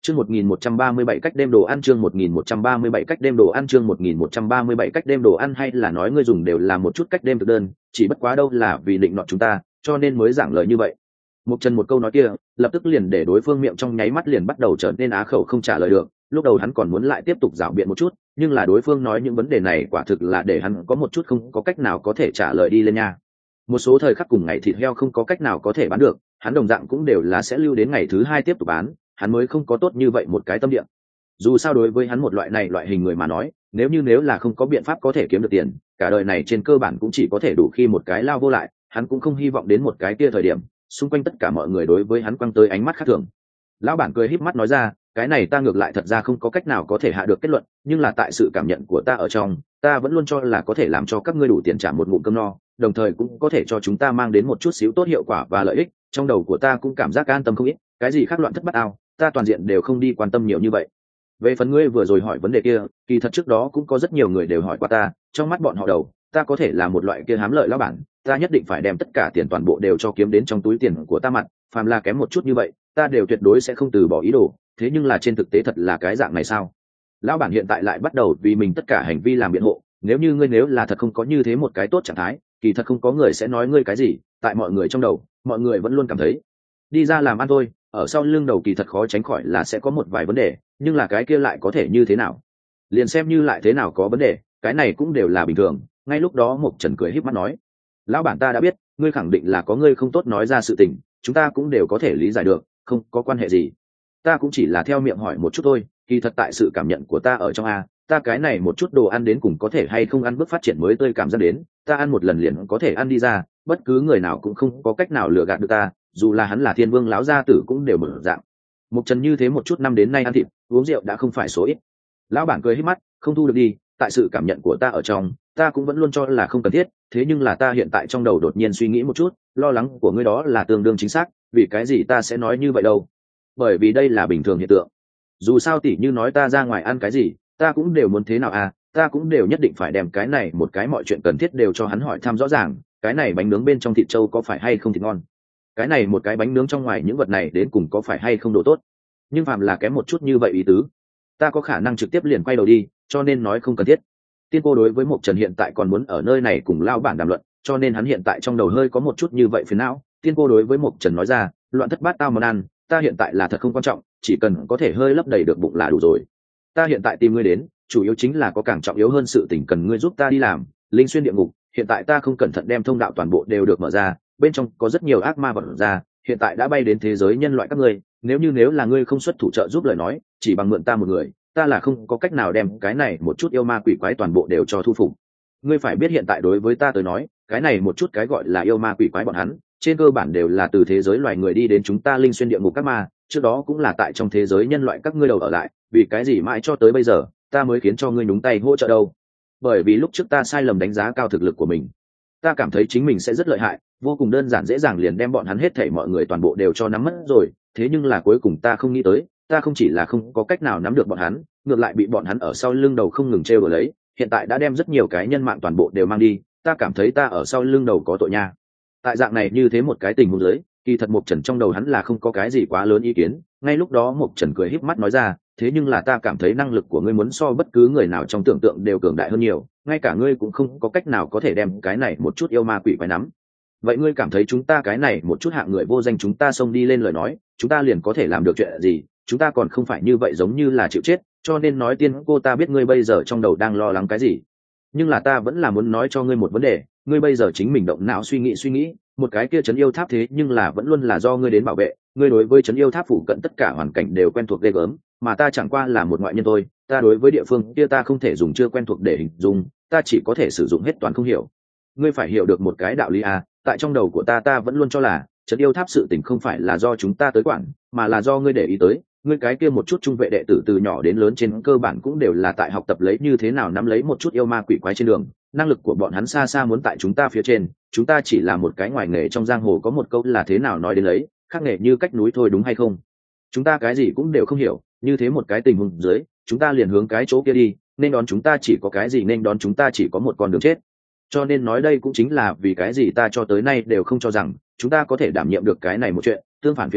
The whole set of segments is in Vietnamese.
Chương 1137 cách đêm đồ ăn, chương 1137 cách đêm đồ ăn, chương 1137 cách đêm đồ ăn, hay là nói ngươi dùng đều là một chút cách đêm thực đơn, chỉ bất quá đâu là vì định nọt chúng ta, cho nên mới giảng lời như vậy. Mục Trần một câu nói kia, lập tức liền để đối phương miệng trong nháy mắt liền bắt đầu trở nên á khẩu không trả lời được. Lúc đầu hắn còn muốn lại tiếp tục giảo biện một chút, nhưng là đối phương nói những vấn đề này quả thực là để hắn có một chút không có cách nào có thể trả lời đi lên nha. Một số thời khắc cùng ngày thịt heo không có cách nào có thể bán được, hắn đồng dạng cũng đều là sẽ lưu đến ngày thứ hai tiếp tục bán, hắn mới không có tốt như vậy một cái tâm địa. Dù sao đối với hắn một loại hình người mà nói, nếu là không có biện pháp có thể kiếm được tiền, cả đời này trên cơ bản cũng chỉ có thể đủ khi một cái lao vô lại, hắn cũng không hy vọng đến một cái kia thời điểm xung quanh tất cả mọi người đối với hắn quăng tới ánh mắt khác thường. Lão bản cười híp mắt nói ra, cái này ta ngược lại thật ra không có cách nào có thể hạ được kết luận, nhưng là tại sự cảm nhận của ta ở trong, ta vẫn luôn cho là có thể làm cho các ngươi đủ tiền trả một ngụm cơm no, đồng thời cũng có thể cho chúng ta mang đến một chút xíu tốt hiệu quả và lợi ích. Trong đầu của ta cũng cảm giác an tâm không ít, cái gì khác loạn thất bát ao, ta toàn diện đều không đi quan tâm nhiều như vậy. Về phần ngươi vừa rồi hỏi vấn đề kia, kỳ thật trước đó cũng có rất nhiều người đều hỏi qua ta, trong mắt bọn họ đầu, ta có thể là một loại kia hám lợi lão bản, ta nhất định phải đem tất cả tiền toàn bộ đều cho kiếm đến trong túi tiền của ta mặt, phàm là kém một chút như vậy, ta đều tuyệt đối sẽ không từ bỏ ý đồ. Thế nhưng là trên thực tế thật là cái dạng này sao? Lão bản hiện tại lại bắt đầu vì mình tất cả hành vi làm biện hộ, nếu là thật không có như thế một cái tốt trạng thái, kỳ thật không có người sẽ nói ngươi cái gì, tại mọi người trong đầu, mọi người vẫn luôn cảm thấy đi ra làm ăn thôi, ở sau lưng đầu kỳ thật khó tránh khỏi là sẽ có một vài vấn đề, nhưng là cái kia lại có thể như thế nào? Liền xem như lại thế nào có vấn đề, cái này cũng đều là bình thường. Ngay lúc đó Mộc Trần cười híp mắt nói, lão bản ta đã biết, ngươi khẳng định là có ngươi không tốt nói ra sự tình, chúng ta cũng đều có thể lý giải được, không có quan hệ gì. Ta cũng chỉ là theo miệng hỏi một chút thôi, kỳ thật tại sự cảm nhận của ta ở trong ta cái này một chút đồ ăn đến cùng có thể hay không ăn bước phát triển mới tươi cảm giác đến, ta ăn một lần liền có thể ăn đi ra, bất cứ người nào cũng không có cách nào lừa gạt được ta, dù là hắn là Thiên Vương lão gia tử cũng đều mở dạng. Mộc Trần như thế một chút năm đến nay ăn thịt uống rượu đã không phải số ít. Lão bản cười híp mắt, không thu được đi, tại sự cảm nhận của ta ở trong, ta cũng vẫn luôn cho là không cần thiết, thế nhưng là ta hiện tại trong đầu đột nhiên suy nghĩ một chút, lo lắng của ngươi đó là tương đương chính xác, vì cái gì ta sẽ nói như vậy đâu? Bởi vì đây là bình thường hiện tượng. Dù sao tỉ như nói ta ra ngoài ăn cái gì, ta cũng đều muốn thế nào ta cũng đều nhất định phải đem cái này một cái mọi chuyện cần thiết đều cho hắn hỏi thăm rõ ràng, cái này bánh nướng bên trong thịt trâu có phải hay không thịt ngon? Cái này một cái bánh nướng trong ngoài những vật này đến cùng có phải hay không đồ tốt? Nhưng phàm là kém một chút như vậy ý tứ, ta có khả năng trực tiếp liền quay đầu đi, cho nên nói không cần thiết. Tiên cô đối với Mộc Trần hiện tại còn muốn ở nơi này cùng lao bản đàm luận, cho nên hắn hiện tại trong đầu hơi có một chút như vậy phiền não. Tiên cô đối với Mộc Trần nói ra, loạn thất bát tao món ăn, ta hiện tại là thật không quan trọng, chỉ cần có thể hơi lấp đầy được bụng là đủ rồi. Ta hiện tại tìm ngươi đến, chủ yếu chính là có càng trọng yếu hơn sự tình cần ngươi giúp ta đi làm. Linh xuyên địa ngục, hiện tại ta không cẩn thận đem thông đạo toàn bộ đều được mở ra, bên trong có rất nhiều ác ma vật ra, hiện tại đã bay đến thế giới nhân loại các ngươi, nếu là ngươi không xuất thủ trợ giúp lời nói, chỉ bằng mượn ta một người, ta là không có cách nào đem cái này một chút yêu ma quỷ quái toàn bộ đều cho thu phục. Ngươi phải biết hiện tại đối với ta tới nói, cái này một chút cái gọi là yêu ma quỷ quái bọn hắn, trên cơ bản đều là từ thế giới loài người đi đến chúng ta linh xuyên địa ngục các ma, trước đó cũng là tại trong thế giới nhân loại các ngươi đầu ở lại, vì cái gì mãi cho tới bây giờ ta mới khiến cho ngươi nhúng tay hỗ trợ đâu? Bởi vì lúc trước ta sai lầm đánh giá cao thực lực của mình, ta cảm thấy chính mình sẽ rất lợi hại, vô cùng đơn giản dễ dàng liền đem bọn hắn hết thảy mọi người toàn bộ đều cho nắm mất rồi. Thế nhưng là cuối cùng ta không nghĩ tới, ta không chỉ là không có cách nào nắm được bọn hắn, ngược lại bị bọn hắn ở sau lưng đầu không ngừng trêu đùa lấy, hiện tại đã đem rất nhiều cái nhân mạng toàn bộ đều mang đi, ta cảm thấy ta ở sau lưng đầu có tội nha. Tại dạng này như thế một cái tình huống dưới, kỳ thật Mộc Trần trong đầu hắn là không có cái gì quá lớn ý kiến. Ngay lúc đó Mộc Trần cười híp mắt nói ra, thế nhưng là ta cảm thấy năng lực của ngươi muốn so bất cứ người nào trong tưởng tượng đều cường đại hơn nhiều, ngay cả ngươi cũng không có cách nào có thể đem cái này một chút yêu ma quỷ quái nắm. Vậy ngươi cảm thấy chúng ta cái này một chút hạng người vô danh chúng ta xông đi lên lời nói, chúng ta liền có thể làm được chuyện gì? Chúng ta còn không phải như vậy giống như là chịu chết, cho nên nói tiên cô ta biết ngươi bây giờ trong đầu đang lo lắng cái gì. Nhưng là ta vẫn là muốn nói cho ngươi một vấn đề, ngươi bây giờ chính mình động não suy nghĩ, một cái kia trấn yêu tháp thế nhưng là vẫn luôn là do ngươi đến bảo vệ, ngươi đối với trấn yêu tháp phụ cận tất cả hoàn cảnh đều quen thuộc ghê gớm, mà ta chẳng qua là một ngoại nhân thôi, ta đối với địa phương kia ta không thể dùng chưa quen thuộc để hình dung, ta chỉ có thể sử dụng hết toàn không hiểu. Ngươi phải hiểu được một cái đạo lý tại trong đầu của ta vẫn luôn cho là trấn yêu tháp sự tình không phải là do chúng ta tới quản, mà là do ngươi để ý tới. Ngươi cái kia một chút trung vệ đệ tử từ nhỏ đến lớn trên cơ bản cũng đều là tại học tập lấy như thế nào nắm lấy một chút yêu ma quỷ quái trên đường, năng lực của bọn hắn xa xa muốn tại chúng ta phía trên, chúng ta chỉ là một cái ngoài nghề. Trong giang hồ có một câu là thế nào nói đến lấy, khác nghề như cách núi thôi, đúng hay không? Chúng ta cái gì cũng đều không hiểu, như thế một cái tình huống dưới, chúng ta liền hướng cái chỗ kia đi, nên đón chúng ta chỉ có cái gì, nên đón chúng ta chỉ có một con đường chết. Cho nên nói đây cũng chính là vì cái gì ta cho tới nay đều không cho rằng chúng ta có thể đảm nhiệm được cái này một chuyện, tương phản phía dưới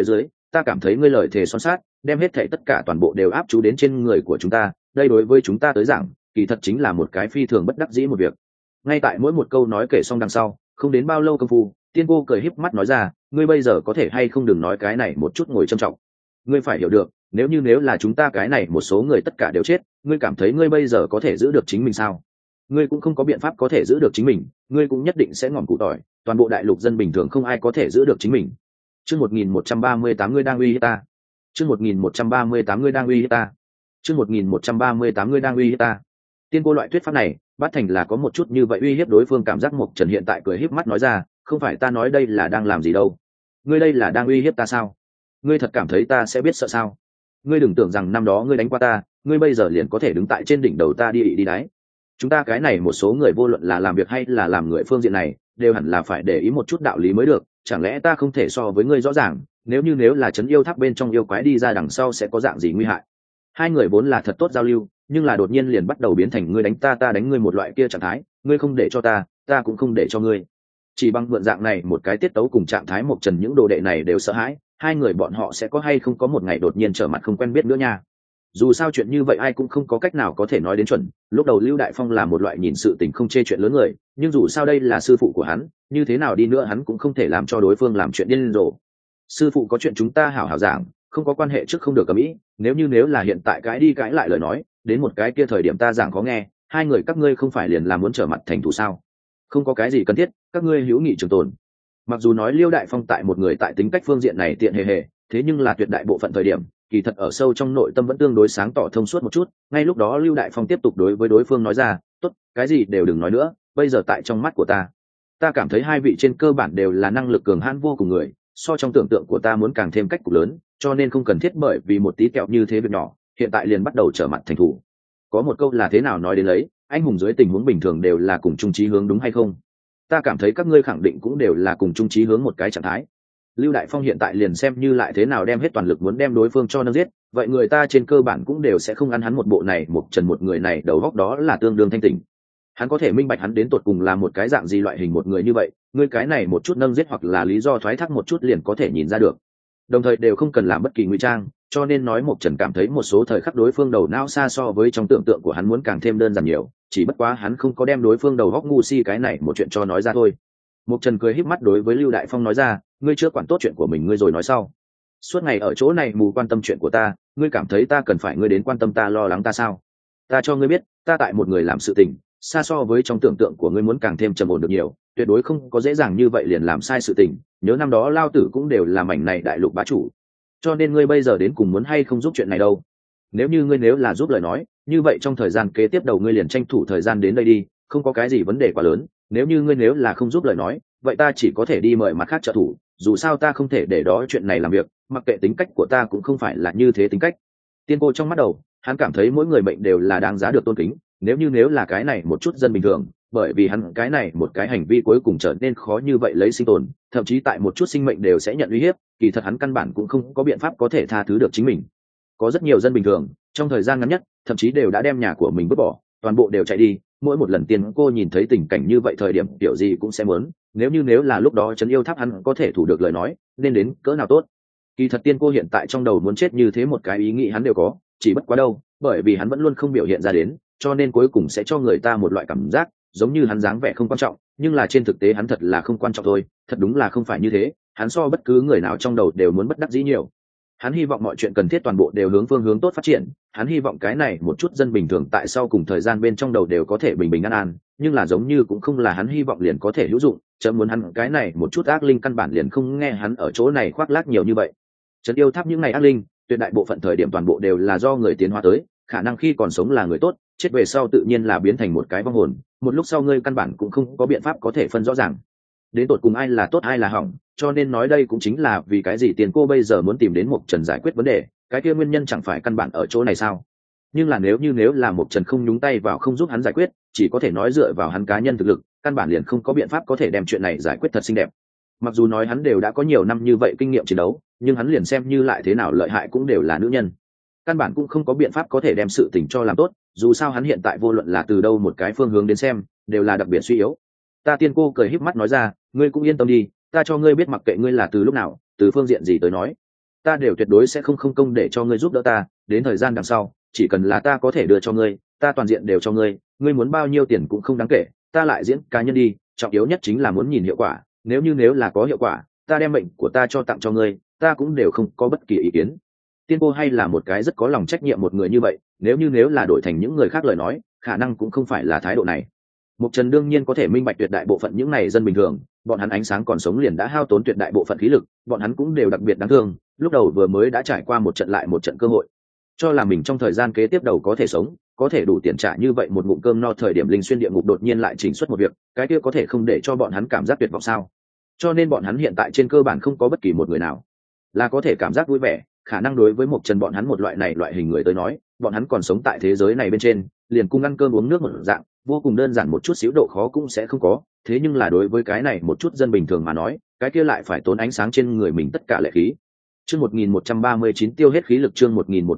ta cảm thấy ngươi lời thề son sát, đem hết thảy tất cả toàn bộ đều áp chú đến trên người của chúng ta, đây đối với chúng ta tới giảng kỳ thật chính là một cái phi thường bất đắc dĩ một việc. Ngay tại mỗi một câu nói kể xong đằng sau, không đến bao lâu công phu, Tiên Cô cười híp mắt nói ra, ngươi bây giờ có thể hay không đừng nói cái này một chút ngồi trầm trọng. Ngươi phải hiểu được, nếu là chúng ta cái này một số người tất cả đều chết, ngươi cảm thấy ngươi bây giờ có thể giữ được chính mình sao? Ngươi cũng không có biện pháp có thể giữ được chính mình, ngươi cũng nhất định sẽ ngỏm củ tỏi, toàn bộ đại lục dân bình thường không ai có thể giữ được chính mình. Chương 1138 ngươi đang uy hiếp ta. Chương 1138 ngươi đang uy hiếp ta. Chương 1138 ngươi đang uy hiếp ta. Tiên Cô loại thuyết pháp này, bắt thành là có một chút như vậy uy hiếp đối phương cảm giác. Mộc Trần hiện tại cười híp mắt nói ra, không phải ta nói đây là đang làm gì đâu. Ngươi đây là đang uy hiếp ta sao? Ngươi thật cảm thấy ta sẽ biết sợ sao? Ngươi đừng tưởng rằng năm đó ngươi đánh qua ta, ngươi bây giờ liền có thể đứng tại trên đỉnh đầu ta đi đáy. Chúng ta cái này một số người vô luận là làm việc hay là làm người phương diện này, đều hẳn là phải để ý một chút đạo lý mới được. Chẳng lẽ ta không thể so với ngươi rõ ràng, nếu là trấn yêu tháp bên trong yêu quái đi ra đằng sau sẽ có dạng gì nguy hại? Hai người vốn là thật tốt giao lưu, nhưng là đột nhiên liền bắt đầu biến thành ngươi đánh ta, ta đánh ngươi một loại kia trạng thái, ngươi không để cho ta, ta cũng không để cho ngươi. Chỉ bằng mượn dạng này một cái tiết tấu cùng trạng thái, Mộc Trần những đồ đệ này đều sợ hãi, hai người bọn họ sẽ có hay không có một ngày đột nhiên trở mặt không quen biết nữa nha. Dù sao chuyện như vậy ai cũng không có cách nào có thể nói đến chuẩn. Lúc đầu Lưu Đại Phong là một loại nhìn sự tình không chê chuyện lớn người, nhưng dù sao đây là sư phụ của hắn, như thế nào đi nữa hắn cũng không thể làm cho đối phương làm chuyện điên rồ. Sư phụ có chuyện chúng ta hảo hảo giảng, không có quan hệ trước không được ầm ĩ. Nếu là hiện tại cãi đi cãi lại lời nói, đến một cái kia thời điểm ta giảng khó nghe, hai người các ngươi không phải liền là muốn trở mặt thành thù sao? Không có cái gì cần thiết, các ngươi hữu nghị trường tồn. Mặc dù nói Liêu Đại Phong tại một người tại tính cách phương diện này tiện hề, thế nhưng là tuyệt đại bộ phận thời điểm kỳ thật ở sâu trong nội tâm vẫn tương đối sáng tỏ thông suốt một chút. Ngay lúc đó Lưu Đại Phong tiếp tục đối với đối phương nói ra, tốt, cái gì đều đừng nói nữa, bây giờ tại trong mắt của ta cảm thấy hai vị trên cơ bản đều là năng lực cường hãn vô cùng người, so trong tưởng tượng của ta muốn càng thêm cách cục lớn, cho nên không cần thiết bởi vì một tí kẹo như thế việc nhỏ hiện tại liền bắt đầu trở mặt thành thủ. Có một câu là thế nào nói đến lấy, anh hùng dưới tình huống bình thường đều là cùng chung chí hướng, đúng hay không? Ta cảm thấy các ngươi khẳng định cũng đều là cùng chung chí hướng một cái trạng thái. Lưu Đại Phong hiện tại liền xem như lại thế nào đem hết toàn lực muốn đem đối phương cho nâng giết, vậy người ta trên cơ bản cũng đều sẽ không ăn hắn một bộ này. Mộc Trần một người này đầu góc đó là tương đương thanh tỉnh, hắn có thể minh bạch hắn đến tột cùng là một cái dạng gì loại hình một người như vậy, ngươi cái này một chút nâng giết hoặc là lý do thoái thác một chút liền có thể nhìn ra được, đồng thời đều không cần làm bất kỳ ngụy trang, cho nên nói Mộc Trần cảm thấy một số thời khắc đối phương đầu não xa so với trong tưởng tượng của hắn muốn càng thêm đơn giản nhiều, chỉ bất quá hắn không có đem đối phương đầu góc ngu si cái này một chuyện cho nói ra thôi. Mộc Trần cười híp mắt đối với Lưu Đại Phong nói ra, ngươi chưa quản tốt chuyện của mình ngươi rồi nói sau. Suốt ngày ở chỗ này mù quan tâm chuyện của ta, ngươi cảm thấy ta cần phải ngươi đến quan tâm ta lo lắng ta sao? Ta cho ngươi biết, ta tại một người làm sự tình, xa so với trong tưởng tượng của ngươi muốn càng thêm trầm ổn được nhiều, tuyệt đối không có dễ dàng như vậy liền làm sai sự tình. Nhớ năm đó Lao Tử cũng đều là mảnh này đại lục bá chủ, cho nên ngươi bây giờ đến cùng muốn hay không giúp chuyện này đâu. Nếu là giúp lời nói, như vậy trong thời gian kế tiếp đầu ngươi liền tranh thủ thời gian đến đây đi, không có cái gì vấn đề quá lớn. Nếu là không giúp lời nói, vậy ta chỉ có thể đi mời mặt khác trợ thủ, dù sao ta không thể để đó chuyện này làm việc, mặc kệ tính cách của ta cũng không phải là như thế tính cách. Tiên Cô trong mắt đầu, hắn cảm thấy mỗi người mệnh đều là đáng giá được tôn kính, nếu là cái này một chút dân bình thường, bởi vì hắn cái này một cái hành vi cuối cùng trở nên khó như vậy lấy sinh tồn, thậm chí tại một chút sinh mệnh đều sẽ nhận uy hiếp, kỳ thật hắn căn bản cũng không có biện pháp có thể tha thứ được chính mình. Có rất nhiều dân bình thường trong thời gian ngắn nhất thậm chí đều đã đem nhà của mình vứt bỏ, toàn bộ đều chạy đi. Mỗi một lần Tiên Cô nhìn thấy tình cảnh như vậy thời điểm kiểu gì cũng sẽ muốn, nếu là lúc đó trấn yêu tháp hắn có thể thủ được lời nói, nên đến cỡ nào tốt. Kỳ thật Tiên Cô hiện tại trong đầu muốn chết như thế một cái ý nghĩ hắn đều có, chỉ bất quá đâu, bởi vì hắn vẫn luôn không biểu hiện ra đến, cho nên cuối cùng sẽ cho người ta một loại cảm giác giống như hắn dáng vẻ không quan trọng, nhưng là trên thực tế hắn thật là không quan trọng thôi. Thật đúng là không phải như thế, hắn so bất cứ người nào trong đầu đều muốn bất đắc dĩ nhiều. Hắn hy vọng mọi chuyện cần thiết toàn bộ đều hướng phương hướng tốt phát triển, hắn hy vọng cái này một chút dân bình thường tại sau cùng thời gian bên trong đầu đều có thể bình bình an an, nhưng là giống như cũng không là hắn hy vọng liền có thể hữu dụng, chấm muốn hắn cái này một chút ác linh căn bản liền không nghe hắn ở chỗ này khoác lác nhiều như vậy. Trấn yêu tháp những ngày ác linh, tuyệt đại bộ phận thời điểm toàn bộ đều là do người tiến hóa tới, khả năng khi còn sống là người tốt, chết về sau tự nhiên là biến thành một cái vong hồn, một lúc sau ngươi căn bản cũng không có biện pháp có thể phân rõ ràng đến tột cùng ai là tốt ai là hỏng, cho nên nói đây cũng chính là vì cái gì Tiền Cô bây giờ muốn tìm đến Mộc Trần giải quyết vấn đề, cái kia nguyên nhân chẳng phải căn bản ở chỗ này sao? Nhưng là nếu là Mộc Trần không nhúng tay vào không giúp hắn giải quyết, chỉ có thể nói dựa vào hắn cá nhân thực lực, căn bản liền không có biện pháp có thể đem chuyện này giải quyết thật xinh đẹp. Mặc dù nói hắn đều đã có nhiều năm như vậy kinh nghiệm chiến đấu, nhưng hắn liền xem như lại thế nào lợi hại cũng đều là nữ nhân, căn bản cũng không có biện pháp có thể đem sự tình cho làm tốt. Dù sao hắn hiện tại vô luận là từ đâu một cái phương hướng đến xem đều là đặc biệt suy yếu. Ta Tiên Cô cười híp mắt nói ra, ngươi cũng yên tâm đi, ta cho ngươi biết mặc kệ ngươi là từ lúc nào, từ phương diện gì tới nói, ta đều tuyệt đối sẽ không công để cho ngươi giúp đỡ ta. Đến thời gian đằng sau, chỉ cần là ta có thể đưa cho ngươi, ta toàn diện đều cho ngươi, ngươi muốn bao nhiêu tiền cũng không đáng kể, ta lại diễn cá nhân đi, trọng yếu nhất chính là muốn nhìn hiệu quả, nếu là có hiệu quả, ta đem mệnh của ta cho tặng cho ngươi, ta cũng đều không có bất kỳ ý kiến. Tiên cô hay là một cái rất có lòng trách nhiệm một người như vậy, nếu là đổi thành những người khác lời nói, khả năng cũng không phải là thái độ này. Mục Trần đương nhiên có thể minh bạch tuyệt đại bộ phận những này dân bình thường, bọn hắn ánh sáng còn sống liền đã hao tốn tuyệt đại bộ phận khí lực, bọn hắn cũng đều đặc biệt đáng thương, lúc đầu vừa mới đã trải qua một trận lại một trận cơ hội, cho là mình trong thời gian kế tiếp đầu có thể sống, có thể đủ tiền trả như vậy một ngụm cơm no. Thời điểm linh xuyên địa ngục đột nhiên lại chỉnh xuất một việc, cái kia có thể không để cho bọn hắn cảm giác tuyệt vọng sao? Cho nên bọn hắn hiện tại trên cơ bản không có bất kỳ một người nào là có thể cảm giác vui vẻ. Khả năng đối với Mục Trần bọn hắn một loại hình người tới nói, bọn hắn còn sống tại thế giới này bên trên, liền cung ăn cơm uống nước một dạng, vô cùng đơn giản, một chút xíu độ khó cũng sẽ không có. Thế nhưng là đối với cái này một chút dân bình thường mà nói, cái kia lại phải tốn ánh sáng trên người mình tất cả lệ khí. Chương 1139 tiêu hết khí lực, chương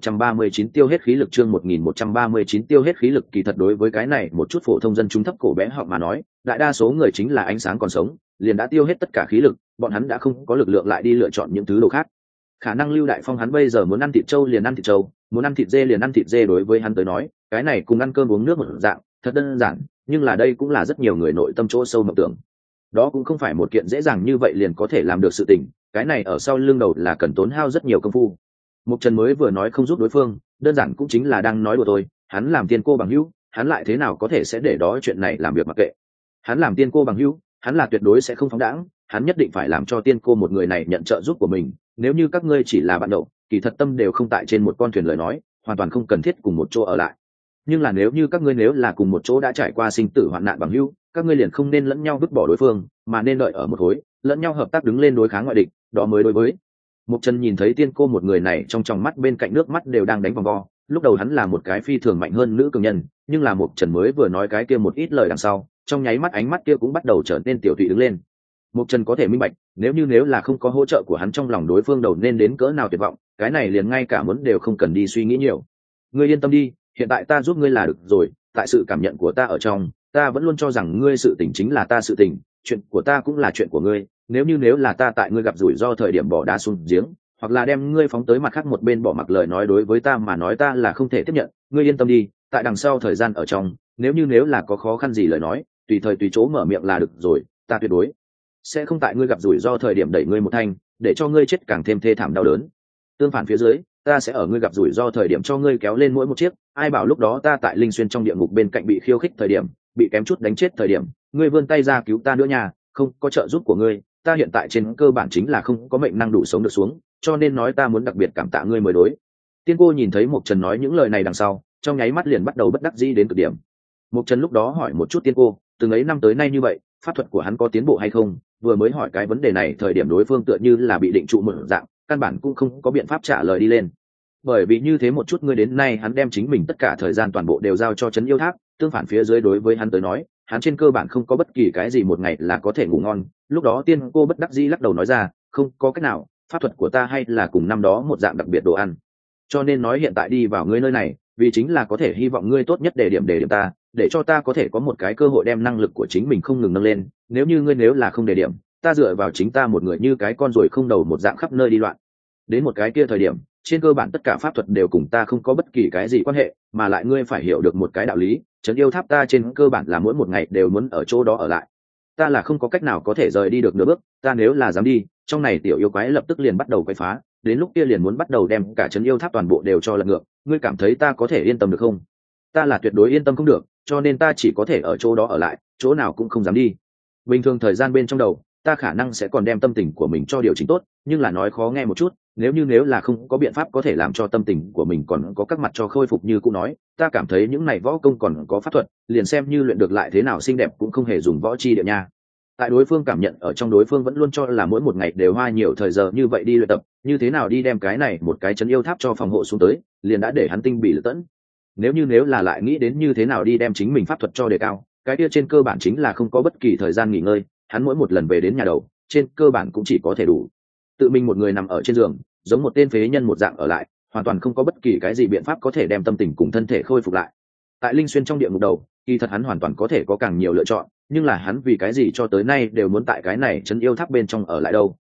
1139 tiêu hết khí lực, chương 1139 tiêu hết khí lực. Kỳ thật đối với cái này một chút phổ thông dân chúng thấp cổ bé họ mà nói, đại đa số người chính là ánh sáng còn sống, liền đã tiêu hết tất cả khí lực, bọn hắn đã không có lực lượng lại đi lựa chọn những thứ đồ khác. Khả năng Lưu Đại Phong hắn bây giờ muốn ăn thịt trâu liền ăn thịt trâu, muốn ăn thịt dê liền ăn thịt dê, đối với hắn tới nói, cái này cùng ăn cơm uống nước một dạng, thật đơn giản, nhưng là đây cũng là rất nhiều người nội tâm chỗ sâu mộng tưởng. Đó cũng không phải một kiện dễ dàng như vậy liền có thể làm được sự tình, cái này ở sau lưng đầu là cần tốn hao rất nhiều công phu. Mục Trần mới vừa nói không giúp đối phương, đơn giản cũng chính là đang nói đùa thôi, hắn làm tiên cô bằng hữu, hắn lại thế nào có thể sẽ để đó chuyện này làm việc mặc kệ. Hắn làm tiên cô bằng hữu, hắn là tuyệt đối sẽ không phóng đãng, hắn nhất định phải làm cho tiên cô một người này nhận trợ giúp của mình. Nếu như các ngươi chỉ là bạn đậu, kỳ thật tâm đều không tại trên một con thuyền lời nói, hoàn toàn không cần thiết cùng một chỗ ở lại. Nhưng là nếu như các ngươi nếu là cùng một chỗ đã trải qua sinh tử hoạn nạn bằng hữu, các ngươi liền không nên lẫn nhau vứt bỏ đối phương, mà nên đợi ở một khối, lẫn nhau hợp tác đứng lên đối kháng ngoại địch, đó mới đối với. Mục Trần nhìn thấy tiên cô một người này trong tròng mắt bên cạnh nước mắt đều đang đánh vòng vo, lúc đầu hắn là một cái phi thường mạnh hơn nữ cường nhân, nhưng là Mục Trần mới vừa nói cái kia một ít lời đằng sau, trong nháy mắt ánh mắt kia cũng bắt đầu trở nên tiểu tụy đứng lên. Mục Trần có thể minh bạch, nếu là không có hỗ trợ của hắn, trong lòng đối phương đầu nên đến cỡ nào tuyệt vọng, cái này liền ngay cả muốn đều không cần đi suy nghĩ nhiều. Ngươi yên tâm đi, hiện tại ta giúp ngươi là được rồi, tại sự cảm nhận của ta ở trong, ta vẫn luôn cho rằng ngươi sự tình chính là ta sự tình, chuyện của ta cũng là chuyện của ngươi, nếu là ta tại ngươi gặp rủi ro thời điểm bỏ đá xuống giếng, hoặc là đem ngươi phóng tới mặt khác một bên bỏ mặc lời nói đối với ta mà nói ta là không thể tiếp nhận. Ngươi yên tâm đi, tại đằng sau thời gian ở trong, nếu là có khó khăn gì lời nói, tùy thời tùy chỗ mở miệng là được rồi, ta tuyệt đối sẽ không tại ngươi gặp rủi ro thời điểm đẩy ngươi một thanh, để cho ngươi chết càng thêm thê thảm đau đớn. Tương phản phía dưới, ta sẽ ở ngươi gặp rủi ro thời điểm cho ngươi kéo lên mỗi một chiếc. Ai bảo lúc đó ta tại linh xuyên trong địa ngục bên cạnh bị khiêu khích thời điểm, bị kém chút đánh chết thời điểm, ngươi vươn tay ra cứu ta nữa nha, không có trợ giúp của ngươi, ta hiện tại trên cơ bản chính là không có mệnh năng đủ sống được xuống, cho nên nói ta muốn đặc biệt cảm tạ ngươi mới đối. Tiên cô nhìn thấy Mục Trần nói những lời này đằng sau, trong nháy mắt liền bắt đầu bất đắc dĩ đến cực điểm. Mục Trần lúc đó hỏi một chút tiên cô, từng ấy năm tới nay như vậy, pháp thuật của hắn có tiến bộ hay không? Vừa mới hỏi cái vấn đề này thời điểm đối phương tựa như là bị định trụ một dạng, căn bản cũng không có biện pháp trả lời đi lên. Bởi vì như thế một chút ngươi đến nay hắn đem chính mình tất cả thời gian toàn bộ đều giao cho trấn yêu tháp, tương phản phía dưới đối với hắn tới nói, hắn trên cơ bản không có bất kỳ cái gì một ngày là có thể ngủ ngon. Lúc đó tiên cô bất đắc dĩ lắc đầu nói ra, không có cách nào, pháp thuật của ta hay là cùng năm đó một dạng đặc biệt đồ ăn, cho nên nói hiện tại đi vào ngươi nơi này vì chính là có thể hy vọng ngươi tốt nhất để điểm ta, để cho ta có thể có một cái cơ hội đem năng lực của chính mình không ngừng nâng lên. Nếu như ngươi nếu là không để điểm, ta dựa vào chính ta một người như cái con ruồi không đầu một dạng khắp nơi đi loạn. Đến một cái kia thời điểm, trên cơ bản tất cả pháp thuật đều cùng ta không có bất kỳ cái gì quan hệ, mà lại ngươi phải hiểu được một cái đạo lý, trấn yêu tháp ta trên cơ bản là mỗi một ngày đều muốn ở chỗ đó ở lại. Ta là không có cách nào có thể rời đi được nửa bước, ta nếu là dám đi, trong này tiểu yêu quái lập tức liền bắt đầu quấy phá, đến lúc kia liền muốn bắt đầu đem cả trấn yêu tháp toàn bộ đều cho lật ngược. Ngươi cảm thấy ta có thể yên tâm được không? Ta là tuyệt đối yên tâm không được, cho nên ta chỉ có thể ở chỗ đó ở lại, chỗ nào cũng không dám đi. Bình thường thời gian bên trong đầu, ta khả năng sẽ còn đem tâm tình của mình cho điều chỉnh tốt, nhưng là nói khó nghe một chút, nếu là không có biện pháp có thể làm cho tâm tình của mình còn có các mặt cho khôi phục như cũ nói, ta cảm thấy những này võ công còn có pháp thuật, liền xem như luyện được lại thế nào xinh đẹp cũng không hề dùng võ chi địa nha. Tại đối phương cảm nhận ở trong, đối phương vẫn luôn cho là mỗi một ngày đều hoa nhiều thời giờ như vậy đi luyện tập, như thế nào đi đem cái này một cái trấn yêu tháp cho phòng hộ xuống tới, liền đã để hắn tinh bị lật tẫn. Nếu là lại nghĩ đến như thế nào đi đem chính mình pháp thuật cho đề cao, cái kia trên cơ bản chính là không có bất kỳ thời gian nghỉ ngơi, hắn mỗi một lần về đến nhà đầu, trên cơ bản cũng chỉ có thể đủ tự mình một người nằm ở trên giường, giống một tên phế nhân một dạng ở lại, hoàn toàn không có bất kỳ cái gì biện pháp có thể đem tâm tình cùng thân thể khôi phục lại. Tại linh xuyên trong địa ngục đầu, kỳ thật hắn hoàn toàn có thể có càng nhiều lựa chọn, nhưng là hắn vì cái gì cho tới nay đều muốn tại cái này trấn yêu tháp bên trong ở lại đâu?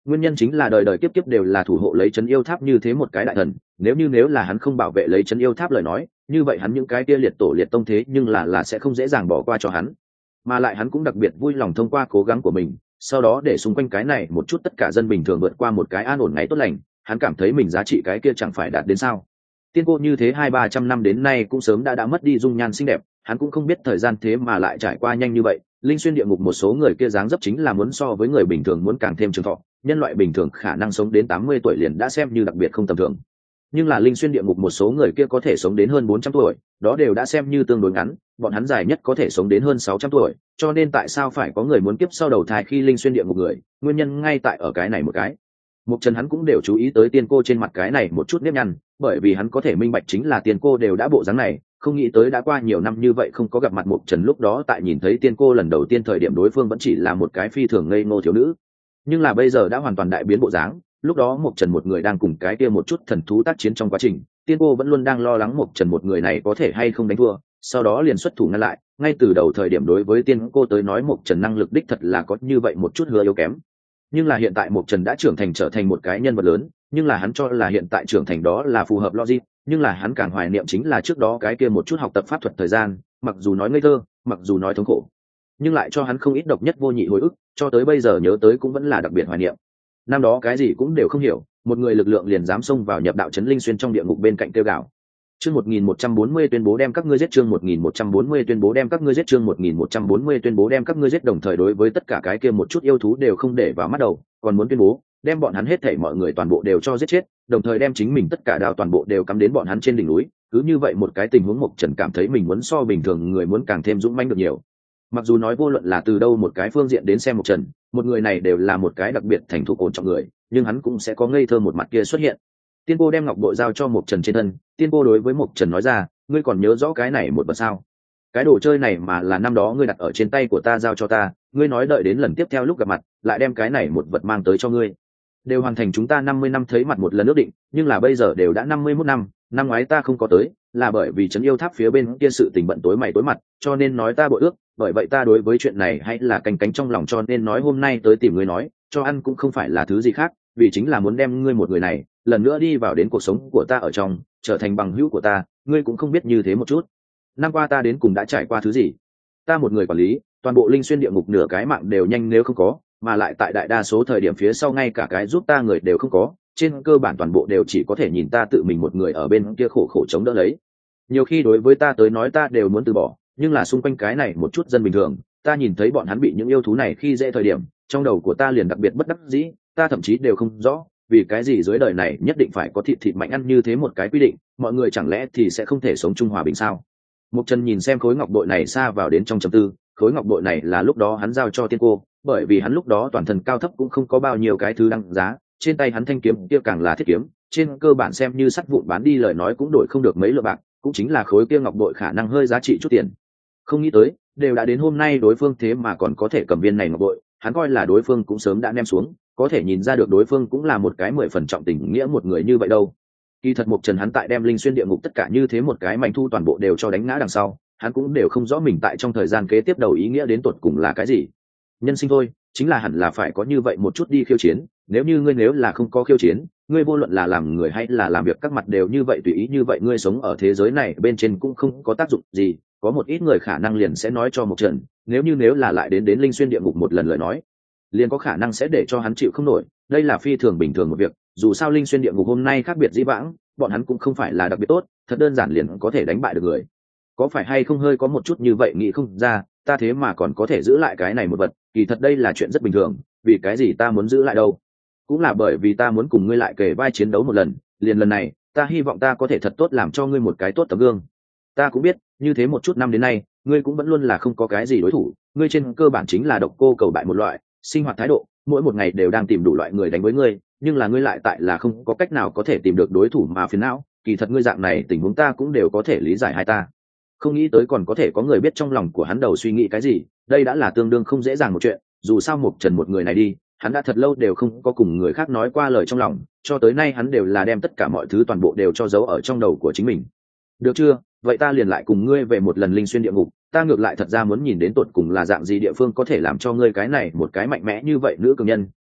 Nguyên nhân chính là đời đời kiếp kiếp đều là thủ hộ lấy trấn yêu tháp như thế một cái đại thần, nếu là hắn không bảo vệ lấy trấn yêu tháp lời nói, như vậy hắn những cái kia liệt tổ liệt tông thế nhưng là sẽ không dễ dàng bỏ qua cho hắn. Mà lại hắn cũng đặc biệt vui lòng thông qua cố gắng của mình, sau đó để xung quanh cái này một chút tất cả dân bình thường vượt qua một cái an ổn ngày tốt lành, hắn cảm thấy mình giá trị cái kia chẳng phải đạt đến sao. Tiên cô như thế 200-300 năm đến nay cũng sớm đã mất đi dung nhan xinh đẹp, hắn cũng không biết thời gian thế mà lại trải qua nhanh như vậy. Linh xuyên địa ngục một số người kia dáng dấp chính là muốn so với người bình thường muốn càng thêm trường thọ, nhân loại bình thường khả năng sống đến 80 tuổi liền đã xem như đặc biệt không tầm thường. Nhưng là linh xuyên địa ngục một số người kia có thể sống đến hơn 400 tuổi, đó đều đã xem như tương đối ngắn, bọn hắn dài nhất có thể sống đến hơn 600 tuổi, cho nên tại sao phải có người muốn kiếp sau đầu thai khi linh xuyên địa ngục người, nguyên nhân ngay tại ở cái này một cái. Mục Trần hắn cũng đều chú ý tới tiên cô trên mặt cái này một chút nếp nhăn, bởi vì hắn có thể minh bạch chính là tiên cô đều đã bộ dáng này, không nghĩ tới đã qua nhiều năm như vậy không có gặp mặt Mục Trần, lúc đó tại nhìn thấy tiên cô lần đầu tiên thời điểm đối phương vẫn chỉ là một cái phi thường ngây ngô thiếu nữ, nhưng là bây giờ đã hoàn toàn đại biến bộ dáng. Lúc đó Mục Trần một người đang cùng cái kia một chút thần thú tác chiến trong quá trình, tiên cô vẫn luôn đang lo lắng Mục Trần một người này có thể hay không đánh thua, sau đó liền xuất thủ ngăn lại. Ngay từ đầu thời điểm đối với tiên cô tới nói Mục Trần năng lực đích thật là có như vậy một chút hứa yếu kém, nhưng là hiện tại Mục Trần đã trưởng thành trở thành một cái nhân vật lớn, nhưng là hắn cho là hiện tại trưởng thành đó là phù hợp logic, nhưng là hắn càng hoài niệm chính là trước đó cái kia một chút học tập pháp thuật thời gian, mặc dù nói ngây thơ, mặc dù nói thống khổ, nhưng lại cho hắn không ít độc nhất vô nhị hồi ức, cho tới bây giờ nhớ tới cũng vẫn là đặc biệt hoài niệm. Năm đó cái gì cũng đều không hiểu, một người lực lượng liền dám xông vào nhập đạo trấn linh xuyên trong địa ngục bên cạnh kêu gào. Chương 1140 tuyên bố đem các ngươi giết, chương 1140 tuyên bố đem các ngươi giết, chương 1140 tuyên bố đem các ngươi giết, đồng thời đối với tất cả cái kia một chút yêu thú đều không để vào mắt đầu, còn muốn tuyên bố đem bọn hắn hết thảy mọi người toàn bộ đều cho giết chết, đồng thời đem chính mình tất cả đao toàn bộ đều cắm đến bọn hắn trên đỉnh núi. Cứ như vậy một cái tình huống Mục Trần cảm thấy mình muốn so bình thường người muốn càng thêm dũng mãnh được nhiều. Mặc dù nói vô luận là từ đâu một cái phương diện đến xem Mục Trần, một người này đều là một cái đặc biệt thành thục ổn trọng người, nhưng hắn cũng sẽ có ngây thơ một mặt kia xuất hiện. Tiên cô đem ngọc bội giao cho Mục Trần trên thân, tiên cô đối với Mục Trần nói ra, ngươi còn nhớ rõ cái này một vật sao? Cái đồ chơi này mà là năm đó ngươi đặt ở trên tay của ta giao cho ta, ngươi nói đợi đến lần tiếp theo lúc gặp mặt, lại đem cái này một vật mang tới cho ngươi. Đều hoàn thành chúng ta 50 năm thấy mặt một lần ước định, nhưng là bây giờ đều đã 51 năm, năm ngoái ta không có tới, là bởi vì trấn yêu tháp phía bên kia sự tình bận tối mày tối mặt, cho nên nói ta bội ước, bởi vậy ta đối với chuyện này hay là canh cánh trong lòng, cho nên nói hôm nay tới tìm ngươi nói, cho ăn cũng không phải là thứ gì khác, vì chính là muốn đem ngươi một người này lần nữa đi vào đến cuộc sống của ta ở trong, trở thành bằng hữu của ta. Ngươi cũng không biết như thế một chút năm qua ta đến cùng đã trải qua thứ gì. Ta một người quản lý toàn bộ linh xuyên địa ngục, nửa cái mạng đều nhanh nếu không có, mà lại tại đại đa số thời điểm phía sau ngay cả cái giúp ta người đều không có, trên cơ bản toàn bộ đều chỉ có thể nhìn ta tự mình một người ở bên kia khổ khổ chống đỡ lấy. Nhiều khi đối với ta tới nói ta đều muốn từ bỏ, nhưng là xung quanh cái này một chút dân bình thường, ta nhìn thấy bọn hắn bị những yêu thú này khi dễ thời điểm, trong đầu của ta liền đặc biệt bất đắc dĩ. Ta thậm chí đều không rõ vì cái gì dưới đời này nhất định phải có thịt mạnh ăn như thế một cái quy định, mọi người chẳng lẽ thì sẽ không thể sống chung hòa bình sao? Mục Trần nhìn xem khối ngọc bội này xa vào đến trong trầm tư. Khối ngọc bội này là lúc đó hắn giao cho tiên cô, bởi vì hắn lúc đó toàn thân cao thấp cũng không có bao nhiêu cái thứ đăng giá, trên tay hắn thanh kiếm kia càng là thiết kiếm, trên cơ bản xem như sắt vụn bán đi lời nói cũng đổi không được mấy lượng bạc, cũng chính là khối kia ngọc bội khả năng hơi giá trị chút tiền. Không nghĩ tới đều đã đến hôm nay đối phương thế mà còn có thể cầm viên này ngọc bội, hắn coi là đối phương cũng sớm đã ném xuống, có thể nhìn ra được đối phương cũng là một cái 10 phần trọng tình nghĩa một người như vậy đâu. Kỳ thật Mục Trần hắn tại đem linh xuyên địa ngục tất cả như thế một cái mảnh thu toàn bộ đều cho đánh ngã đằng sau, hắn cũng đều không rõ mình tại trong thời gian kế tiếp đầu ý nghĩa đến tột cùng là cái gì. Nhân sinh thôi, chính là hẳn là phải có như vậy một chút đi khiêu chiến, nếu là không có khiêu chiến, ngươi vô luận là làm người hay là làm việc các mặt đều như vậy tùy ý như vậy, ngươi sống ở thế giới này bên trên cũng không có tác dụng gì. Có một ít người khả năng liền sẽ nói cho Mục Trần, nếu là lại đến linh xuyên địa ngục một lần lời nói, liền có khả năng sẽ để cho hắn chịu không nổi. Đây là phi thường bình thường một việc, dù sao linh xuyên địa ngục hôm nay khác biệt dĩ vãng, bọn hắn cũng không phải là đặc biệt tốt, thật đơn giản liền có thể đánh bại được người. Có phải hay không hơi có một chút như vậy nghĩ không ra, ta thế mà còn có thể giữ lại cái này một vật, kỳ thật đây là chuyện rất bình thường. Vì cái gì ta muốn giữ lại đâu? Cũng là bởi vì ta muốn cùng ngươi lại kề vai chiến đấu một lần, liền lần này ta hy vọng ta có thể thật tốt làm cho ngươi một cái tốt tấm gương. Ta cũng biết như thế một chút năm đến nay ngươi cũng vẫn luôn là không có cái gì đối thủ, ngươi trên cơ bản chính là độc cô cầu bại một loại sinh hoạt thái độ, mỗi một ngày đều đang tìm đủ loại người đánh với ngươi, nhưng là ngươi lại tại là không có cách nào có thể tìm được đối thủ mà phiền não. Kỳ thật ngươi dạng này tình huống ta cũng đều có thể lý giải, hai ta không nghĩ tới còn có thể có người biết trong lòng của hắn đầu suy nghĩ cái gì, đây đã là tương đương không dễ dàng một chuyện. Dù sao Mục Trần một người này đi, hắn đã thật lâu đều không có cùng người khác nói qua lời trong lòng, cho tới nay hắn đều là đem tất cả mọi thứ toàn bộ đều cho giấu ở trong đầu của chính mình. Được chưa, vậy ta liền lại cùng ngươi về một lần linh xuyên địa ngục, ta ngược lại thật ra muốn nhìn đến tột cùng là dạng gì địa phương có thể làm cho ngươi cái này một cái mạnh mẽ như vậy nữ cường nhân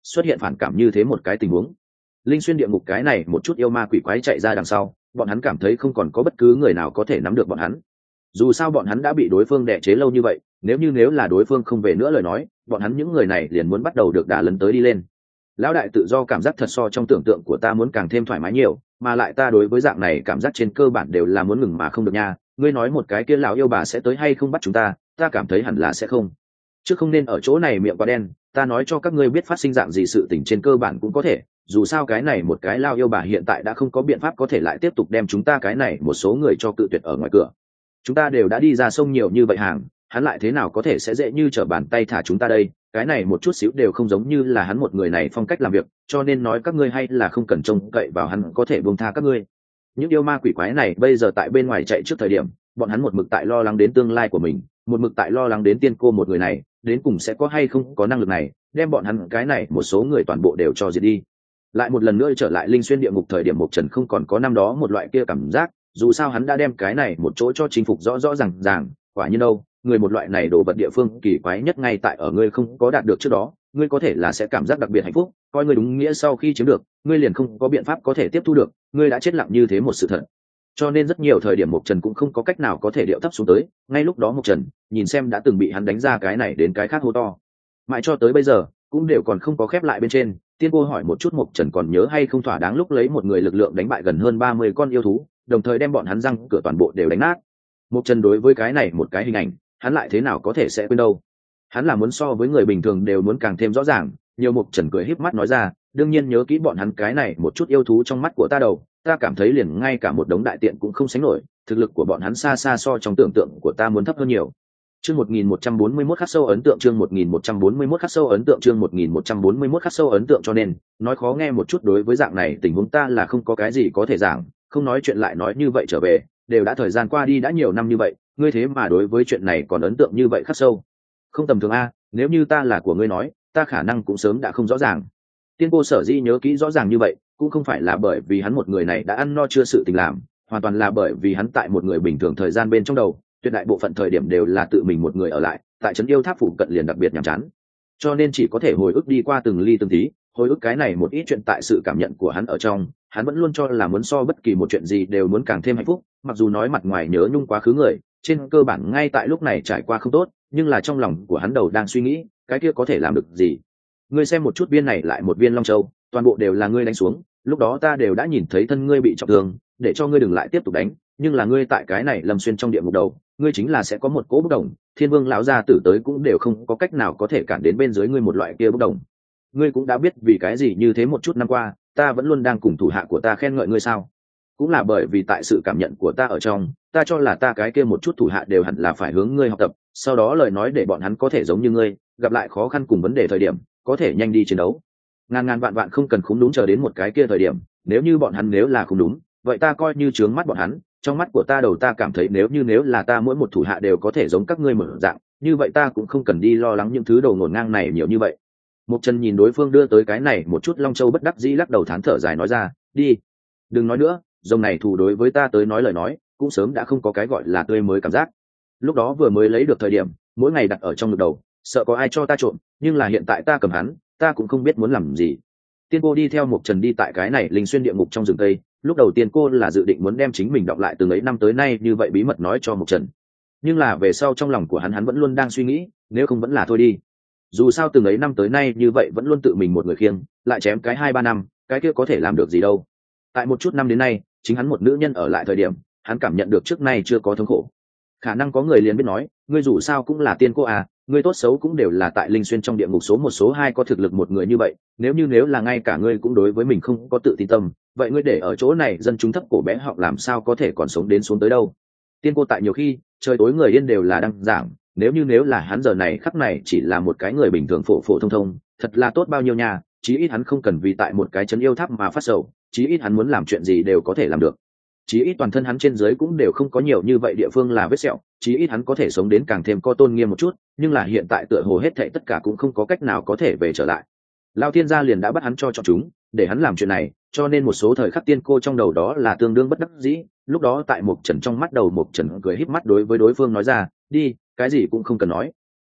xuất hiện phản cảm như thế một cái tình huống. Linh xuyên địa ngục cái này một chút yêu ma quỷ quái chạy ra đằng sau, bọn hắn cảm thấy không còn có bất cứ người nào có thể nắm được bọn hắn. Dù sao bọn hắn đã bị đối phương đè chế lâu như vậy, nếu là đối phương không về nữa lời nói, bọn hắn những người này liền muốn bắt đầu được đả lấn tới đi lên. Lão đại tự do cảm giác thật so trong tưởng tượng của ta muốn càng thêm thoải mái nhiều, mà lại ta đối với dạng này cảm giác trên cơ bản đều là muốn ngừng mà không được nha. Ngươi nói một cái kia lão yêu bà sẽ tới hay không bắt chúng ta cảm thấy hẳn là sẽ không. Chứ không nên ở chỗ này miệng quá đen, ta nói cho các ngươi biết phát sinh dạng gì sự tình trên cơ bản cũng có thể, dù sao cái này một cái lao yêu bà hiện tại đã không có biện pháp có thể lại tiếp tục đem chúng ta cái này một số người cho cự tuyệt ở ngoài cửa. Chúng ta đều đã đi ra sông nhiều như vậy hàng, hắn lại thế nào có thể sẽ dễ như trở bàn tay thả chúng ta đây, cái này một chút xíu đều không giống như là hắn một người này phong cách làm việc, cho nên nói các ngươi hay là không cần trông cậy vào hắn có thể buông tha các ngươi. Những yêu ma quỷ quái này bây giờ tại bên ngoài chạy trước thời điểm, bọn hắn một mực tại lo lắng đến tương lai của mình, một mực tại lo lắng đến tiên cô một người này đến cùng sẽ có hay không có năng lực này đem bọn hắn cái này một số người toàn bộ đều cho diệt đi. Lại một lần nữa trở lại linh xuyên địa ngục thời điểm, Mộc Trần không còn có năm đó một loại kia cảm giác, dù sao hắn đã đem cái này một chỗ cho chinh phục rõ rõ ràng. Quả nhiên đâu, người một loại này đồ vật địa phương kỳ quái nhất ngay tại ở ngươi không có đạt được trước đó, ngươi có thể là sẽ cảm giác đặc biệt hạnh phúc, coi ngươi đúng nghĩa sau khi chiếm được, ngươi liền không có biện pháp có thể tiếp thu được, ngươi đã chết lặng như thế một sự thật. Cho nên rất nhiều thời điểm Mộc Trần cũng không có cách nào có thể điệu thấp xuống tới, ngay lúc đó Mộc Trần nhìn xem đã từng bị hắn đánh ra cái này đến cái khác hô to, mãi cho tới bây giờ cũng đều còn không có khép lại bên trên. Tiên cô hỏi một chút Mộc Trần còn nhớ hay không thỏa đáng lúc lấy một người lực lượng đánh bại gần hơn 30 con yêu thú, đồng thời đem bọn hắn răng cửa toàn bộ đều đánh nát. Mộc Trần đối với cái này một cái hình ảnh, hắn lại thế nào có thể sẽ quên đâu. Hắn là muốn so với người bình thường đều muốn càng thêm rõ ràng. Nhiều Mộc Trần cười híp mắt nói ra, đương nhiên nhớ kỹ bọn hắn cái này một chút yêu thú trong mắt của ta đầu, ta cảm thấy liền ngay cả một đống đại tiện cũng không sánh nổi, thực lực của bọn hắn xa xa so trong tưởng tượng của ta muốn thấp hơn nhiều. Chương 1141 khắc sâu ấn tượng, chương 1141 khắc sâu ấn tượng, chương 1141 khắc sâu ấn tượng, cho nên nói khó nghe một chút, đối với dạng này tình huống ta là không có cái gì có thể giảng, không nói chuyện lại nói như vậy trở về, đều đã thời gian qua đi đã nhiều năm như vậy, ngươi thế mà đối với chuyện này còn ấn tượng như vậy khắc sâu. Không tầm thường a, nếu như ta là của ngươi nói, ta khả năng cũng sớm đã không rõ ràng. Tiên cô sở dĩ nhớ kỹ rõ ràng như vậy, cũng không phải là bởi vì hắn một người này đã ăn no chưa sự tình làm, hoàn toàn là bởi vì hắn tại một người bình thường thời gian bên trong đầu, tuyệt đại bộ phận thời điểm đều là tự mình một người ở lại, tại trấn yêu tháp phụ cận liền đặc biệt nhàm chán, cho nên chỉ có thể hồi ức đi qua từng ly từng tí, hồi ức cái này một ít chuyện tại sự cảm nhận của hắn ở trong, hắn vẫn luôn cho là muốn so bất kỳ một chuyện gì đều muốn càng thêm hạnh phúc, mặc dù nói mặt ngoài nhớ nhung quá khứ người, trên cơ bản ngay tại lúc này trải qua không tốt, nhưng là trong lòng của hắn đầu đang suy nghĩ, cái kia có thể làm được gì? Ngươi xem một chút viên này lại một viên long châu, toàn bộ đều là ngươi đánh xuống, lúc đó ta đều đã nhìn thấy thân ngươi bị trọng thương, để cho ngươi đừng lại tiếp tục đánh, nhưng là ngươi tại cái này lâm xuyên trong địa ngục đầu, ngươi chính là sẽ có một cỗ bất động, thiên vương lão gia tử tới cũng đều không có cách nào có thể cản đến bên dưới ngươi một loại kia bất động. Ngươi cũng đã biết vì cái gì như thế một chút năm qua, ta vẫn luôn đang cùng thủ hạ của ta khen ngợi ngươi sao? Cũng là bởi vì tại sự cảm nhận của ta ở trong, ta cho là ta cái kia một chút thủ hạ đều hẳn là phải hướng ngươi học tập, sau đó lời nói để bọn hắn có thể giống như ngươi, gặp lại khó khăn cùng vấn đề thời điểm, có thể nhanh đi chiến đấu. Ngàn vạn không cần khúng đúng chờ đến một cái kia thời điểm, nếu như bọn hắn nếu là không đúng, vậy ta coi như trướng mắt bọn hắn, trong mắt của ta đầu ta cảm thấy nếu là ta mỗi một thủ hạ đều có thể giống các ngươi mở dạng, như vậy ta cũng không cần đi lo lắng những thứ đầu ngổn ngang này nhiều như vậy. Mục Trần nhìn đối phương đưa tới cái này một chút long châu bất đắc dĩ lắc đầu thán thở dài nói ra, đi, đừng nói nữa, dòng này thù đối với ta tới nói lời nói, cũng sớm đã không có cái gọi là tươi mới cảm giác. Lúc đó vừa mới lấy được thời điểm, mỗi ngày đặt ở trong ngực đầu, sợ có ai cho ta trộm, nhưng là hiện tại ta cầm hắn, ta cũng không biết muốn làm gì. Tiên cô đi theo Mục Trần đi tại cái này linh xuyên địa ngục trong rừng tây, lúc đầu tiên cô là dự định muốn đem chính mình đọc lại từ ấy năm tới nay như vậy bí mật nói cho Mục Trần, nhưng là về sau trong lòng của hắn vẫn luôn đang suy nghĩ, nếu không vẫn là thôi đi, dù sao từng ấy năm tới nay như vậy vẫn luôn tự mình một người khiêng, lại chém cái 2-3 năm, cái kia có thể làm được gì đâu. Tại một chút năm đến nay, chính hắn một nữ nhân ở lại thời điểm, hắn cảm nhận được trước nay chưa có thống khổ. Khả năng có người liền biết nói, ngươi dù sao cũng là tiên cô à, ngươi tốt xấu cũng đều là tại linh xuyên trong địa ngục số 1 số 2 có thực lực một người như vậy, nếu là ngay cả ngươi cũng đối với mình không có tự tin tâm, vậy ngươi để ở chỗ này dân chúng thấp cổ bé họng làm sao có thể còn sống đến xuống tới đâu. Tiên cô tại nhiều khi trời tối người yên đều là đang giảng, nếu là hắn giờ này khắc này chỉ là một cái người bình thường phổ thông, thật là tốt bao nhiêu nha, chí ít hắn không cần vì tại một cái trấn yêu tháp mà phát sầu, chí ít hắn muốn làm chuyện gì đều có thể làm được, chí ít toàn thân hắn trên dưới cũng đều không có nhiều như vậy địa phương là vết sẹo, chí ít hắn có thể sống đến càng thêm có tôn nghiêm một chút, nhưng là hiện tại tựa hồ hết thảy tất cả cũng không có cách nào có thể về trở lại. Lão thiên gia liền đã bắt hắn cho chọn chúng, để hắn làm chuyện này, cho nên một số thời khắc tiên cô trong đầu đó là tương đương bất đắc dĩ. Lúc đó tại Mục Trần trong mắt đầu, Mục Trần cười híp mắt đối với đối phương nói ra, đi, cái gì cũng không cần nói.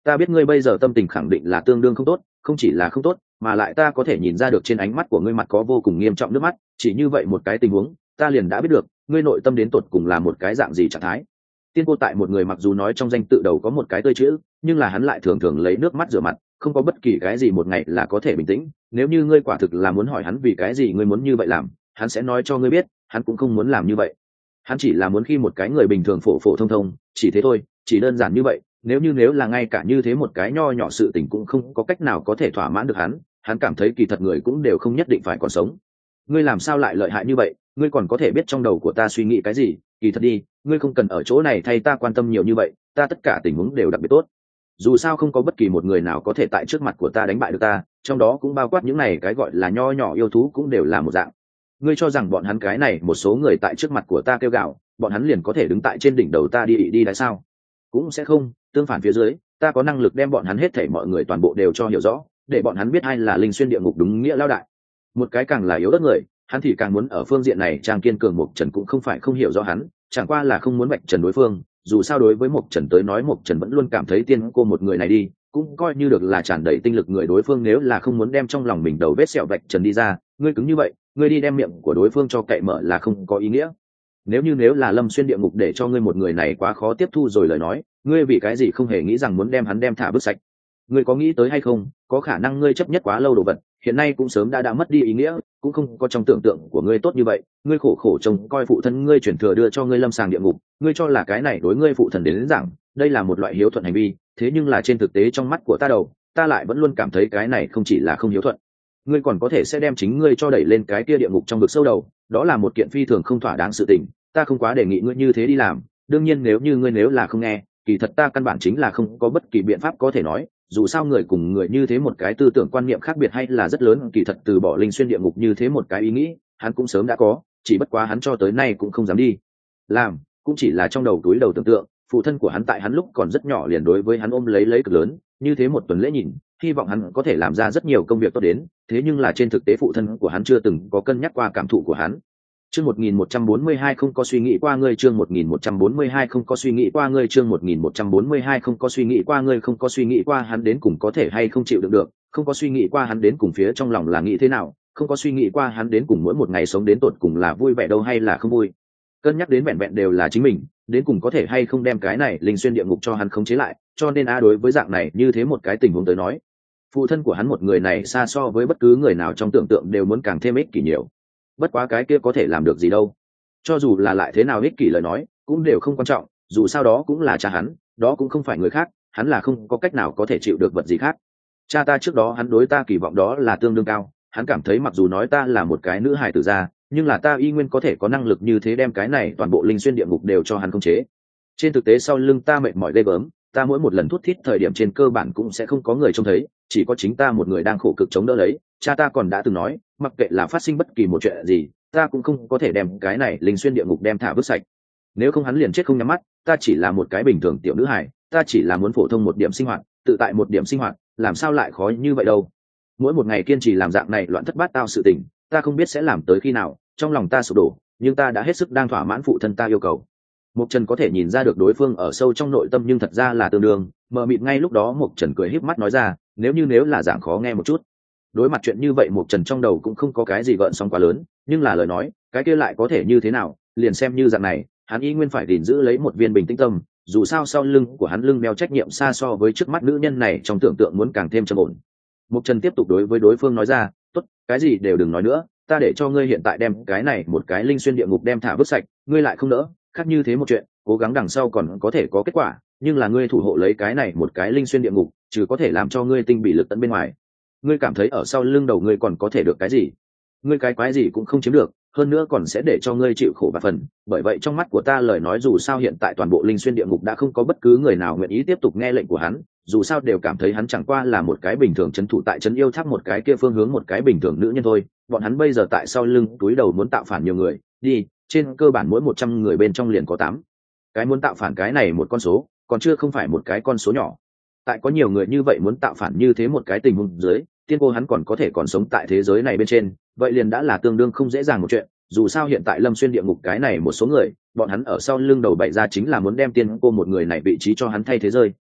Ta biết ngươi bây giờ tâm tình khẳng định là tương đương không tốt, không chỉ là không tốt mà lại ta có thể nhìn ra được trên ánh mắt của ngươi mặt có vô cùng nghiêm trọng nước mắt. Chỉ như vậy một cái tình huống ta liền đã biết được ngươi nội tâm đến tột cùng là một cái dạng gì trạng thái. Tiên cô tại một người mặc dù nói trong danh tự đầu có một cái tươi chữ, nhưng là hắn lại thường thường lấy nước mắt rửa mặt, không có bất kỳ cái gì một ngày là có thể bình tĩnh. Nếu như ngươi quả thực là muốn hỏi hắn vì cái gì ngươi muốn như vậy làm, hắn sẽ nói cho ngươi biết hắn cũng không muốn làm như vậy. Hắn chỉ là muốn khi một cái người bình thường phổ phổ thông thông, chỉ thế thôi, chỉ đơn giản như vậy. Nếu là ngay cả như thế một cái nho nhỏ sự tình cũng không có cách nào có thể thỏa mãn được hắn cảm thấy kỳ thật người cũng đều không nhất định phải còn sống. Ngươi làm sao lại lợi hại như vậy, ngươi còn có thể biết trong đầu của ta suy nghĩ cái gì? Kỳ thật đi, ngươi không cần ở chỗ này thay ta quan tâm nhiều như vậy, ta tất cả tình huống đều đặc biệt tốt. Dù sao không có bất kỳ một người nào có thể tại trước mặt của ta đánh bại được ta, trong đó cũng bao quát những này cái gọi là nho nhỏ yêu thú cũng đều là một dạng. Ngươi cho rằng bọn hắn cái này một số người tại trước mặt của ta kêu gào, bọn hắn liền có thể đứng tại trên đỉnh đầu ta đi đấy sao? Cũng sẽ không, tương phản phía dưới, ta có năng lực đem bọn hắn hết thảy mọi người toàn bộ đều cho hiểu rõ, để bọn hắn biết ai là linh xuyên địa ngục đúng nghĩa lao đại. Một cái càng là yếu đất người, hắn thì càng muốn ở phương diện này trang kiên cường. Mộc Trần cũng không phải không hiểu rõ hắn, chẳng qua là không muốn vạch trần đối phương. Dù sao đối với Mộc Trần tới nói, Mộc Trần vẫn luôn cảm thấy tiên cô một người này đi cũng coi như được là tràn đầy tinh lực người. Đối phương nếu là không muốn đem trong lòng mình đầu vết sẹo vạch trần đi ra, ngươi cứng như vậy, ngươi đi đem miệng của đối phương cho cậy mở là không có ý nghĩa. Nếu là Lâm Xuyên địa ngục để cho ngươi một người này quá khó tiếp thu rồi lời nói, ngươi vì cái gì không hề nghĩ rằng muốn đem hắn đem thả bước sạch? Ngươi có nghĩ tới hay không, có khả năng ngươi chấp nhất quá lâu đồ vật, hiện nay cũng sớm đã mất đi ý nghĩa, cũng không có trong tưởng tượng của ngươi tốt như vậy. Ngươi khổ khổ trông coi phụ thân ngươi chuyển thừa đưa cho ngươi lâm sàng địa ngục, ngươi cho là cái này đối ngươi phụ thần đến rằng đây là một loại hiếu thuận hành vi, thế nhưng là trên thực tế trong mắt của ta đầu, ta lại vẫn luôn cảm thấy cái này không chỉ là không hiếu thuận. Ngươi còn có thể sẽ đem chính ngươi cho đẩy lên cái kia địa ngục trong vực sâu đầu, đó là một kiện phi thường không thỏa đáng sự tình. Ta không quá đề nghị ngươi như thế đi làm. Đương nhiên nếu là không nghe, kỳ thật ta căn bản chính là không có bất kỳ biện pháp có thể nói. Dù sao người cùng người như thế một cái tư tưởng quan niệm khác biệt hay là rất lớn, kỳ thật từ bỏ linh xuyên địa ngục như thế một cái ý nghĩ hắn cũng sớm đã có, chỉ bất quá hắn cho tới nay cũng không dám đi làm, cũng chỉ là trong đầu túi đầu tưởng tượng. Phụ thân của hắn tại hắn lúc còn rất nhỏ liền đối với hắn ôm lấy cực lớn, như thế một tuần lễ nhìn, hy vọng hắn có thể làm ra rất nhiều công việc tốt đến, thế nhưng là trên thực tế phụ thân của hắn chưa từng có cân nhắc qua cảm thụ của hắn. Chương 1142 không có suy nghĩ qua ngươi, chương 1142 không có suy nghĩ qua ngươi, chương 1142 không có suy nghĩ qua ngươi, không có suy nghĩ qua hắn đến cùng có thể hay không chịu đựng được, không có suy nghĩ qua hắn đến cùng phía trong lòng là nghĩ thế nào, không có suy nghĩ qua hắn đến cùng mỗi một ngày sống đến tột cùng là vui vẻ đâu hay là không vui. Cân nhắc đến vẹn vẹn đều là chính mình, đến cùng có thể hay không đem cái này linh xuyên địa ngục cho hắn khống chế lại, cho nên đối với dạng này như thế một cái tình huống tới nói, phụ thân của hắn một người này xa so với bất cứ người nào trong tưởng tượng đều muốn càng thêm ích kỷ nhiều. Bất quá cái kia có thể làm được gì đâu, cho dù là lại thế nào ích kỷ lời nói cũng đều không quan trọng, dù sao đó cũng là cha hắn, đó cũng không phải người khác, hắn là không có cách nào có thể chịu được vật gì khác. Cha ta trước đó hắn đối ta kỳ vọng đó là tương đương cao, hắn cảm thấy mặc dù nói ta là một cái nữ hài tử gia, nhưng là ta y nguyên có thể có năng lực như thế đem cái này toàn bộ linh xuyên địa ngục đều cho hắn khống chế. Trên thực tế sau lưng ta mệt mỏi ghê gớm, ta mỗi một lần thút thít thời điểm trên cơ bản cũng sẽ không có người trông thấy, chỉ có chính ta một người đang khổ cực chống đỡ lấy. Cha ta còn đã từng nói, mặc kệ là phát sinh bất kỳ một chuyện gì, ta cũng không có thể đem cái này linh xuyên địa ngục đem thả vứt sạch. Nếu không hắn liền chết không nhắm mắt. Ta chỉ là một cái bình thường tiểu nữ hài, ta chỉ là muốn phổ thông một điểm sinh hoạt, tự tại một điểm sinh hoạt, làm sao lại khó như vậy đâu. Mỗi một ngày kiên trì làm dạng này loạn thất bát tao sự tình, ta không biết sẽ làm tới khi nào, trong lòng ta sụp đổ, nhưng ta đã hết sức đang thỏa mãn phụ thân ta yêu cầu. Mộc Trần có thể nhìn ra được đối phương ở sâu trong nội tâm nhưng thật ra là tương đương mờ mịt. Ngay lúc đó Mộc Trần cười híp mắt nói ra, nếu là giảng khó nghe một chút. Đối mặt chuyện như vậy Mộc Trần trong đầu cũng không có cái gì gợn sóng quá lớn, nhưng là lời nói cái kia lại có thể như thế nào, liền xem như dạng này hắn y nguyên phải gìn giữ lấy một viên bình tĩnh tâm. Dù sao sau lưng của hắn lưng đeo trách nhiệm xa so với trước mắt nữ nhân này trong tưởng tượng muốn càng thêm trầm ổn. Mộc Trần tiếp tục đối với đối phương nói ra, tốt, cái gì đều đừng nói nữa, ta để cho ngươi hiện tại đem cái này một cái linh xuyên địa ngục đem thả vứt sạch, ngươi lại không đỡ, khác như thế một chuyện cố gắng đằng sau còn có thể có kết quả, nhưng là ngươi thủ hộ lấy cái này một cái linh xuyên địa ngục chứ có thể làm cho ngươi tinh bị lực tận bên ngoài. Ngươi cảm thấy ở sau lưng đầu ngươi còn có thể được cái gì? Ngươi cái quái gì cũng không chiếm được, hơn nữa còn sẽ để cho ngươi chịu khổ và phần. Bởi vậy trong mắt của ta lời nói, dù sao hiện tại toàn bộ linh xuyên địa ngục đã không có bất cứ người nào nguyện ý tiếp tục nghe lệnh của hắn, dù sao đều cảm thấy hắn chẳng qua là một cái bình thường trấn thủ tại trấn yêu tháp một cái kia phương hướng một cái bình thường nữ nhân thôi. Bọn hắn bây giờ tại sau lưng túi đầu muốn tạo phản nhiều người đi, trên cơ bản mỗi 100 người bên trong liền có 8 cái muốn tạo phản, cái này một con số còn chưa không phải một cái con số nhỏ. Tại có nhiều người như vậy muốn tạo phản như thế một cái tình huống dưới, tiên cô hắn còn có thể còn sống tại thế giới này bên trên, vậy liền đã là tương đương không dễ dàng một chuyện. Dù sao hiện tại lâm xuyên địa ngục cái này một số người, bọn hắn ở sau lưng đầu bày ra chính là muốn đem tiên cô một người này vị trí cho hắn thay thế rơi,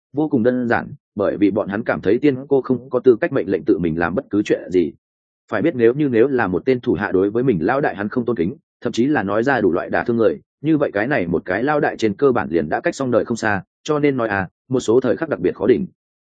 Vô cùng đơn giản, bởi vì bọn hắn cảm thấy tiên cô không có tư cách mệnh lệnh tự mình làm bất cứ chuyện gì. Phải biết nếu là một tên thủ hạ đối với mình lao đại hắn không tôn kính, thậm chí là nói ra đủ loại đả thương người, như vậy cái này một cái lao đại trên cơ bản liền đã cách xong đời không xa, cho nên nói một số thời khắc đặc biệt khó đỉnh.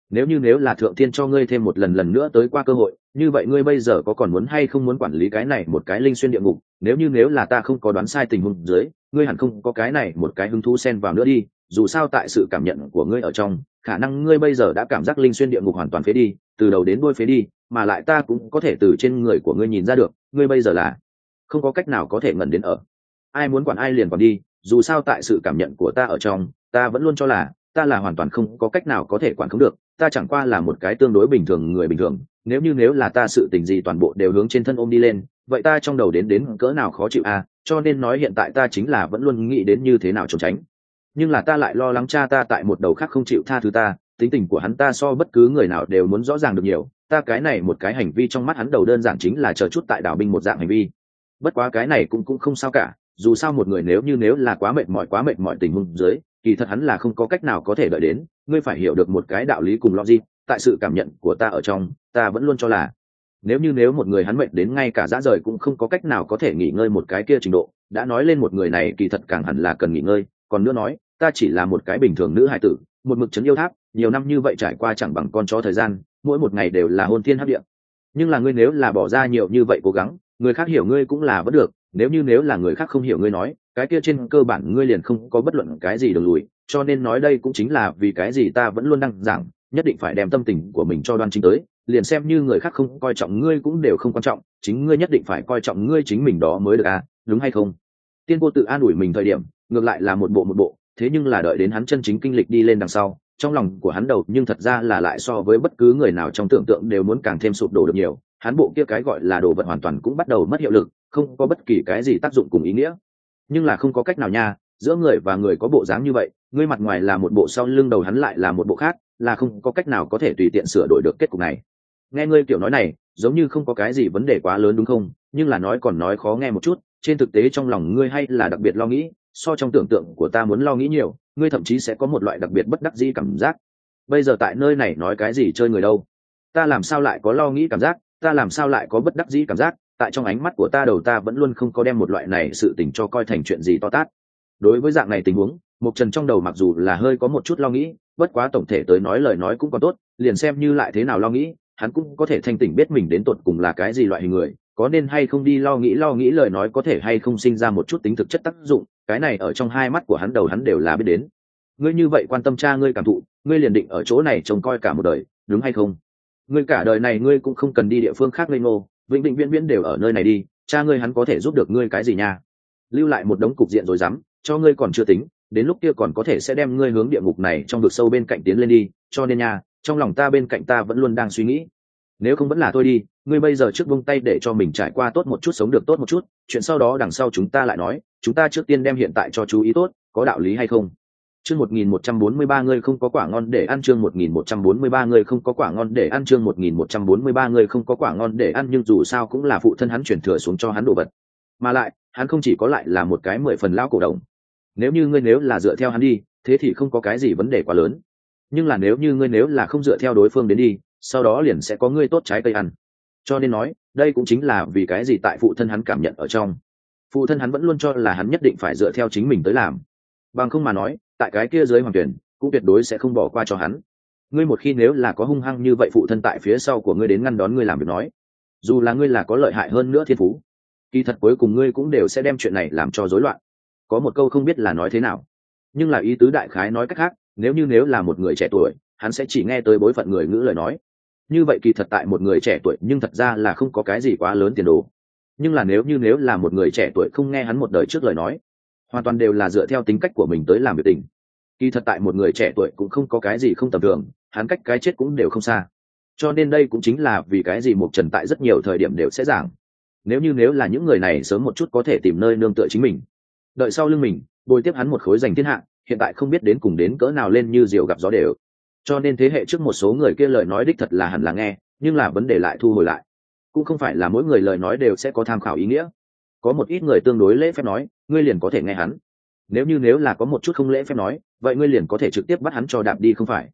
Nếu là thượng thiên cho ngươi thêm một lần nữa tới qua cơ hội, như vậy ngươi bây giờ có còn muốn hay không muốn quản lý cái này một cái linh xuyên địa ngục? Nếu là ta không có đoán sai tình huống dưới, ngươi hẳn không có cái này một cái hứng thú xen vào nữa đi, dù sao tại sự cảm nhận của ngươi ở trong, khả năng ngươi bây giờ đã cảm giác linh xuyên địa ngục hoàn toàn phế đi, từ đầu đến đuôi phế đi, mà lại ta cũng có thể từ trên người của ngươi nhìn ra được, ngươi bây giờ là không có cách nào có thể ngẩn đến ở. Ai muốn quản ai liền quản đi, dù sao tại sự cảm nhận của ta ở trong, ta vẫn luôn cho là ta là hoàn toàn không có cách nào có thể quản không được, ta chẳng qua là một cái tương đối bình thường người bình thường. Nếu là ta sự tình gì toàn bộ đều hướng trên thân ôm đi lên, vậy ta trong đầu đến cỡ nào khó chịu cho nên nói hiện tại ta chính là vẫn luôn nghĩ đến như thế nào trốn tránh. Nhưng là ta lại lo lắng cha ta tại một đầu khác không chịu tha thứ ta, tính tình của hắn ta so bất cứ người nào đều muốn rõ ràng được nhiều, ta cái này một cái hành vi trong mắt hắn đầu đơn giản chính là chờ chút tại đảo binh một dạng hành vi. Bất quá cái này cũng không sao cả, dù sao một người nếu là quá mệt mỏi tình huống dưới, kỳ thật hắn là không có cách nào có thể đợi đến. Ngươi phải hiểu được một cái đạo lý cùng logic, tại sự cảm nhận của ta ở trong, ta vẫn luôn cho là nếu một người hắn mệt đến ngay cả dã rời cũng không có cách nào có thể nghỉ ngơi một cái kia trình độ, đã nói lên một người này kỳ thật càng hẳn là cần nghỉ ngơi. Còn nữa nói, ta chỉ là một cái bình thường nữ hài tử, một mực trấn yêu tháp, nhiều năm như vậy trải qua chẳng bằng con chó thời gian, mỗi một ngày đều là hôn thiên hấp địa. Nhưng là ngươi nếu là bỏ ra nhiều như vậy cố gắng, người khác hiểu ngươi cũng là vẫn được, nếu là người khác không hiểu ngươi nói, cái kia trên cơ bản ngươi liền không có bất luận cái gì đường lùi. Cho nên nói đây cũng chính là vì cái gì ta vẫn luôn đang giảng, nhất định phải đem tâm tình của mình cho đoan chính tới, liền xem như người khác không coi trọng ngươi cũng đều không quan trọng, chính ngươi nhất định phải coi trọng ngươi chính mình đó mới được đúng hay không? Tiên Cô tự an ủi mình thời điểm, ngược lại là một bộ, thế nhưng là đợi đến hắn chân chính kinh lịch đi lên đằng sau, trong lòng của hắn đầu nhưng thật ra là lại so với bất cứ người nào trong tưởng tượng đều muốn càng thêm sụp đổ được nhiều. Hắn bộ kia cái gọi là đồ vật hoàn toàn cũng bắt đầu mất hiệu lực, không có bất kỳ cái gì tác dụng cùng ý nghĩa. Nhưng là không có cách nào nha, giữa người và người có bộ dáng như vậy, ngươi mặt ngoài là một bộ, sau lưng đầu hắn lại là một bộ khác, là không có cách nào có thể tùy tiện sửa đổi được kết cục này. Nghe ngươi kiểu nói này, giống như không có cái gì vấn đề quá lớn đúng không? Nhưng là nói còn nói khó nghe một chút, trên thực tế trong lòng ngươi hay là đặc biệt lo nghĩ, so trong tưởng tượng của ta muốn lo nghĩ nhiều, ngươi thậm chí sẽ có một loại đặc biệt bất đắc dĩ cảm giác. Bây giờ tại nơi này nói cái gì chơi người đâu? Ta làm sao lại có lo nghĩ cảm giác, ta làm sao lại có bất đắc dĩ cảm giác? Tại trong ánh mắt của ta đầu ta vẫn luôn không có đem một loại này sự tình cho coi thành chuyện gì to tát. Đối với dạng này tình huống, Mộc Trần trong đầu mặc dù là hơi có một chút lo nghĩ, bất quá tổng thể tới nói lời nói cũng còn tốt, liền xem như lại thế nào lo nghĩ, hắn cũng có thể thanh tỉnh biết mình đến tột cùng là cái gì loại hình người, có nên hay không đi lo nghĩ lời nói có thể hay không sinh ra một chút tính thực chất tác dụng, cái này ở trong hai mắt của hắn đầu hắn đều là biết đến. Ngươi như vậy quan tâm cha ngươi cảm thụ, ngươi liền định ở chỗ này trông coi cả một đời, đúng hay không? Ngươi cả đời này ngươi cũng không cần đi địa phương khác lên ngô, vĩnh vĩnh viễn viễn đều ở nơi này đi, cha ngươi hắn có thể giúp được ngươi cái gì nha? Lưu lại một đống cục diện rồi dám, cho ngươi còn chưa tính, đến lúc kia còn có thể sẽ đem ngươi hướng địa ngục này trong vực sâu bên cạnh tiến lên đi, cho nên nha, trong lòng ta bên cạnh ta vẫn luôn đang suy nghĩ, nếu không vẫn là thôi đi, ngươi bây giờ trước buông tay để cho mình trải qua tốt một chút, sống được tốt một chút, chuyện sau đó đằng sau chúng ta lại nói, chúng ta trước tiên đem hiện tại cho chú ý tốt, có đạo lý hay không? Chương 1143 ngươi không có quả ngon để ăn, chương 1143 ngươi không có quả ngon để ăn, chương 1143 ngươi không có quả ngon để ăn, nhưng dù sao cũng là phụ thân hắn chuyển thừa xuống cho hắn đồ vật. Mà lại, hắn không chỉ có lại là một cái 10 phần lão cổ đồng. Nếu là dựa theo hắn đi, thế thì không có cái gì vấn đề quá lớn. Nhưng là nếu là không dựa theo đối phương đến đi, sau đó liền sẽ có ngươi tốt trái cây ăn. Cho nên nói, đây cũng chính là vì cái gì tại phụ thân hắn cảm nhận ở trong. Phụ thân hắn vẫn luôn cho là hắn nhất định phải dựa theo chính mình tới làm. Bằng không mà nói, tại cái kia dưới hoàng tuyển, cũng tuyệt đối sẽ không bỏ qua cho hắn. Ngươi một khi nếu là có hung hăng như vậy phụ thân tại phía sau của ngươi đến ngăn đón ngươi làm việc nói, dù là ngươi là có lợi hại hơn nữa thiên phú, kỳ thật cuối cùng ngươi cũng đều sẽ đem chuyện này làm cho rối loạn. Có một câu không biết là nói thế nào, nhưng là ý tứ đại khái nói cách khác, nếu là một người trẻ tuổi, hắn sẽ chỉ nghe tới bối phận người ngữ lời nói. Như vậy kỳ thật tại một người trẻ tuổi nhưng thật ra là không có cái gì quá lớn tiền đồ. Nhưng là nếu là một người trẻ tuổi không nghe hắn một đời trước lời nói, hoàn toàn đều là dựa theo tính cách của mình tới làm việc tình, kỳ thật tại một người trẻ tuổi cũng không có cái gì không tầm thường, hắn cách cái chết cũng đều không xa. Cho nên đây cũng chính là vì cái gì Mộc Trần tại rất nhiều thời điểm đều sẽ giảng, nếu là những người này sớm một chút có thể tìm nơi nương tựa chính mình, đợi sau lưng mình bồi tiếp hắn một khối giành thiên hạ, hiện tại không biết đến cùng đến cỡ nào lên như diều gặp gió đều. Cho nên thế hệ trước một số người kia lời nói đích thật là hẳn là nghe, nhưng là vấn đề lại thu hồi lại, cũng không phải là mỗi người lời nói đều sẽ có tham khảo ý nghĩa. Có một ít người tương đối lễ phép nói, ngươi liền có thể nghe hắn. Nếu là có một chút không lễ phép nói, vậy ngươi liền có thể trực tiếp bắt hắn cho đạp đi không phải.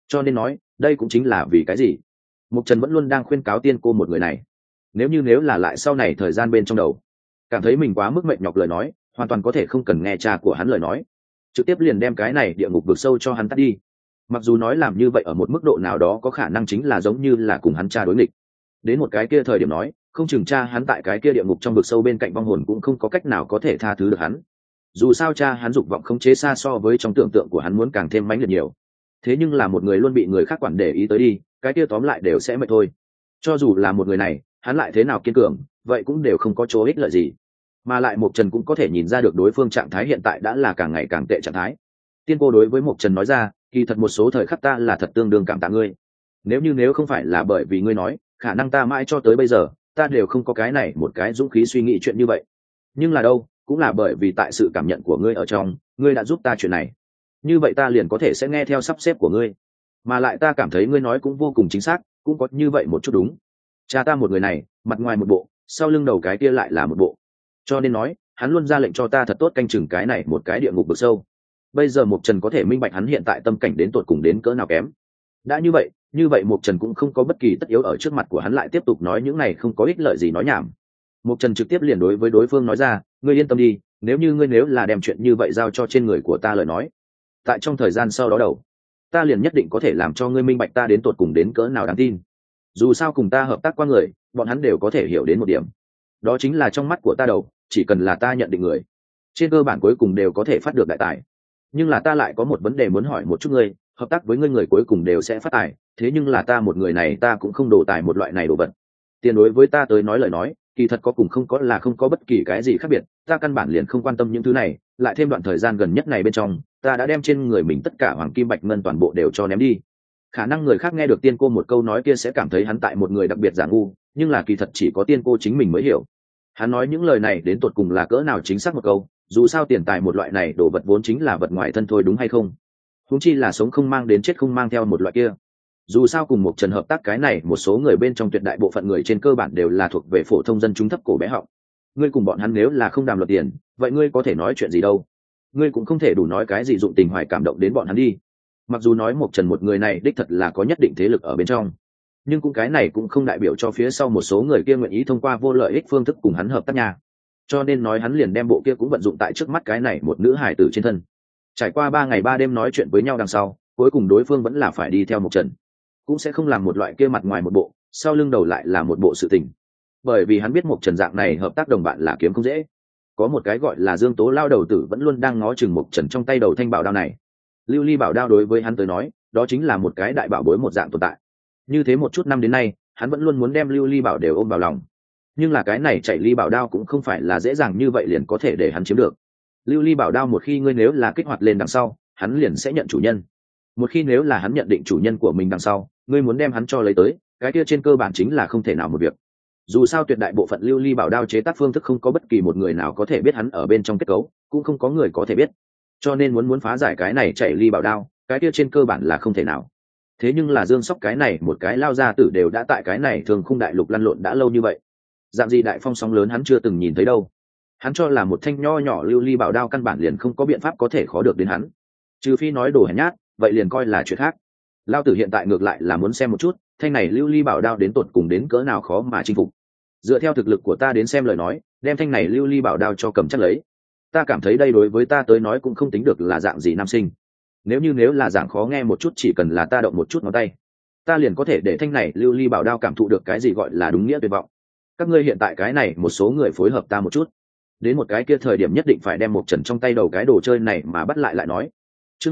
Cho nên nói đây cũng chính là vì cái gì mục trần vẫn luôn đang khuyên cáo tiên cô một người này. Nếu là lại sau này thời gian bên trong đầu cảm thấy mình quá mức mệt nhọc lời nói, hoàn toàn có thể không cần nghe cha của hắn lời nói, trực tiếp liền đem cái này địa ngục vực sâu cho hắn tắt đi. Mặc dù nói làm như vậy ở một mức độ nào đó có khả năng chính là giống như là cùng hắn cha đối nghịch, đến một cái kia thời điểm nói không chừng cha hắn tại cái kia địa ngục trong vực sâu bên cạnh vong hồn cũng không có cách nào có thể tha thứ được hắn. Dù sao cha hắn dục vọng khống chế xa so với trong tưởng tượng của hắn muốn càng thêm mãnh liệt nhiều. Thế nhưng là một người luôn bị người khác quản để ý tới đi, cái kia tóm lại đều sẽ mệt thôi. Cho dù là một người này hắn lại thế nào kiên cường, vậy cũng đều không có chỗ ích lợi gì. Mà lại Mộc Trần cũng có thể nhìn ra được đối phương trạng thái hiện tại đã là càng ngày càng tệ trạng thái. Tiên cô đối với Mộc Trần nói ra, kỳ thật một số thời khắc ta là thật tương đương cảm tạ ngươi. Nếu không phải là bởi vì ngươi nói, khả năng ta mãi cho tới bây giờ ta đều không có cái này một cái dũng khí suy nghĩ chuyện như vậy. Nhưng là đâu cũng là bởi vì tại sự cảm nhận của ngươi ở trong, ngươi đã giúp ta chuyện này, như vậy ta liền có thể sẽ nghe theo sắp xếp của ngươi. Mà lại ta cảm thấy ngươi nói cũng vô cùng chính xác, cũng có như vậy một chút đúng. Cha ta một người này mặt ngoài một bộ, sau lưng đầu cái kia lại là một bộ, cho nên nói hắn luôn ra lệnh cho ta thật tốt canh chừng cái này một cái địa ngục vực sâu. Bây giờ Mộc Trần có thể minh bạch hắn hiện tại tâm cảnh đến tột cùng đến cỡ nào kém. Đã như vậy Mộc Trần cũng không có bất kỳ tất yếu ở trước mặt của hắn lại tiếp tục nói những này không có ích lợi gì nói nhảm. Mộc Trần trực tiếp liền đối với đối phương nói ra, ngươi yên tâm đi, nếu là đem chuyện như vậy giao cho trên người của ta lời nói, tại trong thời gian sau đó đầu ta liền nhất định có thể làm cho ngươi minh bạch ta đến tột cùng đến cỡ nào đáng tin. Dù sao cùng ta hợp tác qua người, bọn hắn đều có thể hiểu đến một điểm, đó chính là trong mắt của ta đầu chỉ cần là ta nhận định người, trên cơ bản cuối cùng đều có thể phát được đại tài. Nhưng là ta lại có một vấn đề muốn hỏi một chút ngươi, hợp tác với ngươi người cuối cùng đều sẽ phát tài, thế nhưng là ta một người này ta cũng không đổ tài một loại này đồ vật. Tiền đối với ta tới nói lời nói, kỳ thật có cùng không có là không có bất kỳ cái gì khác biệt, ta căn bản liền không quan tâm những thứ này. Lại thêm đoạn thời gian gần nhất này bên trong, ta đã đem trên người mình tất cả hoàng kim bạch ngân toàn bộ đều cho ném đi. Khả năng người khác nghe được tiên cô một câu nói kia sẽ cảm thấy hắn tại một người đặc biệt giả ngu, nhưng là kỳ thật chỉ có tiên cô chính mình mới hiểu hắn nói những lời này đến tột cùng là cỡ nào chính xác một câu. Dù sao tiền tài một loại này đồ vật vốn chính là vật ngoài thân thôi, đúng hay không? Huống chi là sống không mang đến chết không mang theo một loại kia. Dù sao cùng Mộc Trần hợp tác cái này, một số người bên trong tuyệt đại bộ phận người trên cơ bản đều là thuộc về phổ thông dân chúng thấp cổ bé họng. Ngươi cùng bọn hắn nếu là không đàm luật tiền, vậy ngươi có thể nói chuyện gì đâu? Ngươi cũng không thể đủ nói cái gì dụng tình hoài cảm động đến bọn hắn đi. Mặc dù nói Mộc Trần một người này đích thật là có nhất định thế lực ở bên trong, nhưng cũng cái này cũng không đại biểu cho phía sau một số người kia nguyện ý thông qua vô lợi ích phương thức cùng hắn hợp tác nha. Cho nên nói hắn liền đem bộ kia cũng vận dụng tại trước mắt cái này một nữ hài tử trên thân. Trải qua 3 ngày 3 đêm nói chuyện với nhau đằng sau, cuối cùng đối phương vẫn là phải đi theo Mộc Trần, cũng sẽ không làm một loại kia mặt ngoài một bộ, sau lưng đầu lại là một bộ sự tình. Bởi vì hắn biết Mộc Trần dạng này hợp tác đồng bạn là kiếm không dễ. Có một cái gọi là Dương Tố lao đầu tử vẫn luôn đang ngó chừng Mộc Trần trong tay đầu thanh bảo đao này. Lưu ly bảo đao đối với hắn tới nói, đó chính là một cái đại bảo bối một dạng tồn tại. Như thế một chút năm đến nay, hắn vẫn luôn muốn đem lưu ly bảo đều ôm vào lòng. Nhưng là cái này chạy ly bảo đao cũng không phải là dễ dàng như vậy liền có thể để hắn chiếm được. Lưu ly bảo đao một khi ngươi nếu là kích hoạt lên đằng sau, hắn liền sẽ nhận chủ nhân. Một khi nếu là hắn nhận định chủ nhân của mình đằng sau, ngươi muốn đem hắn cho lấy tới, cái kia trên cơ bản chính là không thể nào một việc. Dù sao tuyệt đại bộ phận lưu ly bảo đao chế tác phương thức không có bất kỳ một người nào có thể biết hắn ở bên trong kết cấu, cũng không có người có thể biết. Cho nên muốn phá giải cái này chạy ly bảo đao, cái kia trên cơ bản là không thể nào. Thế nhưng là Dương Sóc cái này một cái lao gia tử đều đã tại cái này thường khung đại lục lăn lộn đã lâu như vậy, dạng gì đại phong sóng lớn hắn chưa từng nhìn thấy đâu. Hắn cho là một thanh nho nhỏ lưu ly bảo đao căn bản liền không có biện pháp có thể khó được đến hắn, trừ phi nói đồ hèn nhát, vậy liền coi là chuyện khác. Lao tử hiện tại ngược lại là muốn xem một chút thanh này lưu ly bảo đao đến tột cùng đến cỡ nào khó mà chinh phục. Dựa theo thực lực của ta đến xem lời nói, đem thanh này lưu ly bảo đao cho cầm chắc lấy, ta cảm thấy đây đối với ta tới nói cũng không tính được là dạng gì nam sinh. Nếu là dạng khó nghe một chút, chỉ cần là ta động một chút ngón tay, ta liền có thể để thanh này lưu ly bảo đao cảm thụ được cái gì gọi là đúng nghĩa tuyệt vọng. Các ngươi hiện tại cái này một số người phối hợp ta một chút, đến một cái kia thời điểm nhất định phải đem Mộc Trần trong tay đầu cái đồ chơi này mà bắt lại nói. Chương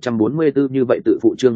1144 như vậy tự phụ, chương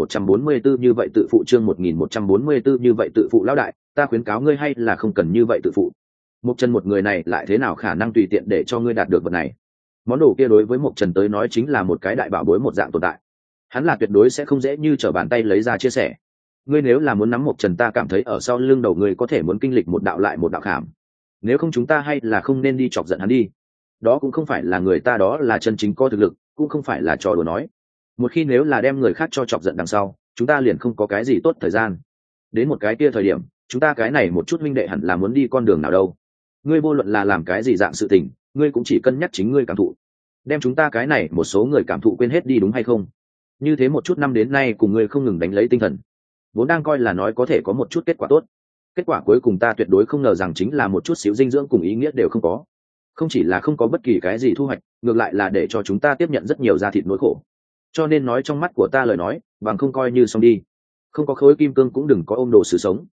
1144 như vậy tự phụ, chương 1144 như vậy tự phụ. Lão đại, ta khuyến cáo ngươi hay là không cần như vậy tự phụ. Mộc Trần một người này lại thế nào khả năng tùy tiện để cho ngươi đạt được vật này. Món đồ kia đối với Mộc Trần tới nói chính là một cái đại bảo bối một dạng tồn tại. Hắn là tuyệt đối sẽ không dễ như trở bàn tay lấy ra chia sẻ. Ngươi nếu là muốn nắm Mộc Trần, ta cảm thấy ở sau lưng đầu ngươi có thể muốn kinh lịch một đạo lại một đạo khảm. Nếu không chúng ta hay là không nên đi chọc giận hắn đi. Đó cũng không phải là người ta, đó là chân chính có thực lực, cũng không phải là trò đùa nói. Một khi nếu là đem người khác cho chọc giận đằng sau, chúng ta liền không có cái gì tốt thời gian. Đến một cái kia thời điểm, chúng ta cái này một chút huynh đệ hẳn là muốn đi con đường nào đâu. Ngươi vô luận là làm cái gì dạng sự tình, ngươi cũng chỉ cân nhắc chính ngươi cảm thụ, đem chúng ta cái này một số người cảm thụ quên hết đi, đúng hay không? như thế một chút năm đến nay cùng ngươi không ngừng đánh lấy tinh thần, vốn đang coi là nói có thể có một chút kết quả tốt, kết quả cuối cùng ta tuyệt đối không ngờ rằng chính là một chút xíu dinh dưỡng cùng ý nghĩa đều không có. Không chỉ là không có bất kỳ cái gì thu hoạch, ngược lại là để cho chúng ta tiếp nhận rất nhiều da thịt nỗi khổ. Cho nên nói trong mắt của ta lời nói bằng không coi như xong đi, không có khối kim cương cũng đừng có ôm đồ sự sống.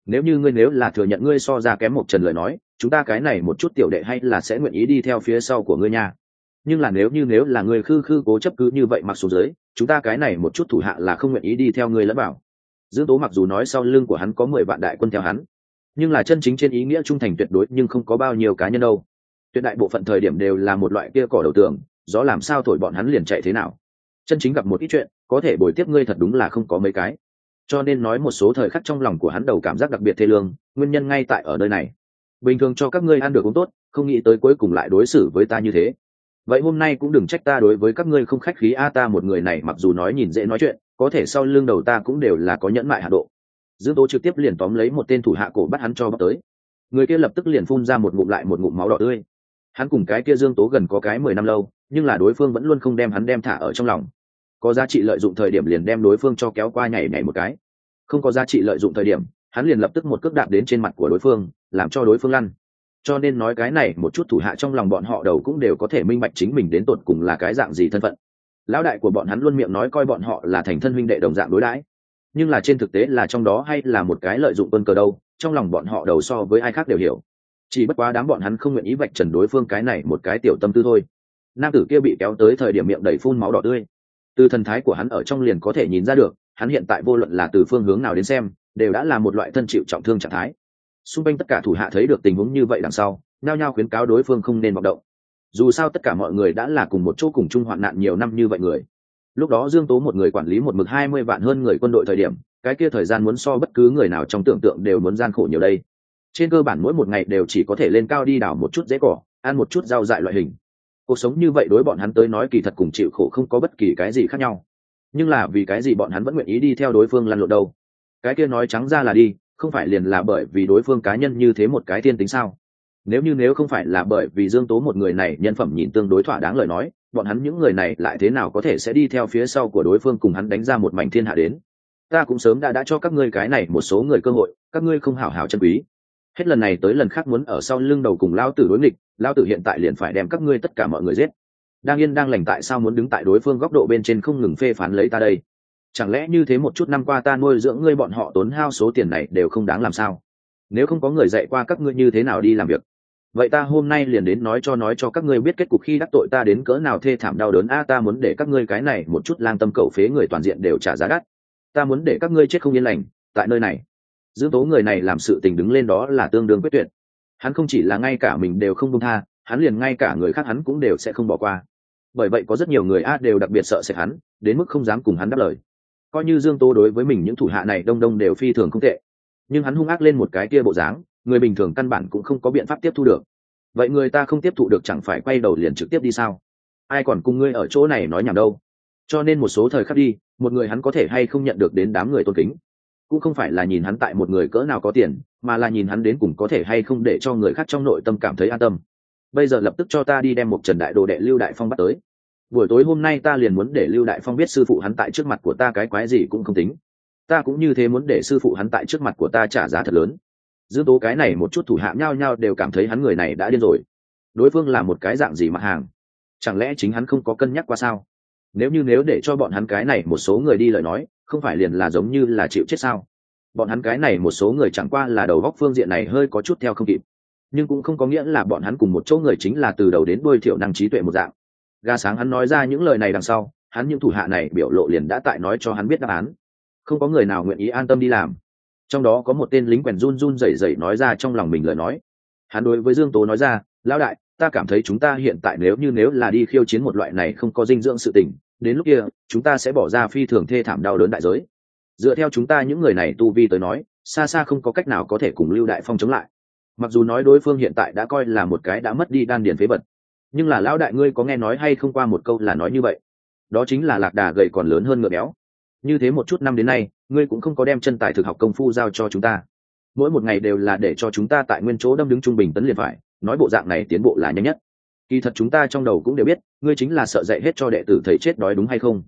Nếu là thừa nhận ngươi so ra kém một trần lời nói, chúng ta cái này một chút tiểu đệ hay là sẽ nguyện ý đi theo phía sau của ngươi nha. Nhưng là nếu là ngươi khư cố chấp cứ như vậy mặc xuống dưới, chúng ta cái này một chút thủ hạ là không nguyện ý đi theo ngươi lẫn bảo. Dương Tố mặc dù nói sau lưng của hắn có 10 vạn đại quân theo hắn, nhưng là chân chính trên ý nghĩa trung thành tuyệt đối nhưng không có bao nhiêu cá nhân đâu. Tuyệt đại bộ phận thời điểm đều là một loại kia cỏ đầu tường, gió làm sao thổi bọn hắn liền chạy thế nào. Chân chính gặp một ít chuyện có thể bồi tiếp ngươi thật đúng là không có mấy cái. Cho nên nói một số thời khắc trong lòng của hắn đầu cảm giác đặc biệt thê lương, nguyên nhân ngay tại ở nơi này. Bình thường cho các ngươi ăn được uống tốt, không nghĩ tới cuối cùng lại đối xử với ta như thế. Vậy hôm nay cũng đừng trách ta đối với các ngươi không khách khí a, ta một người này mặc dù nói nhìn dễ nói chuyện, có thể sau lưng đầu ta cũng đều là có nhẫn mại hạ độ. Dương Tố trực tiếp liền tóm lấy một tên thủ hạ cổ bắt hắn cho bắt tới. Người kia lập tức liền phun ra một ngụm lại một ngụm máu đỏ tươi. Hắn cùng cái kia Dương Tố gần có cái 10 năm lâu, nhưng là đối phương vẫn luôn không đem hắn đem thả ở trong lòng. Có giá trị lợi dụng thời điểm liền đem đối phương cho kéo qua nhảy một cái, không có giá trị lợi dụng thời điểm hắn liền lập tức một cước đạp đến trên mặt của đối phương, làm cho đối phương lăn. Cho nên nói cái này một chút thủ hạ trong lòng bọn họ đầu cũng đều có thể minh bạch chính mình đến tột cùng là cái dạng gì thân phận. Lão đại của bọn hắn luôn miệng nói coi bọn họ là thành thân huynh đệ đồng dạng đối đãi, nhưng là trên thực tế là trong đó hay là một cái lợi dụng quân cờ đâu, trong lòng bọn họ đầu so với ai khác đều hiểu. Chỉ bất quá đám bọn hắn không nguyện ý vạch trần đối phương cái này một cái tiểu tâm tư thôi. Nam tử kia bị kéo tới thời điểm miệng đầy phun máu đỏ tươi, từ thần thái của hắn ở trong liền có thể nhìn ra được hắn hiện tại vô luận là từ phương hướng nào đến xem đều đã là một loại thân chịu trọng thương trạng thái. Xung quanh tất cả thủ hạ thấy được tình huống như vậy đằng sau nhao nhao khuyến cáo đối phương không nên vọng động, dù sao tất cả mọi người đã là cùng một chỗ cùng chung hoạn nạn nhiều năm như vậy người. Lúc đó Dương Tố một người quản lý một mực 20 vạn hơn người quân đội thời điểm, cái kia thời gian muốn so bất cứ người nào trong tưởng tượng đều muốn gian khổ nhiều đây. Trên cơ bản mỗi một ngày đều chỉ có thể lên cao đi đào một chút rễ cỏ, ăn một chút rau dại loại hình. Cuộc sống như vậy đối bọn hắn tới nói kỳ thật cùng chịu khổ không có bất kỳ cái gì khác nhau. Nhưng là vì cái gì bọn hắn vẫn nguyện ý đi theo đối phương lăn lộn đâu? Cái kia nói trắng ra là đi, không phải liền là bởi vì đối phương cá nhân như thế một cái thiên tính sao? Nếu không phải là bởi vì Dương Tố một người này nhân phẩm nhìn tương đối thỏa đáng lời nói, bọn hắn những người này lại thế nào có thể sẽ đi theo phía sau của đối phương cùng hắn đánh ra một mảnh thiên hạ đến. Ta cũng sớm đã cho các ngươi cái này một số người cơ hội, các ngươi không hảo hảo trân quý. Hết lần này tới lần khác muốn ở sau lưng đầu cùng lao tử đối nghịch, lao tử hiện tại liền phải đem các ngươi tất cả mọi người giết. Đang yên đang lành tại sao muốn đứng tại đối phương góc độ bên trên không ngừng phê phán lấy ta đây? Chẳng lẽ như thế một chút năm qua ta nuôi dưỡng ngươi bọn họ tốn hao số tiền này đều không đáng làm sao? Nếu không có người dạy qua các ngươi như thế nào đi làm việc, vậy ta hôm nay liền đến nói cho các ngươi biết kết cục khi đắc tội ta đến cỡ nào thê thảm đau đớn a. Ta muốn để các ngươi cái này một chút lang tâm cẩu phế người toàn diện đều trả giá đắt. Ta muốn để các ngươi chết không yên lành tại nơi này. Dương Tố người này làm sự tình đứng lên đó là tương đương quyết tuyệt. Hắn không chỉ là ngay cả mình đều không buông tha, hắn liền ngay cả người khác hắn cũng đều sẽ không bỏ qua. Bởi vậy có rất nhiều người đều đặc biệt sợ sệt hắn, đến mức không dám cùng hắn đáp lời. Coi như Dương Tố đối với mình những thủ hạ này đông đông đều phi thường không tệ, nhưng hắn hung ác lên một cái kia bộ dáng, người bình thường căn bản cũng không có biện pháp tiếp thu được. Vậy người ta không tiếp thụ được chẳng phải quay đầu liền trực tiếp đi sao? Ai còn cùng ngươi ở chỗ này nói nhảm đâu? Cho nên một số thời khắc đi, một người hắn có thể hay không nhận được đến đám người tôn kính, cũng không phải là nhìn hắn tại một người cỡ nào có tiền, mà là nhìn hắn đến cùng có thể hay không để cho người khác trong nội tâm cảm thấy an tâm. Bây giờ lập tức cho ta đi đem một Trần đại đồ đệ Lưu Đại Phong bắt tới. Buổi tối hôm nay ta liền muốn để Lưu Đại Phong biết sư phụ hắn tại trước mặt của ta cái quái gì cũng không tính. Ta cũng như thế muốn để sư phụ hắn tại trước mặt của ta trả giá thật lớn. Dương Tố cái này một chút thủ hạ nhao nhao đều cảm thấy hắn người này đã điên rồi. Đối phương là một cái dạng gì mặt hàng? Chẳng lẽ chính hắn không có cân nhắc qua sao? Nếu để cho bọn hắn cái này một số người đi lời nói, không phải liền là giống như là chịu chết sao? Bọn hắn cái này một số người chẳng qua là đầu góc phương diện này hơi có chút theo không kịp, nhưng cũng không có nghĩa là bọn hắn cùng một chỗ người chính là từ đầu đến đuôi thiểu năng trí tuệ một dạng. Ga sáng hắn nói ra những lời này đằng sau, hắn những thủ hạ này biểu lộ liền đã tại nói cho hắn biết đáp án. Không có người nào nguyện ý an tâm đi làm. Trong đó có một tên lính quèn run run rẩy rẩy nói ra trong lòng mình lời nói. Hắn đối với Dương Tố nói ra, lão đại, ta cảm thấy chúng ta hiện tại nếu là đi khiêu chiến một loại này không có dinh dưỡng sự tình, đến lúc kia chúng ta sẽ bỏ ra phi thường thê thảm đau đớn đại giới. Dựa theo chúng ta những người này tu vi tới nói, xa xa không có cách nào có thể cùng Lưu Đại Phong chống lại. Mặc dù nói đối phương hiện tại đã coi là một cái đã mất đi đan điền phế vật, nhưng là lão đại ngươi có nghe nói hay không qua một câu là nói như vậy, đó chính là lạc đà gầy còn lớn hơn ngựa béo. Như thế một chút năm đến nay, ngươi cũng không có đem chân tài thực học công phu giao cho chúng ta, mỗi một ngày đều là để cho chúng ta tại nguyên chỗ đâm đứng trung bình tấn liền phải, nói bộ dạng này tiến bộ là nhanh nhất. Kỳ thật chúng ta trong đầu cũng đều biết, ngươi chính là sợ dạy hết cho đệ tử thầy chết đói đúng hay không?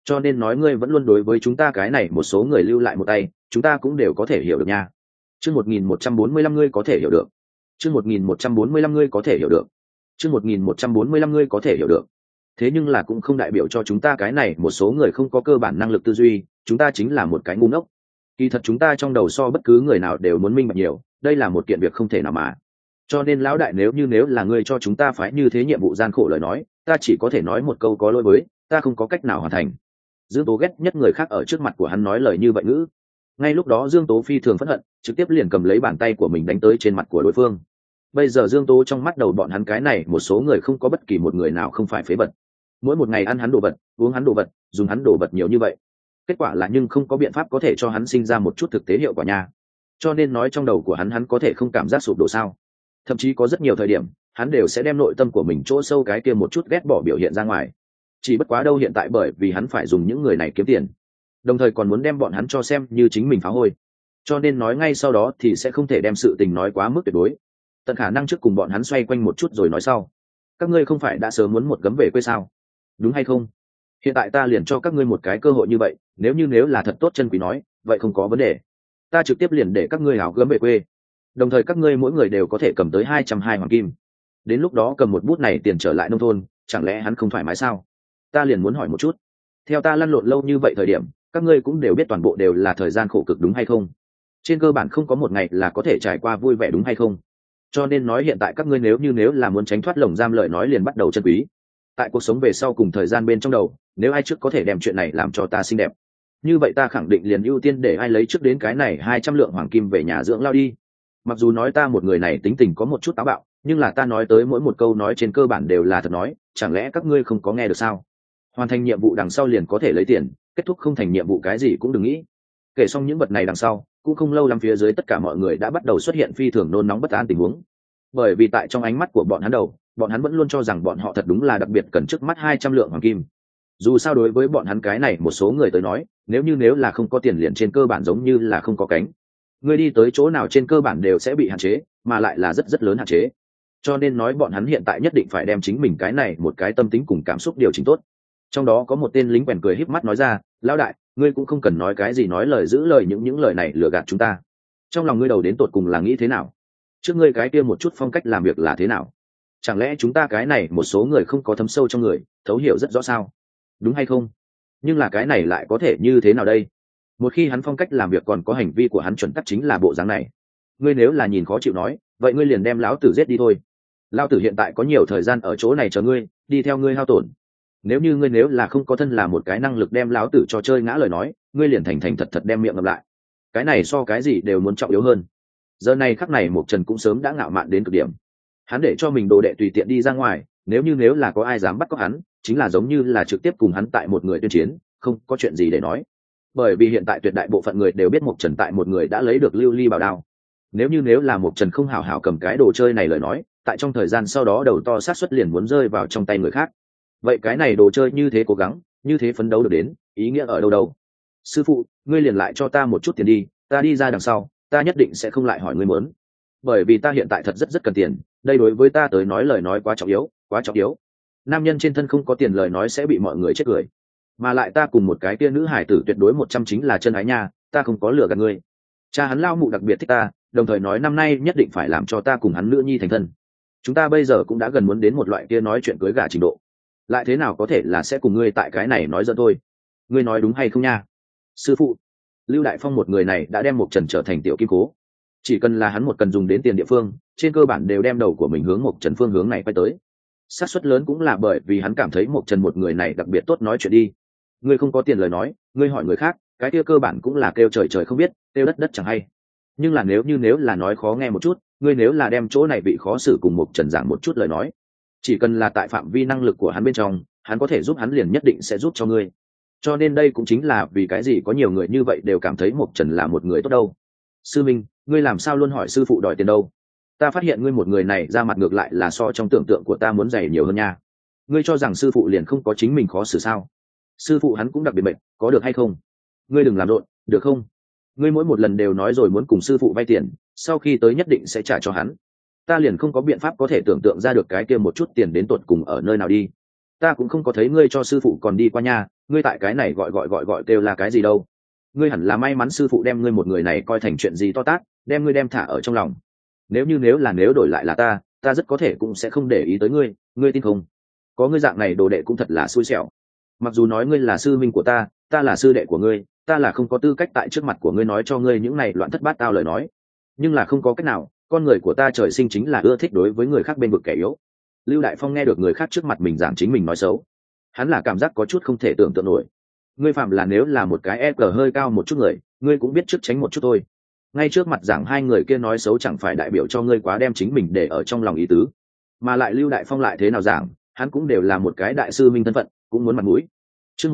cho nên nói ngươi vẫn luôn đối với chúng ta cái này một số người lưu lại một tay, chúng ta cũng đều có thể hiểu được nha. Chương 1145 ngươi có thể hiểu được. Chương 1145 ngươi có thể hiểu được. Chương 1145 ngươi có thể hiểu được. Thế nhưng là cũng không đại biểu cho chúng ta cái này một số người không có cơ bản năng lực tư duy, chúng ta chính là một cái ngu ngốc. Kỳ thật chúng ta trong đầu so bất cứ người nào đều muốn minh bạch nhiều, đây là một kiện việc không thể nào mà. Cho nên lão đại, nếu là ngươi cho chúng ta phải như thế nhiệm vụ gian khổ lời nói, ta chỉ có thể nói một câu có lỗi với, ta không có cách nào hoàn thành. Dương Tố ghét nhất người khác ở trước mặt của hắn nói lời như vậy ngữ. Ngay lúc đó Dương Tố phi thường phẫn hận, trực tiếp liền cầm lấy bàn tay của mình đánh tới trên mặt của đối phương. Bây giờ Dương Tố trong mắt đầu bọn hắn cái này một số người không có bất kỳ một người nào không phải phế vật. Mỗi một ngày ăn hắn đồ vật, uống hắn đồ vật, dùng hắn đồ vật nhiều như vậy, kết quả là nhưng không có biện pháp có thể cho hắn sinh ra một chút thực tế hiệu quả nha. Cho nên nói trong đầu của hắn có thể không cảm giác sụp đổ sao? Thậm chí có rất nhiều thời điểm hắn đều sẽ đem nội tâm của mình chỗ sâu cái kia một chút ghét bỏ biểu hiện ra ngoài. Chỉ bất quá đâu hiện tại bởi vì hắn phải dùng những người này kiếm tiền, đồng thời còn muốn đem bọn hắn cho xem như chính mình phá hôi, cho nên nói ngay sau đó thì sẽ không thể đem sự tình nói quá mức tuyệt đối, tận khả năng trước cùng bọn hắn xoay quanh một chút rồi nói sau. Các ngươi không phải đã sớm muốn một gấm về quê sao, đúng hay không? Hiện tại ta liền cho các ngươi một cái cơ hội như vậy, nếu là thật tốt chân quý nói, vậy không có vấn đề, ta trực tiếp liền để các ngươi hào gấm về quê, đồng thời các ngươi mỗi người đều có thể cầm tới 220 hoàng kim. Đến lúc đó cầm một bút này tiền trở lại nông thôn, chẳng lẽ hắn không thoải mái sao? Ta liền muốn hỏi một chút, theo ta lăn lộn lâu như vậy thời điểm, các ngươi cũng đều biết toàn bộ đều là thời gian khổ cực đúng hay không? Trên cơ bản không có một ngày là có thể trải qua vui vẻ đúng hay không? Cho nên nói hiện tại các ngươi nếu là muốn tránh thoát lồng giam lời nói liền bắt đầu chân quý. Tại cuộc sống về sau cùng thời gian bên trong đầu, nếu ai trước có thể đem chuyện này làm cho ta xinh đẹp, như vậy ta khẳng định liền ưu tiên để ai lấy trước đến cái này 200 lượng hoàng kim về nhà dưỡng lao đi. Mặc dù nói ta một người này tính tình có một chút táo bạo, nhưng là ta nói tới mỗi một câu nói trên cơ bản đều là thật nói, chẳng lẽ các ngươi không có nghe được sao? Hoàn thành nhiệm vụ đằng sau liền có thể lấy tiền, kết thúc không thành nhiệm vụ cái gì cũng đừng nghĩ. Kể xong những vật này đằng sau, cũng không lâu lắm phía dưới tất cả mọi người đã bắt đầu xuất hiện phi thường nôn nóng bất an tình huống. Bởi vì tại trong ánh mắt của bọn hắn đầu, bọn hắn vẫn luôn cho rằng bọn họ thật đúng là đặc biệt cần trước mắt 200 lượng hoàng kim. Dù sao đối với bọn hắn cái này một số người tới nói, nếu là không có tiền liền trên cơ bản giống như là không có cánh. Người đi tới chỗ nào trên cơ bản đều sẽ bị hạn chế, mà lại là rất rất lớn hạn chế. Cho nên nói bọn hắn hiện tại nhất định phải đem chính mình cái này một cái tâm tính cùng cảm xúc điều chỉnh tốt. Trong đó có một tên lính quèn cười híp mắt nói ra, lão đại, ngươi cũng không cần nói cái gì nói lời giữ lời, những lời này lừa gạt chúng ta. Trong lòng ngươi đầu đến tột cùng là nghĩ thế nào? Trước ngươi cái kia một chút phong cách làm việc là thế nào? Chẳng lẽ chúng ta cái này một số người không có thấm sâu trong người, thấu hiểu rất rõ sao? Đúng hay không? Nhưng là cái này lại có thể như thế nào đây? Một khi hắn phong cách làm việc còn có hành vi của hắn chuẩn tắc chính là bộ dáng này. Ngươi nếu là nhìn khó chịu nói, vậy ngươi liền đem lão tử giết đi thôi. Lão tử hiện tại có nhiều thời gian ở chỗ này chờ ngươi, đi theo ngươi hao tổn. Nếu là không có thân là một cái năng lực đem lão tử cho chơi ngã lời nói, ngươi liền thành thật thật đem miệng ngậm lại. Cái này so cái gì đều muốn trọng yếu hơn. Giờ này khắc này Mộc Trần cũng sớm đã ngạo mạn đến cực điểm. Hắn để cho mình đồ đệ tùy tiện đi ra ngoài, nếu là có ai dám bắt cóc hắn, chính là giống như là trực tiếp cùng hắn tại một người tuyên chiến, không có chuyện gì để nói. Bởi vì hiện tại tuyệt đại bộ phận người đều biết Mộc Trần tại một người đã lấy được lưu ly bảo đao. Nếu là Mộc Trần không hảo hảo cầm cái đồ chơi này lời nói, tại trong thời gian sau đó đầu to sát suất liền muốn rơi vào trong tay người khác. Vậy cái này đồ chơi như thế cố gắng, như thế phấn đấu được đến, ý nghĩa ở đâu? Sư phụ, ngươi liền lại cho ta một chút tiền đi, ta đi ra đằng sau, ta nhất định sẽ không lại hỏi ngươi muốn. Bởi vì ta hiện tại thật rất cần tiền, đây đối với ta tới nói lời nói quá trọng yếu. Nam nhân trên thân không có tiền lời nói sẽ bị mọi người chết cười. Mà lại ta cùng một cái kia nữ hải tử tuyệt đối 100 chính là chân ái nha, ta không có lừa gạt ngươi. Cha hắn lao mụ đặc biệt thích ta, đồng thời nói năm nay nhất định phải làm cho ta cùng hắn nữ nhi thành thân. Chúng ta bây giờ cũng đã gần muốn đến một loại kia nói chuyện cưới gả trình độ. Lại thế nào có thể là sẽ cùng ngươi tại cái này nói giỡn thôi? Ngươi nói đúng hay không nha? Sư phụ, Lưu Đại Phong một người này đã đem Mộc Trần trở thành tiểu kim cố. Chỉ cần là hắn một cần dùng đến tiền địa phương, trên cơ bản đều đem đầu của mình hướng Mộc Trần phương hướng này quay tới. Xác suất lớn cũng là bởi vì hắn cảm thấy Mộc Trần một người này đặc biệt tốt nói chuyện đi. Ngươi không có tiền lời nói, ngươi hỏi người khác, cái kia cơ bản cũng là kêu trời không biết, kêu đất chẳng hay. Nhưng là nếu là nói khó nghe một chút, ngươi nếu là đem chỗ này bị khó xử cùng Mộc Trần giảng một chút lời nói, chỉ cần là tại phạm vi năng lực của hắn bên trong, hắn có thể giúp hắn liền nhất định sẽ giúp cho ngươi. Cho nên đây cũng chính là vì cái gì có nhiều người như vậy đều cảm thấy Mộc Trần là một người tốt đâu. Sư Minh, ngươi làm sao luôn hỏi sư phụ đòi tiền đâu? Ta phát hiện ngươi một người này ra mặt ngược lại là so trong tưởng tượng của ta muốn dày nhiều hơn nha. Ngươi cho rằng sư phụ liền không có chính mình khó xử sao? Sư phụ hắn cũng đặc biệt mệnh, có được hay không? Ngươi đừng làm rộn, được không? Ngươi mỗi một lần đều nói rồi muốn cùng sư phụ vay tiền, sau khi tới nhất định sẽ trả cho hắn. Ta liền không có biện pháp có thể tưởng tượng ra được cái kia một chút tiền đến tột cùng ở nơi nào đi. Ta cũng không có thấy ngươi cho sư phụ còn đi qua nhà, ngươi tại cái này gọi kêu là cái gì đâu? Ngươi hẳn là may mắn sư phụ đem ngươi một người này coi thành chuyện gì to tát, đem ngươi đem thả ở trong lòng. Nếu đổi lại là ta rất có thể cũng sẽ không để ý tới ngươi, ngươi tin không? Có ngươi dạng này đồ đệ cũng thật là xui xẻo. Mặc dù nói ngươi là sư minh của ta là sư đệ của ngươi, ta là không có tư cách tại trước mặt của ngươi nói cho ngươi những này loạn thất bát tao lời nói. Nhưng là không có cách nào, con người của ta trời sinh chính là ưa thích đối với người khác bên vực kẻ yếu. Lưu Đại Phong nghe được người khác trước mặt mình giảng chính mình nói xấu, hắn là cảm giác có chút không thể tưởng tượng nổi. Ngươi phạm là nếu là một cái EQ hơi cao một chút người, ngươi cũng biết trước tránh một chút thôi. Ngay trước mặt giảng hai người kia nói xấu chẳng phải đại biểu cho ngươi quá đem chính mình để ở trong lòng ý tứ. Mà lại Lưu Đại Phong lại thế nào giảng, hắn cũng đều là một cái đại sư minh thân phận, cũng muốn mặt mũi. Chương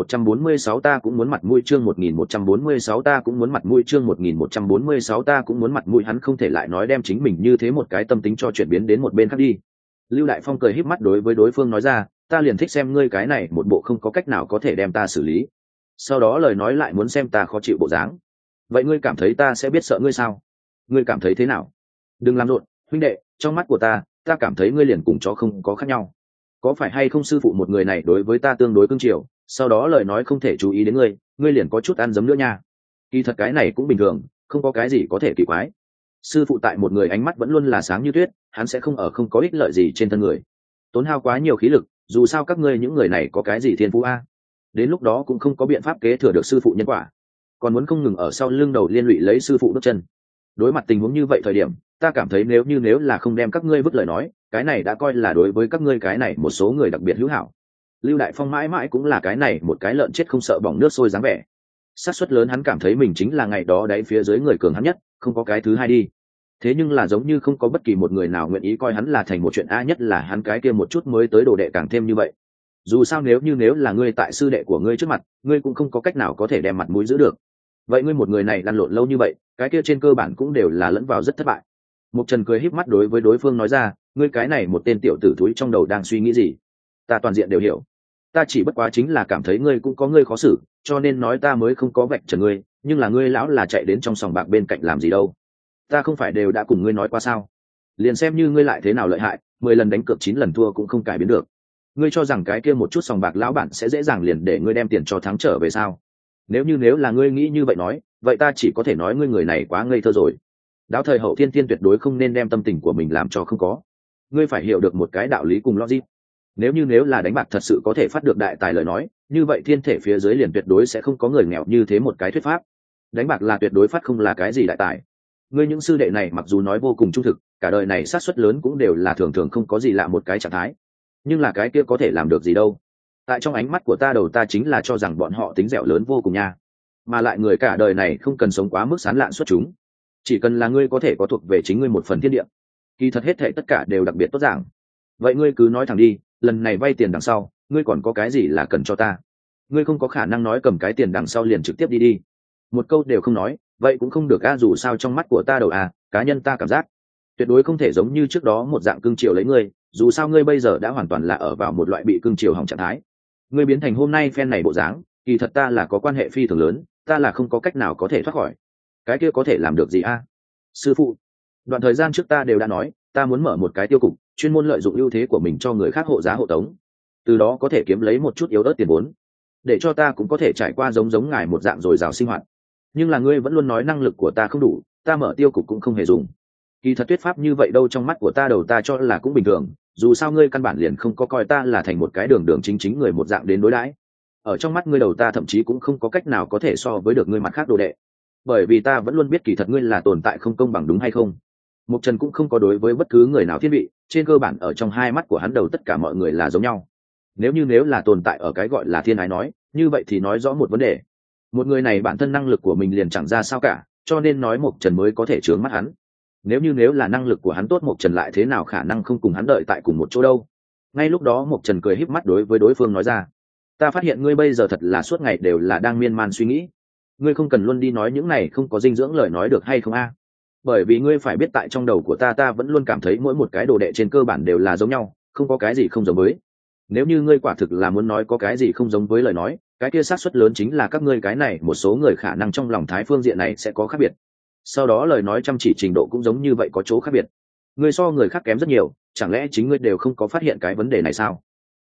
1146 ta cũng muốn mặt mũi, chương 1146 ta cũng muốn mặt mũi, chương 1146 ta cũng muốn mặt mũi, hắn không thể lại nói đem chính mình như thế một cái tâm tính cho chuyển biến đến một bên khác đi. Lưu Đại Phong cười híp mắt đối với đối phương nói ra, ta liền thích xem ngươi cái này một bộ không có cách nào có thể đem ta xử lý. Sau đó lời nói lại muốn xem ta khó chịu bộ dáng. Vậy ngươi cảm thấy ta sẽ biết sợ ngươi sao? Ngươi cảm thấy thế nào? Đừng làm rộn, huynh đệ, trong mắt của ta cảm thấy ngươi liền cùng chó không có khác nhau. Có phải hay không sư phụ một người này đối với ta tương đối cưng chiều, sau đó lời nói không thể chú ý đến ngươi liền có chút ăn dấm nữa nha. Kỳ thật cái này cũng bình thường, không có cái gì có thể kỳ quái. Sư phụ tại một người ánh mắt vẫn luôn là sáng như tuyết, hắn sẽ không ở không có ích lợi gì trên thân người tốn hao quá nhiều khí lực, dù sao các ngươi những người này có cái gì thiên phú a, đến lúc đó cũng không có biện pháp kế thừa được sư phụ nhân quả, còn muốn không ngừng ở sau lưng đầu liên lụy lấy sư phụ bước chân. Đối mặt tình huống như vậy thời điểm, ta cảm thấy nếu là không đem các ngươi vứt lời nói, cái này đã coi là đối với các ngươi cái này một số người đặc biệt hữu hảo. Lưu Đại Phong mãi mãi cũng là cái này một cái lợn chết không sợ bỏng nước sôi dáng vẻ. Xác suất lớn hắn cảm thấy mình chính là ngày đó đáy phía dưới người cường hắn nhất, không có cái thứ hai đi. Thế nhưng là giống như không có bất kỳ một người nào nguyện ý coi hắn là thành một chuyện a, nhất là hắn cái kia một chút mới tới đồ đệ càng thêm như vậy. Dù sao nếu là ngươi tại sư đệ của ngươi trước mặt, ngươi cũng không có cách nào có thể đem mặt mũi giữ được. Vậy ngươi một người này lăn lộn lâu như vậy, cái kia trên cơ bản cũng đều là lẫn vào rất thất bại. Mục Trần cười híp mắt đối với đối phương nói ra, ngươi cái này một tên tiểu tử thúi trong đầu đang suy nghĩ gì? Ta toàn diện đều hiểu. Ta chỉ bất quá chính là cảm thấy ngươi cũng có ngươi khó xử, cho nên nói ta mới không có vạch trần ngươi, nhưng là ngươi lão là chạy đến trong sòng bạc bên cạnh làm gì đâu? Ta không phải đều đã cùng ngươi nói qua sao? Liền xem như ngươi lại thế nào lợi hại, 10 lần đánh cược 9 lần thua cũng không cải biến được. Ngươi cho rằng cái kia một chút sòng bạc lão bản sẽ dễ dàng liền để ngươi đem tiền cho thắng trở về sao? Nếu là ngươi nghĩ như vậy nói, vậy ta chỉ có thể nói ngươi người này quá ngây thơ rồi. Đáo thời hậu thiên tuyệt đối không nên đem tâm tình của mình làm cho không có. Ngươi phải hiểu được một cái đạo lý cùng logic. Nếu là đánh bạc thật sự có thể phát được đại tài lời nói, như vậy thiên thể phía dưới liền tuyệt đối sẽ không có người nghèo như thế một cái thuyết pháp. Đánh bạc là tuyệt đối phát không là cái gì đại tài. Ngươi những sư đệ này mặc dù nói vô cùng trung thực, cả đời này sát suất lớn cũng đều là thường thường không có gì lạ một cái trạng thái. Nhưng là cái kia có thể làm được gì đâu? Tại trong ánh mắt của ta đầu ta chính là cho rằng bọn họ tính dẻo lớn vô cùng nha. Mà lại người cả đời này không cần sống quá mức sán lạn xuất chúng, chỉ cần là ngươi có thể có thuộc về chính ngươi một phần thiên địa. Kỳ thật hết thảy tất cả đều đặc biệt tốt giảng. Vậy ngươi cứ nói thẳng đi, lần này vay tiền đằng sau, ngươi còn có cái gì là cần cho ta? Ngươi không có khả năng nói cầm cái tiền đằng sau liền trực tiếp đi. Một câu đều không nói, vậy cũng không được a, dù sao trong mắt của ta đầu cá nhân ta cảm giác tuyệt đối không thể giống như trước đó một dạng cưng chiều lấy ngươi, dù sao ngươi bây giờ đã hoàn toàn là ở vào một loại bị cưng chiều hỏng trạng thái. Ngươi biến thành hôm nay phen này bộ dáng, kỳ thật ta là có quan hệ phi thường lớn, ta là không có cách nào có thể thoát khỏi. Cái kia có thể làm được gì a? Sư phụ, đoạn thời gian trước ta đều đã nói, ta muốn mở một cái tiêu cục, chuyên môn lợi dụng ưu thế của mình cho người khác hộ giá hộ tống, từ đó có thể kiếm lấy một chút yếu ớt tiền vốn, để cho ta cũng có thể trải qua giống ngài một dạng dồi dào sinh hoạt. Nhưng là ngươi vẫn luôn nói năng lực của ta không đủ, ta mở tiêu cục cũng không hề dùng. Kỳ thật thuyết pháp như vậy đâu trong mắt của ta đầu ta cho là cũng bình thường, dù sao ngươi căn bản liền không có coi ta là thành một cái đường chính người một dạng đến đối đãi. Ở trong mắt ngươi đầu ta thậm chí cũng không có cách nào có thể so với được ngươi mặt khác đồ đệ, bởi vì ta vẫn luôn biết kỳ thật ngươi là tồn tại không công bằng, đúng hay không? Mục Trần cũng không có đối với bất cứ người nào thiên vị, trên cơ bản ở trong hai mắt của hắn đầu tất cả mọi người là giống nhau. Nếu là tồn tại ở cái gọi là thiên ái nói, như vậy thì nói rõ một vấn đề. Một người này bản thân năng lực của mình liền chẳng ra sao cả, cho nên nói Mục Trần mới có thể trướng mắt hắn. Nếu là năng lực của hắn tốt, Mục Trần lại thế nào khả năng không cùng hắn đợi tại cùng một chỗ đâu. Ngay lúc đó Mục Trần cười híp mắt đối với đối phương nói ra, ta phát hiện ngươi bây giờ thật là suốt ngày đều là đang miên man suy nghĩ. Ngươi không cần luôn đi nói những này không có dinh dưỡng lời nói được hay không a? Bởi vì ngươi phải biết tại trong đầu của ta vẫn luôn cảm thấy mỗi một cái đồ đệ trên cơ bản đều là giống nhau, không có cái gì không giống với. Nếu như ngươi quả thực là muốn nói có cái gì không giống với lời nói, cái kia xác suất lớn chính là các ngươi cái này một số người khả năng trong lòng thái phương diện này sẽ có khác biệt. Sau đó lời nói chăm chỉ trình độ cũng giống như vậy có chỗ khác biệt. Ngươi so người khác kém rất nhiều, chẳng lẽ chính ngươi đều không có phát hiện cái vấn đề này sao?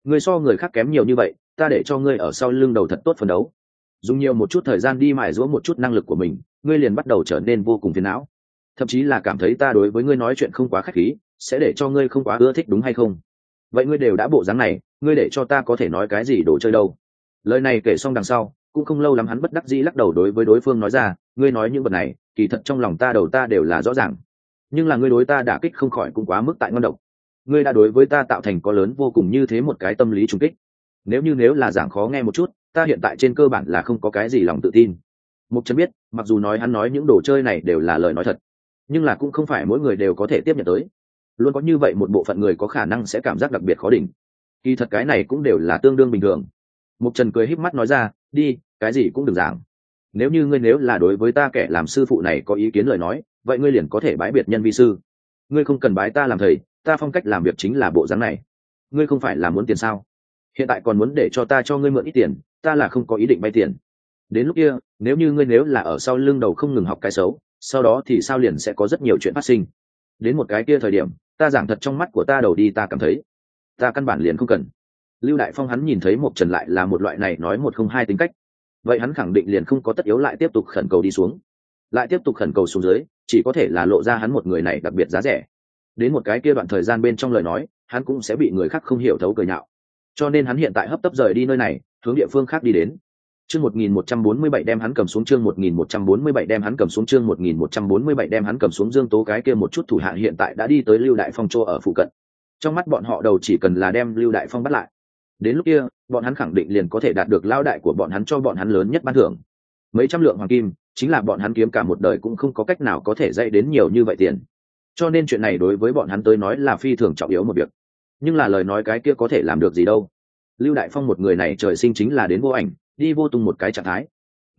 ngươi so người khác kém nhiều như vậy, ta để cho ngươi ở sau lưng đầu thật tốt phấn đấu, dùng nhiều một chút thời gian đi mài giũa một chút năng lực của mình, ngươi liền bắt đầu trở nên vô cùng phiền não, thậm chí là cảm thấy ta đối với ngươi nói chuyện không quá khách khí, sẽ để cho ngươi không quá ưa thích đúng hay không? Vậy ngươi đều đã bộ dáng này, ngươi để cho ta có thể nói cái gì đồ chơi đâu? Lời này kể xong đằng sau, cũng không lâu lắm hắn bất đắc dĩ lắc đầu đối với đối phương nói ra, ngươi nói những vật này, kỳ thật trong lòng ta đầu ta đều là rõ ràng, nhưng là ngươi đối ta đả kích không khỏi cũng quá mức tại ngon độc. Ngươi đã đối với ta tạo thành có lớn vô cùng như thế một cái tâm lý trùng kích. Nếu là giảng khó nghe một chút, ta hiện tại trên cơ bản là không có cái gì lòng tự tin. Mục Trần biết, mặc dù hắn nói những đồ chơi này đều là lời nói thật, nhưng là cũng không phải mỗi người đều có thể tiếp nhận tới. Luôn có như vậy một bộ phận người có khả năng sẽ cảm giác đặc biệt khó đỉnh. Kỳ thật cái này cũng đều là tương đương bình thường. Mục Trần cười híp mắt nói ra, đi, cái gì cũng đừng giảng. Nếu là đối với ta kẻ làm sư phụ này có ý kiến lời nói, vậy ngươi liền có thể bái biệt nhân vi sư. Ngươi không cần bái ta làm thầy, ta phong cách làm việc chính là bộ dáng này. Ngươi không phải là muốn tiền sao? Hiện tại còn muốn để cho ta cho ngươi mượn ít tiền, ta là không có ý định vay tiền. Đến lúc kia, nếu là ở sau lưng đầu không ngừng học cái xấu, sau đó thì sao liền sẽ có rất nhiều chuyện phát sinh. Đến một cái kia thời điểm, ta giảng thật trong mắt của ta đầu đi ta cảm thấy, ta căn bản liền không cần. Lưu Đại Phong hắn nhìn thấy Mộc Trần lại là một loại này nói một không hai tính cách, vậy hắn khẳng định liền không có tất yếu lại tiếp tục khẩn cầu đi xuống, lại tiếp tục khẩn cầu xuống dưới, chỉ có thể là lộ ra hắn một người này đặc biệt giá rẻ. Đến một cái kia đoạn thời gian bên trong lời nói, hắn cũng sẽ bị người khác không hiểu thấu cười nhạo. Cho nên hắn hiện tại hấp tấp rời đi nơi này, hướng địa phương khác đi đến. Chương 1147 đem hắn cầm xuống, chương 1147 đem hắn cầm xuống, chương 1147 đem hắn cầm xuống. Dương Tố cái kia một chút thủ hạ hiện tại đã đi tới Lưu Đại Phong chỗ ở phụ cận. Trong mắt bọn họ đầu chỉ cần là đem Lưu Đại Phong bắt lại, đến lúc kia, bọn hắn khẳng định liền có thể đạt được lao đại của bọn hắn cho bọn hắn lớn nhất ban thưởng. Mấy trăm lượng hoàng kim, chính là bọn hắn kiếm cả một đời cũng không có cách nào có thể dạy đến nhiều như vậy tiền. Cho nên chuyện này đối với bọn hắn tới nói là phi thường trọng yếu một việc. Nhưng là lời nói cái kia có thể làm được gì đâu. Lưu Đại Phong một người này trời sinh chính là đến vô ảnh, đi vô tung một cái trạng thái.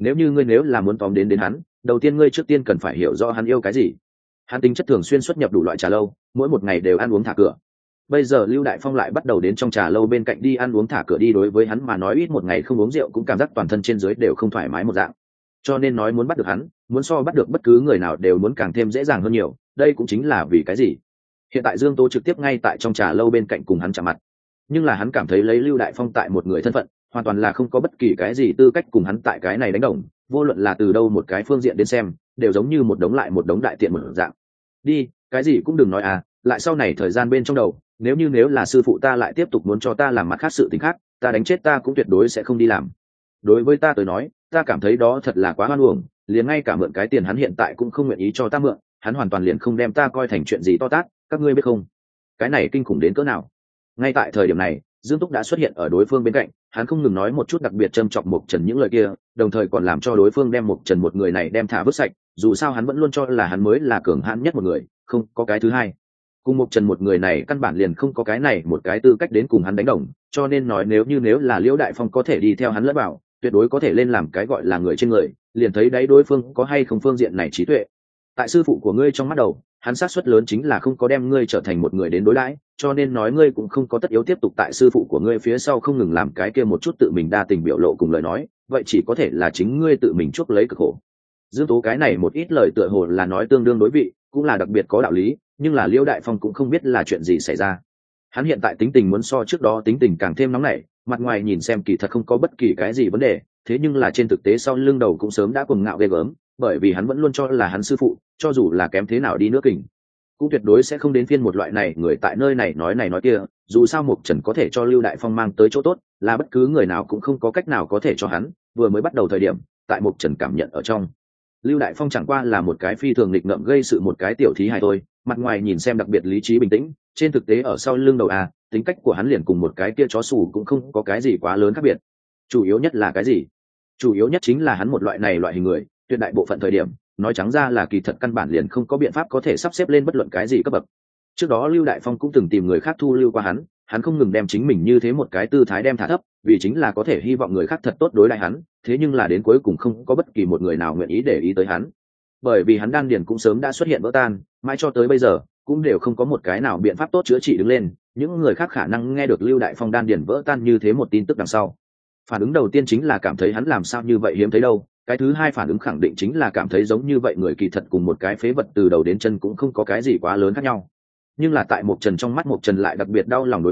Nếu là muốn tóm đến hắn, đầu tiên ngươi trước tiên cần phải hiểu rõ hắn yêu cái gì. Hắn tính chất thường xuyên xuất nhập đủ loại trà lâu, mỗi một ngày đều ăn uống thả cửa. Bây giờ Lưu Đại Phong lại bắt đầu đến trong trà lâu bên cạnh đi ăn uống thả cửa đi, đối với hắn mà nói ít một ngày không uống rượu cũng cảm giác toàn thân trên dưới đều không thoải mái một dạng. Cho nên nói muốn bắt được hắn, muốn so bắt được bất cứ người nào đều muốn càng thêm dễ dàng hơn nhiều, đây cũng chính là vì cái gì hiện tại Dương Tố trực tiếp ngay tại trong trà lâu bên cạnh cùng hắn chạm mặt. Nhưng là hắn cảm thấy lấy Lưu Đại Phong tại một người thân phận, hoàn toàn là không có bất kỳ cái gì tư cách cùng hắn tại cái này đánh đồng, vô luận là từ đâu một cái phương diện đến xem, đều giống như một đống lại một đống đại tiện một dạng. Đi, cái gì cũng đừng nói à, lại sau này thời gian bên trong đầu, nếu là sư phụ ta lại tiếp tục muốn cho ta làm mặt khác sự tình khác, ta đánh chết ta cũng tuyệt đối sẽ không đi làm. Đối với ta tới nói, ta cảm thấy đó thật là quá hoan uổng, liền ngay cả mượn cái tiền hắn hiện tại cũng không nguyện ý cho ta mượn, hắn hoàn toàn liền không đem ta coi thành chuyện gì to tát, các ngươi biết không? Cái này kinh khủng đến cỡ nào? Ngay tại thời điểm này, Dương Túc đã xuất hiện ở đối phương bên cạnh, hắn không ngừng nói một chút đặc biệt châm chọc Mộc Trần những lời kia, đồng thời còn làm cho đối phương đem Mộc Trần một người này đem thả vứt sạch, dù sao hắn vẫn luôn cho là hắn mới là cường hãn nhất một người, không có cái thứ hai. Cùng Mộc Trần một người này căn bản liền không có cái này một cái tư cách đến cùng hắn đánh đồng, cho nên nói nếu là Liễu Đại Phong có thể đi theo hắn lẫn vào, tuyệt đối có thể lên làm cái gọi là người trên người, liền thấy đấy đối phương có hay không phương diện này trí tuệ. Tại sư phụ của ngươi trong mắt đầu, hắn xác suất lớn chính là không có đem ngươi trở thành một người đến đối đãi, cho nên nói ngươi cũng không có tất yếu tiếp tục tại sư phụ của ngươi phía sau không ngừng làm cái kia một chút tự mình đa tình biểu lộ cùng lời nói, vậy chỉ có thể là chính ngươi tự mình chuốc lấy cực khổ. Dương Tố cái này một ít lời tựa hồ là nói tương đương đối vị, cũng là đặc biệt có đạo lý, nhưng là Liễu Đại Phong cũng không biết là chuyện gì xảy ra. Hắn hiện tại tính tình muốn so trước đó tính tình càng thêm nóng nảy, mặt ngoài nhìn xem kỳ thật không có bất kỳ cái gì vấn đề, thế nhưng là trên thực tế sau lưng đầu cũng sớm đã cuồng ngạo ghê gớm, bởi vì hắn vẫn luôn cho là hắn sư phụ, cho dù là kém thế nào đi nữa kình, cũng tuyệt đối sẽ không đến phiên một loại này người tại nơi này nói kia. Dù sao Mộc Trần có thể cho Lưu Đại Phong mang tới chỗ tốt, là bất cứ người nào cũng không có cách nào có thể cho hắn. Vừa mới bắt đầu thời điểm, tại Mộc Trần cảm nhận ở trong, Lưu Đại Phong chẳng qua là một cái phi thường nghịch ngợm gây sự một cái tiểu thí hài thôi, mặt ngoài nhìn xem đặc biệt lý trí bình tĩnh, trên thực tế ở sau lưng đầu tính cách của hắn liền cùng một cái kia chó sủ cũng không có cái gì quá lớn khác biệt. Chủ yếu nhất là cái gì? Chủ yếu nhất chính là hắn một loại này loại hình người, tuyệt đại bộ phận thời điểm, nói trắng ra là kỳ thật căn bản liền không có biện pháp có thể sắp xếp lên bất luận cái gì cấp bậc. Trước đó Lưu Đại Phong cũng từng tìm người khác thu lưu qua hắn không ngừng đem chính mình như thế một cái tư thái đem thả thấp, vì chính là có thể hy vọng người khác thật tốt đối đãi hắn, thế nhưng là đến cuối cùng không có bất kỳ một người nào nguyện ý để ý tới hắn. Bởi vì hắn đan điền cũng sớm đã xuất hiện vỡ tan, mãi cho tới bây giờ cũng đều không có một cái nào biện pháp tốt chữa trị đứng lên, những người khác khả năng nghe được Lưu Đại Phong đan điền vỡ tan như thế một tin tức đằng sau, phản ứng đầu tiên chính là cảm thấy hắn làm sao như vậy hiếm thấy đâu, cái thứ hai phản ứng khẳng định chính là cảm thấy giống như vậy người kỳ thật cùng một cái phế vật từ đầu đến chân cũng không có cái gì quá lớn khác nhau. Nhưng là tại Mộc Trần trong mắt Mộc Trần lại đặc biệt đau lòng đối phương,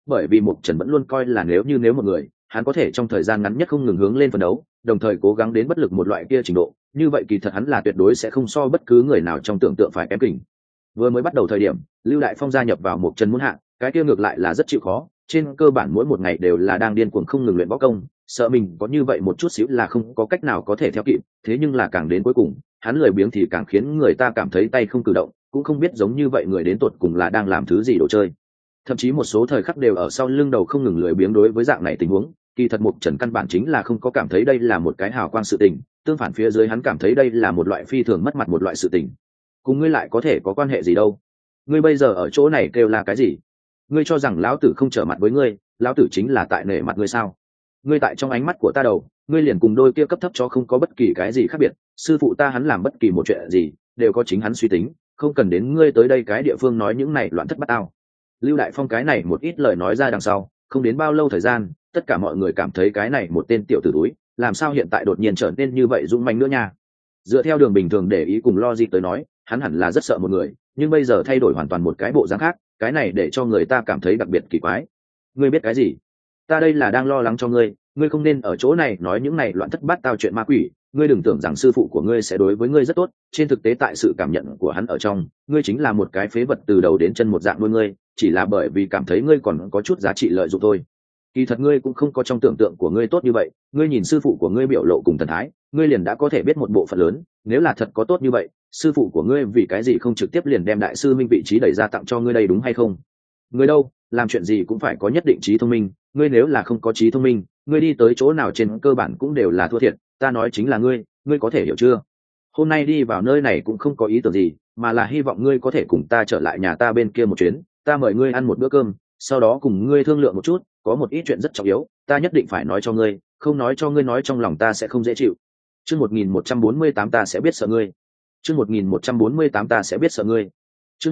bởi vì Mục Trần vẫn luôn coi là nếu một người hắn có thể trong thời gian ngắn nhất không ngừng hướng lên phấn đấu, đồng thời cố gắng đến bất lực một loại kia trình độ, như vậy kỳ thật hắn là tuyệt đối sẽ không so bất cứ người nào trong tưởng tượng phải kém kình. Vừa mới bắt đầu thời điểm, Lưu Đại Phong gia nhập vào Mục Trần muốn hạng, cái kia ngược lại là rất chịu khó, trên cơ bản mỗi một ngày đều là đang điên cuồng không ngừng luyện võ công, sợ mình có như vậy một chút xíu là không có cách nào có thể theo kịp, thế nhưng là càng đến cuối cùng, hắn lười biếng thì càng khiến người ta cảm thấy tay không cử động, cũng không biết giống như vậy người đến tột cùng là đang làm thứ gì đồ chơi. Thậm chí một số thời khắc đều ở sau lưng đầu không ngừng lười biếng đối với dạng này tình huống, kỳ thật Mục Trần căn bản chính là không có cảm thấy đây là một cái hào quang sự tình, tương phản phía dưới hắn cảm thấy đây là một loại phi thường mất mặt một loại sự tình. Cùng ngươi lại có thể có quan hệ gì đâu? Ngươi bây giờ ở chỗ này kêu là cái gì? Ngươi cho rằng lão tử không trở mặt với ngươi, lão tử chính là tại nể mặt ngươi sao? Ngươi tại trong ánh mắt của ta đầu, ngươi liền cùng đôi kia cấp thấp cho không có bất kỳ cái gì khác biệt, sư phụ ta hắn làm bất kỳ một chuyện gì đều có chính hắn suy tính, không cần đến ngươi tới đây cái địa phương nói những này loạn thất bát ao. Lưu Đại Phong cái này một ít lời nói ra đằng sau, không đến bao lâu thời gian, tất cả mọi người cảm thấy cái này một tên tiểu tử túi, làm sao hiện tại đột nhiên trở nên như vậy dũng mãnh nữa nha. Dựa theo đường bình thường để ý cùng logic tới nói, hắn hẳn là rất sợ một người, nhưng bây giờ thay đổi hoàn toàn một cái bộ dáng khác, cái này để cho người ta cảm thấy đặc biệt kỳ quái. Ngươi biết cái gì? Ta đây là đang lo lắng cho ngươi, ngươi không nên ở chỗ này nói những này loạn thất bát tao chuyện ma quỷ, ngươi đừng tưởng rằng sư phụ của ngươi sẽ đối với ngươi rất tốt, trên thực tế tại sự cảm nhận của hắn ở trong, ngươi chính là một cái phế vật từ đầu đến chân một dạng nuôi ngươi, chỉ là bởi vì cảm thấy ngươi còn có chút giá trị lợi dụng thôi. Kỳ thật ngươi cũng không có trong tưởng tượng của ngươi tốt như vậy, ngươi nhìn sư phụ của ngươi biểu lộ cùng thần thái, ngươi liền đã có thể biết một bộ phận lớn, nếu là thật có tốt như vậy, sư phụ của ngươi vì cái gì không trực tiếp liền đem đại sư minh vị trí đẩy ra tặng cho ngươi đây đúng hay không? Ngươi đâu, làm chuyện gì cũng phải có nhất định trí thông minh, ngươi nếu là không có trí thông minh, ngươi đi tới chỗ nào trên cơ bản cũng đều là thua thiệt, ta nói chính là ngươi có thể hiểu chưa? Hôm nay đi vào nơi này cũng không có ý tưởng gì, mà là hy vọng ngươi có thể cùng ta trở lại nhà ta bên kia một chuyến, ta mời ngươi ăn một bữa cơm, sau đó cùng ngươi thương lượng một chút, có một ít chuyện rất trọng yếu, ta nhất định phải nói cho ngươi, không nói cho ngươi nói trong lòng ta sẽ không dễ chịu. Chương 1148 ta sẽ biết sợ ngươi. Chương 1148 ta sẽ biết sợ ngươi. Chương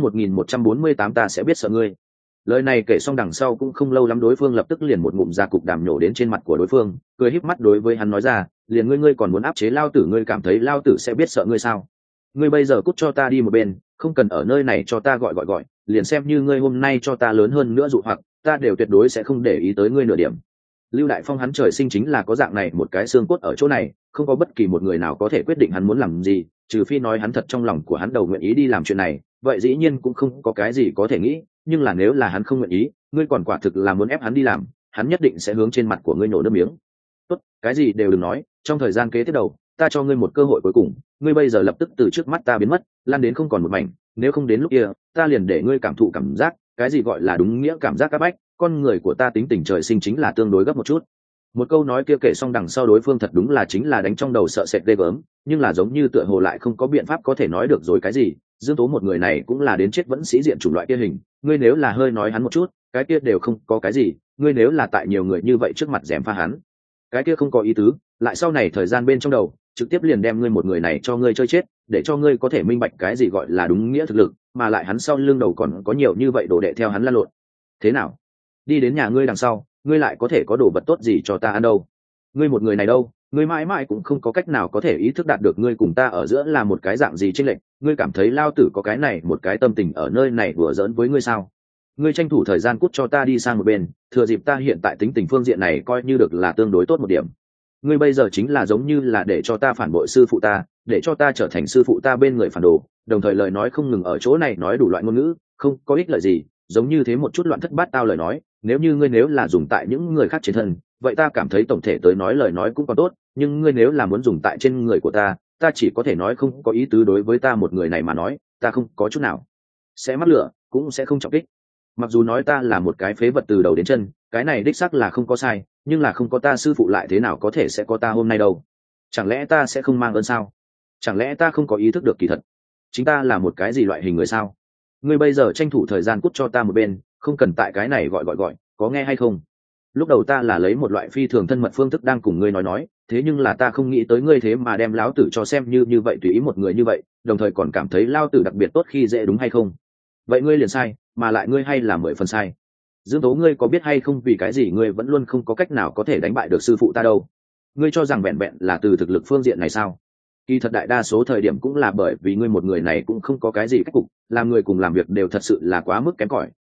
1148 ta sẽ biết sợ ngươi. Lời này kể xong đằng sau cũng không lâu lắm đối phương lập tức liền một ngụm ra cục đàm nhổ đến trên mặt của đối phương, cười híp mắt đối với hắn nói ra, liền ngươi còn muốn áp chế lao tử, ngươi cảm thấy lao tử sẽ biết sợ ngươi sao? Ngươi bây giờ cút cho ta đi một bên, không cần ở nơi này cho ta gọi, liền xem như ngươi hôm nay cho ta lớn hơn nữa dụ hoặc, ta đều tuyệt đối sẽ không để ý tới ngươi nửa điểm. Lưu Đại Phong hắn trời sinh chính là có dạng này một cái xương cốt ở chỗ này, không có bất kỳ một người nào có thể quyết định hắn muốn làm gì, trừ phi nói hắn thật trong lòng của hắn đầu nguyện ý đi làm chuyện này, vậy dĩ nhiên cũng không có cái gì có thể nghĩ, nhưng là nếu là hắn không nguyện ý, ngươi còn quả thực là muốn ép hắn đi làm, hắn nhất định sẽ hướng trên mặt của ngươi nổ nước miếng. Tốt, cái gì đều đừng nói, trong thời gian kế tiếp đầu, ta cho ngươi một cơ hội cuối cùng, ngươi bây giờ lập tức từ trước mắt ta biến mất, lan đến không còn một mảnh, nếu không đến lúc kia, ta liền để ngươi cảm thụ cảm giác, cái gì gọi là đúng nghĩa cảm giác các bách, con người của ta tính tình trời sinh chính là tương đối gấp một chút. Một câu nói kia kể xong đằng sau đối phương thật đúng là chính là đánh trong đầu sợ sệt ghê gớm, nhưng là giống như tựa hồ lại không có biện pháp có thể nói được rồi cái gì. Dương Tố một người này cũng là đến chết vẫn sĩ diện chủng loại kia hình, ngươi nếu là hơi nói hắn một chút, cái kia đều không có cái gì, ngươi nếu là tại nhiều người như vậy trước mặt dèm pha hắn, cái kia không có ý tứ, lại sau này thời gian bên trong đầu, trực tiếp liền đem ngươi một người này cho ngươi chơi chết, để cho ngươi có thể minh bạch cái gì gọi là đúng nghĩa thực lực, mà lại hắn sau lưng đầu còn có nhiều như vậy đồ đệ theo hắn lăn lộn. Thế nào? Đi đến nhà ngươi đằng sau, ngươi lại có thể có đồ vật tốt gì cho ta ăn đâu? Ngươi một người này đâu, ngươi mãi mãi cũng không có cách nào có thể ý thức đạt được ngươi cùng ta ở giữa là một cái dạng gì chênh lệch, ngươi cảm thấy lao tử có cái này một cái tâm tình ở nơi này đùa giỡn với ngươi sao? Ngươi tranh thủ thời gian cút cho ta đi sang một bên, thừa dịp ta hiện tại tính tình phương diện này coi như được là tương đối tốt một điểm. Ngươi bây giờ chính là giống như là để cho ta phản bội sư phụ ta, để cho ta trở thành sư phụ ta bên người phản đồ, đồng thời lời nói không ngừng ở chỗ này nói đủ loại ngôn ngữ, không có ích lợi gì, giống như thế một chút loạn thất bát tao lời nói, nếu như ngươi nếu là dùng tại những người khác trên thân, vậy ta cảm thấy tổng thể tới nói lời nói cũng còn tốt, nhưng ngươi nếu là muốn dùng tại trên người của ta chỉ có thể nói không có ý tứ, đối với ta một người này mà nói, ta không có chút nào sẽ mắc lửa, cũng sẽ không trọng kích. Mặc dù nói ta là một cái phế vật từ đầu đến chân, cái này đích xác là không có sai, nhưng là không có ta sư phụ lại thế nào có thể sẽ có ta hôm nay đâu? Chẳng lẽ ta sẽ không mang ơn sao? Chẳng lẽ ta không có ý thức được kỳ thật chính ta là một cái gì loại hình người sao? Ngươi bây giờ tranh thủ thời gian cút cho ta một bên, không cần tại cái này gọi, có nghe hay không? Lúc đầu ta là lấy một loại phi thường thân mật phương thức đang cùng ngươi nói, thế nhưng là ta không nghĩ tới ngươi thế mà đem lão tử cho xem như vậy, tùy ý một người như vậy, đồng thời còn cảm thấy lao tử đặc biệt tốt khi dễ, đúng hay không? Vậy ngươi liền sai, mà lại ngươi hay là 10 phần sai. Dương Tố, ngươi có biết hay không vì cái gì ngươi vẫn luôn không có cách nào có thể đánh bại được sư phụ ta đâu? Ngươi cho rằng vẹn vẹn là từ thực lực phương diện này sao? Kỳ thật đại đa số thời điểm cũng là bởi vì ngươi một người này cũng không có cái gì cách cục, làm người cùng làm việc đều thật sự là quá mức kém cỏi,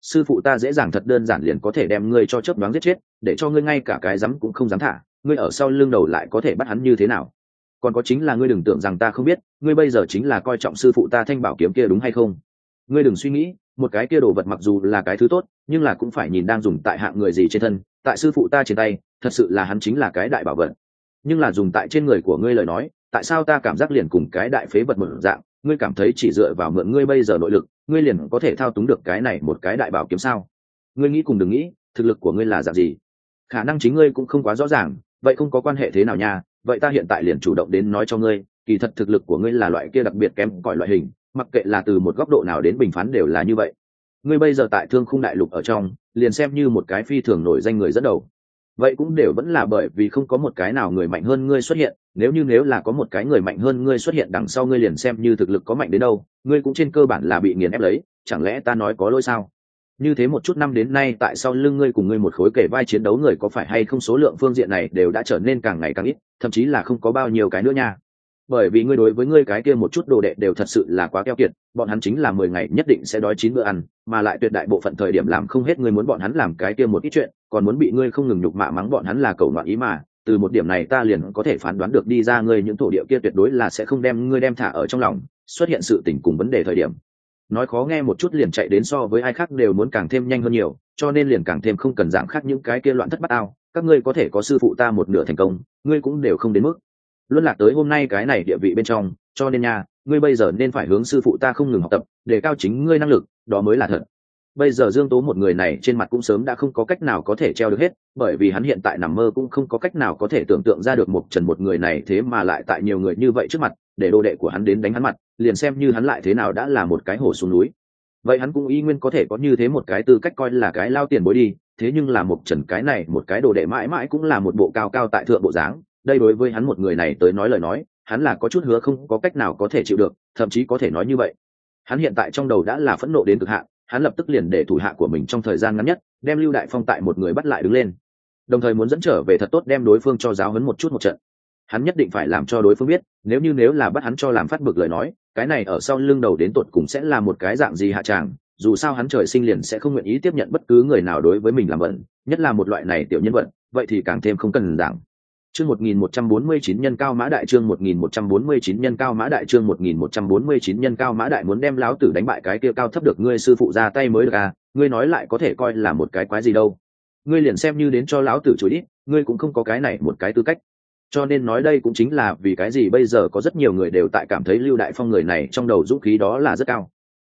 sư phụ ta dễ dàng thật đơn giản liền có thể đem ngươi cho chớp nhoáng giết chết, để cho ngươi ngay cả cái dám cũng không dám thả, ngươi ở sau lưng đầu lại có thể bắt hắn như thế nào? Còn có chính là ngươi đừng tưởng rằng ta không biết, ngươi bây giờ chính là coi trọng sư phụ ta thanh bảo kiếm kia đúng hay không? Ngươi đừng suy nghĩ, một cái kia đồ vật mặc dù là cái thứ tốt, nhưng là cũng phải nhìn đang dùng tại hạng người gì trên thân, tại sư phụ ta trên tay, thật sự là hắn chính là cái đại bảo vật. Nhưng là dùng tại trên người của ngươi lời nói, tại sao ta cảm giác liền cùng cái đại phế vật một dạng, ngươi cảm thấy chỉ dựa vào mượn ngươi bây giờ nội lực, ngươi liền có thể thao túng được cái này một cái đại bảo kiếm sao? Ngươi nghĩ cùng đừng nghĩ, thực lực của ngươi là dạng gì? Khả năng chính ngươi cũng không quá rõ ràng, vậy không có quan hệ thế nào nha, vậy ta hiện tại liền chủ động đến nói cho ngươi, kỳ thật thực lực của ngươi là loại kia đặc biệt kém cỏi loại hình, mặc kệ là từ một góc độ nào đến bình phán đều là như vậy. Ngươi bây giờ tại Thương Khung Đại Lục ở trong, liền xem như một cái phi thường nổi danh người dẫn đầu, vậy cũng đều vẫn là bởi vì không có một cái nào người mạnh hơn ngươi xuất hiện, nếu là có một cái người mạnh hơn ngươi xuất hiện đằng sau ngươi liền xem như thực lực có mạnh đến đâu, ngươi cũng trên cơ bản là bị nghiền ép lấy, chẳng lẽ ta nói có lỗi sao? Như thế một chút năm đến nay tại sao lưng ngươi cùng ngươi một khối kể vai chiến đấu người có phải hay không số lượng phương diện này đều đã trở nên càng ngày càng ít, thậm chí là không có bao nhiêu cái nữa nha. Bởi vì ngươi đối với ngươi cái kia một chút đồ đệ đều thật sự là quá keo kiệt, bọn hắn chính là 10 ngày nhất định sẽ đói 9 bữa ăn, mà lại tuyệt đại bộ phận thời điểm làm không hết ngươi muốn bọn hắn làm cái kia một ít chuyện, còn muốn bị ngươi không ngừng nhục mạ mắng bọn hắn là cầu ngoạn ý mà, từ một điểm này ta liền có thể phán đoán được đi ra ngươi những thổ địa kia tuyệt đối là sẽ không đem ngươi đem thả ở trong lòng, xuất hiện sự tình cùng vấn đề thời điểm. Nói khó nghe một chút liền chạy đến so với ai khác đều muốn càng thêm nhanh hơn nhiều, cho nên liền càng thêm không cần dạng khác những cái kia loạn thất bát ao, các ngươi có thể có sư phụ ta một nửa thành công, ngươi cũng đều không đến mức luân lạc tới hôm nay cái này địa vị bên trong, cho nên nha, ngươi bây giờ nên phải hướng sư phụ ta không ngừng học tập, để cao chính ngươi năng lực, đó mới là thật. Bây giờ Dương Tố một người này trên mặt cũng sớm đã không có cách nào có thể treo được hết, bởi vì hắn hiện tại nằm mơ cũng không có cách nào có thể tưởng tượng ra được Mộc Trần một người này thế mà lại tại nhiều người như vậy trước mặt, để đồ đệ của hắn đến đánh hắn mặt, liền xem như hắn lại thế nào đã là một cái hổ xuống núi. Vậy hắn cũng y nguyên có thể có như thế một cái tư cách coi là cái lao tiền bối đi, thế nhưng là Mộc Trần cái này một cái đồ đệ mãi mãi cũng là một bộ cao cao tại thượng bộ dáng, đây đối với hắn một người này tới nói lời nói, hắn là có chút hứa không có cách nào có thể chịu được, thậm chí có thể nói như vậy. Hắn hiện tại trong đầu đã là phẫn nộ đến cực hạn, hắn lập tức liền để thủ hạ của mình trong thời gian ngắn nhất đem Lưu Đại Phong tại một người bắt lại đứng lên, đồng thời muốn dẫn trở về thật tốt đem đối phương cho giáo huấn một chút một trận. Hắn nhất định phải làm cho đối phương biết, nếu là bắt hắn cho làm phát bực lời nói, cái này ở sau lưng đầu đến tột cùng sẽ là một cái dạng gì hạ tràng, dù sao hắn trời sinh liền sẽ không nguyện ý tiếp nhận bất cứ người nào đối với mình làm bẩn, nhất là một loại này tiểu nhân vật, vậy thì càng thêm không cần giảng. Chương 1149 nhân cao mã đại, chương 1149 nhân cao mã đại, chương 1149 nhân cao mã đại, muốn đem lão tử đánh bại cái kia cao thấp được ngươi sư phụ ra tay mới được à, ngươi nói lại có thể coi là một cái quái gì đâu. Ngươi liền xem như đến cho lão tử chối ít, ngươi cũng không có cái này một cái tư cách. Cho nên nói đây cũng chính là vì cái gì bây giờ có rất nhiều người đều tại cảm thấy Lưu Đại Phong người này trong đầu dũng khí đó là rất cao.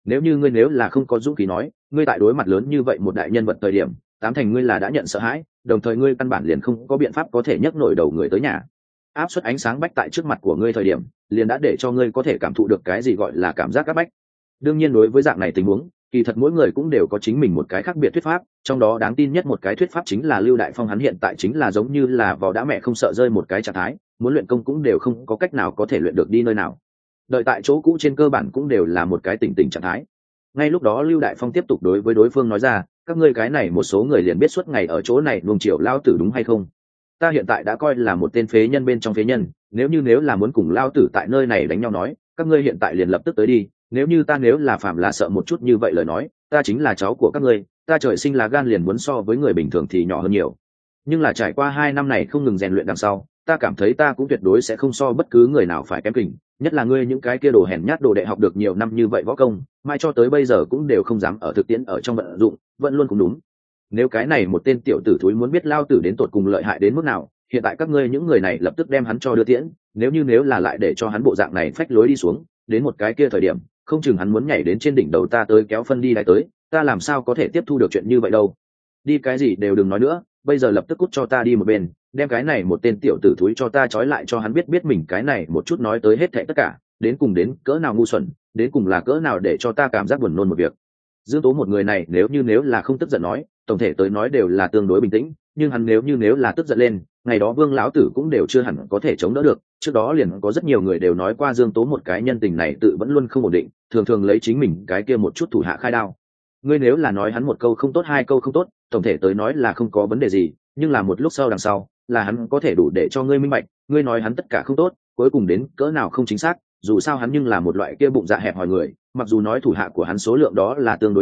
Nếu là không có dũng khí nói, ngươi tại đối mặt lớn như vậy một đại nhân vật thời điểm, tám thành ngươi là đã nhận sợ hãi, đồng thời ngươi căn bản liền không có biện pháp có thể nhấc nổi đầu người tới nhà. Áp suất ánh sáng bách tại trước mặt của ngươi thời điểm, liền đã để cho ngươi có thể cảm thụ được cái gì gọi là cảm giác áp bách. Đương nhiên đối với dạng này tình huống, kỳ thật mỗi người cũng đều có chính mình một cái khác biệt thuyết pháp, trong đó đáng tin nhất một cái thuyết pháp chính là Lưu Đại Phong hắn hiện tại chính là giống như là vò đã mẹ không sợ rơi một cái trạng thái, muốn luyện công cũng đều không có cách nào có thể luyện được đi nơi nào. Đợi tại chỗ cũ trên cơ bản cũng đều là một cái tỉnh trạng thái. Ngay lúc đó Lưu Đại Phong tiếp tục đối với đối phương nói ra, các ngươi cái này một số người liền biết suốt ngày ở chỗ này nuông chiều lao tử đúng hay không? Ta hiện tại đã coi là một tên phế nhân bên trong phế nhân, nếu là muốn cùng lao tử tại nơi này đánh nhau nói, các ngươi hiện tại liền lập tức tới đi, nếu là phạm là sợ một chút như vậy lời nói, ta chính là cháu của các ngươi, ta trời sinh là gan liền muốn so với người bình thường thì nhỏ hơn nhiều. Nhưng là trải qua 2 năm này không ngừng rèn luyện đằng sau, ta cảm thấy ta cũng tuyệt đối sẽ không so bất cứ người nào phải kém kình, nhất là ngươi những cái kia đồ hèn nhát đồ đệ học được nhiều năm như vậy võ công, mai cho tới bây giờ cũng đều không dám ở thực tiễn ở trong vận dụng, vẫn luôn cũng đúng. Nếu cái này một tên tiểu tử thúi muốn biết lao tử đến tột cùng lợi hại đến mức nào, hiện tại các ngươi những người này lập tức đem hắn cho đưa tiễn, nếu là lại để cho hắn bộ dạng này phách lối đi xuống, đến một cái kia thời điểm, không chừng hắn muốn nhảy đến trên đỉnh đầu ta tới kéo phân đi lại tới, ta làm sao có thể tiếp thu được chuyện như vậy đâu. Đi cái gì đều đừng nói nữa, bây giờ lập tức cút cho ta đi một bên, đem cái này một tên tiểu tử thúi cho ta trói lại cho hắn biết mình cái này một chút nói tới hết thảy tất cả, đến cùng đến cỡ nào ngu xuẩn, đến cùng là cỡ nào để cho ta cảm giác buồn nôn một việc. Dương Tố một người này nếu là không tức giận nói, tổng thể tới nói đều là tương đối bình tĩnh, nhưng hắn nếu là tức giận lên, ngày đó Vương lão tử cũng đều chưa hẳn có thể chống đỡ được. Trước đó liền có rất nhiều người đều nói qua Dương Tố một cái nhân tình này tự vẫn luôn không ổn định, thường lấy chính mình cái kia một chút thủ hạ khai đao. Ngươi nếu là nói hắn một câu không tốt 2 câu không tốt, tổng thể tới nói là không có vấn đề gì, nhưng là một lúc sau đằng sau, là hắn có thể đủ để cho ngươi minh bạch, ngươi nói hắn tất cả không tốt, cuối cùng đến cỡ nào không chính xác, dù sao hắn nhưng là một loại kia bụng dạ hẹp hòi người, mặc dù nói thủ hạ của hắn số lượng đó là tương đối nhiều,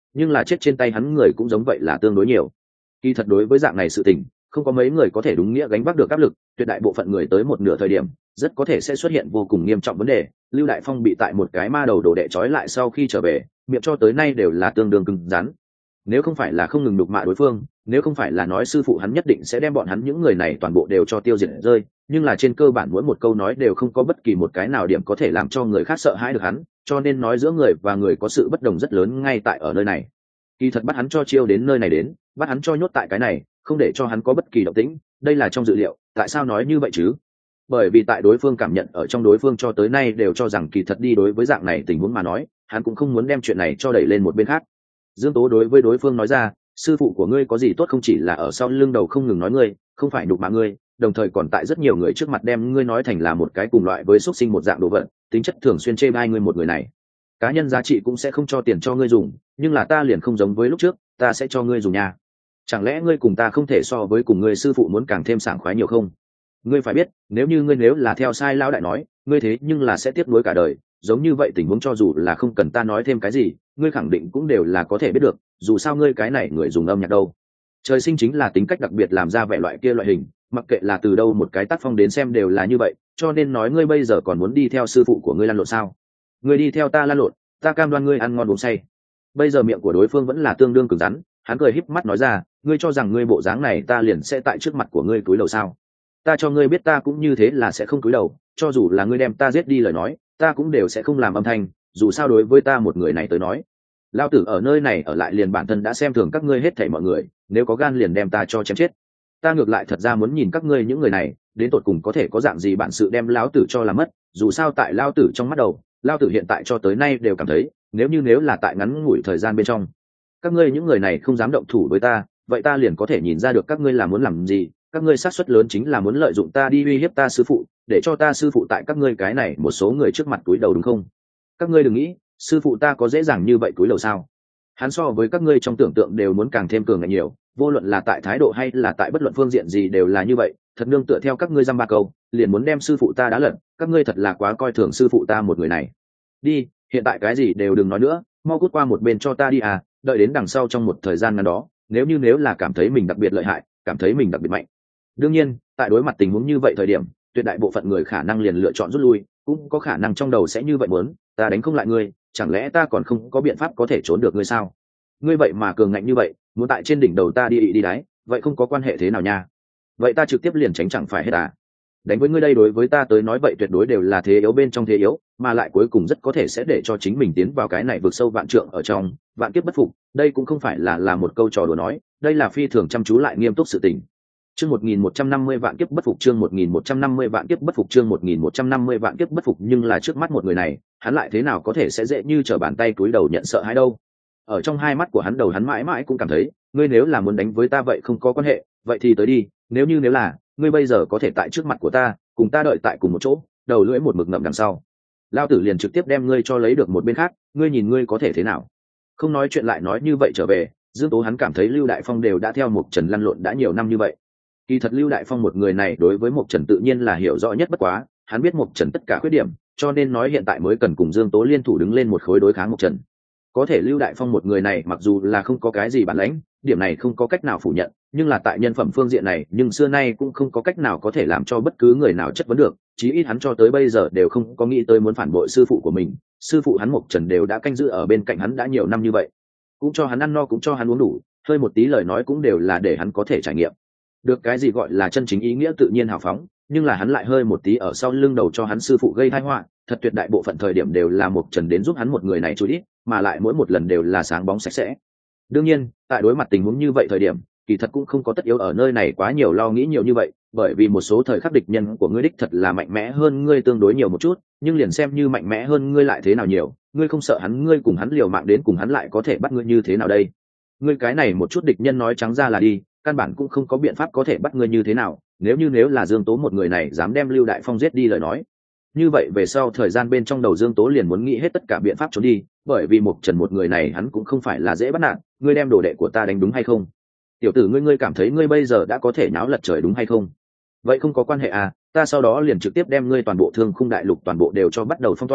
nhưng là chết trên tay hắn người cũng giống vậy là tương đối nhiều. Kỳ thật đối với dạng này sự tình, không có mấy người có thể đúng nghĩa gánh vác được áp lực, tuyệt đại bộ phận người tới một nửa thời điểm rất có thể sẽ xuất hiện vô cùng nghiêm trọng vấn đề. Lưu Đại Phong bị tại một cái ma đầu đồ đệ trói lại sau khi trở về, miệng cho tới nay đều là tương đương cứng rắn. Nếu không phải là không ngừng đục mạ đối phương, nếu không phải là nói sư phụ hắn nhất định sẽ đem bọn hắn những người này toàn bộ đều cho tiêu diệt rơi, nhưng là trên cơ bản mỗi một câu nói đều không có bất kỳ một cái nào điểm có thể làm cho người khác sợ hãi được hắn, cho nên nói giữa người và người có sự bất đồng rất lớn ngay tại ở nơi này. Kỳ thật bắt hắn cho chiêu đến nơi này đến, bắt hắn cho nhốt tại cái này, không để cho hắn có bất kỳ động tĩnh, đây là trong dự liệu. Tại sao nói như vậy chứ? Bởi vì tại đối phương cảm nhận ở trong đối phương cho tới nay đều cho rằng kỳ thật đi đối với dạng này tình huống mà nói, hắn cũng không muốn đem chuyện này cho đẩy lên một bên khác. Dương Tố đối với đối phương nói ra, sư phụ của ngươi có gì tốt không chỉ là ở sau lưng đầu không ngừng nói ngươi, không phải nhục mạ ngươi, đồng thời còn tại rất nhiều người trước mặt đem ngươi nói thành là một cái cùng loại với xuất sinh một dạng đồ vật, tính chất thường xuyên chê bai ngươi một người này. Cá nhân giá trị cũng sẽ không cho tiền cho ngươi dùng, nhưng là ta liền không giống với lúc trước, ta sẽ cho ngươi dùng nha. Chẳng lẽ ngươi cùng ta không thể so với cùng ngươi sư phụ muốn càng thêm sảng khoái nhiều không? Ngươi phải biết, nếu là theo sai lão đại nói, ngươi thế nhưng là sẽ tiếc nuối cả đời, giống như vậy tình huống cho dù là không cần ta nói thêm cái gì, ngươi khẳng định cũng đều là có thể biết được, dù sao ngươi cái này người dùng âm nhạc đâu. Trời sinh chính là tính cách đặc biệt làm ra vẻ loại kia loại hình, mặc kệ là từ đâu một cái tác phong đến xem đều là như vậy, cho nên nói ngươi bây giờ còn muốn đi theo sư phụ của ngươi lăn lộn sao? Ngươi đi theo ta lăn lộn, ta cam đoan ngươi ăn ngon uống say. Bây giờ miệng của đối phương vẫn là tương đương cứng rắn, hắn cười híp mắt nói ra, ngươi cho rằng ngươi bộ dáng này ta liền sẽ tại trước mặt của ngươi cúi đầu sao? Ta cho ngươi biết ta cũng như thế là sẽ không cúi đầu, cho dù là ngươi đem ta giết đi lời nói, ta cũng đều sẽ không làm âm thanh, dù sao đối với ta một người này tới nói, lao tử ở nơi này ở lại liền bản thân đã xem thường các ngươi hết thảy mọi người, nếu có gan liền đem ta cho chém chết. Ta ngược lại thật ra muốn nhìn các ngươi những người này đến tột cùng có thể có dạng gì bản sự đem lão tử cho làm mất, dù sao tại lao tử trong mắt đầu, lao tử hiện tại cho tới nay đều cảm thấy, nếu là tại ngắn ngủi thời gian bên trong, các ngươi những người này không dám động thủ với ta, vậy ta liền có thể nhìn ra được các ngươi là muốn làm gì. Các ngươi xác suất lớn chính là muốn lợi dụng ta đi uy hiếp ta sư phụ, để cho ta sư phụ tại các ngươi cái này một số người trước mặt túi đầu đúng không? Các ngươi đừng nghĩ sư phụ ta có dễ dàng như vậy túi đầu sao? Hắn so với các ngươi trong tưởng tượng đều muốn càng thêm cường ngạnh nhiều, vô luận là tại thái độ hay là tại bất luận phương diện gì đều là như vậy. Thật nương tựa theo các ngươi dăm ba câu liền muốn đem sư phụ ta đá lật, các ngươi thật là quá coi thường sư phụ ta một người này. Đi, hiện tại cái gì đều đừng nói nữa, mau cút qua một bên cho ta đi à, đợi đến đằng sau trong một thời gian ngắn đó, nếu là cảm thấy mình đặc biệt lợi hại, cảm thấy mình đặc biệt mạnh. Đương nhiên, tại đối mặt tình huống như vậy thời điểm, tuyệt đại bộ phận người khả năng liền lựa chọn rút lui, cũng có khả năng trong đầu sẽ như vậy muốn, ta đánh không lại ngươi, chẳng lẽ ta còn không có biện pháp có thể trốn được ngươi sao? Ngươi vậy mà cường ngạnh như vậy, muốn tại trên đỉnh đầu ta đi đáy, vậy không có quan hệ thế nào nha? Vậy ta trực tiếp liền tránh chẳng phải hết à? Đánh với ngươi đây đối với ta tới nói vậy tuyệt đối đều là thế yếu bên trong thế yếu, mà lại cuối cùng rất có thể sẽ để cho chính mình tiến vào cái này vượt sâu vạn trượng ở trong, vạn kiếp bất phục. Đây cũng không phải là một câu trò đùa nói, đây là phi thường chăm chú lại nghiêm túc sự tình. Chương 1150 vạn kiếp bất phục, chương 1150 vạn kiếp bất phục, chương 1150 vạn kiếp bất phục, nhưng là trước mắt một người này, hắn lại thế nào có thể sẽ dễ như trở bàn tay cúi đầu nhận sợ hãi đâu. Ở trong hai mắt của hắn đầu hắn mãi mãi cũng cảm thấy, ngươi nếu là muốn đánh với ta vậy không có quan hệ, vậy thì tới đi, nếu là, ngươi bây giờ có thể tại trước mặt của ta, cùng ta đợi tại cùng một chỗ, đầu lưỡi một mực ngậm đằng sau. Lao tử liền trực tiếp đem ngươi cho lấy được một bên khác, ngươi nhìn ngươi có thể thế nào? Không nói chuyện lại nói như vậy trở về, Dương Tố hắn cảm thấy Lưu Đại Phong đều đã theo Mộc Trần lăn lộn đã nhiều năm như vậy. Kỳ thật Lưu Đại Phong một người này đối với Mộc Trần tự nhiên là hiểu rõ nhất bất quá, hắn biết Mộc Trần tất cả khuyết điểm, cho nên nói hiện tại mới cần cùng Dương Tố liên thủ đứng lên một khối đối kháng Mộc Trần. Có thể Lưu Đại Phong một người này mặc dù là không có cái gì bản lãnh, điểm này không có cách nào phủ nhận, nhưng là tại nhân phẩm phương diện này, nhưng xưa nay cũng không có cách nào có thể làm cho bất cứ người nào chất vấn được, chí ít hắn cho tới bây giờ đều không có nghĩ tới muốn phản bội sư phụ của mình. Sư phụ hắn Mộc Trần đều đã canh giữ ở bên cạnh hắn đã nhiều năm như vậy, cũng cho hắn ăn no cũng cho hắn uống đủ, hơi một tí lời nói cũng đều là để hắn có thể trải nghiệm được cái gì gọi là chân chính ý nghĩa tự nhiên hào phóng, nhưng là hắn lại hơi một tí ở sau lưng đầu cho hắn sư phụ gây tai họa, thật tuyệt đại bộ phận thời điểm đều là Mộc Trần đến giúp hắn một người này chú ý, mà lại mỗi một lần đều là sáng bóng sạch sẽ. Đương nhiên, tại đối mặt tình huống như vậy thời điểm, kỳ thật cũng không có tất yếu ở nơi này quá nhiều lo nghĩ nhiều như vậy, bởi vì một số thời khắc địch nhân của ngươi đích thật là mạnh mẽ hơn ngươi tương đối nhiều một chút, nhưng liền xem như mạnh mẽ hơn ngươi lại thế nào nhiều, ngươi không sợ hắn, ngươi cùng hắn liều mạng đến cùng hắn lại có thể bắt ngươi như thế nào đây? Ngươi cái này một chút địch nhân nói trắng ra là đi, căn bản cũng không có biện pháp có thể bắt ngươi như thế nào, nếu là Dương Tố một người này dám đem Lưu Đại Phong giết đi lời nói, như vậy về sau thời gian bên trong đầu Dương Tố liền muốn nghĩ hết tất cả biện pháp trốn đi, bởi vì Mộc Trần một người này hắn cũng không phải là dễ bắt nạt, ngươi đem đồ đệ của ta đánh đúng hay không? Tiểu tử ngươi cảm thấy ngươi bây giờ đã có thể náo lật trời đúng hay không? Vậy không có quan hệ à, ta sau đó liền trực tiếp đem ngươi toàn bộ Thương Khung đại lục toàn bộ đều cho bắt đầu phong tỏa,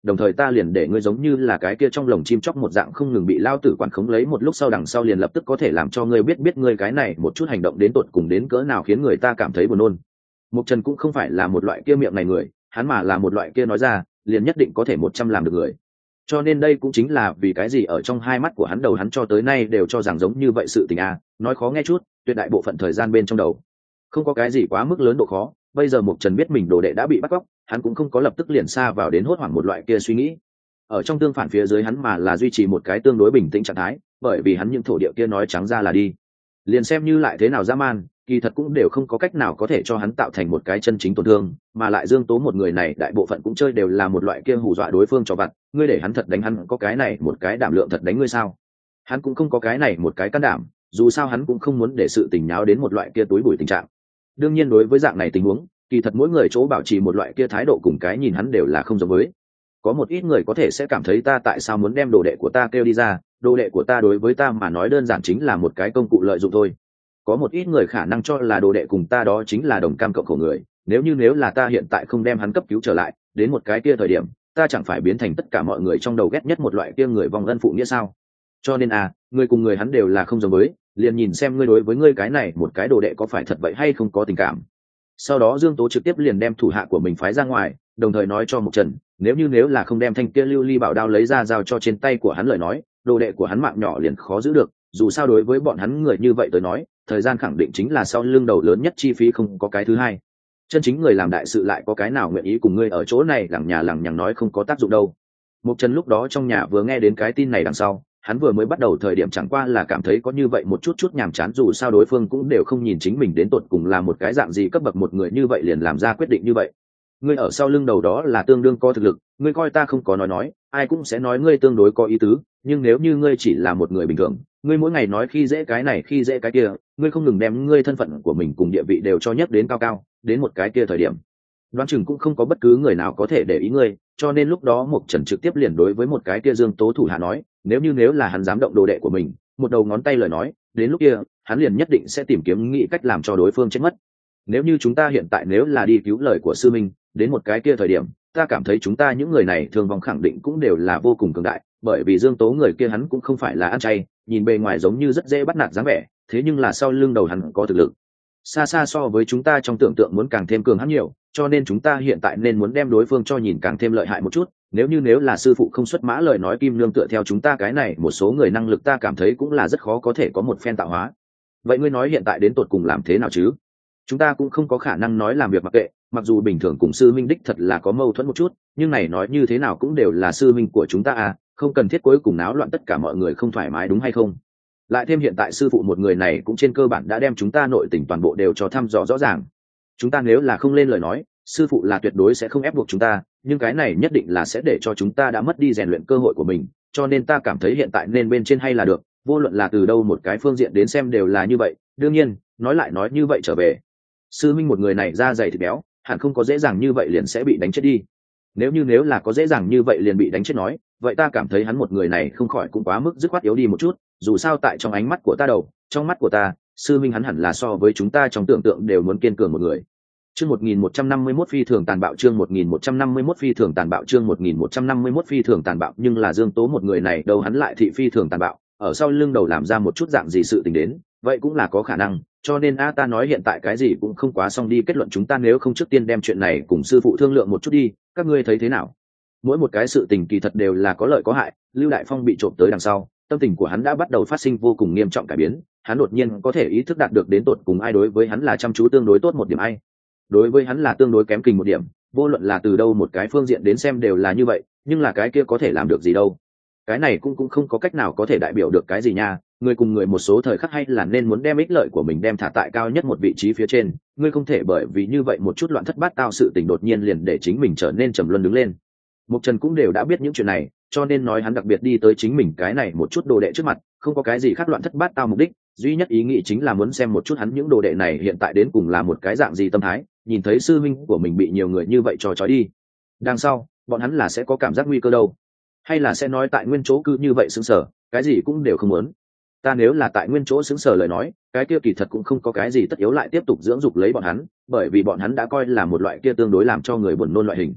đồng thời ta liền để ngươi giống như là cái kia trong lồng chim chóc một dạng không ngừng bị lao tử quản khống lấy, một lúc sau đằng sau liền lập tức có thể làm cho ngươi biết ngươi cái này một chút hành động đến tột cùng đến cỡ nào khiến người ta cảm thấy buồn nôn. Mục Trần cũng không phải là một loại kia miệng này người, hắn mà là một loại kia nói ra liền nhất định có thể 100 làm được người. Cho nên đây cũng chính là vì cái gì ở trong hai mắt của hắn đầu hắn cho tới nay đều cho rằng giống như vậy sự tình nói khó nghe chút, tuyệt đại bộ phận thời gian bên trong đầu không có cái gì quá mức lớn độ khó. Bây giờ Mục Trần biết mình đồ đệ đã bị bắt cóc, hắn cũng không có lập tức liền xa vào đến hốt hoảng một loại kia suy nghĩ. Ở trong tương phản phía dưới hắn mà là duy trì một cái tương đối bình tĩnh trạng thái, bởi vì hắn những thổ địa kia nói trắng ra là đi liền xem như lại thế nào dã man, kỳ thật cũng đều không có cách nào có thể cho hắn tạo thành một cái chân chính tổn thương. Mà lại Dương Tố một người này đại bộ phận cũng chơi đều là một loại kia hù dọa đối phương cho vặt, ngươi để hắn thật đánh hắn có cái này một cái đảm lượng thật đánh ngươi sao? Hắn cũng không có cái này một cái can đảm, dù sao hắn cũng không muốn để sự tình nháo đến một loại kia túi bụi tình trạng. Đương nhiên đối với dạng này tình huống, kỳ thật mỗi người chỗ bảo trì một loại kia thái độ cùng cái nhìn hắn đều là không giống với. Có một ít người có thể sẽ cảm thấy ta tại sao muốn đem đồ đệ của ta kêu đi ra, đồ đệ của ta đối với ta mà nói đơn giản chính là một cái công cụ lợi dụng thôi. Có một ít người khả năng cho là đồ đệ cùng ta đó chính là đồng cam cộng khổ người, nếu là ta hiện tại không đem hắn cấp cứu trở lại, đến một cái kia thời điểm ta chẳng phải biến thành tất cả mọi người trong đầu ghét nhất một loại kia người vong ân phụ nghĩa sao? Cho nên người cùng người hắn đều là không giống với, liền nhìn xem ngươi đối với ngươi cái này một cái đồ đệ có phải thật vậy hay không có tình cảm. Sau đó Dương Tố trực tiếp liền đem thủ hạ của mình phái ra ngoài, đồng thời nói cho Mục Trần, nếu là không đem thanh kia lưu ly bảo đao lấy ra giao cho trên tay của hắn lời nói, đồ đệ của hắn mạng nhỏ liền khó giữ được. Dù sao đối với bọn hắn người như vậy tới nói, thời gian khẳng định chính là sau lưng đầu lớn nhất, chi phí không có cái thứ hai. Chân chính người làm đại sự lại có cái nào nguyện ý cùng ngươi ở chỗ này lằng nhà lằng nhằng nói không có tác dụng đâu. Mục Trần lúc đó trong nhà vừa nghe đến cái tin này đằng sau, hắn vừa mới bắt đầu thời điểm chẳng qua là cảm thấy có như vậy một chút nhàm chán, dù sao đối phương cũng đều không nhìn chính mình đến tột cùng là một cái dạng gì cấp bậc, một người như vậy liền làm ra quyết định như vậy. Ngươi ở sau lưng đầu đó là tương đương có thực lực, ngươi coi ta không có nói, ai cũng sẽ nói ngươi tương đối có ý tứ, nhưng nếu như ngươi chỉ là một người bình thường, ngươi mỗi ngày nói khi dễ cái này khi dễ cái kia, ngươi không ngừng đem ngươi thân phận của mình cùng địa vị đều cho nhấc đến cao, đến một cái kia thời điểm đoán chừng cũng không có bất cứ người nào có thể để ý ngươi. Cho nên lúc đó Mục Trần trực tiếp liền đối với một cái kia Dương Tố thủ hạ nói, nếu là hắn dám động đồ đệ của mình một đầu ngón tay lời nói, đến lúc kia hắn liền nhất định sẽ tìm kiếm nghĩ cách làm cho đối phương chết mất. Nếu như chúng ta hiện tại nếu là đi cứu lời của sư minh, đến một cái kia thời điểm ta cảm thấy chúng ta những người này thương vong khẳng định cũng đều là vô cùng cường đại, bởi vì Dương Tố người kia hắn cũng không phải là ăn chay, nhìn bề ngoài giống như rất dễ bắt nạt dáng vẻ, thế nhưng là sau lưng đầu hắn có thực lực xa xa so với chúng ta trong tưởng tượng muốn càng thêm cường hắn nhiều. Cho nên chúng ta hiện tại nên muốn đem đối phương cho nhìn càng thêm lợi hại một chút. Nếu là sư phụ không xuất mã lời nói, Kim Nương tựa theo chúng ta cái này một số người năng lực, ta cảm thấy cũng là rất khó có thể có một phen tạo hóa. Vậy ngươi nói hiện tại đến tột cùng làm thế nào chứ? Chúng ta cũng không có khả năng nói làm việc mặc kệ, mặc dù bình thường cùng sư minh đích thật là có mâu thuẫn một chút, nhưng này nói như thế nào cũng đều là sư minh của chúng ta không cần thiết cuối cùng náo loạn tất cả mọi người không thoải mái, đúng hay không? Lại thêm hiện tại sư phụ một người này cũng trên cơ bản đã đem chúng ta nội tình toàn bộ đều cho thăm dò rõ ràng. Chúng ta nếu là không lên lời nói, sư phụ là tuyệt đối sẽ không ép buộc chúng ta, nhưng cái này nhất định là sẽ để cho chúng ta đã mất đi rèn luyện cơ hội của mình. Cho nên ta cảm thấy hiện tại nên bên trên hay là được, vô luận là từ đâu một cái phương diện đến xem đều là như vậy. Đương nhiên nói lại nói như vậy trở về, sư minh một người này da dày thịt béo, hẳn không có dễ dàng như vậy liền sẽ bị đánh chết đi. Nếu là có dễ dàng như vậy liền bị đánh chết nói, vậy ta cảm thấy hắn một người này không khỏi cũng quá mức dứt khoát yếu đi một chút. Dù sao tại trong ánh mắt của ta trong mắt của ta, sư minh hắn hẳn là so với chúng ta trong tưởng tượng đều muốn kiên cường một người. Chương 1151 phi thường tàn bạo, chương 1151 phi thường tàn bạo, chương 1151 phi thường tàn bạo, nhưng là Dương Tố một người này đâu hắn lại thị phi thường tàn bạo, ở sau lưng đầu làm ra một chút dạng gì sự tình đến, vậy cũng là có khả năng. Cho nên ta nói hiện tại cái gì cũng không quá xong đi kết luận, chúng ta nếu không trước tiên đem chuyện này cùng sư phụ thương lượng một chút đi, các ngươi thấy thế nào? Mỗi một cái sự tình kỳ thật đều là có lợi có hại. Lưu Đại Phong bị trộm tới đằng sau, tâm tình của hắn đã bắt đầu phát sinh vô cùng nghiêm trọng cải biến, hắn đột nhiên có thể ý thức đạt được đến tột cùng ai đối với hắn là chăm chú tương đối tốt một điểm, ai đối với hắn là tương đối kém kình một điểm. Vô luận là từ đâu một cái phương diện đến xem đều là như vậy, nhưng là cái kia có thể làm được gì đâu, cái này cũng không có cách nào có thể đại biểu được cái gì nha. Người cùng người một số thời khắc hay là nên muốn đem ích lợi của mình đem thả tại cao nhất một vị trí phía trên, ngươi không thể bởi vì như vậy một chút loạn thất bát tao sự tình đột nhiên liền để chính mình trở nên trầm luân đứng lên. Mục Trần cũng đều đã biết những chuyện này, cho nên nói hắn đặc biệt đi tới chính mình cái này một chút đồ đệ trước mặt, không có cái gì khác loạn thất bát tao mục đích, duy nhất ý nghĩ chính là muốn xem một chút hắn những đồ đệ này hiện tại đến cùng là một cái dạng gì tâm thái, nhìn thấy sư huynh của mình bị nhiều người như vậy cho trói đi, đằng sau bọn hắn là sẽ có cảm giác nguy cơ đâu, hay là sẽ nói tại nguyên chỗ cứ như vậy sững sờ, cái gì cũng đều không muốn. Ta nếu là tại nguyên chỗ sững sờ lời nói, cái kia kỳ thật cũng không có cái gì tất yếu lại tiếp tục dưỡng dục lấy bọn hắn, bởi vì bọn hắn đã coi là một loại kia tương đối làm cho người buồn nôn loại hình.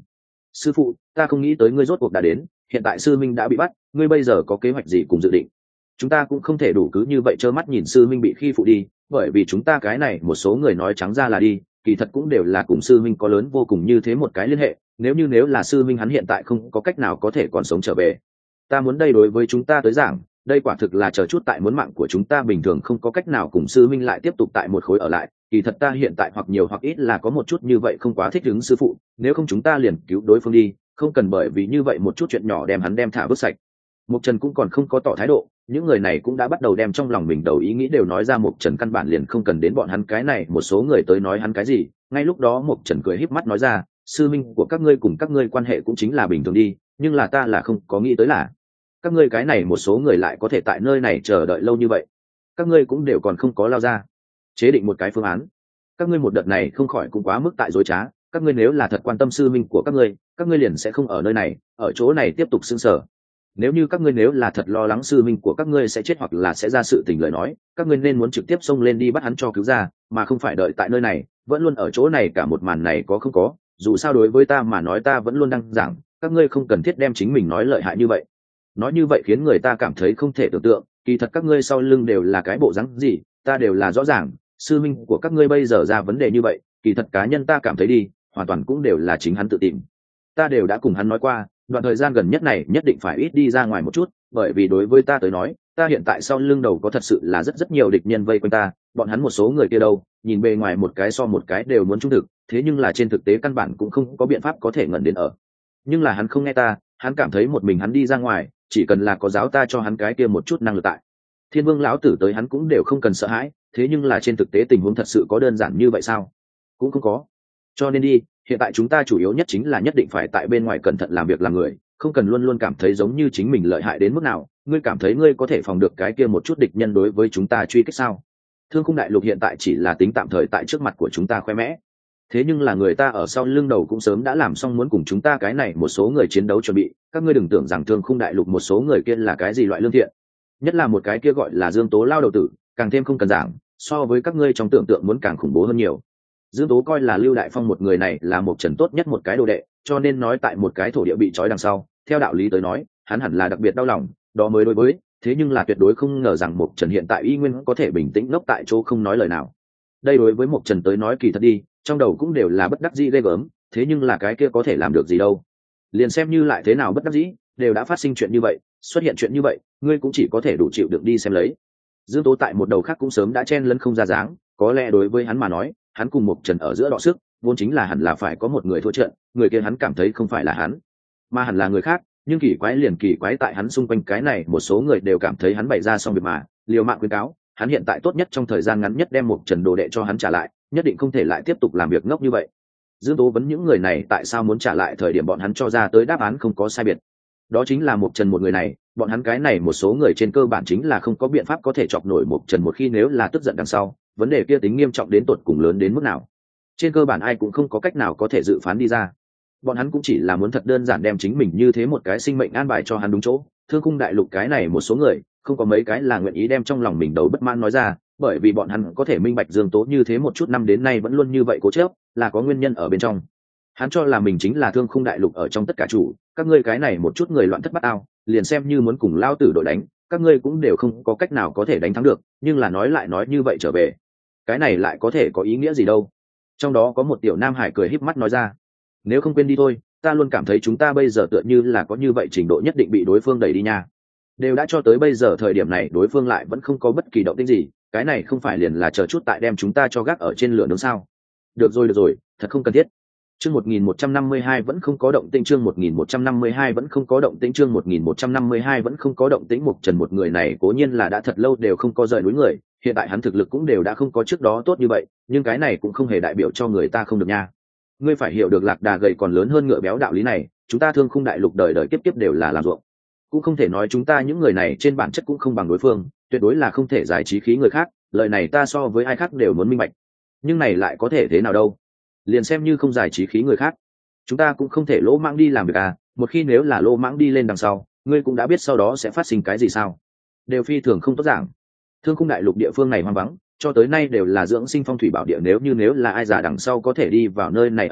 Sư phụ, ta không nghĩ tới ngươi rốt cuộc đã đến, hiện tại sư minh đã bị bắt, ngươi bây giờ có kế hoạch gì cùng dự định? Chúng ta cũng không thể đủ cứ như vậy trơ mắt nhìn sư minh bị khi phụ đi, bởi vì chúng ta cái này một số người nói trắng ra là đi, kỳ thật cũng đều là cùng sư minh có lớn vô cùng như thế một cái liên hệ, nếu là sư minh hắn hiện tại không có cách nào có thể còn sống trở về. Ta muốn đây đối với chúng ta tới giảng, đây quả thực là chờ chút tại muốn mạng của chúng ta bình thường không có cách nào cùng sư minh lại tiếp tục tại một khối ở lại, kỳ thật ta hiện tại hoặc nhiều hoặc ít là có một chút như vậy không quá thích ứng sư phụ, nếu không chúng ta liền cứu đối phương đi, không cần bởi vì như vậy một chút chuyện nhỏ đem hắn đem thả vứt sạch. Mục Trần cũng còn không có tỏ thái độ, những người này cũng đã bắt đầu đem trong lòng mình đầu ý nghĩ đều nói ra. Mục Trần căn bản liền không cần đến bọn hắn cái này một số người tới nói hắn cái gì, ngay lúc đó Mục Trần cười híp mắt nói ra, sư minh của các ngươi cùng các ngươi quan hệ cũng chính là bình thường đi, nhưng là ta là không có nghĩ tới là các ngươi cái này một số người lại có thể tại nơi này chờ đợi lâu như vậy, các ngươi cũng đều còn không có lao ra chế định một cái phương án. Các ngươi một đợt này không khỏi cũng quá mức tại dối trá, các ngươi nếu là thật quan tâm sư minh của các ngươi liền sẽ không ở nơi này, ở chỗ này tiếp tục xưng sở. Nếu như các ngươi nếu là thật lo lắng sư minh của các ngươi sẽ chết hoặc là sẽ ra sự tình lời nói, các ngươi nên muốn trực tiếp xông lên đi bắt hắn cho cứu ra, mà không phải đợi tại nơi này vẫn luôn ở chỗ này. Cả một màn này có không có, dù sao đối với ta mà nói ta vẫn luôn đang giảng, các ngươi không cần thiết đem chính mình nói lợi hại như vậy. Nói như vậy khiến người ta cảm thấy không thể tưởng tượng, kỳ thật các ngươi sau lưng đều là cái bộ rắn gì, ta đều là rõ ràng. Sư minh của các ngươi bây giờ ra vấn đề như vậy, kỳ thật cá nhân ta cảm thấy đi, hoàn toàn cũng đều là chính hắn tự tìm. Ta đều đã cùng hắn nói qua, đoạn thời gian gần nhất này nhất định phải ít đi ra ngoài một chút, bởi vì đối với ta tới nói, ta hiện tại sau lưng đầu có thật sự là rất nhiều địch nhân vây quanh ta, bọn hắn một số người kia đâu, nhìn bề ngoài một cái so một cái đều muốn trung thực, thế nhưng là trên thực tế căn bản cũng không có biện pháp có thể ngẩn đến ở. Nhưng là hắn không nghe ta, hắn cảm thấy một mình hắn đi ra ngoài, chỉ cần là có giáo ta cho hắn cái kia một chút năng lực tại Thiên Vương lão tử tới hắn cũng đều không cần sợ hãi, thế nhưng là trên thực tế tình huống thật sự có đơn giản như vậy sao? Cũng không có. Cho nên đi, hiện tại chúng ta chủ yếu nhất chính là nhất định phải tại bên ngoài cẩn thận làm việc làm người, không cần luôn luôn cảm thấy giống như chính mình lợi hại đến mức nào. Ngươi cảm thấy ngươi có thể phòng được cái kia một chút địch nhân đối với chúng ta truy kích sao? Thương Khung Đại Lục hiện tại chỉ là tính tạm thời tại trước mặt của chúng ta khoe mẽ, thế nhưng là người ta ở sau lưng đầu cũng sớm đã làm xong muốn cùng chúng ta cái này một số người chiến đấu chuẩn bị. Các ngươi đừng tưởng rằng Thương Khung Đại Lục một số người kia là cái gì loại lương thiện, nhất là một cái kia gọi là Dương Tố lao đầu tử, càng thêm không cần giảng, so với các ngươi trong tưởng tượng muốn càng khủng bố hơn nhiều. Dương Tố coi là Lưu Đại Phong một người này là Mộc Trần tốt nhất một cái đồ đệ, cho nên nói tại một cái thổ địa bị trói đằng sau, theo đạo lý tới nói, hắn hẳn là đặc biệt đau lòng, đó mới đối với, thế nhưng là tuyệt đối không ngờ rằng Mộc Trần hiện tại y nguyên có thể bình tĩnh ngốc tại chỗ không nói lời nào. Đây đối với Mộc Trần tới nói kỳ thật đi, trong đầu cũng đều là bất đắc dĩ ghê gớm, thế nhưng là cái kia có thể làm được gì đâu. Liền xem như lại thế nào bất đắc dĩ, đều đã phát sinh chuyện như vậy, xuất hiện chuyện như vậy, ngươi cũng chỉ có thể đủ chịu đựng đi xem lấy. Dương Tố tại một đầu khác cũng sớm đã chen lấn không ra dáng, có lẽ đối với hắn mà nói, hắn cùng Mộc Trần ở giữa đọ sức, vốn chính là hẳn là phải có một người thua trận, người kia hắn cảm thấy không phải là hắn, mà hẳn là người khác, nhưng kỳ quái liền kỳ quái tại hắn xung quanh cái này một số người đều cảm thấy hắn bày ra xong việc mà, liều mạng khuyên cáo, hắn hiện tại tốt nhất trong thời gian ngắn nhất đem Mộc Trần đồ đệ cho hắn trả lại, nhất định không thể lại tiếp tục làm việc ngốc như vậy. Dương Tố vấn những người này tại sao muốn trả lại thời điểm bọn hắn cho ra tới đáp án không có sai biệt. Đó chính là Mộc Trần một người này, bọn hắn cái này một số người trên cơ bản chính là không có biện pháp có thể chọc nổi Mộc Trần một khi nếu là tức giận đằng sau, vấn đề kia tính nghiêm trọng đến tột cùng lớn đến mức nào. Trên cơ bản ai cũng không có cách nào có thể dự phán đi ra. Bọn hắn cũng chỉ là muốn thật đơn giản đem chính mình như thế một cái sinh mệnh an bài cho hắn đúng chỗ. Thương Khung Đại Lục cái này một số người, không có mấy cái là nguyện ý đem trong lòng mình đầu bất mãn nói ra, bởi vì bọn hắn có thể minh bạch Dương Tố như thế một chút năm đến nay vẫn luôn như vậy cố chấp, là có nguyên nhân ở bên trong. Hắn cho là mình chính là Thương Khung Đại Lục ở trong tất cả chủ, các ngươi cái này một chút người loạn thất bát ao, liền xem như muốn cùng lao tử đội đánh, các ngươi cũng đều không có cách nào có thể đánh thắng được, nhưng là nói lại nói như vậy trở về, cái này lại có thể có ý nghĩa gì đâu. Trong đó có một tiểu nam hải cười híp mắt nói ra, nếu không quên đi thôi, ta luôn cảm thấy chúng ta bây giờ tựa như là có như vậy trình độ nhất định bị đối phương đẩy đi nha. Đều đã cho tới bây giờ thời điểm này đối phương lại vẫn không có bất kỳ động tĩnh gì, cái này không phải liền là chờ chút tại đem chúng ta cho gác ở trên lửa nướng sao? Được rồi, thật không cần thiết. Chương 1152 vẫn không có động tĩnh, chương 1152 vẫn không có động tĩnh, chương 1152 vẫn không có động tĩnh. Mộc Trần một người này cố nhiên là đã thật lâu đều không có rời núi người, hiện tại hắn thực lực cũng đều đã không có trước đó tốt như vậy, nhưng cái này cũng không hề đại biểu cho người ta không được nha. Ngươi phải hiểu được lạc đà gầy còn lớn hơn ngựa béo đạo lý này, chúng ta Thương Khung Đại Lục đời đời kiếp kiếp đều là làm ruộng, cũng không thể nói chúng ta những người này trên bản chất cũng không bằng đối phương, tuyệt đối là không thể giải trí khí người khác, lời này ta so với ai khác đều muốn minh bạch. Nhưng này lại có thể thế nào đâu? Liền xem như không giải trí khí người khác, chúng ta cũng không thể lỗ mãng đi làm việc à, một khi nếu là lỗ mãng đi lên đằng sau, ngươi cũng đã biết sau đó sẽ phát sinh cái gì sao? Đều phi thường không tốt giảng. Thương Khung Đại Lục địa phương này hoang vắng, cho tới nay đều là dưỡng sinh phong thủy bảo địa, nếu là ai già đằng sau có thể đi vào nơi này ở lại,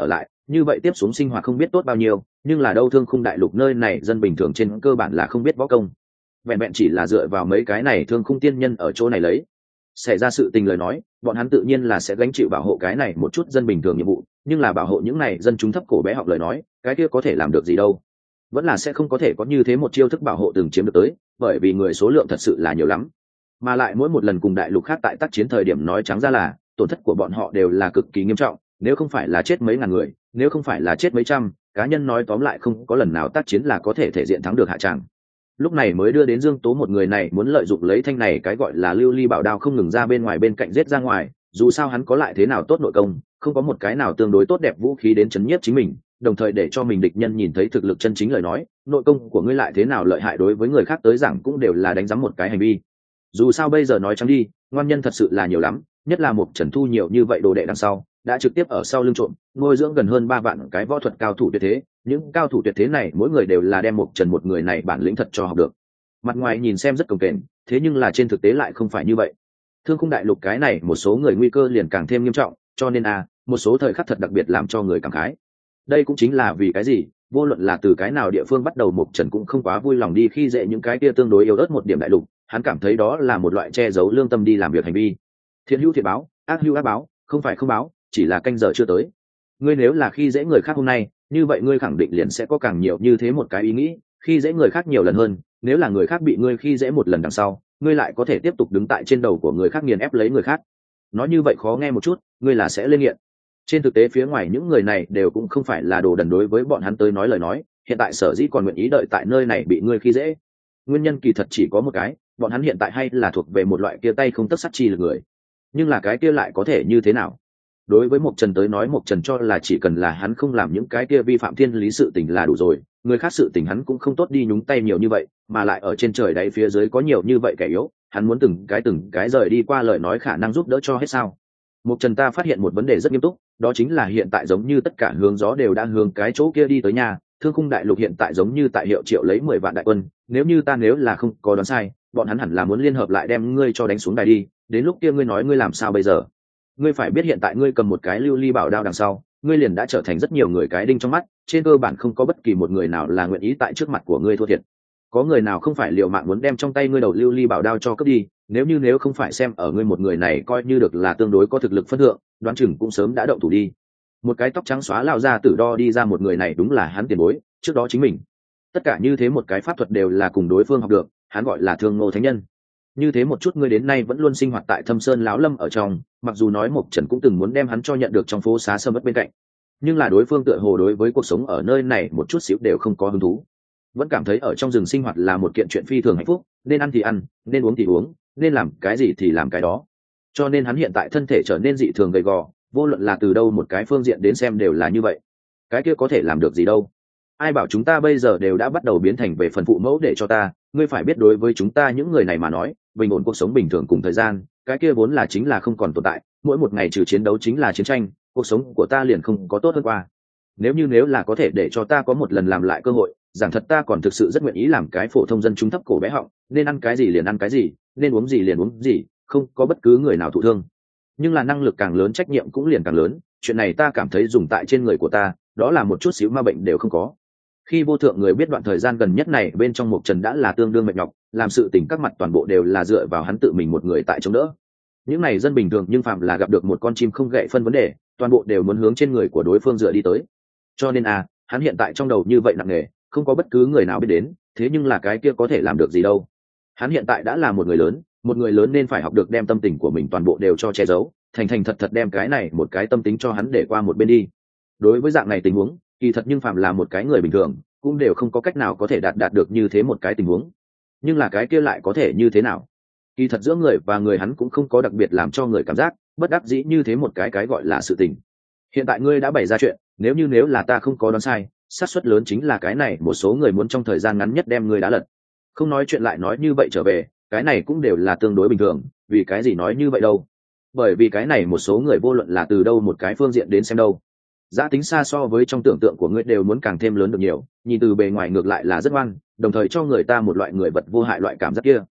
như vậy tiếp xuống sinh hoạt không biết tốt bao nhiêu, nhưng là đâu Thương Khung đại lục nơi này dân bình thường trên cơ bản là không biết võ công, vẹn vẹn chỉ là dựa vào mấy cái này Thương Khung tiên nhân ở chỗ này lấy xảy ra sự tình lời nói, bọn hắn tự nhiên là sẽ gánh chịu bảo hộ cái này một chút dân bình thường nhiệm vụ, nhưng là bảo hộ những này dân chúng thấp cổ bé học lời nói, cái kia có thể làm được gì đâu, vẫn là sẽ không có thể có như thế một chiêu thức bảo hộ từng chiếm được tới, bởi vì người số lượng thật sự là nhiều lắm, mà lại mỗi một lần cùng đại lục khác tại tác chiến thời điểm nói trắng ra là tổn thất của bọn họ đều là cực kỳ nghiêm trọng, nếu không phải là chết mấy ngàn người, nếu không phải là chết mấy trăm cá nhân, nói tóm lại không có lần nào tác chiến là có thể thể diện thắng được hạ tràng. Lúc này mới đưa đến Dương Tố một người này muốn lợi dụng lấy thanh này cái gọi là lưu ly bảo đao không ngừng ra bên ngoài bên cạnh giết ra ngoài, dù sao hắn có lại thế nào tốt nội công, không có một cái nào tương đối tốt đẹp vũ khí đến chấn nhiếp chính mình, đồng thời để cho mình địch nhân nhìn thấy thực lực chân chính lời nói, nội công của ngươi lại thế nào lợi hại đối với người khác tới giảng cũng đều là đánh giám một cái hành vi. Dù sao bây giờ nói trắng đi, ngoan nhân thật sự là nhiều lắm, nhất là một Trần thu nhiều như vậy đồ đệ đằng sau, đã trực tiếp ở sau lưng trộm nuôi dưỡng gần hơn 3 vạn cái võ thuật cao thủ tuyệt thế, những cao thủ tuyệt thế này mỗi người đều là đem một Trần một người này bản lĩnh thật cho học được. Mặt ngoài nhìn xem rất cồng kềnh, thế nhưng là trên thực tế lại không phải như vậy. Thương Khung đại lục cái này một số người nguy cơ liền càng thêm nghiêm trọng, cho nên một số thời khắc thật đặc biệt làm cho người cảm khái. Đây cũng chính là vì cái gì, vô luận là từ cái nào địa phương bắt đầu, Mộc Trần cũng không quá vui lòng đi khi dễ những cái kia tương đối yếu ớt một điểm đại lục, hắn cảm thấy đó là một loại che giấu lương tâm đi làm việc hành vi. Thiện hữu thiện báo, ác hữu ác báo, không phải không báo, chỉ là canh giờ chưa tới. Ngươi nếu là khi dễ người khác hôm nay, như vậy ngươi khẳng định liền sẽ có càng nhiều như thế một cái ý nghĩ, khi dễ người khác nhiều lần hơn, nếu là người khác bị ngươi khi dễ một lần đằng sau, ngươi lại có thể tiếp tục đứng tại trên đầu của người khác nghiền ép lấy người khác. Nói như vậy khó nghe một chút, ngươi là sẽ lên nghiện. Trên thực tế phía ngoài những người này đều cũng không phải là đồ đần, đối với bọn hắn tới nói lời nói, hiện tại sở dĩ còn nguyện ý đợi tại nơi này bị ngươi khi dễ, nguyên nhân kỳ thật chỉ có một cái, bọn hắn hiện tại hay là thuộc về một loại kia tay không tấc sắt chi lực người. Nhưng là cái kia lại có thể như thế nào? Đối với Mộc Trần tới nói, Mộc Trần cho là chỉ cần là hắn không làm những cái kia vi phạm thiên lý sự tình là đủ rồi, người khác sự tình hắn cũng không tốt đi nhúng tay nhiều như vậy, mà lại ở trên trời đáy phía dưới có nhiều như vậy kẻ yếu, hắn muốn từng cái rời đi qua lời nói khả năng giúp đỡ cho hết sao? Mộc Trần ta phát hiện một vấn đề rất nghiêm túc, đó chính là hiện tại giống như tất cả hướng gió đều đang hướng cái chỗ kia đi tới nhà, Thương Khung đại lục hiện tại giống như tại Hiệu Triệu lấy 10 vạn đại quân, nếu là không có đoán sai, bọn hắn hẳn là muốn liên hợp lại đem ngươi cho đánh xuống đài đi, đến lúc kia ngươi nói ngươi làm sao bây giờ? Ngươi phải biết hiện tại ngươi cầm một cái lưu ly bảo đao đằng sau, ngươi liền đã trở thành rất nhiều người cái đinh trong mắt, trên cơ bản không có bất kỳ một người nào là nguyện ý tại trước mặt của ngươi thua thiệt. Có người nào không phải liều mạng muốn đem trong tay ngươi đầu lưu ly bảo đao cho cướp đi, nếu không phải xem ở ngươi một người này coi như được là tương đối có thực lực phân thượng, đoán chừng cũng sớm đã động thủ đi. Một cái tóc trắng xóa lao ra tử đo đi ra một người này đúng là hắn tiền bối, trước đó chính mình. Tất cả như thế một cái pháp thuật đều là cùng đối phương học được, hắn gọi là Thương Ngô Thánh Nhân. Như thế một chút ngươi đến nay vẫn luôn sinh hoạt tại Thâm Sơn Lão Lâm ở trong, mặc dù nói Mộc Trần cũng từng muốn đem hắn cho nhận được trong phố xá sâm mất bên cạnh, nhưng là đối phương tựa hồ đối với cuộc sống ở nơi này một chút xíu đều không có hứng thú, vẫn cảm thấy ở trong rừng sinh hoạt là một kiện chuyện phi thường hạnh phúc, nên ăn thì ăn, nên uống thì uống, nên làm cái gì thì làm cái đó. Cho nên hắn hiện tại thân thể trở nên dị thường gầy gò, vô luận là từ đâu một cái phương diện đến xem đều là như vậy. Cái kia có thể làm được gì đâu? Ai bảo chúng ta bây giờ đều đã bắt đầu biến thành về phần phụ mẫu để cho ta, ngươi phải biết đối với chúng ta những người này mà nói, bình ổn cuộc sống bình thường cùng thời gian, cái kia vốn là chính là không còn tồn tại, mỗi một ngày trừ chiến đấu chính là chiến tranh, cuộc sống của ta liền không có tốt hơn qua. Nếu là có thể để cho ta có một lần làm lại cơ hội, giảng thật ta còn thực sự rất nguyện ý làm cái phổ thông dân chúng thấp cổ bé họng, nên ăn cái gì liền ăn cái gì, nên uống gì liền uống gì, không có bất cứ người nào thụ thương. Nhưng là năng lực càng lớn trách nhiệm cũng liền càng lớn, chuyện này ta cảm thấy dùng tại trên người của ta, đó là một chút xíu ma bệnh đều không có. Khi vô thượng người biết đoạn thời gian gần nhất này bên trong Mộc Trần đã là tương đương mệt nhọc, làm sự tình các mặt toàn bộ đều là dựa vào hắn tự mình một người tại chống đỡ. Những này dân bình thường nhưng phạm là gặp được một con chim không gậy phân vấn đề, toàn bộ đều muốn hướng trên người của đối phương dựa đi tới. Cho nên hắn hiện tại trong đầu như vậy nặng nề, không có bất cứ người nào biết đến, thế nhưng là cái kia có thể làm được gì đâu. Hắn hiện tại đã là một người lớn nên phải học được đem tâm tình của mình toàn bộ đều cho che giấu, thành thật đem cái này một cái tâm tính cho hắn để qua một bên đi. Đối với dạng này tình huống, kỳ thật nhưng phạm là một cái người bình thường cũng đều không có cách nào có thể đạt được như thế một cái tình huống. Nhưng là cái kia lại có thể như thế nào? Kỳ thật giữa người và người hắn cũng không có đặc biệt làm cho người cảm giác bất đắc dĩ như thế một cái gọi là sự tình. Hiện tại ngươi đã bày ra chuyện, nếu là ta không có đoán sai, xác suất lớn chính là cái này một số người muốn trong thời gian ngắn nhất đem ngươi đã lật. Không nói chuyện lại nói như vậy trở về, cái này cũng đều là tương đối bình thường, vì cái gì nói như vậy đâu? Bởi vì cái này một số người vô luận là từ đâu một cái phương diện đến xem đâu, giá tính xa so với trong tưởng tượng của ngươi đều muốn càng thêm lớn được nhiều, nhìn từ bề ngoài ngược lại là rất ngoan, đồng thời cho người ta một loại người vật vô hại loại cảm giác kia.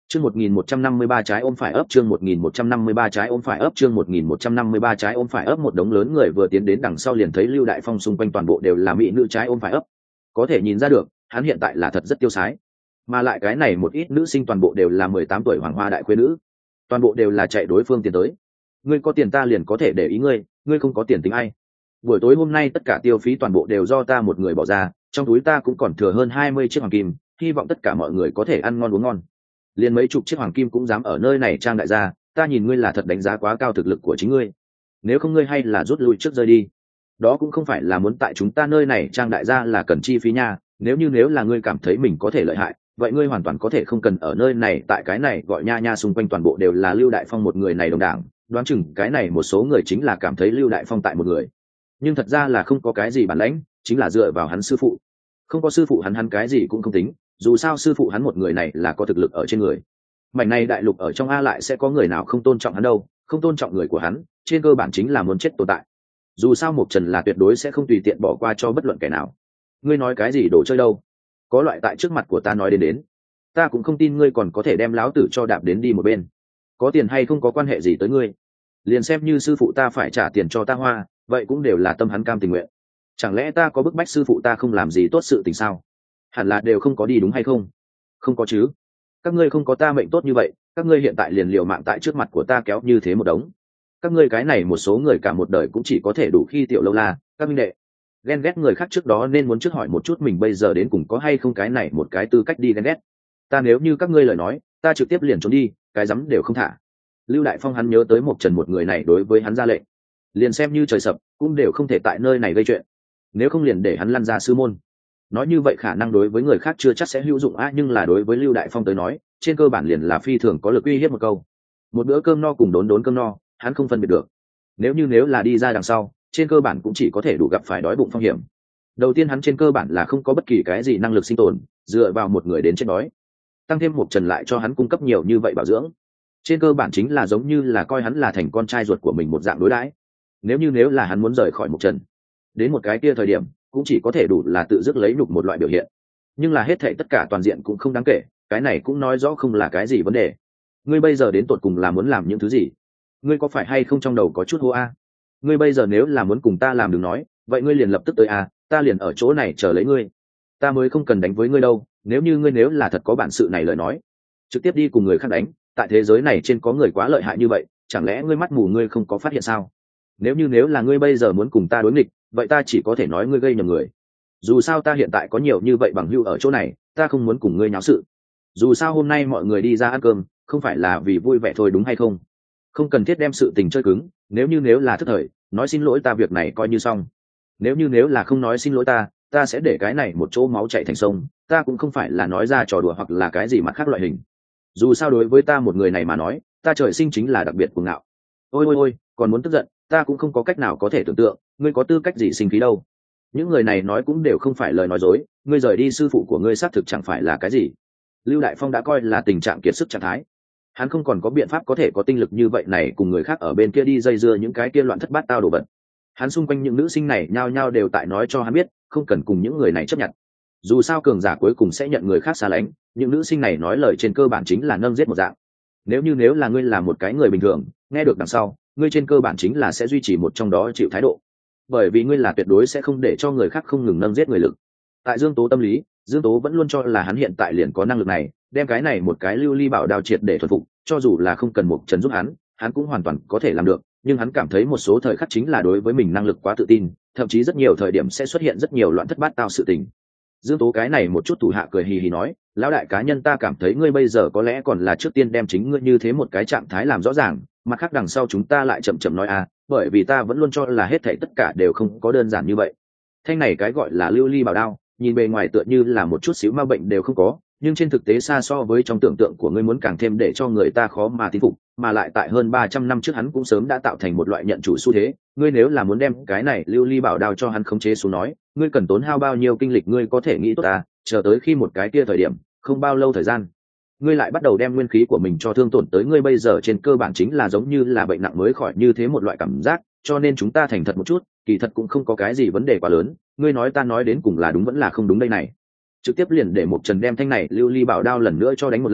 Chương 1153 trái ôm phải ấp, chương 1153 trái ôm phải ấp, chương 1153 trái ôm phải ấp. Một đống lớn người vừa tiến đến đằng sau liền thấy Lưu Đại Phong xung quanh toàn bộ đều là mỹ nữ trái ôm phải ấp. Có thể nhìn ra được, hắn hiện tại là thật rất tiêu sái. Mà lại cái này một ít nữ sinh toàn bộ đều là 18 tuổi hoàng hoa đại khuê nữ. Toàn bộ đều là chạy đối phương tiền tới. Ngươi có tiền ta liền có thể để ý ngươi, ngươi không có tiền tính ai. Buổi tối hôm nay tất cả tiêu phí toàn bộ đều do ta một người bỏ ra, trong túi ta cũng còn thừa hơn 20 chiếc hoàng kim, hy vọng tất cả mọi người có thể ăn ngon uống ngon. Liền mấy chục chiếc hoàng kim cũng dám ở nơi này trang đại gia, ta nhìn ngươi là thật đánh giá quá cao thực lực của chính ngươi. Nếu không ngươi hay là rút lui trước rơi đi. Đó cũng không phải là muốn tại chúng ta nơi này trang đại gia là cần chi phí nha, nếu là ngươi cảm thấy mình có thể lợi hại, vậy ngươi hoàn toàn có thể không cần ở nơi này, tại cái này gọi nha nha xung quanh toàn bộ đều là Lưu Đại Phong một người này đồng đảng, đoán chừng cái này một số người chính là cảm thấy Lưu Đại Phong tại một người. Nhưng thật ra là không có cái gì bản lãnh, chính là dựa vào hắn sư phụ. Không có sư phụ hắn cái gì cũng không tính, dù sao sư phụ hắn một người này là có thực lực ở trên người. Mảnh này đại lục ở trong A lại sẽ có người nào không tôn trọng hắn đâu, không tôn trọng người của hắn, trên cơ bản chính là muốn chết tồn tại. Dù sao Mộc Trần là tuyệt đối sẽ không tùy tiện bỏ qua cho bất luận kẻ nào. Ngươi nói cái gì đồ chơi đâu? Có loại tại trước mặt của ta nói đến, ta cũng không tin ngươi còn có thể đem láo tử cho đạp đến đi một bên. Có tiền hay không có quan hệ gì tới ngươi, liền xem như sư phụ ta phải trả tiền cho ta hoa, vậy cũng đều là tâm hắn cam tình nguyện. Chẳng lẽ ta có bức bách sư phụ ta không làm gì tốt sự tình sao? Hẳn là đều không có đi đúng hay không? Không có chứ. Các ngươi không có ta mệnh tốt như vậy, các ngươi hiện tại liền liều mạng tại trước mặt của ta kéo như thế một đống. Các ngươi cái này một số người cả một đời cũng chỉ có thể đủ khi tiểu lâu la, các minh đệ. Ghen ghét người khác trước đó nên muốn trước hỏi một chút mình bây giờ đến cùng có hay không cái này một cái tư cách đi ghen ghét. Ta nếu như các ngươi lời nói, ta trực tiếp liền trốn đi, cái dám đều không thả. Lưu Đại Phong hắn nhớ tới Mộc Trần một người này đối với hắn ra lệnh, liền xem như trời sập cũng đều không thể tại nơi này gây chuyện, nếu không liền để hắn lăn ra sư môn. Nói như vậy khả năng đối với người khác chưa chắc sẽ hữu dụng nhưng là đối với Lưu Đại Phong tới nói, trên cơ bản liền là phi thường có lực uy hiếp một câu. Một bữa cơm no cùng đốn cơm no, hắn không phân biệt được. Nếu là đi ra đằng sau, trên cơ bản cũng chỉ có thể đủ gặp phải đói bụng phong hiểm. Đầu tiên hắn trên cơ bản là không có bất kỳ cái gì năng lực sinh tồn, dựa vào một người đến chết đói. Tăng thêm Mộc Trần lại cho hắn cung cấp nhiều như vậy bảo dưỡng, trên cơ bản chính là giống như là coi hắn là thành con trai ruột của mình một dạng đối đãi. Nếu là hắn muốn rời khỏi Mộc Trần, đến một cái kia thời điểm cũng chỉ có thể đủ là tự dứt lấy nhục một loại biểu hiện. Nhưng là hết thảy tất cả toàn diện cũng không đáng kể, cái này cũng nói rõ không là cái gì vấn đề. Ngươi bây giờ đến tột cùng là muốn làm những thứ gì? Ngươi có phải hay không trong đầu có chút hô a? Ngươi bây giờ nếu là muốn cùng ta làm đừng nói, vậy ngươi liền lập tức tới a, ta liền ở chỗ này chờ lấy ngươi. Ta mới không cần đánh với ngươi đâu, nếu là thật có bản sự này lời nói, trực tiếp đi cùng người khác đánh, tại thế giới này trên có người quá lợi hại như vậy, chẳng lẽ ngươi mắt mù ngươi không có phát hiện sao? Nếu là ngươi bây giờ muốn cùng ta đối nghịch, vậy ta chỉ có thể nói ngươi gây nhầm người. Dù sao ta hiện tại có nhiều như vậy bằng hữu ở chỗ này, ta không muốn cùng ngươi nháo sự. Dù sao hôm nay mọi người đi ra ăn cơm, không phải là vì vui vẻ thôi đúng hay không? Không cần thiết đem sự tình chơi cứng, nếu là thất thời, nói xin lỗi ta việc này coi như xong. Nếu là không nói xin lỗi ta sẽ để cái này một chỗ máu chảy thành sông, ta cũng không phải là nói ra trò đùa hoặc là cái gì mặt khác loại hình. Dù sao đối với ta một người này mà nói, ta trời sinh chính là đặc biệt cuồng ngạo. Ôi, còn muốn tức giận, ta cũng không có cách nào có thể tưởng tượng, ngươi có tư cách gì sinh khí đâu. Những người này nói cũng đều không phải lời nói dối, ngươi rời đi sư phụ của ngươi xác thực chẳng phải là cái gì. Lưu Đại Phong đã coi là tình trạng kiệt sức trạng thái, hắn không còn có biện pháp có thể có tinh lực như vậy này cùng người khác ở bên kia đi dây dưa những cái kia loạn thất bát tao đồ vật. Hắn xung quanh những nữ sinh này nhao nhao đều tại nói cho hắn biết, không cần cùng những người này chấp nhận. Dù sao cường giả cuối cùng sẽ nhận người khác xa lánh, những nữ sinh này nói lời trên cơ bản chính là nâng giết một dạng. Nếu là ngươi là một cái người bình thường, nghe được đằng sau, ngươi trên cơ bản chính là sẽ duy trì một trong đó chịu thái độ, bởi vì ngươi là tuyệt đối sẽ không để cho người khác không ngừng nâng giết người lực. Tại Dương Tố tâm lý, Dương Tố vẫn luôn cho là hắn hiện tại liền có năng lực này, đem cái này một cái lưu ly bảo đao triệt để thuần phục, cho dù là không cần Mộc Trần giúp hắn cũng hoàn toàn có thể làm được. Nhưng hắn cảm thấy một số thời khắc chính là đối với mình năng lực quá tự tin, thậm chí rất nhiều thời điểm sẽ xuất hiện rất nhiều loạn thất bát tao sự tình. Dương Tố cái này một chút thủ hạ cười hì hì nói, lão đại cá nhân ta cảm thấy ngươi bây giờ có lẽ còn là trước tiên đem chính ngươi như thế một cái trạng thái làm rõ ràng, mặt khác đằng sau chúng ta lại chậm chậm nói bởi vì ta vẫn luôn cho là hết thảy tất cả đều không có đơn giản như vậy. Thanh này cái gọi là lưu ly bảo đao, nhìn bề ngoài tựa như là một chút xíu ma bệnh đều không có, nhưng trên thực tế xa so với trong tưởng tượng của ngươi muốn càng thêm để cho người ta khó mà tin phục, mà lại tại hơn 300 năm trước hắn cũng sớm đã tạo thành một loại nhận chủ xu thế. Ngươi nếu là muốn đem cái này lưu ly bảo đao cho hắn khống chế xuống nói, ngươi cần tốn hao bao nhiêu kinh lịch ngươi có thể nghĩ tốt chờ tới khi một cái kia thời điểm, không bao lâu thời gian, ngươi lại bắt đầu đem nguyên khí của mình cho thương tổn tới ngươi bây giờ trên cơ bản chính là giống như là bệnh nặng mới khỏi như thế một loại cảm giác, cho nên chúng ta thành thật một chút, kỳ thật cũng không có cái gì vấn đề quá lớn, ngươi nói ta nói đến cùng là đúng vẫn là không đúng đây này. Trực tiếp liền để Mộc Trần đem thanh này lưu ly bảo đao lần nữa cho đánh một lần,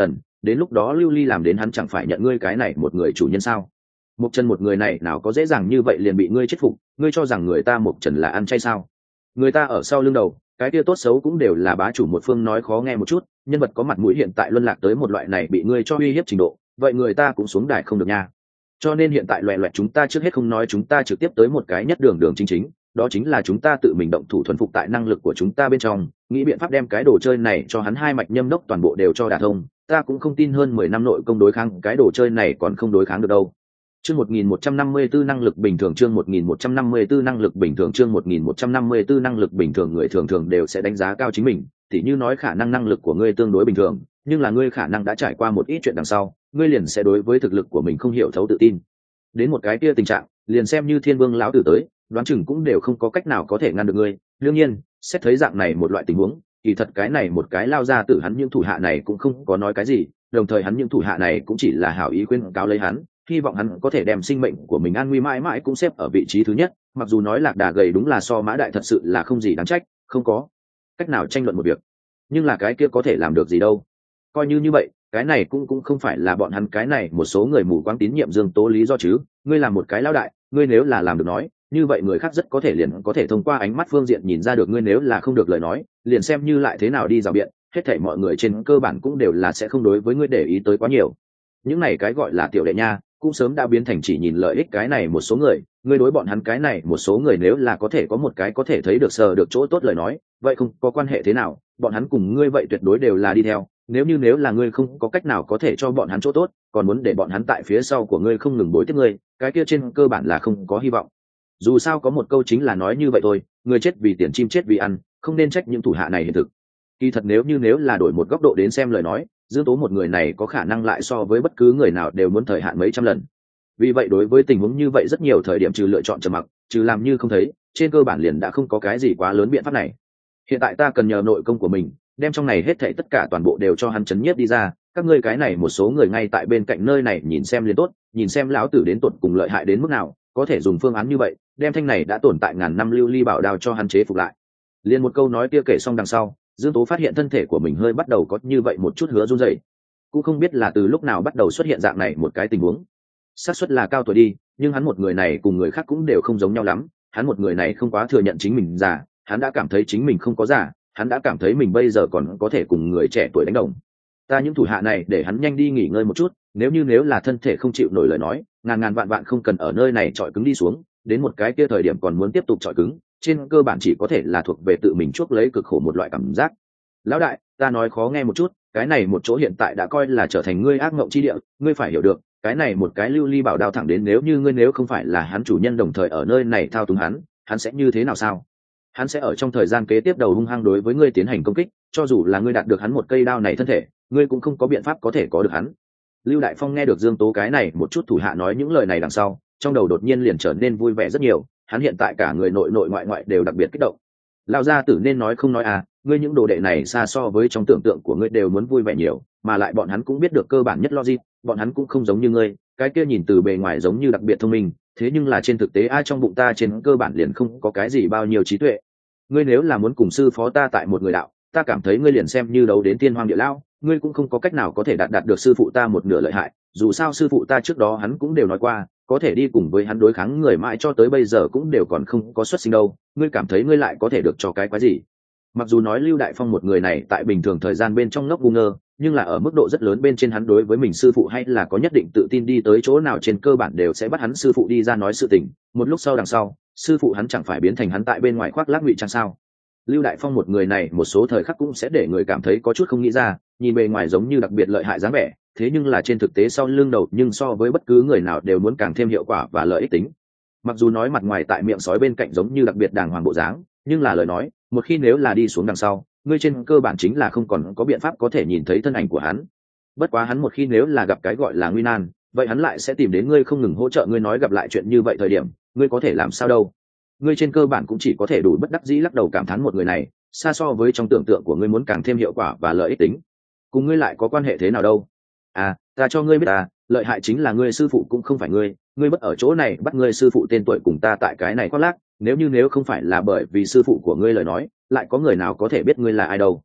đến lúc đó lưu ly làm đến hắn chẳng phải nhận ngươi cái này một người chủ nhân sao? Mộc Trần một người này nào có dễ dàng như vậy liền bị ngươi chết phục, ngươi cho rằng người ta Mộc Trần là ăn chay sao? Người ta ở sau lưng đầu, cái kia tốt xấu cũng đều là bá chủ một phương, nói khó nghe một chút, nhân vật có mặt mũi hiện tại luân lạc tới một loại này bị ngươi cho uy hiếp trình độ, vậy người ta cũng xuống đài không được nha. Cho nên hiện tại loẹ loẹt chúng ta trước hết không nói, chúng ta trực tiếp tới một cái nhất đường đường chính chính, đó chính là chúng ta tự mình động thủ thuần phục tại năng lực của chúng ta bên trong, nghĩ biện pháp đem cái đồ chơi này cho hắn hai mạch nhâm đốc toàn bộ đều cho đả thông. Ta cũng không tin hơn 10 năm nội công đối kháng cái đồ chơi này còn không đối kháng được đâu. Chương 1154 năng lực bình thường, chương 1154 năng lực bình thường, chương 1154 năng lực bình thường. Người thường thường đều sẽ đánh giá cao chính mình, tỉ như nói khả năng năng lực của ngươi tương đối bình thường, nhưng là ngươi khả năng đã trải qua một ít chuyện đằng sau, ngươi liền sẽ đối với thực lực của mình không hiểu thấu tự tin. Đến một cái kia tình trạng, liền xem như Thiên Vương lão tử tới, đoán chừng cũng đều không có cách nào có thể ngăn được ngươi. Đương nhiên, xét thấy dạng này một loại tình huống, kỳ thật cái này một cái lao ra tử hắn những thủ hạ này cũng không có nói cái gì, đồng thời hắn những thủ hạ này cũng chỉ là hảo ý khuyên cáo lấy hắn, hy vọng hắn có thể đem sinh mệnh của mình an nguy mãi mãi cũng xếp ở vị trí thứ nhất. Mặc dù nói lạc đà gầy đúng là so mã đại thật sự là không gì đáng trách, không có cách nào tranh luận một việc, nhưng là cái kia có thể làm được gì đâu. Coi như vậy, cái này cũng không phải là bọn hắn cái này một số người mù quáng tín nhiệm Dương Tố lý do chứ. Ngươi làm một cái lão đại, ngươi nếu là làm được nói, như vậy người khác rất có thể liền có thể thông qua ánh mắt phương diện nhìn ra được ngươi nếu là không được lời nói, liền xem như lại thế nào đi rào biện, hết thảy mọi người trên cơ bản cũng đều là sẽ không đối với ngươi để ý tới quá nhiều. Những này cái gọi là tiểu đệ nha, cũng sớm đã biến thành chỉ nhìn lợi ích cái này một số người. Ngươi đối bọn hắn cái này một số người nếu là có thể có một cái có thể thấy được sờ được chỗ tốt lời nói, vậy không có quan hệ thế nào, bọn hắn cùng ngươi vậy tuyệt đối đều là đi theo. Nếu là ngươi không có cách nào có thể cho bọn hắn chỗ tốt, còn muốn để bọn hắn tại phía sau của ngươi không ngừng bối tiếp ngươi, cái kia trên cơ bản là không có hy vọng. Dù sao có một câu chính là nói như vậy thôi, người chết vì tiền chim chết vì ăn, không nên trách những thủ hạ này hiện thực. Kỳ thật nếu là đổi một góc độ đến xem lời nói, Dương Tố một người này có khả năng lại so với bất cứ người nào đều muốn thời hạn mấy trăm lần. Vì vậy đối với tình huống như vậy rất nhiều thời điểm trừ lựa chọn trầm mặc, trừ làm như không thấy, trên cơ bản liền đã không có cái gì quá lớn biện pháp này. Hiện tại ta cần nhờ nội công của mình, đem trong này hết thảy tất cả toàn bộ đều cho hắn chấn nhiếp đi ra. Các ngươi cái này một số người ngay tại bên cạnh nơi này nhìn xem liền tốt, nhìn xem lão tử đến tột cùng lợi hại đến mức nào, có thể dùng phương án như vậy, đem thanh này đã tồn tại ngàn năm lưu ly bảo đao cho hắn chế phục lại. Liên một câu nói kia kể xong đằng sau, Dương Tố phát hiện thân thể của mình hơi bắt đầu có như vậy một chút hứa run rẩy, cũng không biết là từ lúc nào bắt đầu xuất hiện dạng này một cái tình huống. Xác suất là cao tuổi đi, nhưng hắn một người này cùng người khác cũng đều không giống nhau lắm. Hắn một người này không quá thừa nhận chính mình già, hắn đã cảm thấy chính mình không có già, hắn đã cảm thấy mình bây giờ còn có thể cùng người trẻ tuổi đánh đồng. Ta những thủ hạ này để hắn nhanh đi nghỉ ngơi một chút, nếu là thân thể không chịu nổi lời nói, ngàn vạn không cần ở nơi này trọi cứng đi xuống, đến một cái kia thời điểm còn muốn tiếp tục trọi cứng, trên cơ bản chỉ có thể là thuộc về tự mình chuốc lấy cực khổ một loại cảm giác. Lão đại, ta nói khó nghe một chút, cái này một chỗ hiện tại đã coi là trở thành ngươi ác mộng chi địa, ngươi phải hiểu được, cái này một cái lưu ly bảo đao thẳng đến nếu không phải là hắn chủ nhân đồng thời ở nơi này thao túng hắn sẽ như thế nào sao? Hắn sẽ ở trong thời gian kế tiếp đầu hung hăng đối với ngươi tiến hành công kích, cho dù là ngươi đạt được hắn một cây đao này thân thể, ngươi cũng không có biện pháp có thể có được hắn. Lưu Đại Phong nghe được Dương Tố cái này một chút thủ hạ nói những lời này đằng sau, trong đầu đột nhiên liền trở nên vui vẻ rất nhiều, hắn hiện tại cả người nội ngoại đều đặc biệt kích động. Lão gia tử nên nói không nói à, ngươi những đồ đệ này xa so với trong tưởng tượng của ngươi đều muốn vui vẻ nhiều, mà lại bọn hắn cũng biết được cơ bản nhất logic, bọn hắn cũng không giống như ngươi, cái kia nhìn từ bề ngoài giống như đặc biệt thông minh, thế nhưng là trên thực tế ai trong bụng ta trên cơ bản liền không có cái gì bao nhiêu trí tuệ. Ngươi nếu là muốn cùng sư phó ta tại một người đạo, ta cảm thấy ngươi liền xem như đấu đến tiên hoang địa lao, ngươi cũng không có cách nào có thể đạt được sư phụ ta một nửa lợi hại. Dù sao sư phụ ta trước đó hắn cũng đều nói qua, có thể đi cùng với hắn đối kháng người mãi cho tới bây giờ cũng đều còn không có xuất sinh đâu, ngươi cảm thấy ngươi lại có thể được cho cái quái gì? Mặc dù nói Lưu Đại Phong một người này tại bình thường thời gian bên trong ngốc ngu ngơ, nhưng là ở mức độ rất lớn bên trên hắn đối với mình sư phụ hay là có nhất định tự tin, đi tới chỗ nào trên cơ bản đều sẽ bắt hắn sư phụ đi ra nói sự tình. Một lúc sau đằng sau, sư phụ hắn chẳng phải biến thành hắn tại bên ngoài khoác lác ngụy trang sao? Lưu Đại Phong một người này một số thời khắc cũng sẽ để người cảm thấy có chút không nghĩ ra, nhìn bề ngoài giống như đặc biệt lợi hại dáng vẻ, thế nhưng là trên thực tế sau lưng đầu nhưng so với bất cứ người nào đều muốn càng thêm hiệu quả và lợi ích tính. Mặc dù nói mặt ngoài tại miệng sói bên cạnh giống như đặc biệt đàng hoàng bộ dáng, nhưng là lời nói, một khi nếu là đi xuống đằng sau, ngươi trên cơ bản chính là không còn có biện pháp có thể nhìn thấy thân ảnh của hắn. Bất quá hắn một khi nếu là gặp cái gọi là nguy nan, vậy hắn lại sẽ tìm đến ngươi không ngừng hỗ trợ ngươi, nói gặp lại chuyện như vậy thời điểm, ngươi có thể làm sao đâu? Ngươi trên cơ bản cũng chỉ có thể đủ bất đắc dĩ lắc đầu cảm thán một người này, xa so với trong tưởng tượng của ngươi muốn càng thêm hiệu quả và lợi ích tính. Cùng ngươi lại có quan hệ thế nào đâu? À, ta cho ngươi biết lợi hại chính là ngươi sư phụ cũng không phải ngươi, ngươi bất ở chỗ này bắt ngươi sư phụ tên tuổi cùng ta tại cái này khoác lác, nếu không phải là bởi vì sư phụ của ngươi lời nói, lại có người nào có thể biết ngươi là ai đâu?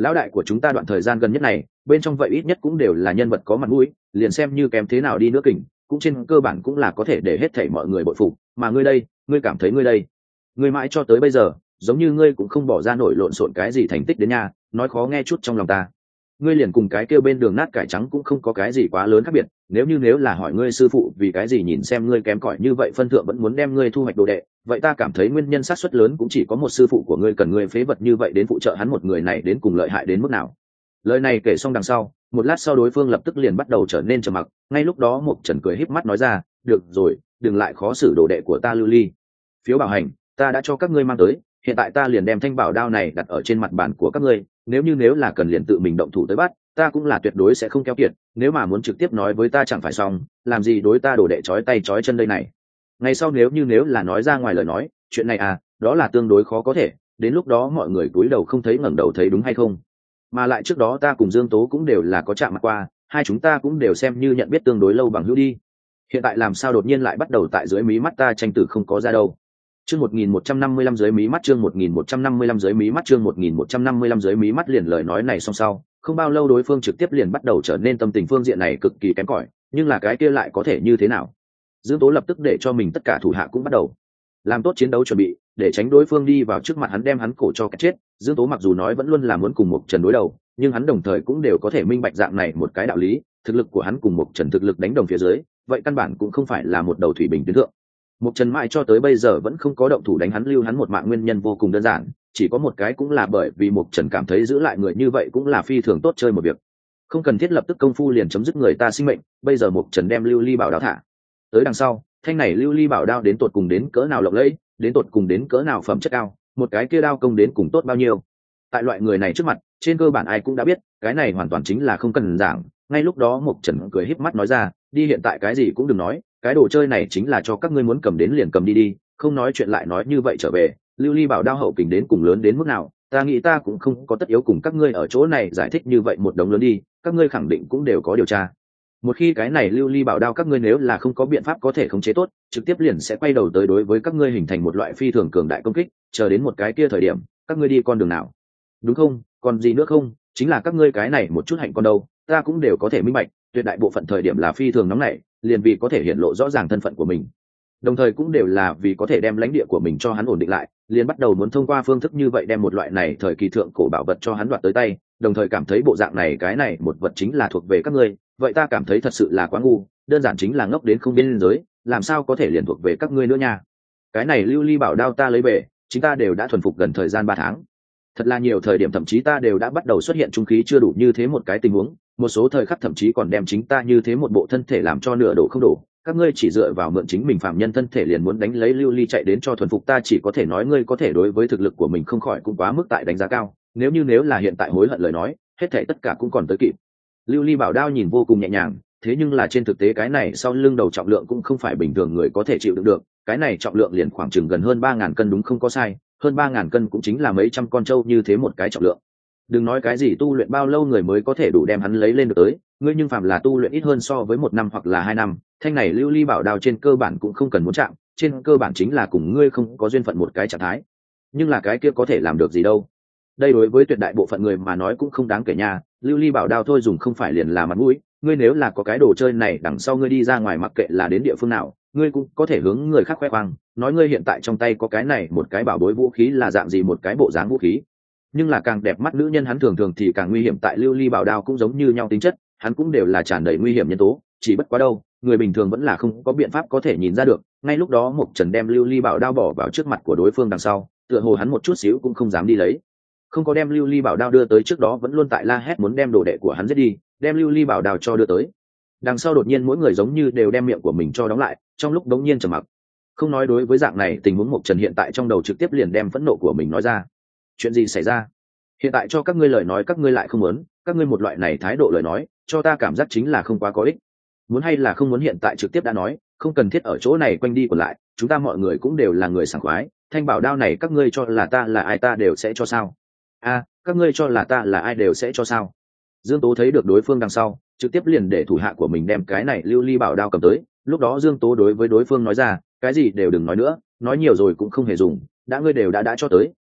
lão đại của chúng ta đoạn thời gian gần nhất này bên trong vậy ít nhất cũng đều là nhân vật có mặt mũi, liền xem như kém thế nào đi nữa kình cũng trên cơ bản cũng là có thể để hết thảy mọi người bội phục. Mà ngươi đây, ngươi cảm thấy ngươi đây, ngươi mãi cho tới bây giờ giống như ngươi cũng không bỏ ra nổi lộn xộn cái gì thành tích đến nha, nói khó nghe chút trong lòng ta, ngươi liền cùng cái kêu bên đường nát cải trắng cũng không có cái gì quá lớn khác biệt. Nếu là hỏi ngươi sư phụ vì cái gì nhìn xem ngươi kém cỏi như vậy phân thượng vẫn muốn đem ngươi thu hoạch đồ đệ, vậy ta cảm thấy nguyên nhân xác suất lớn cũng chỉ có một sư phụ của ngươi cần ngươi phế vật như vậy đến phụ trợ hắn một người này đến cùng lợi hại đến mức nào. Lời này kể xong đằng sau, một lát sau đối phương lập tức liền bắt đầu trở nên trầm mặc. Ngay lúc đó Mộc Trần cười híp mắt nói ra, được rồi, đừng lại khó xử đồ đệ của ta Lưu Ly. Phiếu bảo hành ta đã cho các ngươi mang tới, hiện tại ta liền đem thanh bảo đao này đặt ở trên mặt bàn của các ngươi, nếu là cần liền tự mình động thủ tới bắt, ta cũng là tuyệt đối sẽ không keo kiệt. Nếu mà muốn trực tiếp nói với ta chẳng phải xong, làm gì đối ta đổ đệ trói tay trói chân đây này. Ngày sau nếu là nói ra ngoài lời nói, chuyện này à, đó là tương đối khó có thể, đến lúc đó mọi người cúi đầu không thấy ngẩng đầu thấy, đúng hay không? Mà lại trước đó ta cùng Dương Tố cũng đều là có chạm mặt qua, hai chúng ta cũng đều xem như nhận biết tương đối lâu bằng hữu đi. Hiện tại làm sao đột nhiên lại bắt đầu tại dưới mí mắt ta tranh tử không có ra đâu. Chương 1155 dưới mí mắt, chương 1155 dưới mí mắt, chương 1155 dưới mí mắt. Liền lời nói này xong sau, không bao lâu đối phương trực tiếp liền bắt đầu trở nên tâm tình phương diện này cực kỳ kém cỏi, nhưng là cái kia lại có thể như thế nào? Dương Tố lập tức để cho mình tất cả thủ hạ cũng bắt đầu làm tốt chiến đấu chuẩn bị, để tránh đối phương đi vào trước mặt hắn đem hắn cổ cho cái chết. Dương Tố mặc dù nói vẫn luôn là muốn cùng Mộc Trần đối đầu, nhưng hắn đồng thời cũng đều có thể minh bạch dạng này một cái đạo lý, thực lực của hắn cùng Mộc Trần thực lực đánh đồng phía dưới, vậy căn bản cũng không phải là một đầu thủy bình tuyến thượng. Mộc Trần mãi cho tới bây giờ vẫn không có động thủ đánh hắn lưu hắn một mạng, nguyên nhân vô cùng đơn giản, chỉ có một cái, cũng là bởi vì Mộc Trần cảm thấy giữ lại người như vậy cũng là phi thường tốt chơi một việc, không cần thiết lập tức công phu liền chấm dứt người ta sinh mệnh. Bây giờ Mộc Trần đem Lưu Ly Bảo Đao thả tới đằng sau, thanh này Lưu Ly Bảo Đao đến tột cùng đến cỡ nào lộng lẫy, đến tột cùng đến cỡ nào phẩm chất cao, một cái kia đao công đến cùng tốt bao nhiêu, tại loại người này trước mặt trên cơ bản ai cũng đã biết, cái này hoàn toàn chính là không cần giảng. Ngay lúc đó Mộc Trần cười híp mắt nói ra, đi, hiện tại cái gì cũng đừng nói, cái đồ chơi này chính là cho các ngươi muốn cầm đến liền cầm đi đi, không nói chuyện lại nói như vậy trở về. Lưu Ly Bảo Đao hậu kình đến cùng lớn đến mức nào, ta nghĩ ta cũng không có tất yếu cùng các ngươi ở chỗ này giải thích như vậy một đống lớn đi, các ngươi khẳng định cũng đều có điều tra. Một khi cái này Lưu Ly Bảo Đao các ngươi nếu là không có biện pháp có thể khống chế tốt, trực tiếp liền sẽ quay đầu tới đối với các ngươi hình thành một loại phi thường cường đại công kích, chờ đến một cái kia thời điểm các ngươi đi con đường nào, đúng không? Còn gì nữa không? Chính là các ngươi cái này một chút hạnh con đâu, ta cũng đều có thể minh bạch, tuyệt đại bộ phận thời điểm là phi thường nóng nảy, liền vì có thể hiện lộ rõ ràng thân phận của mình, đồng thời cũng đều là vì có thể đem lãnh địa của mình cho hắn ổn định lại, liền bắt đầu muốn thông qua phương thức như vậy đem một loại này thời kỳ thượng cổ bảo vật cho hắn đoạt tới tay, đồng thời cảm thấy bộ dạng này cái này một vật chính là thuộc về các ngươi. Vậy ta cảm thấy thật sự là quá ngu, đơn giản chính là ngốc đến không biên giới, làm sao có thể liền thuộc về các ngươi nữa nha. Cái này Lưu Ly Bảo Đao ta lấy về, chính ta đều đã thuần phục gần thời gian 3 tháng, thật là nhiều thời điểm thậm chí ta đều đã bắt đầu xuất hiện trung khí chưa đủ như thế một cái tình huống, một số thời khắc thậm chí còn đem chính ta như thế một bộ thân thể làm cho nửa đổ không đổ. Các ngươi chỉ dựa vào mượn chính mình phạm nhân thân thể liền muốn đánh lấy Lưu Ly chạy đến cho thuần phục ta, chỉ có thể nói ngươi có thể đối với thực lực của mình không khỏi cũng quá mức tại đánh giá cao, nếu là hiện tại hối hận lời nói, hết thảy tất cả cũng còn tới kịp. Lưu Ly Bảo Đao nhìn vô cùng nhẹ nhàng, thế nhưng là trên thực tế cái này sau lưng đầu trọng lượng cũng không phải bình thường người có thể chịu đựng được, cái này trọng lượng liền khoảng chừng gần hơn 3.000 cân, đúng không có sai, hơn 3.000 cân cũng chính là mấy trăm con trâu như thế một cái trọng lượng. Đừng nói cái gì tu luyện bao lâu người mới có thể đủ đem hắn lấy lên được tới, ngươi nhưng phàm là tu luyện ít hơn so với 1 năm hoặc là 2 năm, thanh này Lưu Ly Bảo Đao trên cơ bản cũng không cần muốn chạm, trên cơ bản chính là cùng ngươi không có duyên phận một cái trạng thái. Nhưng là cái kia có thể làm được gì đâu, đây đối với tuyệt đại bộ phận người mà nói cũng không đáng kể nha. Lưu Ly Bảo Đao thôi dùng không phải liền là mặt mũi, ngươi nếu là có cái đồ chơi này đằng sau ngươi đi ra ngoài mặc kệ là đến địa phương nào, ngươi cũng có thể hướng người khác khoe khoang, nói ngươi hiện tại trong tay có cái này một cái bảo bối vũ khí là dạng gì một cái bộ dáng vũ khí. Nhưng là càng đẹp mắt nữ nhân hắn thường thường thì càng nguy hiểm, tại Lưu Ly Bảo Đao cũng giống như nhau tính chất, hắn cũng đều là tràn đầy nguy hiểm nhân tố, chỉ bất quá đâu người bình thường vẫn là không có biện pháp có thể nhìn ra được. Ngay lúc đó Mộc Trần đem Lưu Ly Bảo Đao bỏ vào trước mặt của đối phương đằng sau, tựa hồ hắn một chút xíu cũng không dám đi lấy, không có đem Lưu Ly Bảo Đao đưa tới trước đó vẫn luôn tại la hét muốn đem đồ đệ của hắn giết đi, đem Lưu Ly Bảo Đao cho đưa tới đằng sau đột nhiên mỗi người giống như đều đem miệng của mình cho đóng lại, trong lúc đống nhiên trầm mặc không nói. Đối với dạng này tình huống Mộc Trần hiện tại trong đầu trực tiếp liền đem phẫn nộ của mình nói ra. Chuyện gì xảy ra? Hiện tại cho các ngươi lời nói các ngươi lại không muốn, các ngươi một loại này thái độ lời nói cho ta cảm giác chính là không quá có ích. Muốn hay là không muốn hiện tại trực tiếp đã nói, không cần thiết ở chỗ này quanh đi còn lại, chúng ta mọi người cũng đều là người sảng khoái, thanh bảo đao này các ngươi cho là ta là ai ta đều sẽ cho sao? Các ngươi cho là ta là ai đều sẽ cho sao? Dương Tố thấy được đối phương đằng sau trực tiếp liền để thủ hạ của mình đem cái này Lưu Ly Bảo Đao cầm tới. Lúc đó Dương Tố đối với đối phương nói ra, cái gì đều đừng nói nữa, nói nhiều rồi cũng không hề dùng, đã ngươi đều đã cho tới,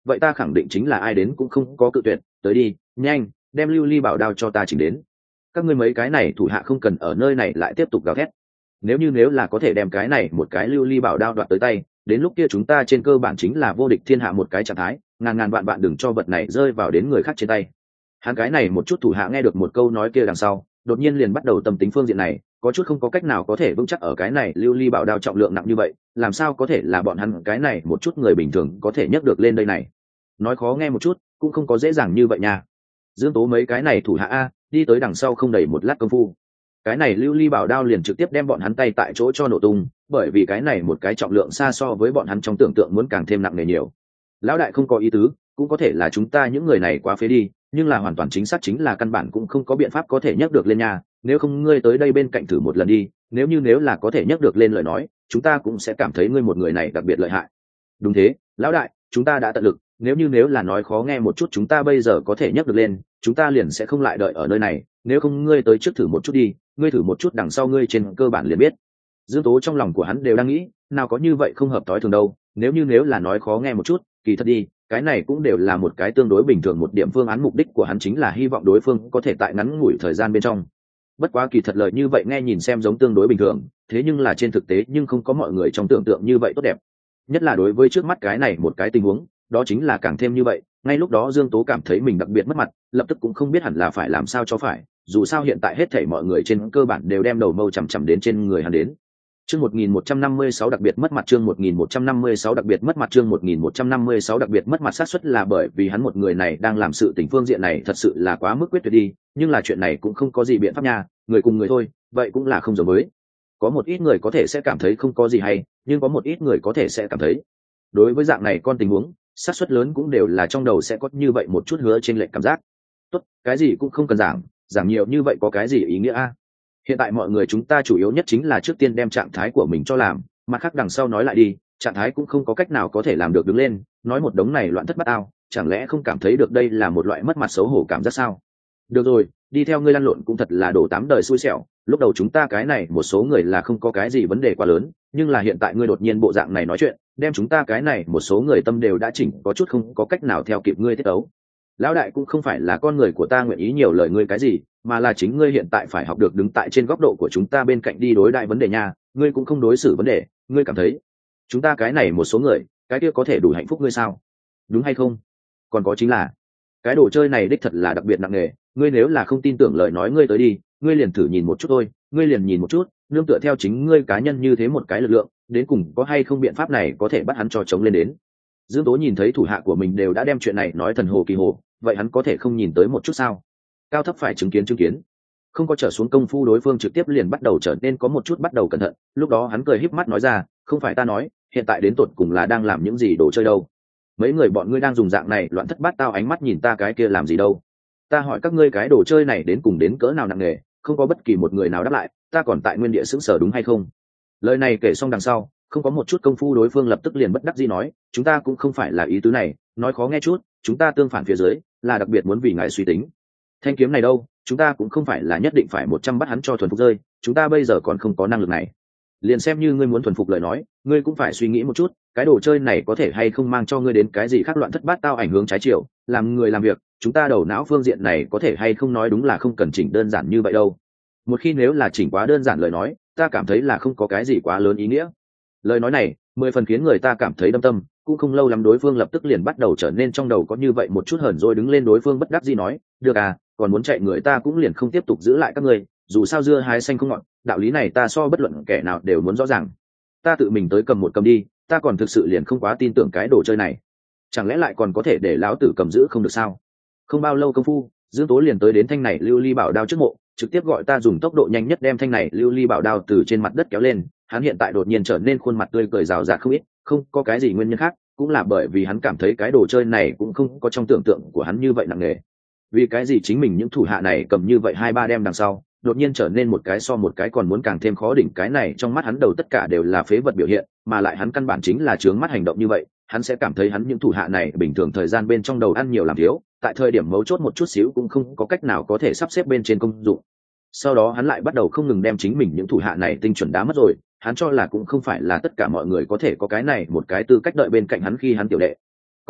vậy ta khẳng định chính là ai đến cũng không có cự tuyệt. Tới đi, nhanh đem lưu ly bảo đao cho ta chỉnh đến. Các ngươi mấy cái này thủ hạ không cần ở nơi này lại tiếp tục gào thét. Nếu là có thể đem cái này một cái lưu ly bảo đao đoạt tới tay, đến lúc kia chúng ta trên cơ bản chính là vô địch thiên hạ một cái trạng thái, ngàn vạn bạn đừng cho vật này rơi vào đến người khác trên tay. Hắn cái này một chút thủ hạ nghe được một câu nói kia đằng sau, đột nhiên liền bắt đầu tâm tính phương diện này, có chút không có cách nào có thể vững chắc ở cái này lưu ly bảo đao trọng lượng nặng như vậy, làm sao có thể là bọn hắn cái này một chút người bình thường có thể nhấc được lên đây này. Nói khó nghe một chút, cũng không có dễ dàng như vậy nha. Dương Tố mấy cái này thủ hạ a, đi tới đằng sau không đầy một lát công phu, cái này lưu ly bảo đao liền trực tiếp đem bọn hắn tay tại chỗ cho nổ tung, bởi vì cái này một cái trọng lượng xa so với bọn hắn trong tưởng tượng muốn càng thêm nặng nề nhiều. Lão đại không có ý tứ, cũng có thể là chúng ta những người này quá phế đi, nhưng là hoàn toàn chính xác chính là căn bản cũng không có biện pháp có thể nhấc được lên nhà, nếu không ngươi tới đây bên cạnh thử một lần đi, nếu là có thể nhấc được lên lời nói, chúng ta cũng sẽ cảm thấy ngươi một người này đặc biệt lợi hại. Đúng thế, lão đại, chúng ta đã tận lực, nếu là nói khó nghe một chút chúng ta bây giờ có thể nhấc được lên, chúng ta liền sẽ không lại đợi ở nơi này, nếu không ngươi tới trước thử một chút đi, ngươi thử một chút đằng sau ngươi trên cơ bản liền biết. Dương Tố trong lòng của hắn đều đang nghĩ, nào có như vậy không hợp tối thường đâu, nếu là nói khó nghe một chút, kỳ thật đi, cái này cũng đều là một cái tương đối bình thường một điểm phương án, mục đích của hắn chính là hy vọng đối phương có thể tại ngắn ngủi thời gian bên trong. Bất quá kỳ thật lời như vậy nghe nhìn xem giống tương đối bình thường, thế nhưng là trên thực tế nhưng không có mọi người trong tưởng tượng như vậy tốt đẹp. Nhất là đối với trước mắt cái này một cái tình huống, đó chính là càng thêm như vậy, ngay lúc đó Dương Tố cảm thấy mình đặc biệt mất mặt, lập tức cũng không biết hẳn là phải làm sao cho phải, dù sao hiện tại hết thảy mọi người trên cơ bản đều đem đầu mâu chằm đến trên người hắn đến. Chương 1156 đặc biệt mất mặt, chương 1156 đặc biệt mất mặt, chương 1156 đặc biệt mất mặt, xác suất là bởi vì hắn một người này đang làm sự tình phương diện này thật sự là quá mức quyết tuyệt đi, nhưng là chuyện này cũng không có gì biện pháp nha, người cùng người thôi, vậy cũng là không giống với. Có một ít người có thể sẽ cảm thấy không có gì hay, nhưng có một ít người có thể sẽ cảm thấy. Đối với dạng này con tình huống, xác suất lớn cũng đều là trong đầu sẽ có như vậy một chút hứa trên lệch cảm giác. Tốt, cái gì cũng không cần giảng nhiều như vậy có cái gì ý nghĩa a? Hiện tại mọi người chúng ta chủ yếu nhất chính là trước tiên đem trạng thái của mình cho làm, mặt khác đằng sau nói lại đi, trạng thái cũng không có cách nào có thể làm được đứng lên, nói một đống này loạn thất bát ao, chẳng lẽ không cảm thấy được đây là một loại mất mặt xấu hổ cảm giác sao? Được rồi, đi theo ngươi lăn lộn cũng thật là đổ tám đời xui xẻo, lúc đầu chúng ta cái này một số người là không có cái gì vấn đề quá lớn, nhưng là hiện tại ngươi đột nhiên bộ dạng này nói chuyện, đem chúng ta cái này một số người tâm đều đã chỉnh có chút không có cách nào theo kịp ngươi tiết tấu. Lão đại cũng không phải là con người của ta nguyện ý nhiều lời ngươi cái gì, mà là chính ngươi hiện tại phải học được đứng tại trên góc độ của chúng ta bên cạnh đi đối đại vấn đề nha, ngươi cũng không đối xử vấn đề, ngươi cảm thấy chúng ta cái này một số người, cái kia có thể đủ hạnh phúc ngươi sao? Đúng hay không? Còn có chính là, cái đồ chơi này đích thật là đặc biệt nặng nề, ngươi nếu là không tin tưởng lời nói ngươi tới đi, ngươi liền thử nhìn một chút thôi, ngươi liền nhìn một chút, nương tựa theo chính ngươi cá nhân như thế một cái lực lượng, đến cùng có hay không biện pháp này có thể bắt hắn cho chống lên đến. Dương Tố nhìn thấy thủ hạ của mình đều đã đem chuyện này nói thần hồ kỳ hồ, vậy hắn có thể không nhìn tới một chút sao? Cao thấp phải chứng kiến, không có trở xuống công phu đối phương trực tiếp liền bắt đầu trở nên có một chút bắt đầu cẩn thận, lúc đó hắn cười híp mắt nói ra, không phải ta nói, hiện tại đến tột cùng là đang làm những gì đồ chơi đâu? Mấy người bọn ngươi đang dùng dạng này loạn thất bát tao ánh mắt nhìn ta cái kia làm gì đâu? Ta hỏi các ngươi cái đồ chơi này đến cùng đến cỡ nào nặng nề, không có bất kỳ một người nào đáp lại, ta còn tại nguyên địa sững sờ đúng hay không? Lời này kể xong đằng sau, không có một chút công phu đối phương lập tức liền bất đắc dĩ nói, chúng ta cũng không phải là ý tứ này, nói khó nghe chút, chúng ta tương phản phía dưới, là đặc biệt muốn vì ngài suy tính. Thanh kiếm này đâu, chúng ta cũng không phải là nhất định phải 100 bắt hắn cho thuần phục rơi, chúng ta bây giờ còn không có năng lực này. Liền xem như ngươi muốn thuần phục lời nói, ngươi cũng phải suy nghĩ một chút, cái đồ chơi này có thể hay không mang cho ngươi đến cái gì khác loạn thất bát tao ảnh hưởng trái chiều, làm người làm việc, chúng ta đầu não phương diện này có thể hay không nói đúng là không cần chỉnh đơn giản như vậy đâu. Một khi nếu là chỉnh quá đơn giản lời nói, ta cảm thấy là không có cái gì quá lớn ý nghĩa. Lời nói này 10 phần khiến người ta cảm thấy đâm tâm, cũng không lâu lắm đối phương lập tức liền bắt đầu trở nên trong đầu có như vậy một chút hờn rồi đứng lên đối phương bất đắc dĩ nói, được à, còn muốn chạy người ta cũng liền không tiếp tục giữ lại các ngươi, dù sao dưa hái xanh không ngọt, đạo lý này ta so bất luận kẻ nào đều muốn rõ ràng. Ta tự mình tới cầm một cầm đi, ta còn thực sự liền không quá tin tưởng cái đồ chơi này, chẳng lẽ lại còn có thể để lão tử cầm giữ không được sao? Không bao lâu công phu, Dương Tố liền tới đến thanh này lưu ly bảo đao trước mộ, trực tiếp gọi ta dùng tốc độ nhanh nhất đem thanh này lưu ly bảo đao từ trên mặt đất kéo lên. Hắn hiện tại đột nhiên trở nên khuôn mặt tươi cười rào rạt không ít, không có cái gì nguyên nhân khác, cũng là bởi vì hắn cảm thấy cái đồ chơi này cũng không có trong tưởng tượng của hắn như vậy nặng nề. Vì cái gì chính mình những thủ hạ này cầm như vậy 2-3 đem đằng sau, đột nhiên trở nên một cái so một cái còn muốn càng thêm khó đỉnh, cái này trong mắt hắn đầu tất cả đều là phế vật biểu hiện, mà lại hắn căn bản chính là chướng mắt hành động như vậy, hắn sẽ cảm thấy hắn những thủ hạ này bình thường thời gian bên trong đầu ăn nhiều làm thiếu, tại thời điểm mấu chốt một chút xíu cũng không có cách nào có thể sắp xếp bên trên công dụng. Sau đó hắn lại bắt đầu không ngừng đem chính mình những thủ hạ này tinh chuẩn đá mất rồi, hắn cho là cũng không phải là tất cả mọi người có thể có cái này một cái tư cách đợi bên cạnh hắn khi hắn tiểu đệ.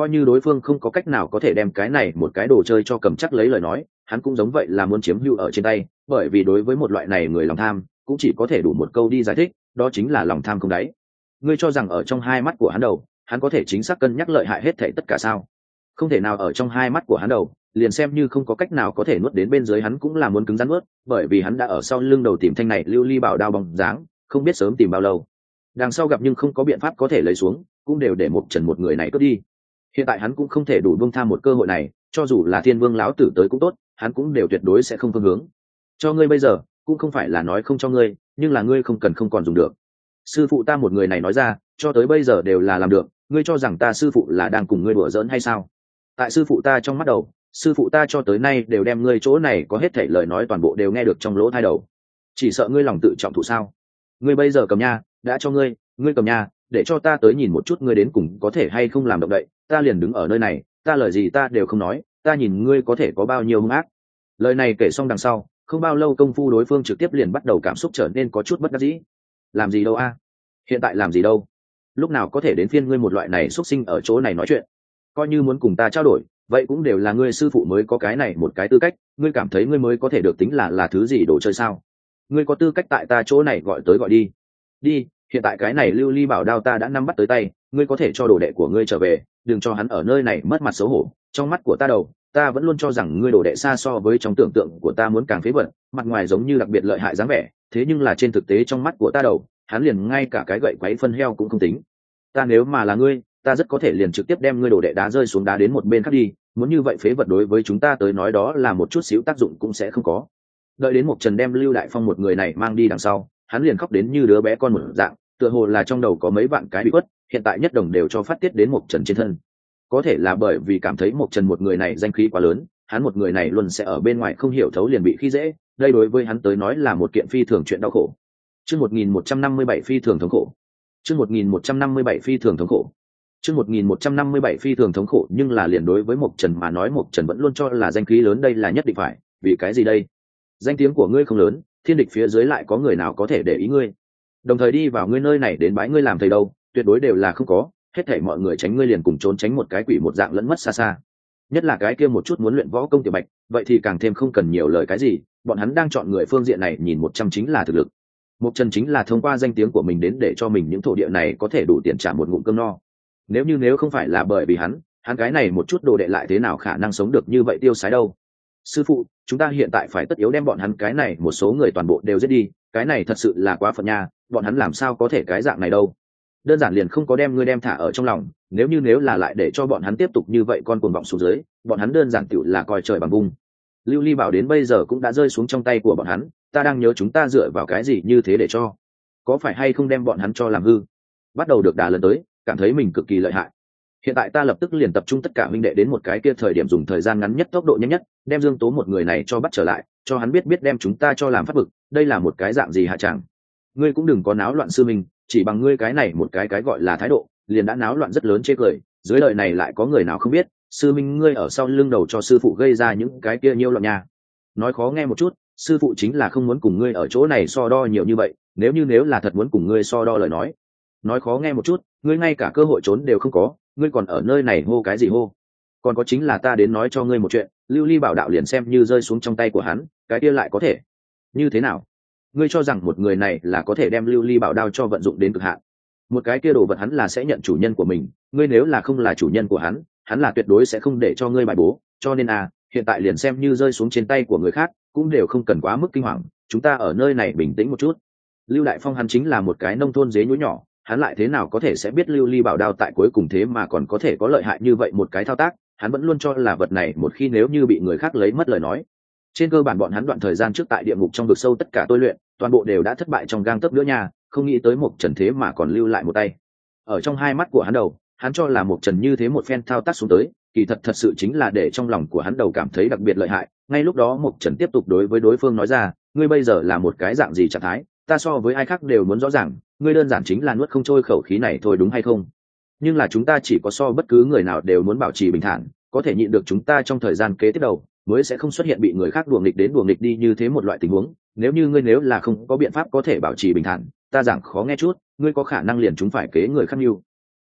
coi như đối phương không có cách nào có thể đem cái này một cái đồ chơi cho cầm chắc lấy lời nói, hắn cũng giống vậy là muốn chiếm hữu ở trên tay, bởi vì đối với một loại này người lòng tham cũng chỉ có thể đủ một câu đi giải thích, đó chính là lòng tham không đáy. Ngươi cho rằng ở trong hai mắt của hắn đầu, hắn có thể chính xác cân nhắc lợi hại hết thảy tất cả sao? Không thể nào. Ở trong hai mắt của hắn đầu, liền xem như không có cách nào có thể nuốt đến bên dưới hắn cũng là muốn cứng rắn nuốt, bởi vì hắn đã ở sau lưng đầu tìm thanh này lưu ly bảo đao bóng dáng, không biết sớm tìm bao lâu. Đằng sau gặp nhưng không có biện pháp có thể lấy xuống, cũng đều để một trần một người này cướp đi. Hiện tại hắn cũng không thể đủ buông tha một cơ hội này, cho dù là Thiên Vương lão tử tới cũng tốt, hắn cũng đều tuyệt đối sẽ không phương hướng. Cho ngươi bây giờ, cũng không phải là nói không cho ngươi, nhưng là ngươi không cần không còn dùng được. Sư phụ ta một người này nói ra, cho tới bây giờ đều là làm được, ngươi cho rằng ta sư phụ là đang cùng ngươi đùa giỡn hay sao? Tại sư phụ ta trong mắt đầu, sư phụ ta cho tới nay đều đem ngươi chỗ này có hết thảy lời nói toàn bộ đều nghe được trong lỗ tai đầu. Chỉ sợ ngươi lòng tự trọng thụ sao? Ngươi bây giờ cầm nha, đã cho ngươi cầm nha, để cho ta tới nhìn một chút ngươi đến cùng có thể hay không làm động đậy, ta liền đứng ở nơi này, ta lời gì ta đều không nói, ta nhìn ngươi có thể có bao nhiêu hung ác. Lời này kể xong đằng sau, không bao lâu công phu đối phương trực tiếp liền bắt đầu cảm xúc trở nên có chút bất đắc dĩ. Làm gì đâu a? Hiện tại làm gì đâu? Lúc nào có thể đến phiên ngươi một loại này xuất sinh ở chỗ này nói chuyện? Coi như muốn cùng ta trao đổi, vậy cũng đều là ngươi sư phụ mới có cái này một cái tư cách, ngươi cảm thấy ngươi mới có thể được tính là thứ gì đồ chơi sao? Ngươi có tư cách tại ta chỗ này gọi tới gọi đi. Đi, hiện tại cái này lưu ly bảo đao ta đã nắm bắt tới tay, ngươi có thể cho đồ đệ của ngươi trở về, đừng cho hắn ở nơi này mất mặt xấu hổ. Trong mắt của ta đầu, ta vẫn luôn cho rằng ngươi đồ đệ xa so với trong tưởng tượng của ta muốn càng phế vật, mặt ngoài giống như đặc biệt lợi hại dáng vẻ, thế nhưng là trên thực tế trong mắt của ta đầu, hắn liền ngay cả cái gậy quấy phân heo cũng không tính. Ta nếu mà là ngươi, ta rất có thể liền trực tiếp đem ngươi đồ đệ đá rơi xuống đá đến một bên khác đi, muốn như vậy phế vật đối với chúng ta tới nói đó là một chút xíu tác dụng cũng sẽ không có. Đợi đến Mộc Trần đem Lưu Đại Phong một người này mang đi đằng sau, hắn liền khóc đến như đứa bé con một dạng, tựa hồ là trong đầu có mấy vạn cái bị quất, hiện tại nhất đồng đều cho phát tiết đến Mộc Trần trên thân. Có thể là bởi vì cảm thấy Mộc Trần một người này danh khí quá lớn, hắn một người này luôn sẽ ở bên ngoài không hiểu thấu liền bị khi dễ, đây đối với hắn tới nói là một kiện phi thường chuyện đau khổ. Chương 1157 phi thường thống khổ. Chương 1157 phi thường thống khổ. Chương 1157 phi thường thống khổ, nhưng là liền đối với Mộc Trần mà nói, Mộc Trần vẫn luôn cho là danh khí lớn đây là nhất định phải, vì cái gì đây? Danh tiếng của ngươi không lớn, thiên địch phía dưới lại có người nào có thể để ý ngươi? Đồng thời đi vào ngươi nơi này đến bái ngươi làm thầy đâu, tuyệt đối đều là không có, hết thảy mọi người tránh ngươi liền cùng trốn tránh một cái quỷ một dạng lẫn mất xa xa. Nhất là cái kia một chút muốn luyện võ công tiểu bạch, vậy thì càng thêm không cần nhiều lời cái gì, bọn hắn đang chọn người phương diện này nhìn 100 chính là thực lực. Mộc Trần chính là thông qua danh tiếng của mình đến để cho mình những thổ địa này có thể đủ tiền trả một ngụm cơm no. Nếu không phải là bởi vì hắn cái này một chút đồ đệ lại thế nào khả năng sống được như vậy tiêu sái đâu. Sư phụ, chúng ta hiện tại phải tất yếu đem bọn hắn cái này một số người toàn bộ đều giết đi, cái này thật sự là quá phận nha, bọn hắn làm sao có thể cái dạng này đâu. Đơn giản liền không có đem ngươi đem thả ở trong lòng, nếu là lại để cho bọn hắn tiếp tục như vậy con cuồng vọng xuống dưới, bọn hắn đơn giản tựu là coi trời bằng vung. Lưu Ly Bảo đến bây giờ cũng đã rơi xuống trong tay của bọn hắn, ta đang nhớ chúng ta dựa vào cái gì như thế để cho, có phải hay không đem bọn hắn cho làm hư. Bắt đầu được đà lần tới, cảm thấy mình cực kỳ lợi hại. Hiện tại ta lập tức liền tập trung tất cả huynh đệ đến một cái kia thời điểm dùng thời gian ngắn nhất tốc độ nhanh nhất, đem Dương Tố một người này cho bắt trở lại, cho hắn biết đem chúng ta cho làm phát bực, đây là một cái dạng gì hạ chẳng. Ngươi cũng đừng có náo loạn sư mình, chỉ bằng ngươi cái này một cái gọi là thái độ, liền đã náo loạn rất lớn chê cười, dưới đời này lại có người nào không biết, sư minh ngươi ở sau lưng đầu cho sư phụ gây ra những cái kia nhiêu loạn nha. Nói khó nghe một chút, sư phụ chính là không muốn cùng ngươi ở chỗ này so đo nhiều như vậy, nếu là thật muốn cùng ngươi so đo lời nói khó nghe một chút, ngươi ngay cả cơ hội trốn đều không có, ngươi còn ở nơi này hô cái gì hô. Còn có chính là ta đến nói cho ngươi một chuyện, Lưu Ly Bảo đạo liền xem như rơi xuống trong tay của hắn, cái kia lại có thể như thế nào? Ngươi cho rằng một người này là có thể đem Lưu Ly Bảo đao cho vận dụng đến cực hạn? Một cái kia đồ vật hắn là sẽ nhận chủ nhân của mình, ngươi nếu là không là chủ nhân của hắn là tuyệt đối sẽ không để cho ngươi bài bố, cho nên hiện tại liền xem như rơi xuống trên tay của người khác, cũng đều không cần quá mức kinh hoàng, chúng ta ở nơi này bình tĩnh một chút. Lưu Đại Phong hắn chính là một cái nông thôn dế nhúi nhỏ, hắn lại thế nào có thể sẽ biết Lưu Ly Bảo đao tại cuối cùng thế mà còn có thể có lợi hại như vậy một cái thao tác, hắn vẫn luôn cho là vật này một khi nếu như bị người khác lấy mất lời nói. Trên cơ bản bọn hắn đoạn thời gian trước tại địa ngục trong vực sâu tất cả tôi luyện, toàn bộ đều đã thất bại trong gang tấc nữa nha, không nghĩ tới Mộc Trần thế mà còn lưu lại một tay. Ở trong hai mắt của hắn đầu, hắn cho là Mộc Trần như thế một phen thao tác xuống tới, kỳ thật sự chính là để trong lòng của hắn đầu cảm thấy đặc biệt lợi hại. Ngay lúc đó Mộc Trần tiếp tục đối với đối phương nói ra, ngươi bây giờ là một cái dạng gì trạng thái, ta so với ai khác đều muốn rõ ràng, ngươi đơn giản chính là nuốt không trôi khẩu khí này thôi, đúng hay không? Nhưng là chúng ta chỉ có so bất cứ người nào đều muốn bảo trì bình thản, có thể nhịn được chúng ta trong thời gian kế tiếp đầu, mới sẽ không xuất hiện bị người khác đùa nghịch đến đùa nghịch đi như thế một loại tình huống. Nếu là không có biện pháp có thể bảo trì bình thản, ta giảng khó nghe chút, ngươi có khả năng liền chúng phải kế người khác mưu.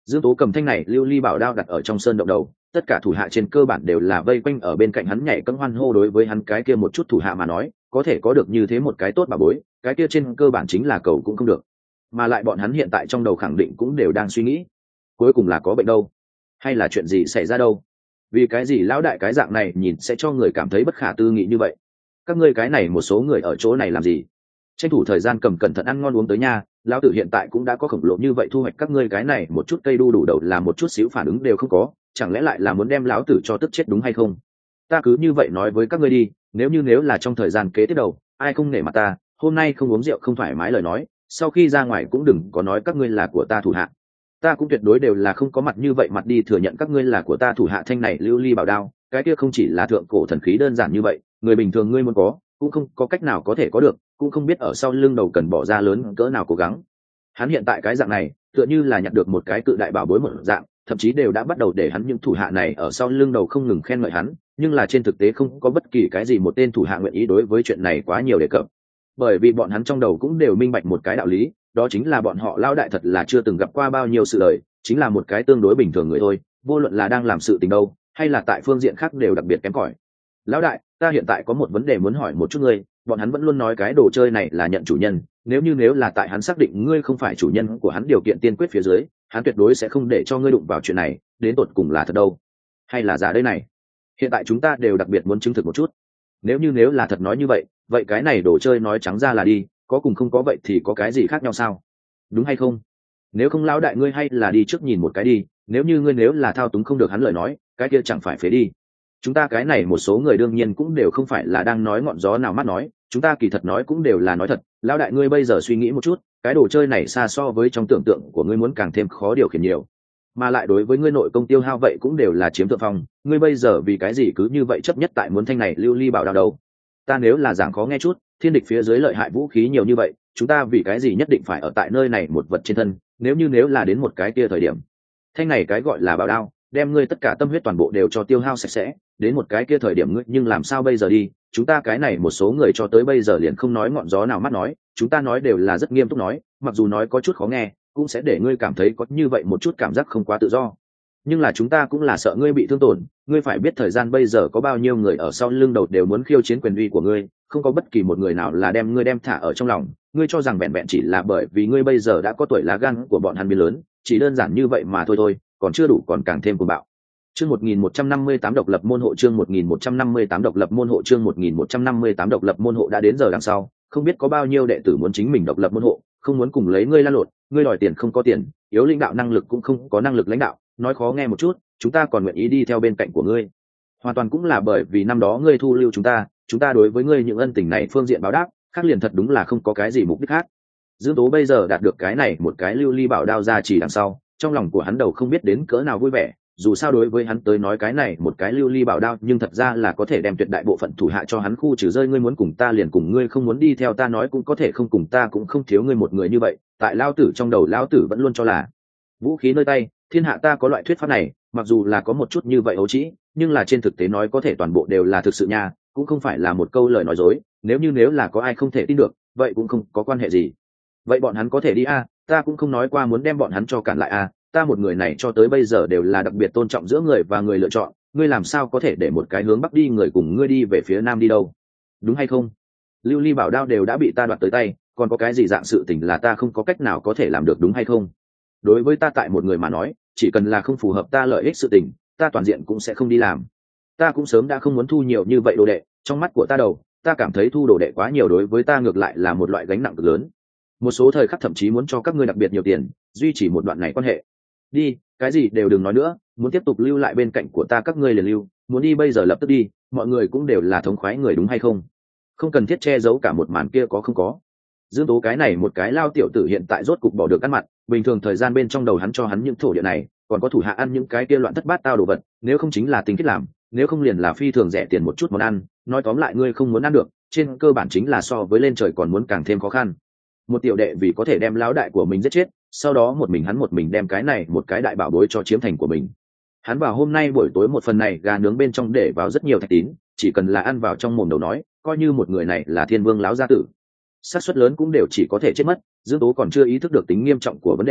Dương Tố cầm thanh này lưu ly bảo đao đặt ở trong sơn động đầu, tất cả thủ hạ trên cơ bản đều là vây quanh ở bên cạnh hắn nhảy cẫng hoan hô. Đối với hắn cái kia một chút thủ hạ mà nói, có thể có được như thế một cái tốt bà bối, cái kia trên cơ bản chính là cầu cũng không được. Mà lại bọn hắn hiện tại trong đầu khẳng định cũng đều đang suy nghĩ, cuối cùng là có bệnh đâu, hay là chuyện gì xảy ra đâu? Vì cái gì lão đại cái dạng này nhìn sẽ cho người cảm thấy bất khả tư nghị như vậy? Các ngươi cái này một số người ở chỗ này làm gì? Tranh thủ thời gian cầm cẩn thận ăn ngon uống tới nha, lão tử hiện tại cũng đã có khổng lồ như vậy thu hoạch, các ngươi cái này một chút cây đu đủ đầu là một chút xíu phản ứng đều không có, chẳng lẽ lại là muốn đem lão tử cho tức chết đúng hay không? Ta cứ như vậy nói với các ngươi đi, nếu là trong thời gian kế tiếp đầu ai không nể mặt ta, hôm nay không uống rượu không thoải mái lời nói, sau khi ra ngoài cũng đừng có nói các ngươi là của ta thủ hạ. Ta cũng tuyệt đối đều là không có mặt như vậy mặt đi thừa nhận các ngươi là của ta thủ hạ. Thanh này lưu ly bảo đao, cái kia không chỉ là thượng cổ thần khí đơn giản như vậy, người bình thường ngươi muốn có cũng không có cách nào có thể có được, cũng không biết ở sau lưng đầu cần bỏ ra lớn cỡ nào cố gắng. Hắn hiện tại cái dạng này tựa như là nhặt được một cái cự đại bảo bối một dạng, thậm chí đều đã bắt đầu để hắn những thủ hạ này ở sau lưng đầu không ngừng khen ngợi hắn, nhưng là trên thực tế không có bất kỳ cái gì một tên thủ hạ nguyện ý đối với chuyện này quá nhiều đề cập, bởi vì bọn hắn trong đầu cũng đều minh bạch một cái đạo lý, đó chính là bọn họ lao đại thật là chưa từng gặp qua bao nhiêu sự đời, chính là một cái tương đối bình thường người thôi, vô luận là đang làm sự tình đâu hay là tại phương diện khác đều đặc biệt kém cỏi. Lão đại, ta hiện tại có một vấn đề muốn hỏi một chút ngươi, bọn hắn vẫn luôn nói cái đồ chơi này là nhận chủ nhân, nếu là tại hắn xác định ngươi không phải chủ nhân của hắn điều kiện tiên quyết phía dưới, hắn tuyệt đối sẽ không để cho ngươi đụng vào chuyện này, đến tột cùng là thật đâu hay là giả đây này? Hiện tại chúng ta đều đặc biệt muốn chứng thực một chút, nếu là thật nói như vậy, vậy cái này đồ chơi nói trắng ra là đi, có cùng không có vậy thì có cái gì khác nhau sao, đúng hay không? Nếu không lão đại ngươi hay là đi trước nhìn một cái đi, nếu là thao túng không được hắn lời nói, cái kia chẳng phải phế đi. Chúng ta cái này một số người đương nhiên cũng đều không phải là đang nói ngọn gió nào mát nói, chúng ta kỳ thật nói cũng đều là nói thật. Lão đại ngươi bây giờ suy nghĩ một chút, cái đồ chơi này xa so với trong tưởng tượng của ngươi muốn càng thêm khó điều khiển nhiều, mà lại đối với ngươi nội công tiêu hao vậy cũng đều là chiếm thượng phong. Ngươi bây giờ vì cái gì cứ như vậy chấp nhất tại muốn thanh này lưu ly bảo đao đâu? Ta nếu là giảng khó nghe chút, thiên địch phía dưới lợi hại vũ khí nhiều như vậy, chúng ta vì cái gì nhất định phải ở tại nơi này một vật trên thân? Nếu là đến một cái kia thời điểm, thanh này cái gọi là bảo đao đem ngươi tất cả tâm huyết toàn bộ đều cho tiêu hao sạch sẽ, đến một cái kia thời điểm ngươi nhưng làm sao bây giờ đi? Chúng ta cái này một số người cho tới bây giờ liền không nói ngọn gió nào mắt nói, chúng ta nói đều là rất nghiêm túc nói, mặc dù nói có chút khó nghe cũng sẽ để ngươi cảm thấy có như vậy một chút cảm giác không quá tự do, nhưng là chúng ta cũng là sợ ngươi bị thương tổn. Ngươi phải biết thời gian bây giờ có bao nhiêu người ở sau lưng đầu đều muốn khiêu chiến quyền uy của ngươi, không có bất kỳ một người nào là đem ngươi đem thả ở trong lòng. Ngươi cho rằng vẹn vẹn chỉ là bởi vì ngươi bây giờ đã có tuổi lá gan của bọn hắn biến lớn, chỉ đơn giản như vậy mà thôi, còn chưa đủ còn càng thêm cuồng bạo. Chương 1158 độc lập môn hộ, chương 1158 độc lập môn hộ, chương 1158 độc lập môn hộ. Đã đến giờ đằng sau, không biết có bao nhiêu đệ tử muốn chính mình độc lập môn hộ, không muốn cùng lấy ngươi la lộn, ngươi đòi tiền không có tiền, yếu lãnh đạo năng lực cũng không có năng lực lãnh đạo, nói khó nghe một chút, chúng ta còn nguyện ý đi theo bên cạnh của ngươi. Hoàn toàn cũng là bởi vì năm đó ngươi thu lưu chúng ta đối với ngươi những ân tình này phương diện báo đáp, khác liền thật đúng là không có cái gì mục đích khác. Dương Tố bây giờ đạt được cái này một cái lưu ly bảo đao ra chỉ đằng sau, trong lòng của hắn đầu không biết đến cỡ nào vui vẻ, dù sao đối với hắn tới nói cái này một cái lưu ly bảo đao nhưng thật ra là có thể đem tuyệt đại bộ phận thủ hạ cho hắn khu trừ rơi. Ngươi muốn cùng ta liền cùng ngươi, không muốn đi theo ta nói cũng có thể không cùng ta, cũng không thiếu ngươi một người như vậy. Tại lao tử trong đầu lao tử vẫn luôn cho là vũ khí nơi tay thiên hạ. Ta có loại thuyết pháp này mặc dù là có một chút như vậy ấu trĩ, nhưng là trên thực tế nói có thể toàn bộ đều là thực sự nha, cũng không phải là một câu lời nói dối. Nếu là có ai không thể tin được vậy cũng không có quan hệ gì, vậy bọn hắn có thể đi a, ta cũng không nói qua muốn đem bọn hắn cho cản lại a, ta một người này cho tới bây giờ đều là đặc biệt tôn trọng giữa người và người lựa chọn, ngươi làm sao có thể để một cái hướng bắc đi người cùng ngươi đi về phía nam đi đâu, đúng hay không? Lưu ly bảo đao đều đã bị ta đoạt tới tay, còn có cái gì dạng sự tình là ta không có cách nào có thể làm được, đúng hay không? Đối với ta tại một người mà nói, chỉ cần là không phù hợp ta lợi ích sự tình, ta toàn diện cũng sẽ không đi làm. Ta cũng sớm đã không muốn thu nhiều như vậy đồ đệ, trong mắt của ta đầu, ta cảm thấy thu đồ đệ quá nhiều đối với ta ngược lại là một loại gánh nặng cực lớn. Một số thời khắc thậm chí muốn cho các ngươi đặc biệt nhiều tiền, duy trì một đoạn này quan hệ. Đi, cái gì đều đừng nói nữa, muốn tiếp tục lưu lại bên cạnh của ta các ngươi liền lưu, muốn đi bây giờ lập tức đi, mọi người cũng đều là thống khoái người đúng hay không? Không cần thiết che giấu cả một màn kia có không có. Dương Tố cái này một cái lao tiểu tử hiện tại rốt cục bỏ được ăn mặt, bình thường thời gian bên trong đầu hắn cho hắn những thổ địa này, còn có thủ hạ ăn những cái kia loạn thất bát tao đồ vật, nếu không chính là tính kết làm, nếu không liền là phi thường rẻ tiền một chút món ăn, nói tóm lại ngươi không muốn ăn được, trên cơ bản chính là so với lên trời còn muốn càng thêm khó khăn. Một tiểu đệ vì có thể đem lão đại của mình giết chết, sau đó một mình đem cái này một cái đại bảo bối cho chiếm thành của mình. Hắn vào hôm nay buổi tối một phần này gà nướng bên trong để vào rất nhiều thạch tín, chỉ cần là ăn vào trong mồm đầu nói, coi như một người này là thiên vương lão gia tử, xác suất lớn cũng đều chỉ có thể chết mất. Dương Tố còn chưa ý thức được tính nghiêm trọng của vấn đề,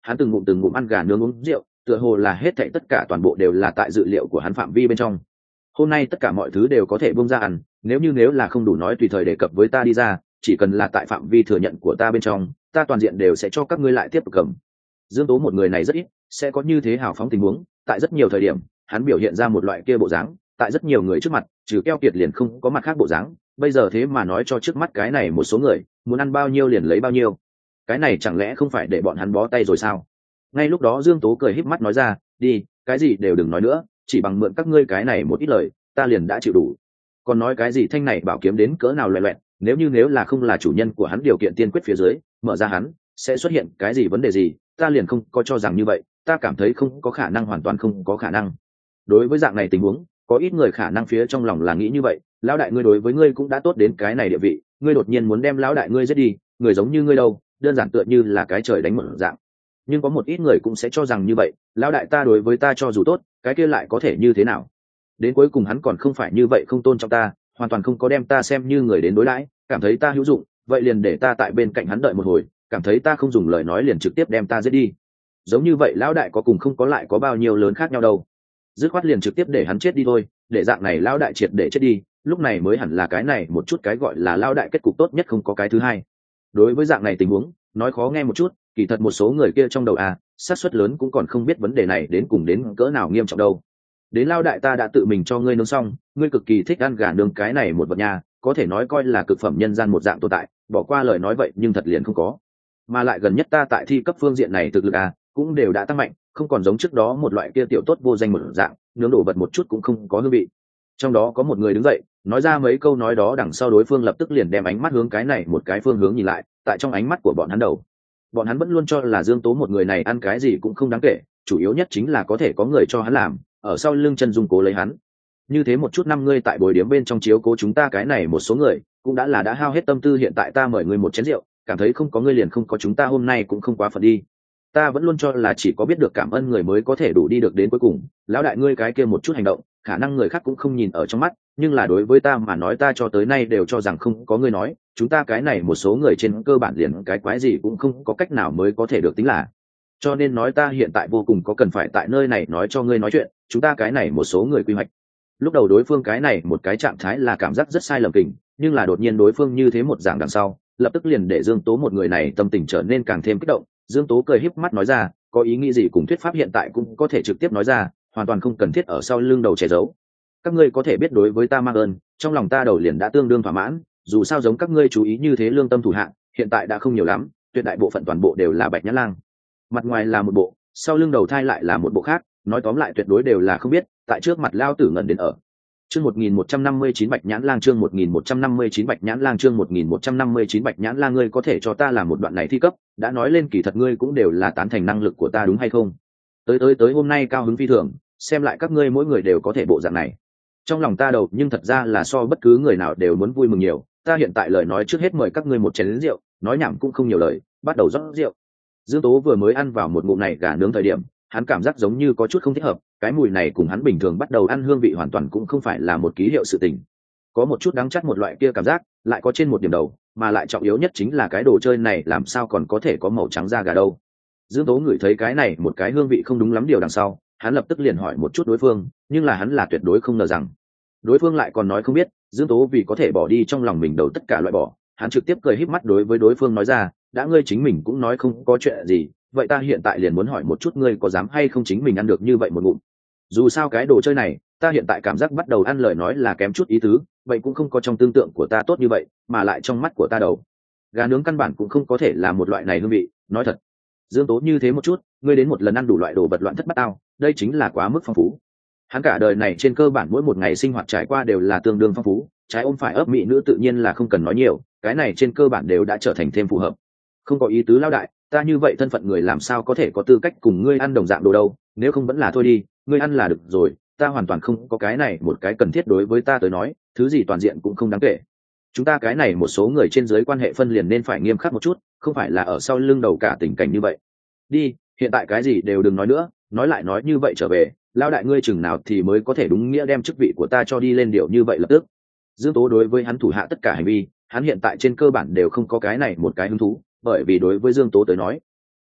hắn từng ngụm ăn gà nướng uống rượu, tựa hồ là hết thảy tất cả toàn bộ đều là tại dự liệu của hắn phạm vi bên trong. Hôm nay tất cả mọi thứ đều có thể buông ra ăn, nếu là không đủ nói tùy thời đề cập với ta đi ra, chỉ cần là tại phạm vi thừa nhận của ta bên trong, ta toàn diện đều sẽ cho các ngươi lại tiếp tục cầm. Dương Tố một người này rất ít sẽ có như thế hào phóng tình huống, tại rất nhiều thời điểm hắn biểu hiện ra một loại kia bộ dáng, tại rất nhiều người trước mặt trừ keo kiệt liền không có mặt khác bộ dáng, bây giờ thế mà nói cho trước mắt cái này một số người muốn ăn bao nhiêu liền lấy bao nhiêu, cái này chẳng lẽ không phải để bọn hắn bó tay rồi sao? Ngay lúc đó Dương Tố cười híp mắt nói ra, đi, cái gì đều đừng nói nữa, chỉ bằng mượn các ngươi cái này một ít lời ta liền đã chịu đủ. Còn nói cái gì thanh này bảo kiếm đến cỡ nào loẹ loẹt, nếu là không là chủ nhân của hắn điều kiện tiên quyết phía dưới mở ra hắn sẽ xuất hiện cái gì vấn đề gì, ta liền không có cho rằng như vậy, ta cảm thấy không có khả năng, hoàn toàn không có khả năng. Đối với dạng này tình huống, có ít người khả năng phía trong lòng là nghĩ như vậy, lão đại ngươi đối với ngươi cũng đã tốt đến cái này địa vị, ngươi đột nhiên muốn đem lão đại ngươi giết đi, người giống như ngươi đâu, đơn giản tựa như là cái trời đánh một dạng. Nhưng có một ít người cũng sẽ cho rằng như vậy, lão đại ta đối với ta cho dù tốt, cái kia lại có thể như thế nào? Đến cuối cùng hắn còn không phải như vậy, không tôn trọng ta, hoàn toàn không có đem ta xem như người đến đối đãi, cảm thấy ta hữu dụng, vậy liền để ta tại bên cạnh hắn đợi một hồi, cảm thấy ta không dùng lời nói liền trực tiếp đem ta giết đi. Giống như vậy lão đại có cùng không có lại có bao nhiêu lớn khác nhau đâu, dứt khoát liền trực tiếp để hắn chết đi thôi, để dạng này lão đại triệt để chết đi, lúc này mới hẳn là cái này một chút cái gọi là lão đại kết cục tốt nhất, không có cái thứ hai. Đối với dạng này tình huống, nói khó nghe một chút, kỳ thật một số người kia trong đầu xác suất lớn cũng còn không biết vấn đề này đến cùng đến cỡ nào nghiêm trọng đâu. Đến lão đại ta đã tự mình cho ngươi nướng xong, ngươi cực kỳ thích ăn gà nướng cái này một vật nhà, có thể nói coi là cực phẩm nhân gian một dạng tồn tại, bỏ qua lời nói vậy nhưng thật liền không có. Mà lại gần nhất ta tại thi cấp phương diện này thực lực cũng đều đã tăng mạnh, không còn giống trước đó một loại kia tiểu tốt vô danh một dạng, nướng đổ vật một chút cũng không có hương vị. Trong đó có một người đứng dậy nói ra mấy câu nói đó, đằng sau đối phương lập tức liền đem ánh mắt hướng cái này một cái phương hướng nhìn lại, tại trong ánh mắt của bọn hắn đầu, bọn hắn vẫn luôn cho là Dương Tố một người này ăn cái gì cũng không đáng kể, chủ yếu nhất chính là có thể có người cho hắn làm, ở sau lưng chân dung cố lấy hắn. Như thế một chút năm ngươi tại bồi điểm bên trong chiếu cố chúng ta cái này một số người, cũng đã hao hết tâm tư, hiện tại ta mời ngươi một chén rượu, cảm thấy không có ngươi liền không có chúng ta hôm nay cũng không quá phận đi. Ta vẫn luôn cho là chỉ có biết được cảm ơn người mới có thể đủ đi được đến cuối cùng, lão đại ngươi cái kia một chút hành động khả năng người khác cũng không nhìn ở trong mắt, nhưng là đối với ta mà nói, ta cho tới nay đều cho rằng không có ngươi nói, chúng ta cái này một số người trên cơ bản liền cái quái gì cũng không có cách nào mới có thể được tính là. Cho nên nói ta hiện tại vô cùng có cần phải tại nơi này nói cho ngươi nói chuyện, chúng ta cái này một số người quy hoạch. Lúc đầu đối phương cái này một cái trạng thái là cảm giác rất sai lầm kình, nhưng là đột nhiên đối phương như thế một dạng đằng sau, lập tức liền để Dương Tố một người này tâm tình trở nên càng thêm kích động. Dương Tố cười híp mắt nói ra, có ý nghĩ gì cùng thuyết pháp hiện tại cũng có thể trực tiếp nói ra, hoàn toàn không cần thiết ở sau lưng đầu che giấu. Các ngươi có thể biết đối với ta mang ơn, trong lòng ta đầu liền đã tương đương thỏa mãn, dù sao giống các ngươi chú ý như thế lương tâm thủ hạng hiện tại đã không nhiều lắm, tuyệt đại bộ phận toàn bộ đều là Bạch Nhã Lang. Mặt ngoài là một bộ, sau lưng đầu thai lại là một bộ khác, nói tóm lại tuyệt đối đều là không biết, tại trước mặt lao tử ngẩn đến ở. Chương 1159 Bạch Nhãn Lang, chương 1159 Bạch Nhãn Lang, chương 1159 Bạch Nhãn Lang, ngươi có thể cho ta làm một đoạn này thi cấp, đã nói lên kỳ thật ngươi cũng đều là tán thành năng lực của ta đúng hay không? Tới hôm nay cao hứng phi thường, xem lại các ngươi mỗi người đều có thể bộ dạng này. Trong lòng ta đầu nhưng thật ra là so bất cứ người nào đều muốn vui mừng nhiều, ta hiện tại lời nói trước hết mời các ngươi một chén rượu, nói nhảm cũng không nhiều lời, bắt đầu rót rượu. Dương Tố vừa mới ăn vào một ngụm này gà nướng thời điểm, hắn cảm giác giống như có chút không thích hợp, cái mùi này cùng hắn bình thường bắt đầu ăn hương vị hoàn toàn cũng không phải là một ký hiệu sự tình, có một chút đắng chát một loại kia cảm giác, lại có trên một điểm đầu, mà lại trọng yếu nhất chính là cái đồ chơi này làm sao còn có thể có màu trắng da gà đâu. Dương Tố ngửi thấy cái này một cái hương vị không đúng lắm điều đằng sau, hắn lập tức liền hỏi một chút đối phương, nhưng là hắn là tuyệt đối không ngờ rằng đối phương lại còn nói không biết. Dương Tố vì có thể bỏ đi trong lòng mình đầu tất cả loại bỏ, hắn trực tiếp cười híp mắt đối với đối phương nói ra, đã ngươi chính mình cũng nói không có chuyện gì, vậy ta hiện tại liền muốn hỏi một chút, ngươi có dám hay không chính mình ăn được như vậy một ngụm? Dù sao cái đồ chơi này ta hiện tại cảm giác bắt đầu ăn lời nói là kém chút ý tứ, vậy cũng không có trong tương tượng của ta tốt như vậy, mà lại trong mắt của ta đầu gà nướng căn bản cũng không có thể là một loại này hương vị. Nói thật, Dương Tố như thế một chút, ngươi đến một lần ăn đủ loại đồ vật loạn thất bát ao, đây chính là quá mức phong phú. Hắn cả đời này trên cơ bản mỗi một ngày sinh hoạt trải qua đều là tương đương phong phú, trái ôm phải ấp mỹ nữ tự nhiên là không cần nói nhiều, cái này trên cơ bản đều đã trở thành thêm phù hợp. Không có ý tứ lão đại, ta như vậy thân phận người làm sao có thể có tư cách cùng ngươi ăn đồng dạng đồ đâu, nếu không vẫn là thôi đi, ngươi ăn là được rồi, ta hoàn toàn không có cái này một cái cần thiết, đối với ta tới nói thứ gì toàn diện cũng không đáng kể. Chúng ta cái này một số người trên dưới quan hệ phân liền nên phải nghiêm khắc một chút, không phải là ở sau lưng đầu cả tình cảnh như vậy. Đi, hiện tại cái gì đều đừng nói nữa, nói lại nói như vậy trở về, lão đại ngươi chừng nào thì mới có thể đúng nghĩa đem chức vị của ta cho đi lên điều như vậy lập tức. Dương Tố đối với hắn thủ hạ tất cả hành vi, hắn hiện tại trên cơ bản đều không có cái này một cái hứng thú, bởi vì đối với Dương Tố tới nói,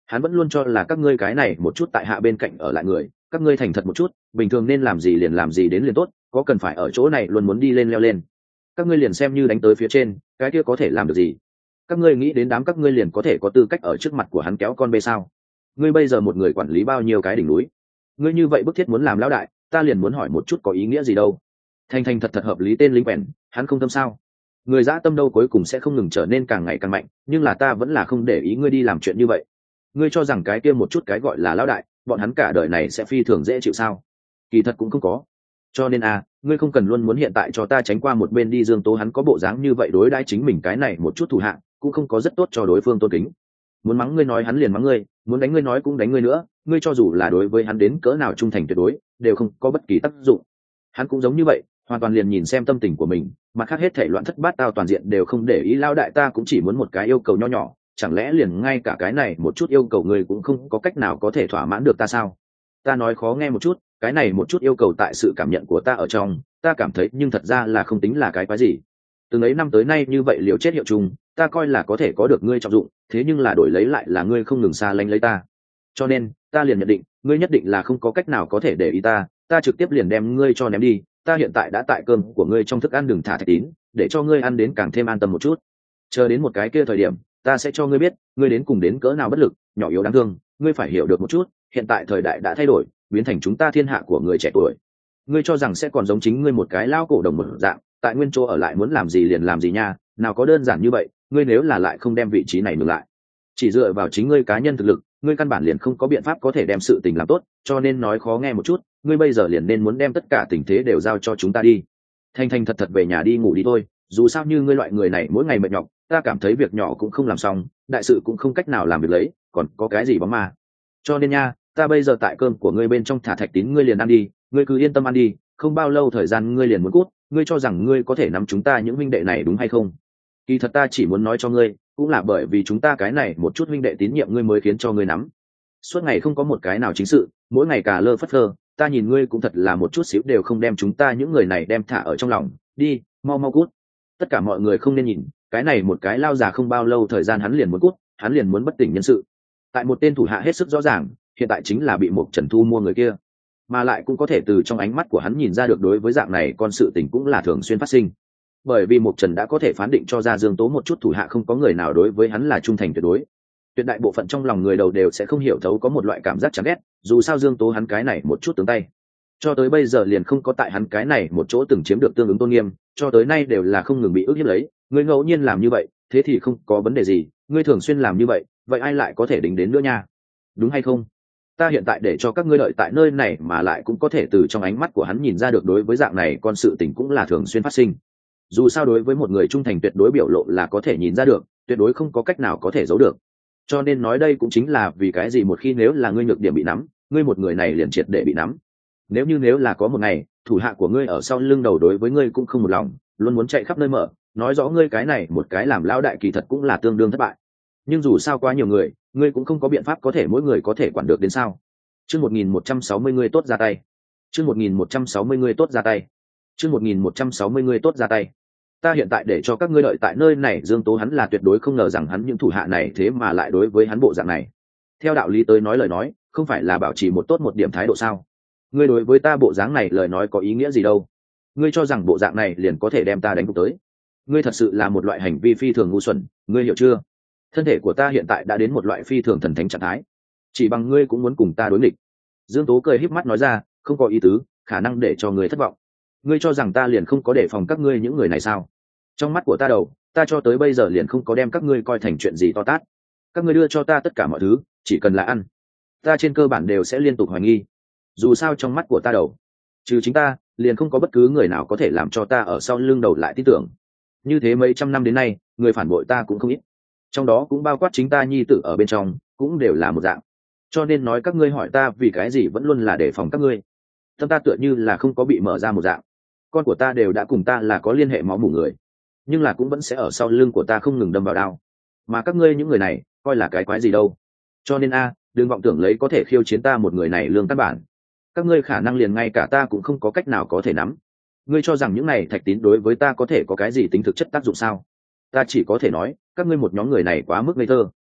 Hắn vẫn luôn cho là các ngươi cái này một chút tại hạ bên cạnh ở lại người, các ngươi thành thật một chút, bình thường nên làm gì liền làm gì đến liền tốt, có cần phải ở chỗ này luôn muốn đi lên leo lên. Các ngươi liền xem như đánh tới phía trên, cái kia có thể làm được gì? Các ngươi nghĩ đến đám các ngươi liền có thể có tư cách ở trước mặt của hắn kéo con bê sao? Ngươi bây giờ một người quản lý bao nhiêu cái đỉnh núi? Ngươi như vậy bức thiết muốn làm lão đại, ta liền muốn hỏi một chút có ý nghĩa gì đâu? Thành thành thật thật hợp lý tên lính quèn, hắn không tâm sao? Người dã tâm đâu cuối cùng sẽ không ngừng trở nên càng ngày càng mạnh, nhưng là ta vẫn là không để ý ngươi đi làm chuyện như vậy. Ngươi cho rằng cái kia một chút cái gọi là lão đại, bọn hắn cả đời này sẽ phi thường dễ chịu sao? Kỳ thật cũng không có. Cho nên ngươi không cần luôn muốn hiện tại cho ta tránh qua một bên đi. Dương Tố hắn có bộ dáng như vậy đối đãi chính mình cái này một chút thủ hạng, cũng không có rất tốt cho đối phương tôn kính. Muốn mắng ngươi nói hắn liền mắng ngươi, muốn đánh ngươi nói cũng đánh ngươi nữa, ngươi cho dù là đối với hắn đến cỡ nào trung thành tuyệt đối, đều không có bất kỳ tác dụng. Hắn cũng giống như vậy, hoàn toàn liền nhìn xem tâm tình của mình, mà khác hết thể loạn thất bát tao toàn diện đều không để ý. Lao đại ta cũng chỉ muốn một cái yêu cầu nho nhỏ, chẳng lẽ liền ngay cả cái này một chút yêu cầu ngươi cũng không có cách nào có thể thỏa mãn được ta sao? Ta nói khó nghe một chút, cái này một chút yêu cầu tại sự cảm nhận của ta ở trong, ta cảm thấy nhưng thật ra là không tính là cái quái gì. Từng ấy năm tới nay như vậy liều chết hiệu chung, ta coi là có thể có được ngươi trọng dụng, thế nhưng là đổi lấy lại là ngươi không ngừng xa lánh lấy ta. Cho nên ta liền nhận định ngươi nhất định là không có cách nào có thể để ý ta, ta trực tiếp liền đem ngươi cho ném đi. Ta hiện tại đã tại cơm của ngươi trong thức ăn đừng thả thạch tín, để cho ngươi ăn đến càng thêm an tâm một chút. Chờ đến một cái kia thời điểm, ta sẽ cho ngươi biết ngươi đến cùng đến cỡ nào bất lực, nhỏ yếu đáng thương. Ngươi phải hiểu được một chút, hiện tại thời đại đã thay đổi, biến thành chúng ta thiên hạ của người trẻ tuổi. Ngươi cho rằng sẽ còn giống chính ngươi một cái lao cổ đồng một dạng, tại nguyên chỗ ở lại muốn làm gì liền làm gì nha, nào có đơn giản như vậy. Ngươi nếu là lại không đem vị trí này ngược lại, chỉ dựa vào chính ngươi cá nhân thực lực, ngươi căn bản liền không có biện pháp có thể đem sự tình làm tốt. Cho nên nói khó nghe một chút, ngươi bây giờ liền nên muốn đem tất cả tình thế đều giao cho chúng ta đi. Thành thành thật thật về nhà đi ngủ đi thôi, dù sao như ngươi loại người này mỗi ngày mệt nhọc, ta cảm thấy việc nhỏ cũng không làm xong, đại sự cũng không cách nào làm việc lấy, còn có cái gì bóng ma. Cho nên nha, ta bây giờ tại cơm của ngươi bên trong thả thạch tín, ngươi liền ăn đi, ngươi cứ yên tâm ăn đi, không bao lâu thời gian ngươi liền muốn cút. Ngươi cho rằng ngươi có thể nắm chúng ta những huynh đệ này đúng hay không? Kỳ thật ta chỉ muốn nói cho ngươi, cũng là bởi vì chúng ta cái này một chút huynh đệ tín nhiệm ngươi mới khiến cho ngươi nắm. Suốt ngày không có một cái nào chính sự, mỗi ngày cả lơ phất lơ, ta nhìn ngươi cũng thật là một chút xíu đều không đem chúng ta những người này đem thả ở trong lòng. Đi, mau mau cút. Tất cả mọi người không nên nhìn, cái này một cái lao già không bao lâu thời gian hắn liền muốn cút, hắn liền muốn bất tỉnh nhân sự. Tại một tên thủ hạ hết sức rõ ràng, hiện tại chính là bị một Trần Thu mua người kia, mà lại cũng có thể từ trong ánh mắt của hắn nhìn ra được đối với dạng này con sự tình cũng là thường xuyên phát sinh. Bởi vì một Trần đã có thể phán định cho ra Dương Tố một chút thủ hạ không có người nào đối với hắn là trung thành tuyệt đối. Tuyệt đại bộ phận trong lòng người đầu đều sẽ không hiểu thấu có một loại cảm giác chán ghét, dù sao Dương Tố hắn cái này một chút tướng tay, cho tới bây giờ liền không có tại hắn cái này một chỗ từng chiếm được tương ứng tôn nghiêm, cho tới nay đều là không ngừng bị ức hiếp lấy. Ngươi ngẫu nhiên làm như vậy, thế thì không có vấn đề gì, ngươi thường xuyên làm như vậy, vậy ai lại có thể đính đến nữa nha, đúng hay không? Ta hiện tại để cho các ngươi đợi tại nơi này, mà lại cũng có thể từ trong ánh mắt của hắn nhìn ra được đối với dạng này con sự tình cũng là thường xuyên phát sinh. Dù sao đối với một người trung thành tuyệt đối biểu lộ là có thể nhìn ra được, tuyệt đối không có cách nào có thể giấu được. Cho nên nói đây cũng chính là vì cái gì một khi nếu là ngươi nhược điểm bị nắm, ngươi một người này liền triệt để bị nắm. Nếu là có một ngày thủ hạ của ngươi ở sau lưng đầu đối với ngươi cũng không một lòng, luôn muốn chạy khắp nơi mở, nói rõ ngươi cái này một cái làm lão đại kỳ thật cũng là tương đương thất bại. Nhưng dù sao quá nhiều người, ngươi cũng không có biện pháp có thể mỗi người có thể quản được đến sao. Chương 1160 ngươi tốt ra tay. Chương 1160 ngươi tốt ra tay. Chương 1160 ngươi tốt ra tay. Ta hiện tại để cho các ngươi đợi tại nơi này. Dương Tố hắn là tuyệt đối không ngờ rằng hắn những thủ hạ này thế mà lại đối với hắn bộ dạng này. Theo đạo lý tới nói lời nói, không phải là bảo trì một tốt một điểm thái độ sao? Ngươi đối với ta bộ dáng này lời nói có ý nghĩa gì đâu? Ngươi cho rằng bộ dạng này liền có thể đem ta đánh phục tới? Ngươi thật sự là một loại hành vi phi thường ngu xuẩn, ngươi hiểu chưa? Thân thể của ta hiện tại đã đến một loại phi thường thần thánh trạng thái, chỉ bằng ngươi cũng muốn cùng ta đối nghịch. Dương Tố cười híp mắt nói ra, không có ý tứ, khả năng để cho ngươi thất vọng. Ngươi cho rằng ta liền không có đề phòng các ngươi những người này sao? Trong mắt của ta đầu, ta cho tới bây giờ liền không có đem các ngươi coi thành chuyện gì to tát. Các ngươi đưa cho ta tất cả mọi thứ, chỉ cần là ăn, ta trên cơ bản đều sẽ liên tục hoài nghi. Dù sao trong mắt của ta đầu, trừ chính ta, liền không có bất cứ người nào có thể làm cho ta ở sau lưng đầu lại tin tưởng. Như thế mấy trăm năm đến nay, người phản bội ta cũng không ít, trong đó cũng bao quát chính ta nhi tử ở bên trong, cũng đều là một dạng. Cho nên nói các ngươi hỏi ta vì cái gì vẫn luôn là đề phòng các ngươi, tâm ta tựa như là không có bị mở ra một dạng. Con của ta đều đã cùng ta là có liên hệ máu mủ người, nhưng là cũng vẫn sẽ ở sau lưng của ta không ngừng đâm vào đao. Mà các ngươi những người này coi là cái quái gì đâu. Cho nên đừng vọng tưởng lấy có thể khiêu chiến ta một người này lương căn bản. Các ngươi khả năng liền ngay cả ta cũng không có cách nào có thể nắm. Ngươi cho rằng những này thạch tín đối với ta có thể có cái gì tính thực chất tác dụng sao? Ta chỉ có thể nói các ngươi một nhóm người này quá mức ngây thơ.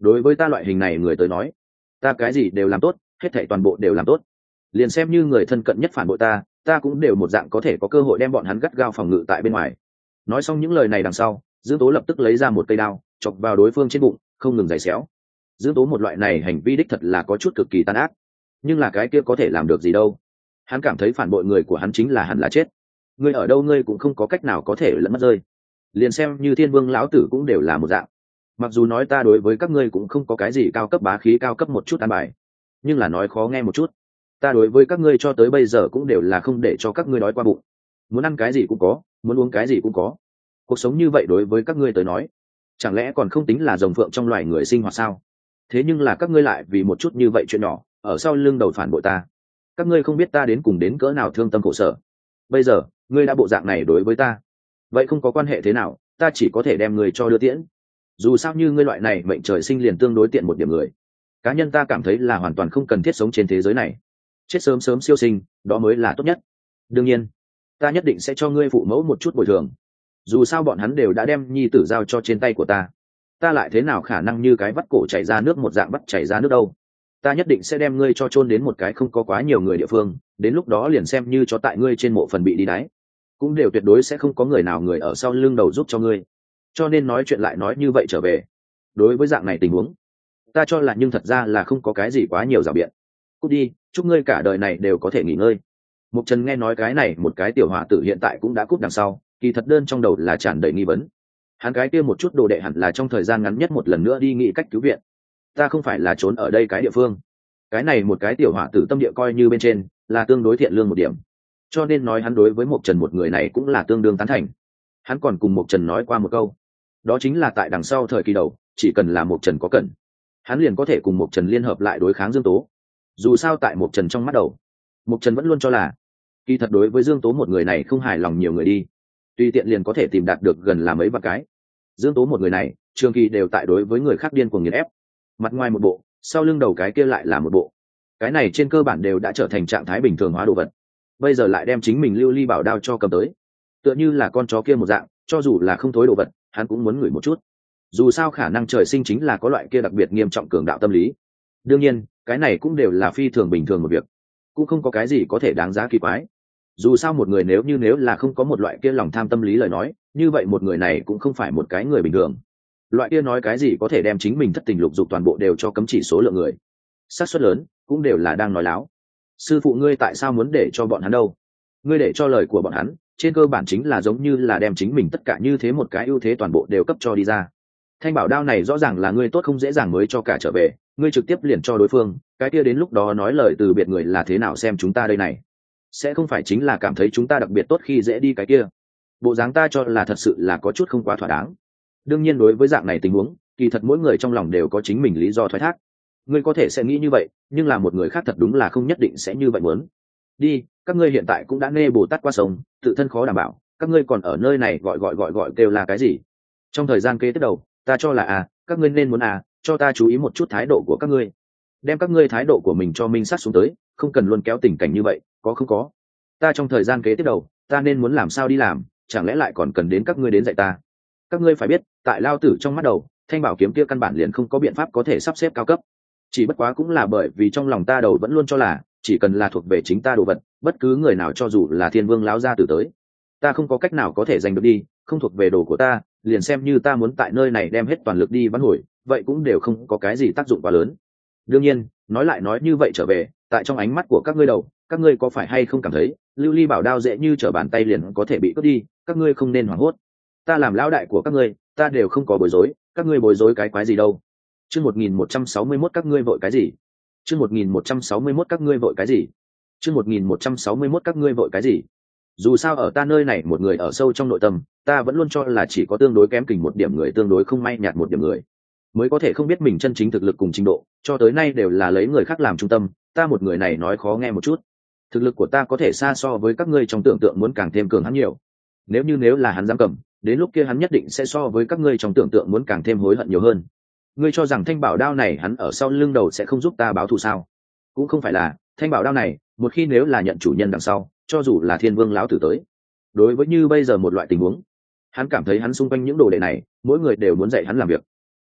đối với ta loại hình này người tới nói, ta cái gì đều làm tốt, hết thảy toàn bộ đều làm tốt. Liền xem như người thân cận nhất phản bội ta cũng đều một dạng có thể có cơ hội đem bọn hắn gắt gao phòng ngự tại bên ngoài. Nói xong những lời này đằng sau, Dương Tố lập tức lấy ra một cây đao chọc vào đối phương trên bụng, không ngừng giày xéo. Dương Tố một loại này hành vi đích thật là có chút cực kỳ tàn ác, nhưng là cái kia có thể làm được gì đâu. Hắn cảm thấy phản bội người của hắn chính là hẳn là chết. Ngươi ở đâu ngươi cũng không có cách nào có thể lẫn mất rơi. Liền xem như Thiên Vương lão tử cũng đều là một dạng. Mặc dù nói ta đối với các ngươi cũng không có cái gì cao cấp bá khí cao cấp một chút an bài, nhưng là nói khó nghe một chút, ta đối với các ngươi cho tới bây giờ cũng đều là không để cho các ngươi đói qua bụng. Muốn ăn cái gì cũng có, muốn uống cái gì cũng có. Cuộc sống như vậy đối với các ngươi tới nói, chẳng lẽ còn không tính là rồng phượng trong loài người sinh hoạt sao? Thế nhưng là các ngươi lại vì một chút như vậy chuyện nhỏ ở sau lưng đầu phản bội ta. Các ngươi không biết ta đến cùng đến cỡ nào thương tâm khổ sở. Bây giờ ngươi đã bộ dạng này đối với ta, vậy không có quan hệ thế nào, ta chỉ có thể đem ngươi cho đưa tiễn. Dù sao như ngươi loại này mệnh trời sinh liền tương đối tiện một điểm người, cá nhân ta cảm thấy là hoàn toàn không cần thiết sống trên thế giới này. Chết sớm sớm siêu sinh, đó mới là tốt nhất. Đương nhiên ta nhất định sẽ cho ngươi phụ mẫu một chút bồi thường. Dù sao bọn hắn đều đã đem nhi tử giao cho trên tay của ta lại thế nào khả năng như cái vắt cổ chảy ra nước một dạng bắt chảy ra nước đâu. Ta nhất định sẽ đem ngươi cho chôn đến một cái không có quá nhiều người địa phương, đến lúc đó liền xem như cho tại ngươi trên mộ phần bị đi đáy, cũng đều tuyệt đối sẽ không có người nào người ở sau lưng đầu giúp cho ngươi. Cho nên nói chuyện lại nói như vậy trở về, đối với dạng này tình huống, ta cho là nhưng thật ra là không có cái gì quá nhiều rào biện. Cút đi, chúc ngươi cả đời này đều có thể nghỉ ngơi. Mục Trần nghe nói cái này một cái tiểu hỏa tử hiện tại cũng đã cút đằng sau, kỳ thật đơn trong đầu là tràn đầy nghi vấn. Hắn cái kia một chút đồ đệ hẳn là trong thời gian ngắn nhất một lần nữa đi nghĩ cách cứu viện. Ta không phải là trốn ở đây cái địa phương. Cái này một cái tiểu hỏa tử tâm địa coi như bên trên là tương đối thiện lương một điểm, cho nên nói hắn đối với Mục Trần một người này cũng là tương đương tán thành. Hắn còn cùng Mục Trần nói qua một câu, đó chính là tại đằng sau thời kỳ đầu, chỉ cần là Mục Trần có cần, hắn liền có thể cùng Mục Trần liên hợp lại đối kháng Dương Tố. Dù sao tại Mục Trần trong mắt đầu, Mục Trần vẫn luôn cho là kỳ thật đối với Dương Tố một người này không hài lòng nhiều người đi, tùy tiện liền có thể tìm đạt được gần là mấy vạn cái. Dương Tố một người này trường kỳ đều tại đối với người khác điên cuồng nghiền ép, mặt ngoài một bộ, sau lưng đầu cái kia lại là một bộ. Cái này trên cơ bản đều đã trở thành trạng thái bình thường hóa đồ vật, bây giờ lại đem chính mình lưu ly bảo đao cho cầm tới, tựa như là con chó kia một dạng, cho dù là không thối đồ vật hắn cũng muốn ngửi một chút. Dù sao khả năng trời sinh chính là có loại kia đặc biệt nghiêm trọng cường đạo tâm lý. Đương nhiên cái này cũng đều là phi thường bình thường một việc, cũng không có cái gì có thể đáng giá kỳ quái. Dù sao một người nếu là không có một loại kia lòng tham tâm lý lời nói, như vậy một người này cũng không phải một cái người bình thường. Loại kia nói cái gì có thể đem chính mình thất tình lục dục toàn bộ đều cho cấm chỉ số lượng người, xác suất lớn cũng đều là đang nói láo. Sư phụ ngươi tại sao muốn để cho bọn hắn đâu? Ngươi để cho lời của bọn hắn trên cơ bản chính là giống như là đem chính mình tất cả như thế một cái ưu thế toàn bộ đều cấp cho đi ra. Thanh bảo đao này rõ ràng là ngươi tốt không dễ dàng mới cho cả trở về, ngươi trực tiếp liền cho đối phương, cái kia đến lúc đó nói lời từ biệt người là thế nào xem chúng ta đây này? Sẽ không phải chính là cảm thấy chúng ta đặc biệt tốt khi dễ đi cái kia? Bộ dáng ta cho là thật sự là có chút không quá thỏa đáng. Đương nhiên đối với dạng này tình huống, kỳ thật mỗi người trong lòng đều có chính mình lý do thoái thác. Ngươi có thể sẽ nghĩ như vậy, nhưng là một người khác thật đúng là không nhất định sẽ như vậy muốn. Đi, các ngươi hiện tại cũng đã nê Bồ Tát qua sông, tự thân khó đảm bảo, các ngươi còn ở nơi này gọi kêu là cái gì? Trong thời gian kế tiếp đầu, ta cho là các ngươi nên muốn cho ta chú ý một chút thái độ của các ngươi. Đem các ngươi thái độ của mình cho minh sát xuống tới, không cần luôn kéo tình cảnh như vậy, có không có? Ta trong thời gian kế tiếp đầu, ta nên muốn làm sao đi làm, chẳng lẽ lại còn cần đến các ngươi đến dạy ta? Các ngươi phải biết, tại lao tử trong mắt đầu, thanh bảo kiếm kia căn bản liền không có biện pháp có thể sắp xếp cao cấp. Chỉ bất quá cũng là bởi vì trong lòng ta đầu vẫn luôn cho là chỉ cần là thuộc về chính ta đồ vật, bất cứ người nào cho dù là Thiên Vương láo ra từ tới, ta không có cách nào có thể giành được đi, không thuộc về đồ của ta, liền xem như ta muốn tại nơi này đem hết toàn lực đi vãn hồi, vậy cũng đều không có cái gì tác dụng quá lớn. Đương nhiên nói lại nói như vậy trở về, tại trong ánh mắt của các ngươi đầu, các ngươi có phải hay không cảm thấy lưu ly bảo đao dễ như trở bàn tay liền có thể bị cướp đi? Các ngươi không nên hoảng hốt, ta làm lão đại của các ngươi, ta đều không có bối rối, các ngươi bối rối cái quái gì đâu? Chương 1161 các ngươi vội cái gì? Chương 1161 các ngươi vội cái gì? Chương 1161 các ngươi vội cái gì? Dù sao ở ta nơi này một người ở sâu trong nội tâm, ta vẫn luôn cho là chỉ có tương đối kém kình một điểm người, tương đối không may nhạt một điểm người, mới có thể không biết mình chân chính thực lực cùng trình độ, cho tới nay đều là lấy người khác làm trung tâm. Ta một người này nói khó nghe một chút, thực lực của ta có thể xa so với các ngươi trong tưởng tượng muốn càng thêm cường hắn nhiều. Nếu là hắn dám cầm, đến lúc kia hắn nhất định sẽ so với các ngươi trong tưởng tượng muốn càng thêm hối hận nhiều hơn. Ngươi cho rằng thanh bảo đao này hắn ở sau lưng đầu sẽ không giúp ta báo thù sao? Cũng không phải là, thanh bảo đao này một khi nếu là nhận chủ nhân đằng sau, cho dù là Thiên Vương lão tử tới, đối với như bây giờ một loại tình huống, hắn cảm thấy hắn xung quanh những đồ đệ này mỗi người đều muốn dạy hắn làm việc.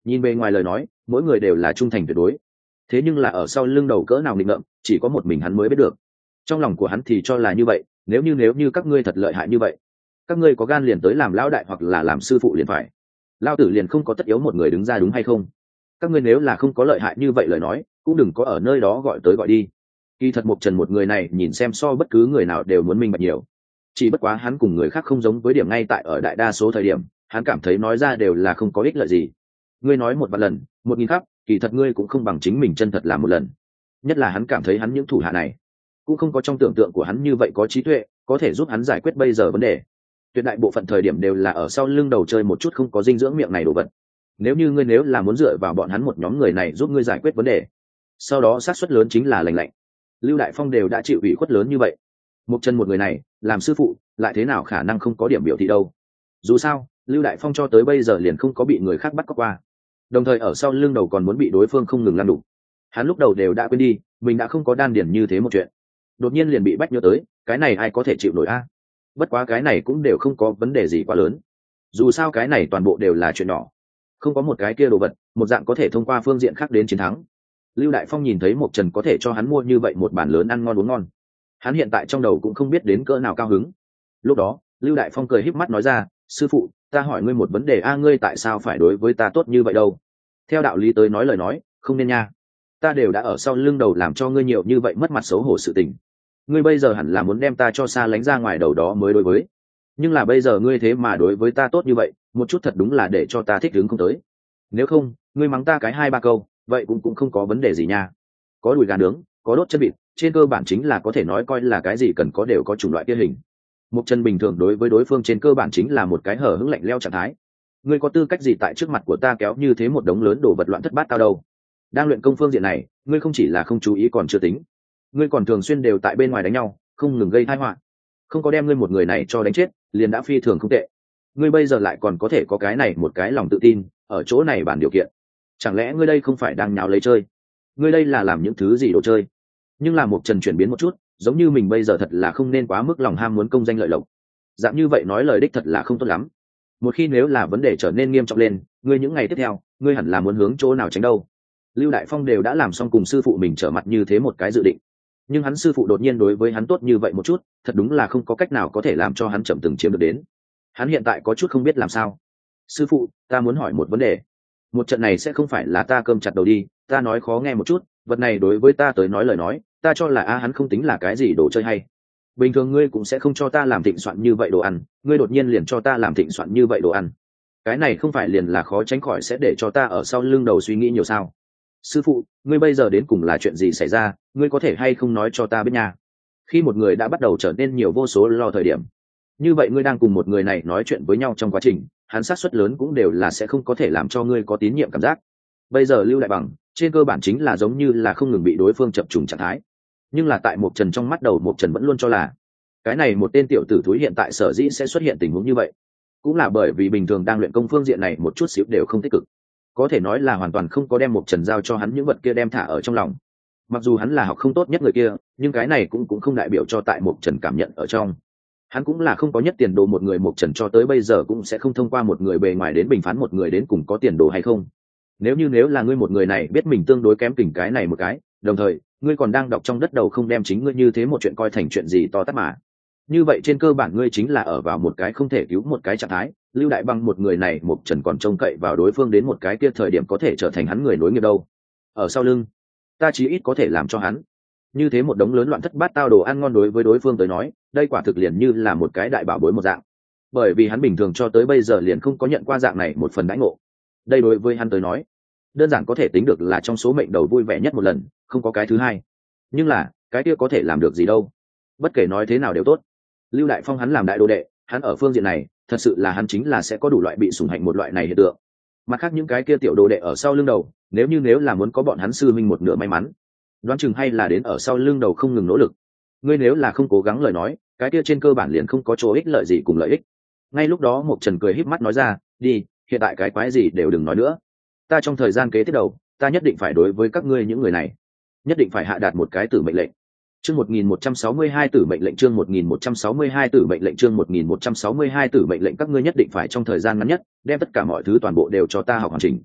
Nhìn bề ngoài lời nói mỗi người đều là trung thành tuyệt đối, thế nhưng là ở sau lưng đầu cỡ nào nghịch ngợm chỉ có một mình hắn mới biết được. Trong lòng của hắn thì cho là như vậy, nếu như các ngươi thật lợi hại như vậy, các ngươi có gan liền tới làm lão đại hoặc là làm sư phụ liền phải, lao tử liền không có tất yếu một người đứng ra, đúng hay không? Các ngươi nếu là không có lợi hại như vậy lời nói cũng đừng có ở nơi đó gọi tới gọi đi. Kỳ thật Mộc Trần một người này nhìn xem so bất cứ người nào đều muốn minh bạch nhiều, chỉ bất quá hắn cùng người khác không giống với điểm ngay tại ở đại đa số thời điểm hắn cảm thấy nói ra đều là không có ích lợi gì. Ngươi nói một vạn lần 1000 khắp, kỳ thật ngươi cũng không bằng chính mình chân thật làm một lần. Nhất là hắn cảm thấy hắn những thủ hạ này cũng không có trong tưởng tượng của hắn như vậy có trí tuệ có thể giúp hắn giải quyết bây giờ vấn đề. Tuyệt đại bộ phận thời điểm đều là ở sau lưng đầu chơi một chút không có dinh dưỡng miệng này đồ vật. Nếu là muốn dựa vào bọn hắn một nhóm người này giúp ngươi giải quyết vấn đề, sau đó xác suất lớn chính là lành lạnh. Lưu Đại Phong đều đã chịu ủy khuất lớn như vậy, Mộc Trần một người này làm sư phụ lại thế nào khả năng không có điểm biểu thị đâu. Dù sao Lưu Đại Phong cho tới bây giờ liền không có bị người khác bắt cóc qua, đồng thời ở sau lưng đầu còn muốn bị đối phương không ngừng lăn đục. Hắn lúc đầu đều đã quên đi mình đã không có đan điển như thế một chuyện, đột nhiên liền bị bách nhớ tới, cái này ai có thể chịu nổi a? Bất quá cái này cũng đều không có vấn đề gì quá lớn, dù sao cái này toàn bộ đều là chuyện nhỏ, không có một cái kia đồ vật một dạng có thể thông qua phương diện khác đến chiến thắng. Lưu Đại Phong nhìn thấy Mộc Trần có thể cho hắn mua như vậy một bàn lớn ăn ngon uống ngon, hắn hiện tại trong đầu cũng không biết đến cỡ nào cao hứng. Lúc đó Lưu Đại Phong cười híp mắt nói ra, sư phụ ta hỏi ngươi một vấn đề a, ngươi tại sao phải đối với ta tốt như vậy đâu? Theo đạo lý tới nói lời nói không nên nha, ta đều đã ở sau lưng đầu làm cho ngươi nhiều như vậy mất mặt xấu hổ sự tình, ngươi bây giờ hẳn là muốn đem ta cho xa lánh ra ngoài đầu đó mới đối với, nhưng là bây giờ ngươi thế mà đối với ta tốt như vậy, một chút thật đúng là để cho ta thích đứng không tới. Nếu không ngươi mắng ta cái 2-3 câu vậy cũng không có vấn đề gì nha, có đùi gà nướng có đốt chân vịt, trên cơ bản chính là có thể nói coi là cái gì cần có đều có chủng loại kia hình. Mộc Trần bình thường đối với đối phương trên cơ bản chính là một cái hở hững lạnh leo trạng thái. Ngươi có tư cách gì tại trước mặt của ta kéo như thế một đống lớn đồ vật loạn thất bát tao đâu? Đang luyện công phương diện này ngươi không chỉ là không chú ý còn chưa tính, ngươi còn thường xuyên đều tại bên ngoài đánh nhau không ngừng gây tai họa, không có đem ngươi một người này cho đánh chết liền đã phi thường không tệ. Ngươi bây giờ lại còn có thể có cái này một cái lòng tự tin ở chỗ này bàn điều kiện, chẳng lẽ ngươi đây không phải đang nháo lấy chơi? Ngươi đây là làm những thứ gì đồ chơi? Nhưng là Mộc Trần chuyển biến một chút, giống như mình bây giờ thật là không nên quá mức lòng ham muốn công danh lợi lộc, dạng như vậy nói lời đích thật là không tốt lắm. Một khi nếu là vấn đề trở nên nghiêm trọng lên, ngươi những ngày tiếp theo ngươi hẳn là muốn hướng chỗ nào tránh đâu? Lưu Đại Phong đều đã làm xong cùng sư phụ mình trở mặt như thế một cái dự định, nhưng hắn sư phụ đột nhiên đối với hắn tốt như vậy một chút, thật đúng là không có cách nào có thể làm cho hắn chậm từng chiếm được đến. Hắn hiện tại có chút không biết làm sao. Sư phụ ta muốn hỏi một vấn đề, một trận này sẽ không phải là ta cơm chặt đầu đi, ta nói khó nghe một chút, vật này đối với ta tới nói lời nói ta cho là hắn không tính là cái gì đồ chơi hay. Bình thường ngươi cũng sẽ không cho ta làm thịnh soạn như vậy đồ ăn, ngươi đột nhiên liền cho ta làm thịnh soạn như vậy đồ ăn, cái này không phải liền là khó tránh khỏi sẽ để cho ta ở sau lưng đầu suy nghĩ nhiều sao? Sư phụ ngươi bây giờ đến cùng là chuyện gì xảy ra, ngươi có thể hay không nói cho ta biết nha? Khi một người đã bắt đầu trở nên nhiều vô số lo thời điểm, như vậy ngươi đang cùng một người này nói chuyện với nhau trong quá trình, hắn xác suất lớn cũng đều là sẽ không có thể làm cho ngươi có tín nhiệm cảm giác. Bây giờ Lưu Đại Bằng trên cơ bản chính là giống như là không ngừng bị đối phương chập trùng trạng thái, nhưng là tại Mộc Trần trong mắt đầu Mộc Trần vẫn luôn cho là cái này một tên tiểu tử thúi hiện tại sở dĩ sẽ xuất hiện tình huống như vậy cũng là bởi vì bình thường đang luyện công phương diện này một chút xíu đều không tích cực, có thể nói là hoàn toàn không có đem Mộc Trần giao cho hắn những vật kia đem thả ở trong lòng. Mặc dù hắn là học không tốt nhất người kia, nhưng cái này cũng không đại biểu cho tại Mộc Trần cảm nhận ở trong hắn cũng là không có nhất tiền đồ một người. Mộc Trần cho tới bây giờ cũng sẽ không thông qua một người bề ngoài đến bình phán một người đến cùng có tiền đồ hay không. Nếu là ngươi một người này biết mình tương đối kém kỉnh cái này một cái, đồng thời ngươi còn đang đọc trong đất đầu không đem chính ngươi như thế một chuyện coi thành chuyện gì to tát mà, như vậy trên cơ bản ngươi chính là ở vào một cái không thể cứu một cái trạng thái. Lưu Đại Bằng một người này Mộc Trần còn trông cậy vào đối phương đến một cái kia thời điểm có thể trở thành hắn người nối nghiệp đâu. Ở sau lưng ta chí ít có thể làm cho hắn như thế một đống lớn loạn thất bát tao đồ ăn ngon, đối với đối phương tới nói đây quả thực liền như là một cái đại bảo bối một dạng, bởi vì hắn bình thường cho tới bây giờ liền không có nhận qua dạng này một phần đãi ngộ. Đây đối với hắn tới nói đơn giản có thể tính được là trong số mệnh đầu vui vẻ nhất một lần, không có cái thứ hai. Nhưng là cái kia có thể làm được gì đâu, bất kể nói thế nào đều tốt. Lưu Đại Phong hắn làm đại đồ đệ, hắn ở phương diện này thật sự là hắn chính là sẽ có đủ loại bị sủng hạnh một loại này hiện tượng. Mặt khác những cái kia tiểu đồ đệ ở sau lưng đầu, nếu là muốn có bọn hắn sư minh một nửa may mắn, đoán chừng hay là đến ở sau lưng đầu không ngừng nỗ lực. Ngươi nếu là không cố gắng lời nói, cái kia trên cơ bản liền không có chỗ ích lợi gì cùng lợi ích. Ngay lúc đó Mộc Trần cười híp mắt nói ra, đi, hiện tại cái quái gì đều đừng nói nữa, ta trong thời gian kế tiếp đầu ta nhất định phải đối với các ngươi những người này nhất định phải hạ đạt một cái tử mệnh lệnh. Chương 1162 tử mệnh lệnh, chương 1162 tử mệnh lệnh, chương 1162 tử mệnh lệnh, các ngươi nhất định phải trong thời gian ngắn nhất đem tất cả mọi thứ toàn bộ đều cho ta học hoàn chỉnh.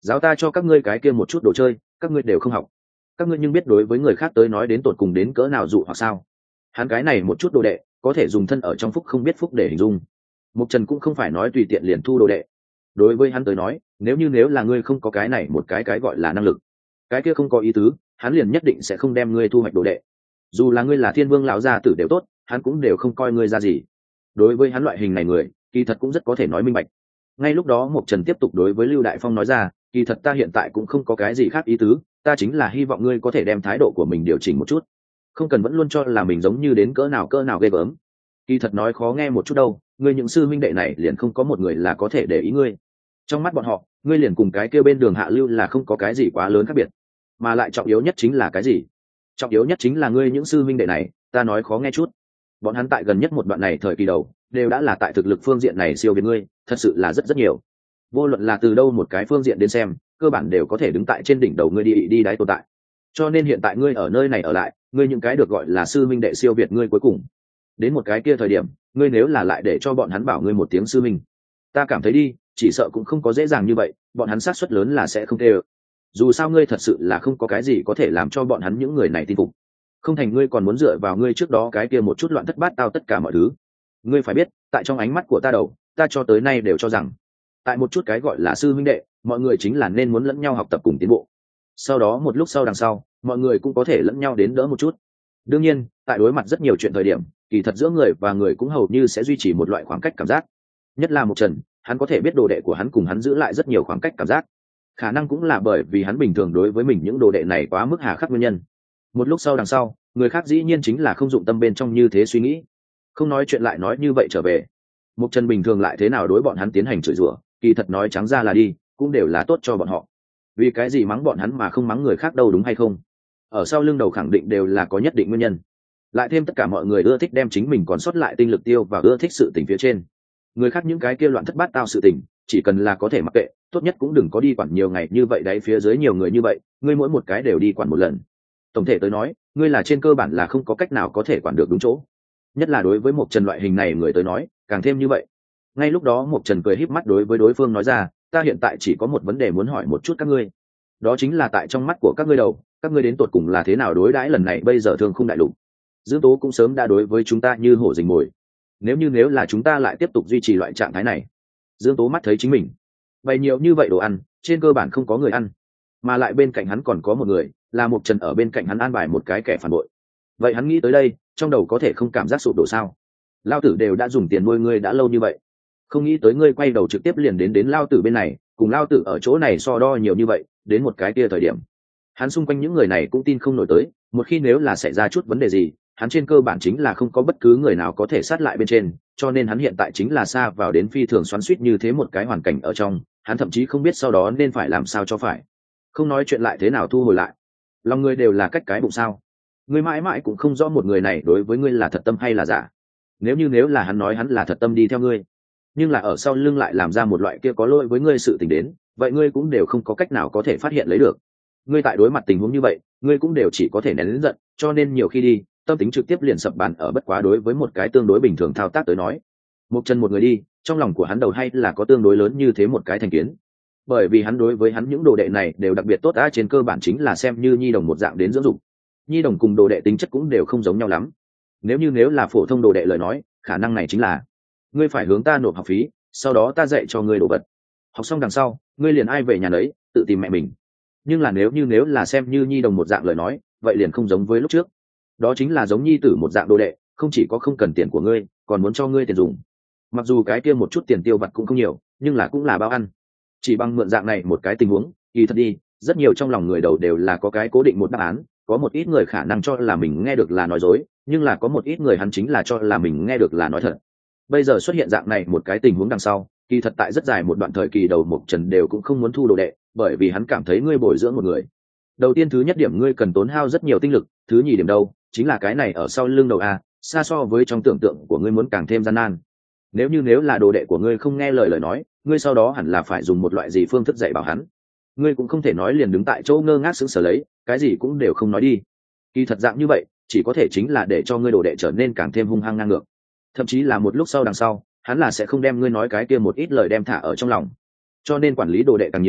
giáo ta cho các ngươi cái kia một chút đồ chơi các ngươi đều không học. Các ngươi nhưng biết đối với người khác tới nói đến tột cùng đến cỡ nào dụ hoặc sao? Hắn cái này một chút đồ đệ có thể dùng thân ở trong phúc không biết phúc để hình dung. Mục Trần cũng không phải nói tùy tiện liền thu đồ đệ. Đối với hắn tới nói, nếu là ngươi không có cái này một cái gọi là năng lực, cái kia không có ý tứ, hắn liền nhất định sẽ không đem ngươi thu hoạch đồ đệ. Dù là ngươi là Thiên Vương lão gia tử đều tốt, hắn cũng đều không coi ngươi ra gì. Đối với hắn loại hình này người, kỳ thật cũng rất có thể nói minh bạch. Ngay lúc đó Mục Trần tiếp tục đối với Lưu Đại Phong nói ra, kỳ thật ta hiện tại cũng không có cái gì khác ý tứ, ta chính là hy vọng ngươi có thể đem thái độ của mình điều chỉnh một chút, không cần vẫn luôn cho là mình giống như đến cỡ nào ghê gớm. Kỳ thật nói khó nghe một chút đâu, ngươi những sư minh đệ này liền không có một người là có thể để ý ngươi. Trong mắt bọn họ, ngươi liền cùng cái kia bên đường hạ lưu là không có cái gì quá lớn khác biệt. Mà lại trọng yếu nhất chính là cái gì? Trọng yếu nhất chính là ngươi những sư minh đệ này, ta nói khó nghe chút, bọn hắn tại gần nhất một đoạn này thời kỳ đầu đều đã là tại thực lực phương diện này siêu việt ngươi, thật sự là rất nhiều. Vô luận là từ đâu một cái phương diện đến xem, cơ bản đều có thể đứng tại trên đỉnh đầu ngươi đi đáy tồn tại. Cho nên hiện tại ngươi ở nơi này ở lại, ngươi những cái được gọi là sư minh đệ siêu việt ngươi cuối cùng. Đến một cái kia thời điểm, ngươi nếu là lại để cho bọn hắn bảo ngươi một tiếng sư minh, ta cảm thấy đi, chỉ sợ cũng không có dễ dàng như vậy, bọn hắn xác suất lớn là sẽ không tê ơ. Dù sao ngươi thật sự là không có cái gì có thể làm cho bọn hắn những người này tin phục. Không thành ngươi còn muốn dựa vào ngươi trước đó cái kia một chút loạn thất bát tao tất cả mọi thứ. Ngươi phải biết, tại trong ánh mắt của ta đầu, ta cho tới nay đều cho rằng, tại một chút cái gọi là sư minh đệ, mọi người chính là nên muốn lẫn nhau học tập cùng tiến bộ. Sau đó một lúc sau đằng sau, mọi người cũng có thể lẫn nhau đến đỡ một chút. Đương nhiên, tại đối mặt rất nhiều chuyện thời điểm, kỳ thật giữa người và người cũng hầu như sẽ duy trì một loại khoảng cách cảm giác. Nhất là Mục Trần, hắn có thể biết đồ đệ của hắn cùng hắn giữ lại rất nhiều khoảng cách cảm giác. Khả năng cũng là bởi vì hắn bình thường đối với mình những đồ đệ này quá mức hà khắc nguyên nhân. Một lúc sau đằng sau, người khác dĩ nhiên chính là không dụng tâm bên trong như thế suy nghĩ. Không nói chuyện lại nói như vậy trở về. Mục Trần bình thường lại thế nào đối bọn hắn tiến hành chửi rủa, kỳ thật nói trắng ra là đi, cũng đều là tốt cho bọn họ. Vì cái gì mắng bọn hắn mà không mắng người khác đâu, đúng hay không? Ở sau lưng đầu khẳng định đều là có nhất định nguyên nhân. Lại thêm tất cả mọi người ưa thích đem chính mình còn sót lại tinh lực tiêu và ưa thích sự tình phía trên. Người khác những cái kia loạn thất bát tao sự tình, chỉ cần là có thể mặc kệ, tốt nhất cũng đừng có đi quản nhiều ngày như vậy đấy, phía dưới nhiều người như vậy, ngươi mỗi một cái đều đi quản một lần. Tổng thể tới nói, ngươi là trên cơ bản là không có cách nào có thể quản được đúng chỗ. Nhất là đối với một Trần loại hình này người tới nói, càng thêm như vậy. Ngay lúc đó một Trần cười híp mắt đối với đối phương nói ra, ta hiện tại chỉ có một vấn đề muốn hỏi một chút các ngươi. Đó chính là tại trong mắt của các ngươi đầu, các ngươi đến tột cùng là thế nào đối đãi lần này bây giờ Thương Khung đại lục. Dương Tố cũng sớm đã đối với chúng ta như hổ rình mồi. Nếu là chúng ta lại tiếp tục duy trì loại trạng thái này, Dương Tố mắt thấy chính mình bày nhiều như vậy đồ ăn, trên cơ bản không có người ăn, mà lại bên cạnh hắn còn có một người, là Mục Trần ở bên cạnh hắn an bài một cái kẻ phản bội. Vậy hắn nghĩ tới đây, trong đầu có thể không cảm giác sụp đổ sao? Lao tử đều đã dùng tiền nuôi ngươi đã lâu như vậy, không nghĩ tới ngươi quay đầu trực tiếp liền đến Lao tử bên này, cùng Lao tử ở chỗ này so đo nhiều như vậy, đến một cái kia thời điểm, hắn xung quanh những người này cũng tin không nổi tới, một khi nếu là xảy ra chút vấn đề gì, hắn trên cơ bản chính là không có bất cứ người nào có thể sát lại bên trên, cho nên hắn hiện tại chính là xa vào đến phi thường xoắn xuýt như thế một cái hoàn cảnh ở trong, hắn thậm chí không biết sau đó nên phải làm sao cho phải. Không nói chuyện lại thế nào thu hồi lại. Lòng người đều là cách cái bụng sao? Ngươi mãi mãi cũng không rõ một người này đối với ngươi là thật tâm hay là giả. Nếu là hắn nói hắn là thật tâm đi theo ngươi, nhưng là ở sau lưng lại làm ra một loại kia có lỗi với ngươi sự tình đến, vậy ngươi cũng đều không có cách nào có thể phát hiện lấy được. Ngươi tại đối mặt tình huống như vậy, ngươi cũng đều chỉ có thể nén lớn giận, cho nên nhiều khi đi, tâm tính trực tiếp liền sập bàn ở, bất quá đối với một cái tương đối bình thường thao tác tới nói. Một Chân một người đi, trong lòng của hắn đầu hay là có tương đối lớn như thế một cái thành kiến. Bởi vì hắn đối với hắn những đồ đệ này đều đặc biệt tốt á, trên cơ bản chính là xem như nhi đồng một dạng đến dưỡng dục. Nhi đồng cùng đồ đệ tính chất cũng đều không giống nhau lắm. Nếu là phổ thông đồ đệ lời nói, khả năng này chính là ngươi phải hướng ta nộp học phí, sau đó ta dạy cho ngươi đồ vật. Học xong đằng sau, ngươi liền ai về nhà nấy, tự tìm mẹ mình. Nhưng là nếu là xem như nhi đồng một dạng lời nói, vậy liền không giống với lúc trước. Đó chính là giống nhi tử một dạng đồ đệ, không chỉ có không cần tiền của ngươi, còn muốn cho ngươi tiền dùng. Mặc dù cái kia một chút tiền tiêu vặt cũng không nhiều, nhưng là cũng là bao ăn. Chỉ bằng mượn dạng này một cái tình huống, kỳ thật đi, rất nhiều trong lòng người đầu đều là có cái cố định một đáp án, có một ít người khả năng cho là mình nghe được là nói dối, nhưng là có một ít người hắn chính là cho là mình nghe được là nói thật. Bây giờ xuất hiện dạng này một cái tình huống đằng sau, kỳ thật tại rất dài một đoạn thời kỳ đầu Mục Trần đều cũng không muốn thu đồ đệ, bởi vì hắn cảm thấy ngươi bồi dưỡng một người. Đầu tiên thứ nhất điểm ngươi cần tốn hao rất nhiều tinh lực, thứ nhì điểm đâu, chính là cái này ở sau lưng đầu a, xa so với trong tưởng tượng của ngươi muốn càng thêm gian nan. Nếu là đồ đệ của ngươi không nghe lời nói, ngươi sau đó hẳn là phải dùng một loại gì phương thức dạy bảo hắn. Ngươi cũng không thể nói liền đứng tại chỗ ngơ ngác sững sờ lấy, cái gì cũng đều không nói đi. Kỳ thật dạng như vậy, chỉ có thể chính là để cho ngươi đồ đệ trở nên càng thêm hung hăng ngang ngược. Thậm chí là một lúc sau đằng sau, hắn là sẽ không đem ngươi nói cái kia một ít lời đem thả ở trong lòng. Cho nên quản lý đồ đệ càng nhiều,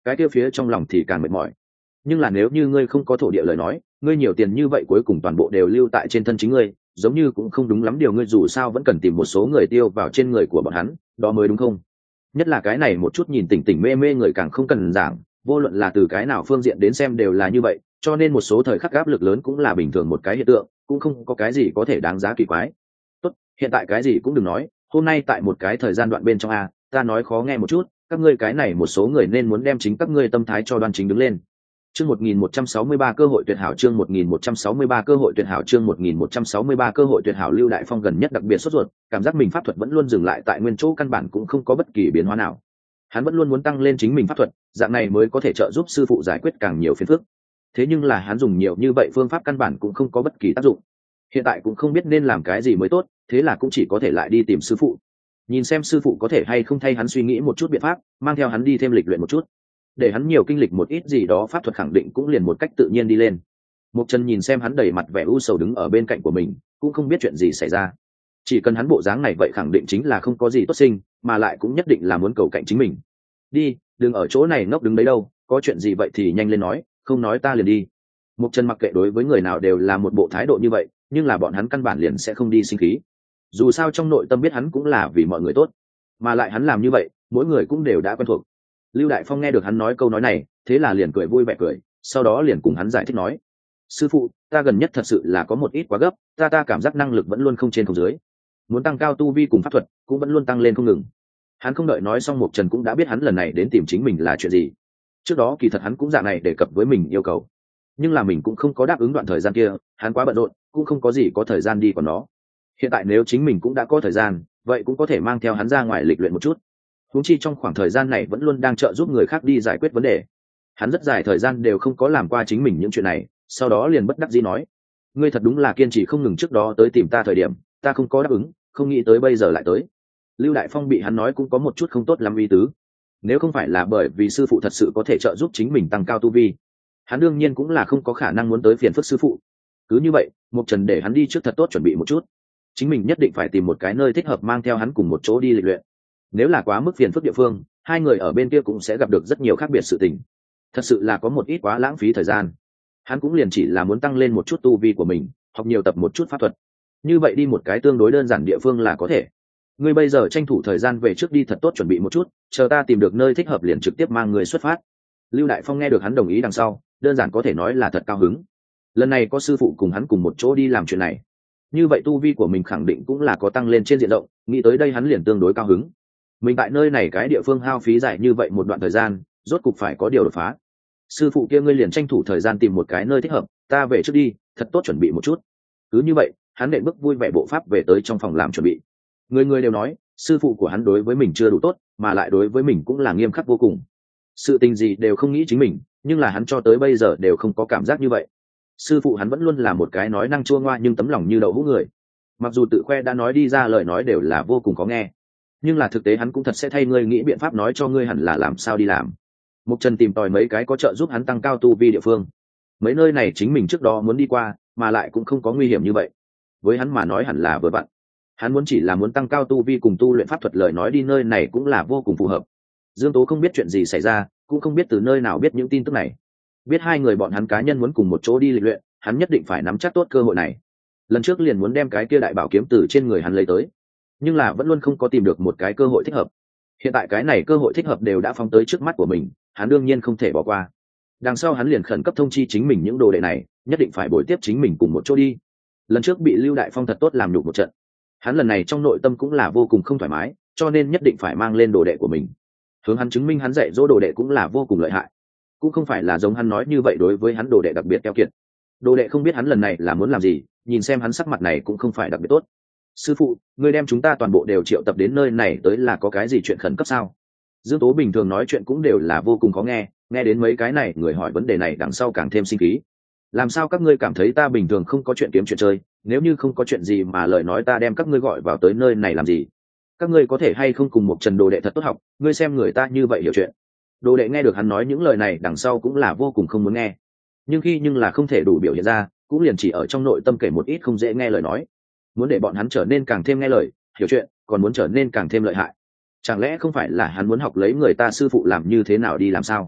cái kia phía trong lòng thì càng mệt mỏi. Nhưng là nếu như ngươi không có thổ địa lời nói, ngươi nhiều tiền như vậy cuối cùng toàn bộ đều lưu tại trên thân chính ngươi, giống như cũng không đúng lắm. Điều ngươi dù sao vẫn cần tìm một số người tiêu vào trên người của bọn hắn, đó mới đúng không? Nhất là cái này một chút nhìn tỉnh tỉnh mê mê người càng không cần giảng, vô luận là từ cái nào phương diện đến xem đều là như vậy, cho nên một số thời khắc áp lực lớn cũng là bình thường một cái hiện tượng, cũng không có cái gì có thể đáng giá kỳ quái. Tốt, hiện tại cái gì cũng đừng nói, hôm nay tại một cái thời gian đoạn bên trong a, ta nói khó nghe một chút, các ngươi cái này một số người nên muốn đem chính các ngươi tâm thái cho đoan chính đứng lên. Chương 1163 cơ hội tuyệt hảo, chương 1163 cơ hội tuyệt hảo, chương 1163 cơ hội tuyệt hảo. Lưu Đại Phong gần nhất đặc biệt sốt ruột, cảm giác mình pháp thuật vẫn luôn dừng lại tại nguyên chỗ, căn bản cũng không có bất kỳ biến hóa nào. Hắn vẫn luôn muốn tăng lên chính mình pháp thuật, dạng này mới có thể trợ giúp sư phụ giải quyết càng nhiều phiền phức. Thế nhưng là hắn dùng nhiều như vậy phương pháp căn bản cũng không có bất kỳ tác dụng. Hiện tại cũng không biết nên làm cái gì mới tốt, thế là cũng chỉ có thể lại đi tìm sư phụ. Nhìn xem sư phụ có thể hay không thay hắn suy nghĩ một chút biện pháp, mang theo hắn đi thêm lịch luyện một chút, để hắn nhiều kinh lịch một ít gì đó, pháp thuật khẳng định cũng liền một cách tự nhiên đi lên. Mục Trần nhìn xem hắn đầy mặt vẻ u sầu đứng ở bên cạnh của mình, cũng không biết chuyện gì xảy ra. Chỉ cần hắn bộ dáng này vậy khẳng định chính là không có gì tốt sinh, mà lại cũng nhất định là muốn cầu cạnh chính mình. Đi, đừng ở chỗ này ngốc đứng đấy đâu, có chuyện gì vậy thì nhanh lên nói, không nói ta liền đi. Mục Trần mặc kệ đối với người nào đều là một bộ thái độ như vậy, nhưng là bọn hắn căn bản liền sẽ không đi sinh khí. Dù sao trong nội tâm biết hắn cũng là vì mọi người tốt, mà lại hắn làm như vậy, mỗi người cũng đều đã quen thuộc. Lưu Đại Phong nghe được hắn nói câu nói này, thế là liền cười vui vẻ cười, sau đó liền cùng hắn giải thích nói: sư phụ, ta gần nhất thật sự là có một ít quá gấp, ta cảm giác năng lực vẫn luôn không trên không dưới, muốn tăng cao tu vi cùng pháp thuật cũng vẫn luôn tăng lên không ngừng. Hắn không đợi nói xong, Mục Trần cũng đã biết hắn lần này đến tìm chính mình là chuyện gì. Trước đó kỳ thật hắn cũng dạng này đề cập với mình yêu cầu, nhưng là mình cũng không có đáp ứng. Đoạn thời gian kia hắn quá bận rộn, cũng không có gì có thời gian đi còn nó. Hiện tại nếu chính mình cũng đã có thời gian, vậy cũng có thể mang theo hắn ra ngoài lịch luyện một chút. Huống chi trong khoảng thời gian này vẫn luôn đang trợ giúp người khác đi giải quyết vấn đề, hắn rất dài thời gian đều không có làm qua chính mình những chuyện này. Sau đó liền bất đắc dĩ nói: ngươi thật đúng là kiên trì không ngừng, trước đó tới tìm ta thời điểm ta không có đáp ứng, không nghĩ tới bây giờ lại tới. Lưu Đại Phong bị hắn nói cũng có một chút không tốt lắm ý tứ. Nếu không phải là bởi vì sư phụ thật sự có thể trợ giúp chính mình tăng cao tu vi, hắn đương nhiên cũng là không có khả năng muốn tới phiền phức sư phụ. Cứ như vậy, Mục Trần để hắn đi trước thật tốt chuẩn bị một chút, chính mình nhất định phải tìm một cái nơi thích hợp mang theo hắn cùng một chỗ đi lịch luyện. Nếu là quá mức phiền phức địa phương, hai người ở bên kia cũng sẽ gặp được rất nhiều khác biệt sự tình, thật sự là có một ít quá lãng phí thời gian. Hắn cũng liền chỉ là muốn tăng lên một chút tu vi của mình, học nhiều tập một chút pháp thuật, như vậy đi một cái tương đối đơn giản địa phương là có thể. Ngươi bây giờ tranh thủ thời gian về trước đi thật tốt chuẩn bị một chút, chờ ta tìm được nơi thích hợp liền trực tiếp mang người xuất phát. Lưu Đại Phong nghe được hắn đồng ý đằng sau, đơn giản có thể nói là thật cao hứng. Lần này có sư phụ cùng hắn cùng một chỗ đi làm chuyện này, như vậy tu vi của mình khẳng định cũng là có tăng lên trên diện rộng. Nghĩ tới đây hắn liền tương đối cao hứng. Mình tại nơi này cái địa phương hao phí dài như vậy một đoạn thời gian, rốt cục phải có điều đột phá. Sư phụ kia ngươi liền tranh thủ thời gian tìm một cái nơi thích hợp, ta về trước đi, thật tốt chuẩn bị một chút. Cứ như vậy, hắn nện bước vui vẻ bộ pháp về tới trong phòng làm chuẩn bị. Người người đều nói sư phụ của hắn đối với mình chưa đủ tốt, mà lại đối với mình cũng là nghiêm khắc vô cùng, sự tình gì đều không nghĩ chính mình, nhưng là hắn cho tới bây giờ đều không có cảm giác như vậy. Sư phụ hắn vẫn luôn là một cái nói năng chua ngoa nhưng tấm lòng như đậu hũ người. Mặc dù tự khoe đã nói đi ra lời nói đều là vô cùng có nghe, nhưng là thực tế hắn cũng thật sẽ thay ngươi nghĩ biện pháp nói cho ngươi hẳn là làm sao đi làm. Mục Trần tìm tòi mấy cái có trợ giúp hắn tăng cao tu vi địa phương. Mấy nơi này chính mình trước đó muốn đi qua, mà lại cũng không có nguy hiểm như vậy, với hắn mà nói hẳn là vừa vặn. Hắn muốn chỉ là muốn tăng cao tu vi cùng tu luyện pháp thuật, lời nói đi nơi này cũng là vô cùng phù hợp. Dương Tố không biết chuyện gì xảy ra, cũng không biết từ nơi nào biết những tin tức này. Biết hai người bọn hắn cá nhân muốn cùng một chỗ đi lịch luyện, hắn nhất định phải nắm chắc tốt cơ hội này. Lần trước liền muốn đem cái kia đại bảo kiếm từ trên người hắn lấy tới, nhưng là vẫn luôn không có tìm được một cái cơ hội thích hợp. Hiện tại cái này cơ hội thích hợp đều đã phóng tới trước mắt của mình, hắn đương nhiên không thể bỏ qua. Đằng sau hắn liền khẩn cấp thông chi chính mình những đồ đệ này nhất định phải bồi tiếp chính mình cùng một chỗ đi. Lần trước bị Lưu Đại Phong thật tốt làm nhục một trận, hắn lần này trong nội tâm cũng là vô cùng không thoải mái, cho nên nhất định phải mang lên đồ đệ của mình, hướng hắn chứng minh hắn dạy dỗ đồ đệ cũng là vô cùng lợi hại, cũng không phải là giống hắn nói như vậy đối với hắn đồ đệ đặc biệt keo kiệt. Đồ đệ không biết hắn lần này là muốn làm gì, nhìn xem hắn sắc mặt này cũng không phải đặc biệt tốt. Sư phụ, ngươi đem chúng ta toàn bộ đều triệu tập đến nơi này tới là có cái gì chuyện khẩn cấp sao? Dương Tố bình thường nói chuyện cũng đều là vô cùng khó nghe, nghe đến mấy cái này người hỏi vấn đề này đằng sau càng thêm sinh khí. Làm sao các ngươi cảm thấy ta bình thường không có chuyện kiếm chuyện chơi? Nếu như không có chuyện gì mà lời nói ta đem các ngươi gọi vào tới nơi này làm gì? Các ngươi có thể hay không cùng một Trần đồ đệ thật tốt học, ngươi xem người ta như vậy hiểu chuyện. Đồ đệ nghe được hắn nói những lời này đằng sau cũng là vô cùng không muốn nghe, nhưng là không thể đủ biểu hiện ra, cũng liền chỉ ở trong nội tâm kể một ít không dễ nghe lời nói, muốn để bọn hắn trở nên càng thêm nghe lời, hiểu chuyện, còn muốn trở nên càng thêm lợi hại. Chẳng lẽ không phải là hắn muốn học lấy người ta sư phụ làm như thế nào đi làm sao?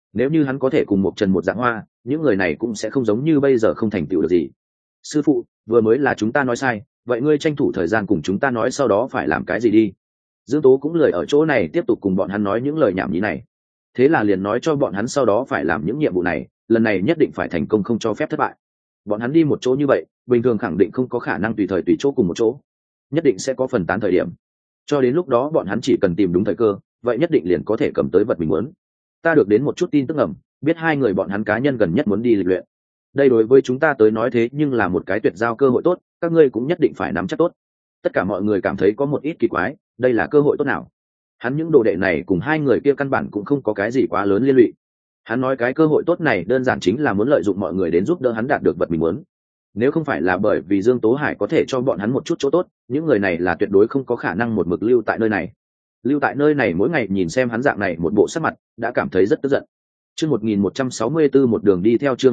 nếu như hắn có thể cùng một trần một dạng hoa, những người này cũng sẽ không giống như bây giờ không thành tựu được gì. Sư phụ, vừa mới là chúng ta nói sai, vậy ngươi tranh thủ thời gian cùng chúng ta nói sau đó phải làm cái gì đi. Dương Tố cũng lười ở chỗ này tiếp tục cùng bọn hắn nói những lời nhảm nhí này, thế là liền nói cho bọn hắn sau đó phải làm những nhiệm vụ này, lần này nhất định phải thành công, không cho phép thất bại. Bọn hắn đi một chỗ như vậy, bình thường khẳng định không có khả năng tùy thời tùy chỗ cùng một chỗ, nhất định sẽ có phần tán thời điểm. Cho đến lúc đó bọn hắn chỉ cần tìm đúng thời cơ, vậy nhất định liền có thể cầm tới vật mình muốn. Ta được đến một chút tin tức ẩm, biết hai người bọn hắn cá nhân gần nhất muốn đi lịch luyện. Đây đối với chúng ta tới nói thế nhưng là một cái tuyệt giao cơ hội tốt, các ngươi cũng nhất định phải nắm chắc tốt. Tất cả mọi người cảm thấy có một ít kỳ quái, đây là cơ hội tốt nào? Hắn những đồ đệ này cùng hai người kia căn bản cũng không có cái gì quá lớn liên lụy. Hắn nói cái cơ hội tốt này đơn giản chính là muốn lợi dụng mọi người đến giúp đỡ hắn đạt được vật mình muốn. Nếu không phải là bởi vì Dương Tố Hải có thể cho bọn hắn một chút chỗ tốt, những người này là tuyệt đối không có khả năng một mực lưu tại nơi này. Lưu tại nơi này mỗi ngày nhìn xem hắn dạng này một bộ sắc mặt, đã cảm thấy rất tức giận. Chương 1164 một đường đi theo, chương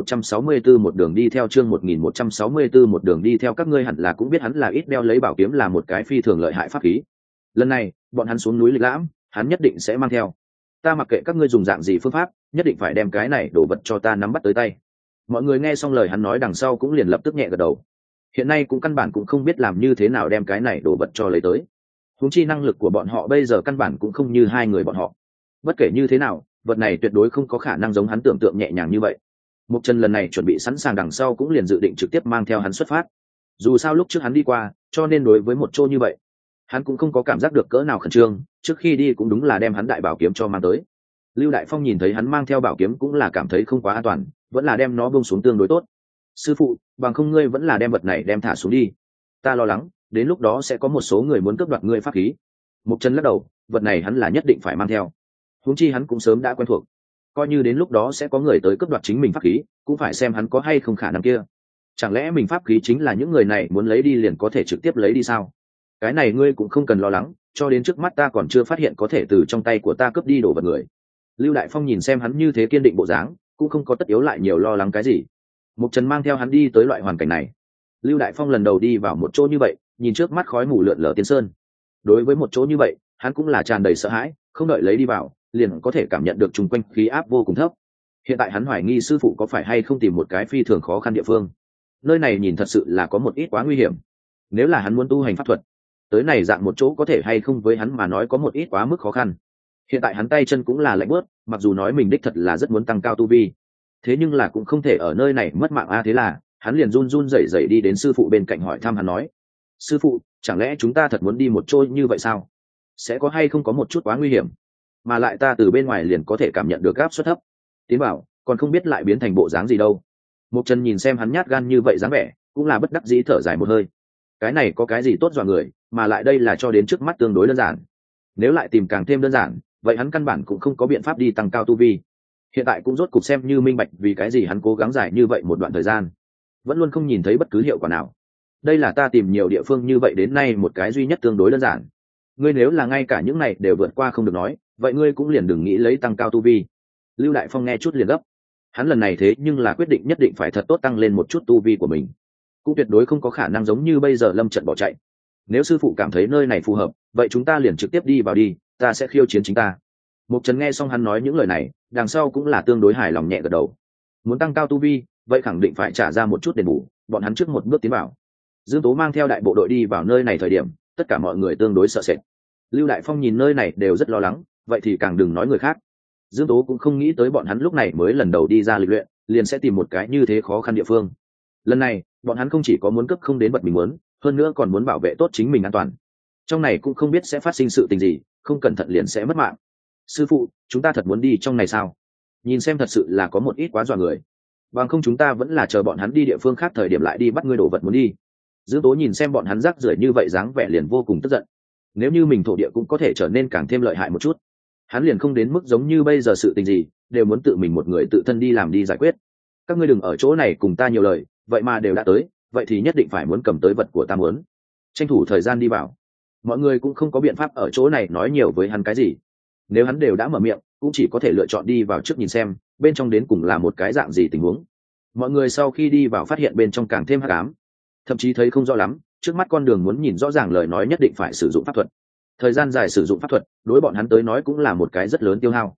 1164 một đường đi theo, chương 1164 một đường đi theo. Các ngươi hẳn là cũng biết hắn là ít đeo lấy bảo kiếm là một cái phi thường lợi hại pháp khí. Lần này, bọn hắn xuống núi lịch lãm, hắn nhất định sẽ mang theo. Ta mặc kệ các ngươi dùng dạng gì phương pháp, nhất định phải đem cái này đổ vật cho ta nắm bắt tới tay. Mọi người nghe xong lời hắn nói đằng sau cũng liền lập tức nhẹ gật đầu. Hiện nay cũng căn bản cũng không biết làm như thế nào đem cái này đổ vật cho lấy tới. Huống chi năng lực của bọn họ bây giờ căn bản cũng không như hai người bọn họ. Bất kể như thế nào, vật này tuyệt đối không có khả năng giống hắn tưởng tượng nhẹ nhàng như vậy. Mục Trần lần này chuẩn bị sẵn sàng đằng sau cũng liền dự định trực tiếp mang theo hắn xuất phát. Dù sao lúc trước hắn đi qua, cho nên đối với một chỗ như vậy, hắn cũng không có cảm giác được cỡ nào khẩn trương, trước khi đi cũng đúng là đem hắn đại bảo kiếm cho mang tới. Lưu Đại Phong nhìn thấy hắn mang theo bảo kiếm cũng là cảm thấy không quá an toàn, vẫn là đem nó buông xuống tương đối tốt. Sư phụ, bằng không ngươi vẫn là đem vật này đem thả xuống đi. Ta lo lắng, đến lúc đó sẽ có một số người muốn cướp đoạt ngươi pháp khí. Mục Trần lắc đầu, vật này hắn là nhất định phải mang theo. Huống chi hắn cũng sớm đã quen thuộc, coi như đến lúc đó sẽ có người tới cướp đoạt chính mình pháp khí, cũng phải xem hắn có hay không khả năng kia. Chẳng lẽ mình pháp khí chính là những người này muốn lấy đi liền có thể trực tiếp lấy đi sao? Cái này ngươi cũng không cần lo lắng, cho đến trước mắt ta còn chưa phát hiện có thể từ trong tay của ta cướp đi đồ vật người. Lưu Đại Phong nhìn xem hắn như thế kiên định bộ dáng, cũng không có tất yếu lại nhiều lo lắng cái gì. Mục Trần mang theo hắn đi tới loại hoàn cảnh này. Lưu Đại Phong lần đầu đi vào một chỗ như vậy, nhìn trước mắt khói mù lượn lờ tiên sơn. Đối với một chỗ như vậy, hắn cũng là tràn đầy sợ hãi, không đợi lấy đi vào, liền có thể cảm nhận được chung quanh khí áp vô cùng thấp. Hiện tại hắn hoài nghi sư phụ có phải hay không tìm một cái phi thường khó khăn địa phương. Nơi này nhìn thật sự là có một ít quá nguy hiểm. Nếu là hắn muốn tu hành pháp thuật, tới này dạng một chỗ có thể hay không với hắn mà nói có một ít quá mức khó khăn. Hiện tại hắn tay chân cũng là lạnh bớt, mặc dù nói mình đích thật là rất muốn tăng cao tu vi, thế nhưng là cũng không thể ở nơi này mất mạng a. Thế là hắn liền run run rẩy rẩy đi đến sư phụ bên cạnh hỏi thăm hắn nói: sư phụ, chẳng lẽ chúng ta thật muốn đi một chỗ như vậy sao? Sẽ có hay không có một chút quá nguy hiểm, mà lại ta từ bên ngoài liền có thể cảm nhận được áp suất thấp, tiến bảo còn không biết lại biến thành bộ dáng gì đâu. Mục Trần nhìn xem hắn nhát gan như vậy dáng vẻ, cũng là bất đắc dĩ thở dài một hơi. Cái này có cái gì tốt dọa người, mà lại đây là cho đến trước mắt tương đối đơn giản. Nếu lại tìm càng thêm đơn giản, vậy hắn căn bản cũng không có biện pháp đi tăng cao tu vi. Hiện tại cũng rốt cục xem như minh bạch vì cái gì hắn cố gắng dài như vậy một đoạn thời gian, vẫn luôn không nhìn thấy bất cứ hiệu quả nào. Đây là ta tìm nhiều địa phương như vậy đến nay một cái duy nhất tương đối đơn giản. Ngươi nếu là ngay cả những này đều vượt qua không được nói, vậy ngươi cũng liền đừng nghĩ lấy tăng cao tu vi. Lưu Đại Phong nghe chút liền gấp. Hắn lần này thế nhưng là quyết định nhất định phải thật tốt tăng lên một chút tu vi của mình, cũng tuyệt đối không có khả năng giống như bây giờ lâm trận bỏ chạy. Nếu sư phụ cảm thấy nơi này phù hợp, vậy chúng ta liền trực tiếp đi vào đi, ta sẽ khiêu chiến chính ta. Mục Trần nghe xong hắn nói những lời này, đằng sau cũng là tương đối hài lòng nhẹ gật đầu. Muốn tăng cao tu vi, vậy khẳng định phải trả ra một chút đền bù, bọn hắn trước một bước tiến vào. Dương Tố mang theo đại bộ đội đi vào nơi này thời điểm, tất cả mọi người tương đối sợ sệt. Lưu Đại Phong nhìn nơi này đều rất lo lắng, vậy thì càng đừng nói người khác. Dương Tố cũng không nghĩ tới bọn hắn lúc này mới lần đầu đi ra lịch luyện, liền sẽ tìm một cái như thế khó khăn địa phương. Lần này, bọn hắn không chỉ có muốn cấp không đến vật mình muốn, hơn nữa còn muốn bảo vệ tốt chính mình an toàn. Trong này cũng không biết sẽ phát sinh sự tình gì, không cẩn thận liền sẽ mất mạng. Sư phụ, chúng ta thật muốn đi trong này sao? Nhìn xem thật sự là có một ít quá dọa người. Bằng không chúng ta vẫn là chờ bọn hắn đi địa phương khác thời điểm lại đi bắt ngươi đồ vật muốn đi. Dương Tố nhìn xem bọn hắn rác rưởi như vậy dáng vẻ liền vô cùng tức giận. Nếu như mình thổ địa cũng có thể trở nên càng thêm lợi hại một chút, hắn liền không đến mức giống như bây giờ sự tình gì đều muốn tự mình một người tự thân đi làm đi giải quyết. Các ngươi đừng ở chỗ này cùng ta nhiều lời, vậy mà đều đã tới, vậy thì nhất định phải muốn cầm tới vật của ta muốn. Tranh thủ thời gian đi vào. Mọi người cũng không có biện pháp ở chỗ này nói nhiều với hắn cái gì. Nếu hắn đều đã mở miệng, cũng chỉ có thể lựa chọn đi vào trước nhìn xem bên trong đến cùng là một cái dạng gì tình huống. Mọi người sau khi đi vào phát hiện bên trong càng thêm hắc ám, thậm chí thấy không rõ lắm, trước mắt con đường muốn nhìn rõ ràng lời nói nhất định phải sử dụng pháp thuật. Thời gian dài sử dụng pháp thuật đối bọn hắn tới nói cũng là một cái rất lớn tiêu hao.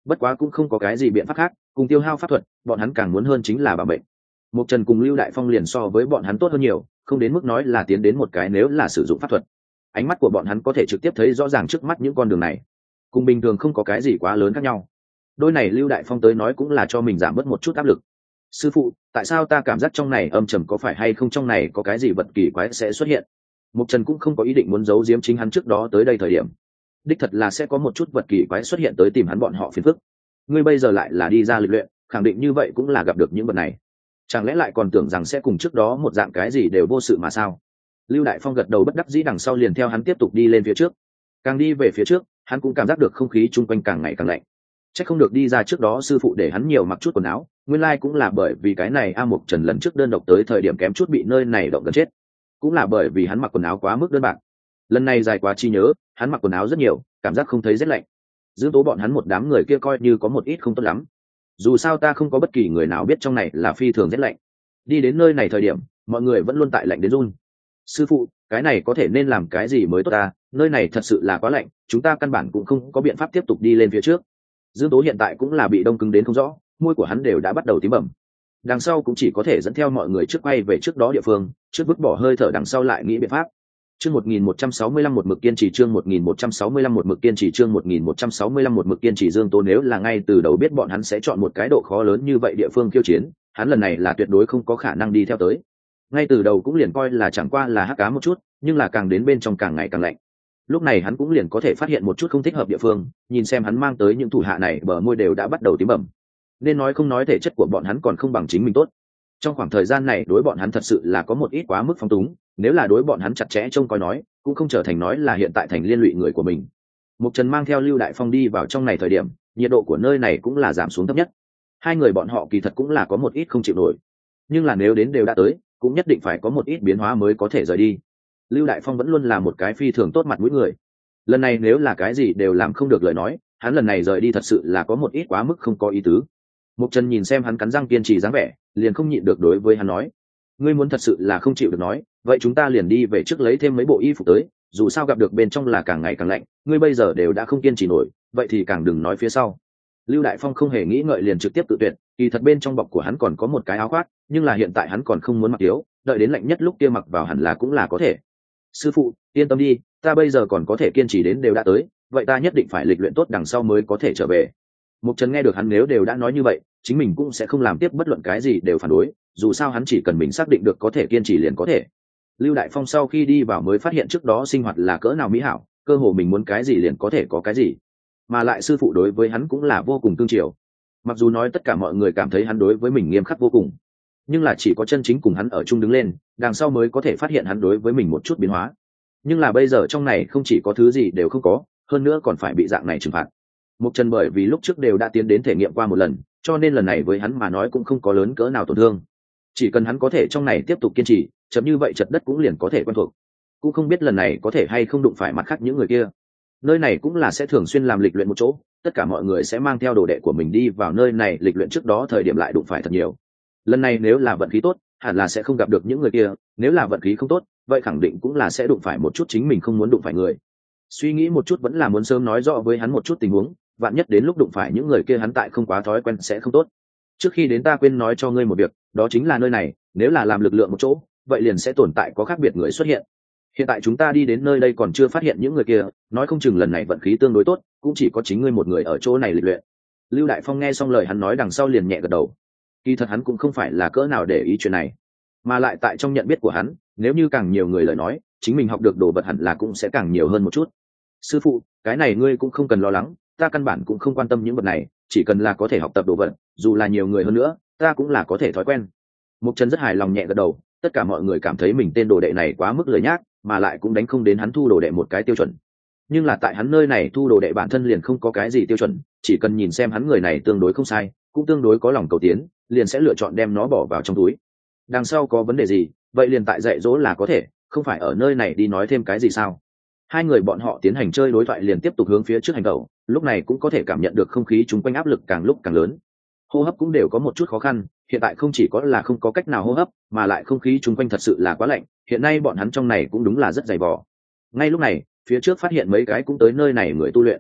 bất quá cũng không có cái gì biện pháp khác, cùng tiêu hao pháp thuật bọn hắn càng muốn hơn chính là bảo mệnh. Mục Trần cùng Lưu Đại Phong liền so với bọn hắn tốt hơn nhiều, không đến mức nói là tiến đến một cái nếu là sử dụng pháp thuật. Ánh mắt của bọn hắn có thể trực tiếp thấy rõ ràng trước mắt những con đường này, cùng bình thường không có cái gì quá lớn khác nhau. Đôi này Lưu Đại Phong tới nói cũng là cho mình giảm bớt một chút áp lực. Sư phụ, tại sao ta cảm giác trong này âm trầm, có phải hay không trong này có cái gì vật kỳ quái sẽ xuất hiện? Mục Trần cũng không có ý định muốn giấu giếm chính hắn trước đó tới đây thời điểm. Đích thật là sẽ có một chút vật kỳ quái xuất hiện tới tìm hắn bọn họ phiền phức. Ngươi bây giờ lại là đi ra lịch luyện, khẳng định như vậy cũng là gặp được những vật này. Chẳng lẽ lại còn tưởng rằng sẽ cùng trước đó một dạng cái gì đều vô sự mà sao? Lưu Đại Phong gật đầu bất đắc dĩ, đằng sau liền theo hắn tiếp tục đi lên phía trước. Càng đi về phía trước, hắn cũng cảm giác được không khí chung quanh càng ngày càng lạnh. Chắc không được đi ra trước đó sư phụ để hắn nhiều mặc chút quần áo, nguyên lai cũng là bởi vì cái này. Mục Trần lần trước đơn độc tới thời điểm kém chút bị nơi này động gần chết, cũng là bởi vì hắn mặc quần áo quá mức đơn bạc. Lần này dài quá chi nhớ, hắn mặc quần áo rất nhiều, cảm giác không thấy rét lạnh. Giữ tố bọn hắn một đám người kia coi như có một ít không tốt lắm. Dù sao ta không có bất kỳ người nào biết trong này là phi thường rét lạnh. Đi đến nơi này thời điểm, mọi người vẫn luôn tại lạnh đến run. Sư phụ, cái này có thể nên làm cái gì mới tốt ta? Nơi này thật sự là quá lạnh, chúng ta căn bản cũng không có biện pháp tiếp tục đi lên phía trước. Dương Tố hiện tại cũng là bị đông cứng đến không rõ, môi của hắn đều đã bắt đầu tím bầm. Đằng sau cũng chỉ có thể dẫn theo mọi người trước quay về trước đó địa phương, trước vứt bỏ hơi thở, đằng sau lại nghĩ biện pháp. Chương 1165 một mực kiên trì, chương 1165 một mực kiên trì, chương 1165 một mực kiên trì. Dương Tố nếu là ngay từ đầu biết bọn hắn sẽ chọn một cái độ khó lớn như vậy địa phương khiêu chiến, hắn lần này là tuyệt đối không có khả năng đi theo tới. Ngay từ đầu cũng liền coi là chẳng qua là hắc ám một chút, nhưng là càng đến bên trong càng ngày càng lạnh. Lúc này hắn cũng liền có thể phát hiện một chút không thích hợp địa phương, nhìn xem hắn mang tới những thủ hạ này bờ môi đều đã bắt đầu tím bầm. Nên nói không nói, thể chất của bọn hắn còn không bằng chính mình tốt. Trong khoảng thời gian này đối bọn hắn thật sự là có một ít quá mức phóng túng, nếu là đối bọn hắn chặt chẽ trông coi nói, cũng không trở thành nói là hiện tại thành liên lụy người của mình. Mục Trần mang theo Lưu Đại Phong đi vào trong này thời điểm, nhiệt độ của nơi này cũng là giảm xuống thấp nhất. Hai người bọn họ kỳ thật cũng là có một ít không chịu nổi, nhưng là nếu đến đều đã tới, cũng nhất định phải có một ít biến hóa mới có thể rời đi. Lưu Đại Phong vẫn luôn là một cái phi thường tốt mặt mũi người, lần này nếu là cái gì đều làm không được lời nói, hắn lần này rời đi thật sự là có một ít quá mức không có ý tứ. Mục Trần nhìn xem hắn cắn răng kiên trì dáng vẻ, liền không nhịn được đối với hắn nói: ngươi muốn thật sự là không chịu được nói, vậy chúng ta liền đi về trước lấy thêm mấy bộ y phục tới, dù sao gặp được bên trong là càng ngày càng lạnh, ngươi bây giờ đều đã không kiên trì nổi, vậy thì càng đừng nói phía sau. Lưu Đại Phong không hề nghĩ ngợi liền trực tiếp tự tuyệt, kỳ thật bên trong bọc của hắn còn có một cái áo khoác, nhưng là hiện tại hắn còn không muốn mặc thiếu, đợi đến lạnh nhất lúc kia mặc vào hẳn là cũng là có thể. Sư phụ, yên tâm đi, ta bây giờ còn có thể kiên trì đến đều đã tới, vậy ta nhất định phải lịch luyện tốt đằng sau mới có thể trở về. Mục Trần nghe được hắn nếu đều đã nói như vậy, chính mình cũng sẽ không làm tiếp bất luận cái gì đều phản đối, dù sao hắn chỉ cần mình xác định được có thể kiên trì liền có thể. Lưu Đại Phong sau khi đi vào mới phát hiện trước đó sinh hoạt là cỡ nào mỹ hảo, cơ hồ mình muốn cái gì liền có thể có cái gì, mà lại sư phụ đối với hắn cũng là vô cùng cương triều. Mặc dù nói tất cả mọi người cảm thấy hắn đối với mình nghiêm khắc vô cùng, nhưng là chỉ có chân chính cùng hắn ở chung đứng lên, đằng sau mới có thể phát hiện hắn đối với mình một chút biến hóa. Nhưng là bây giờ trong này không chỉ có thứ gì đều không có, hơn nữa còn phải bị dạng này trừng phạt. Mục Trần bởi vì lúc trước đều đã tiến đến thể nghiệm qua một lần, cho nên lần này với hắn mà nói cũng không có lớn cỡ nào tổn thương. Chỉ cần hắn có thể trong này tiếp tục kiên trì, chấm như vậy chật đất cũng liền có thể quen thuộc. Cũng không biết lần này có thể hay không đụng phải mặt khác những người kia. Nơi này cũng là sẽ thường xuyên làm lịch luyện một chỗ, tất cả mọi người sẽ mang theo đồ đệ của mình đi vào nơi này lịch luyện, trước đó thời điểm lại đụng phải thật nhiều. Lần này nếu là vận khí tốt, hẳn là sẽ không gặp được những người kia, nếu là vận khí không tốt, vậy khẳng định cũng là sẽ đụng phải một chút chính mình không muốn đụng phải người. Suy nghĩ một chút vẫn là muốn sớm nói rõ với hắn một chút tình huống, vạn nhất đến lúc đụng phải những người kia hắn tại không quá thói quen sẽ không tốt. Trước khi đến ta quên nói cho ngươi một việc, đó chính là nơi này nếu là làm lực lượng một chỗ, vậy liền sẽ tồn tại có khác biệt người xuất hiện. Hiện tại chúng ta đi đến nơi đây còn chưa phát hiện những người kia, nói không chừng lần này vận khí tương đối tốt, cũng chỉ có chính ngươi một người ở chỗ này lịch luyện. Lưu Đại Phong nghe xong lời hắn nói đằng sau liền nhẹ gật đầu. Kỳ thật hắn cũng không phải là cỡ nào để ý chuyện này, mà lại tại trong nhận biết của hắn, nếu như càng nhiều người lời nói, chính mình học được đồ vật hẳn là cũng sẽ càng nhiều hơn một chút. Sư phụ, cái này ngươi cũng không cần lo lắng, ta căn bản cũng không quan tâm những vật này, chỉ cần là có thể học tập đồ vật, dù là nhiều người hơn nữa, ta cũng là có thể thói quen. Mục Trần rất hài lòng nhẹ gật đầu, tất cả mọi người cảm thấy mình tên đồ đệ này quá mức lười nhác, mà lại cũng đánh không đến hắn thu đồ đệ một cái tiêu chuẩn. Nhưng là tại hắn nơi này thu đồ đệ bản thân liền không có cái gì tiêu chuẩn, chỉ cần nhìn xem hắn người này tương đối không sai, cũng tương đối có lòng cầu tiến, liền sẽ lựa chọn đem nó bỏ vào trong túi. Đằng sau có vấn đề gì, vậy liền tại dạy dỗ là có thể, không phải ở nơi này đi nói thêm cái gì sao. Hai người bọn họ tiến hành chơi đối thoại liền tiếp tục hướng phía trước hành tẩu, lúc này cũng có thể cảm nhận được không khí chung quanh áp lực càng lúc càng lớn, hô hấp cũng đều có một chút khó khăn. Hiện tại không chỉ có là không có cách nào hô hấp, mà lại không khí chung quanh thật sự là quá lạnh, hiện nay bọn hắn trong này cũng đúng là rất dày vò. Ngay lúc này, phía trước phát hiện mấy cái cũng tới nơi này người tu luyện.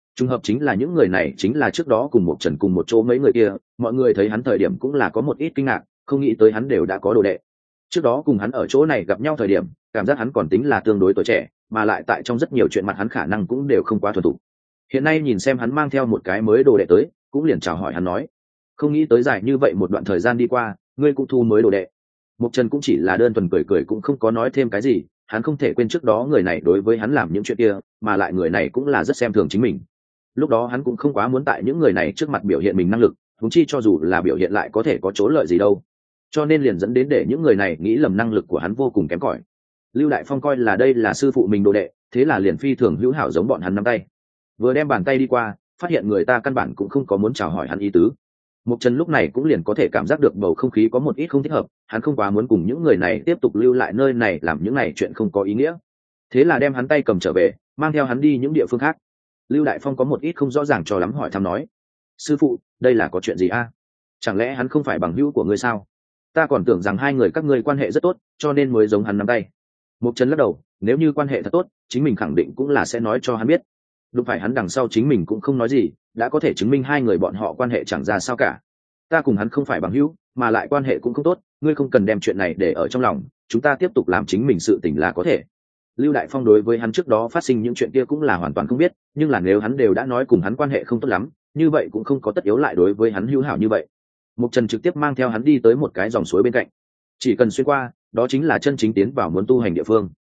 Trùng hợp chính là những người này chính là trước đó cùng một trần cùng một chỗ mấy người kia, mọi người thấy hắn thời điểm cũng là có một ít kinh ngạc, không nghĩ tới hắn đều đã có đồ đệ. Trước đó cùng hắn ở chỗ này gặp nhau thời điểm, cảm giác hắn còn tính là tương đối tuổi trẻ, mà lại tại trong rất nhiều chuyện mặt hắn khả năng cũng đều không quá thuần thục. Hiện nay nhìn xem hắn mang theo một cái mới đồ đệ tới, cũng liền chào hỏi hắn nói, không nghĩ tới dài như vậy một đoạn thời gian đi qua, ngươi cũng thu mới đồ đệ. Mục Trần cũng chỉ là đơn thuần cười cười cũng không có nói thêm cái gì, hắn không thể quên trước đó người này đối với hắn làm những chuyện kia, mà lại người này cũng là rất xem thường chính mình. Lúc đó hắn cũng không quá muốn tại những người này trước mặt biểu hiện mình năng lực, huống chi cho dù là biểu hiện lại có thể có chỗ lợi gì đâu. Cho nên liền dẫn đến để những người này nghĩ lầm năng lực của hắn vô cùng kém cỏi. Lưu Đại Phong coi là đây là sư phụ mình đồ đệ, thế là liền phi thường hữu hảo giống bọn hắn nắm tay. Vừa đem bàn tay đi qua, phát hiện người ta căn bản cũng không có muốn chào hỏi hắn ý tứ. Mục Trần lúc này cũng liền có thể cảm giác được bầu không khí có một ít không thích hợp, hắn không quá muốn cùng những người này tiếp tục lưu lại nơi này làm những này chuyện không có ý nghĩa. Thế là đem hắn tay cầm trở về, mang theo hắn đi những địa phương khác. Lưu Đại Phong có một ít không rõ ràng cho lắm hỏi thăm nói, sư phụ, đây là có chuyện gì a? Chẳng lẽ hắn không phải bằng hữu của ngươi sao? Ta còn tưởng rằng hai người các ngươi quan hệ rất tốt, cho nên mới giống hắn nắm tay. Mục Trần lắc đầu, nếu như quan hệ thật tốt, chính mình khẳng định cũng là sẽ nói cho hắn biết. Đúng phải hắn đằng sau chính mình cũng không nói gì, đã có thể chứng minh hai người bọn họ quan hệ chẳng ra sao cả. Ta cùng hắn không phải bằng hữu, mà lại quan hệ cũng không tốt, ngươi không cần đem chuyện này để ở trong lòng, chúng ta tiếp tục làm chính mình sự tình là có thể. Lưu Đại Phong đối với hắn trước đó phát sinh những chuyện kia cũng là hoàn toàn không biết, nhưng là nếu hắn đều đã nói cùng hắn quan hệ không tốt lắm, như vậy cũng không có tất yếu lại đối với hắn hữu hảo như vậy. Mục Trần trực tiếp mang theo hắn đi tới một cái dòng suối bên cạnh, chỉ cần xuyên qua, đó chính là chân chính tiến vào muốn tu hành địa phương.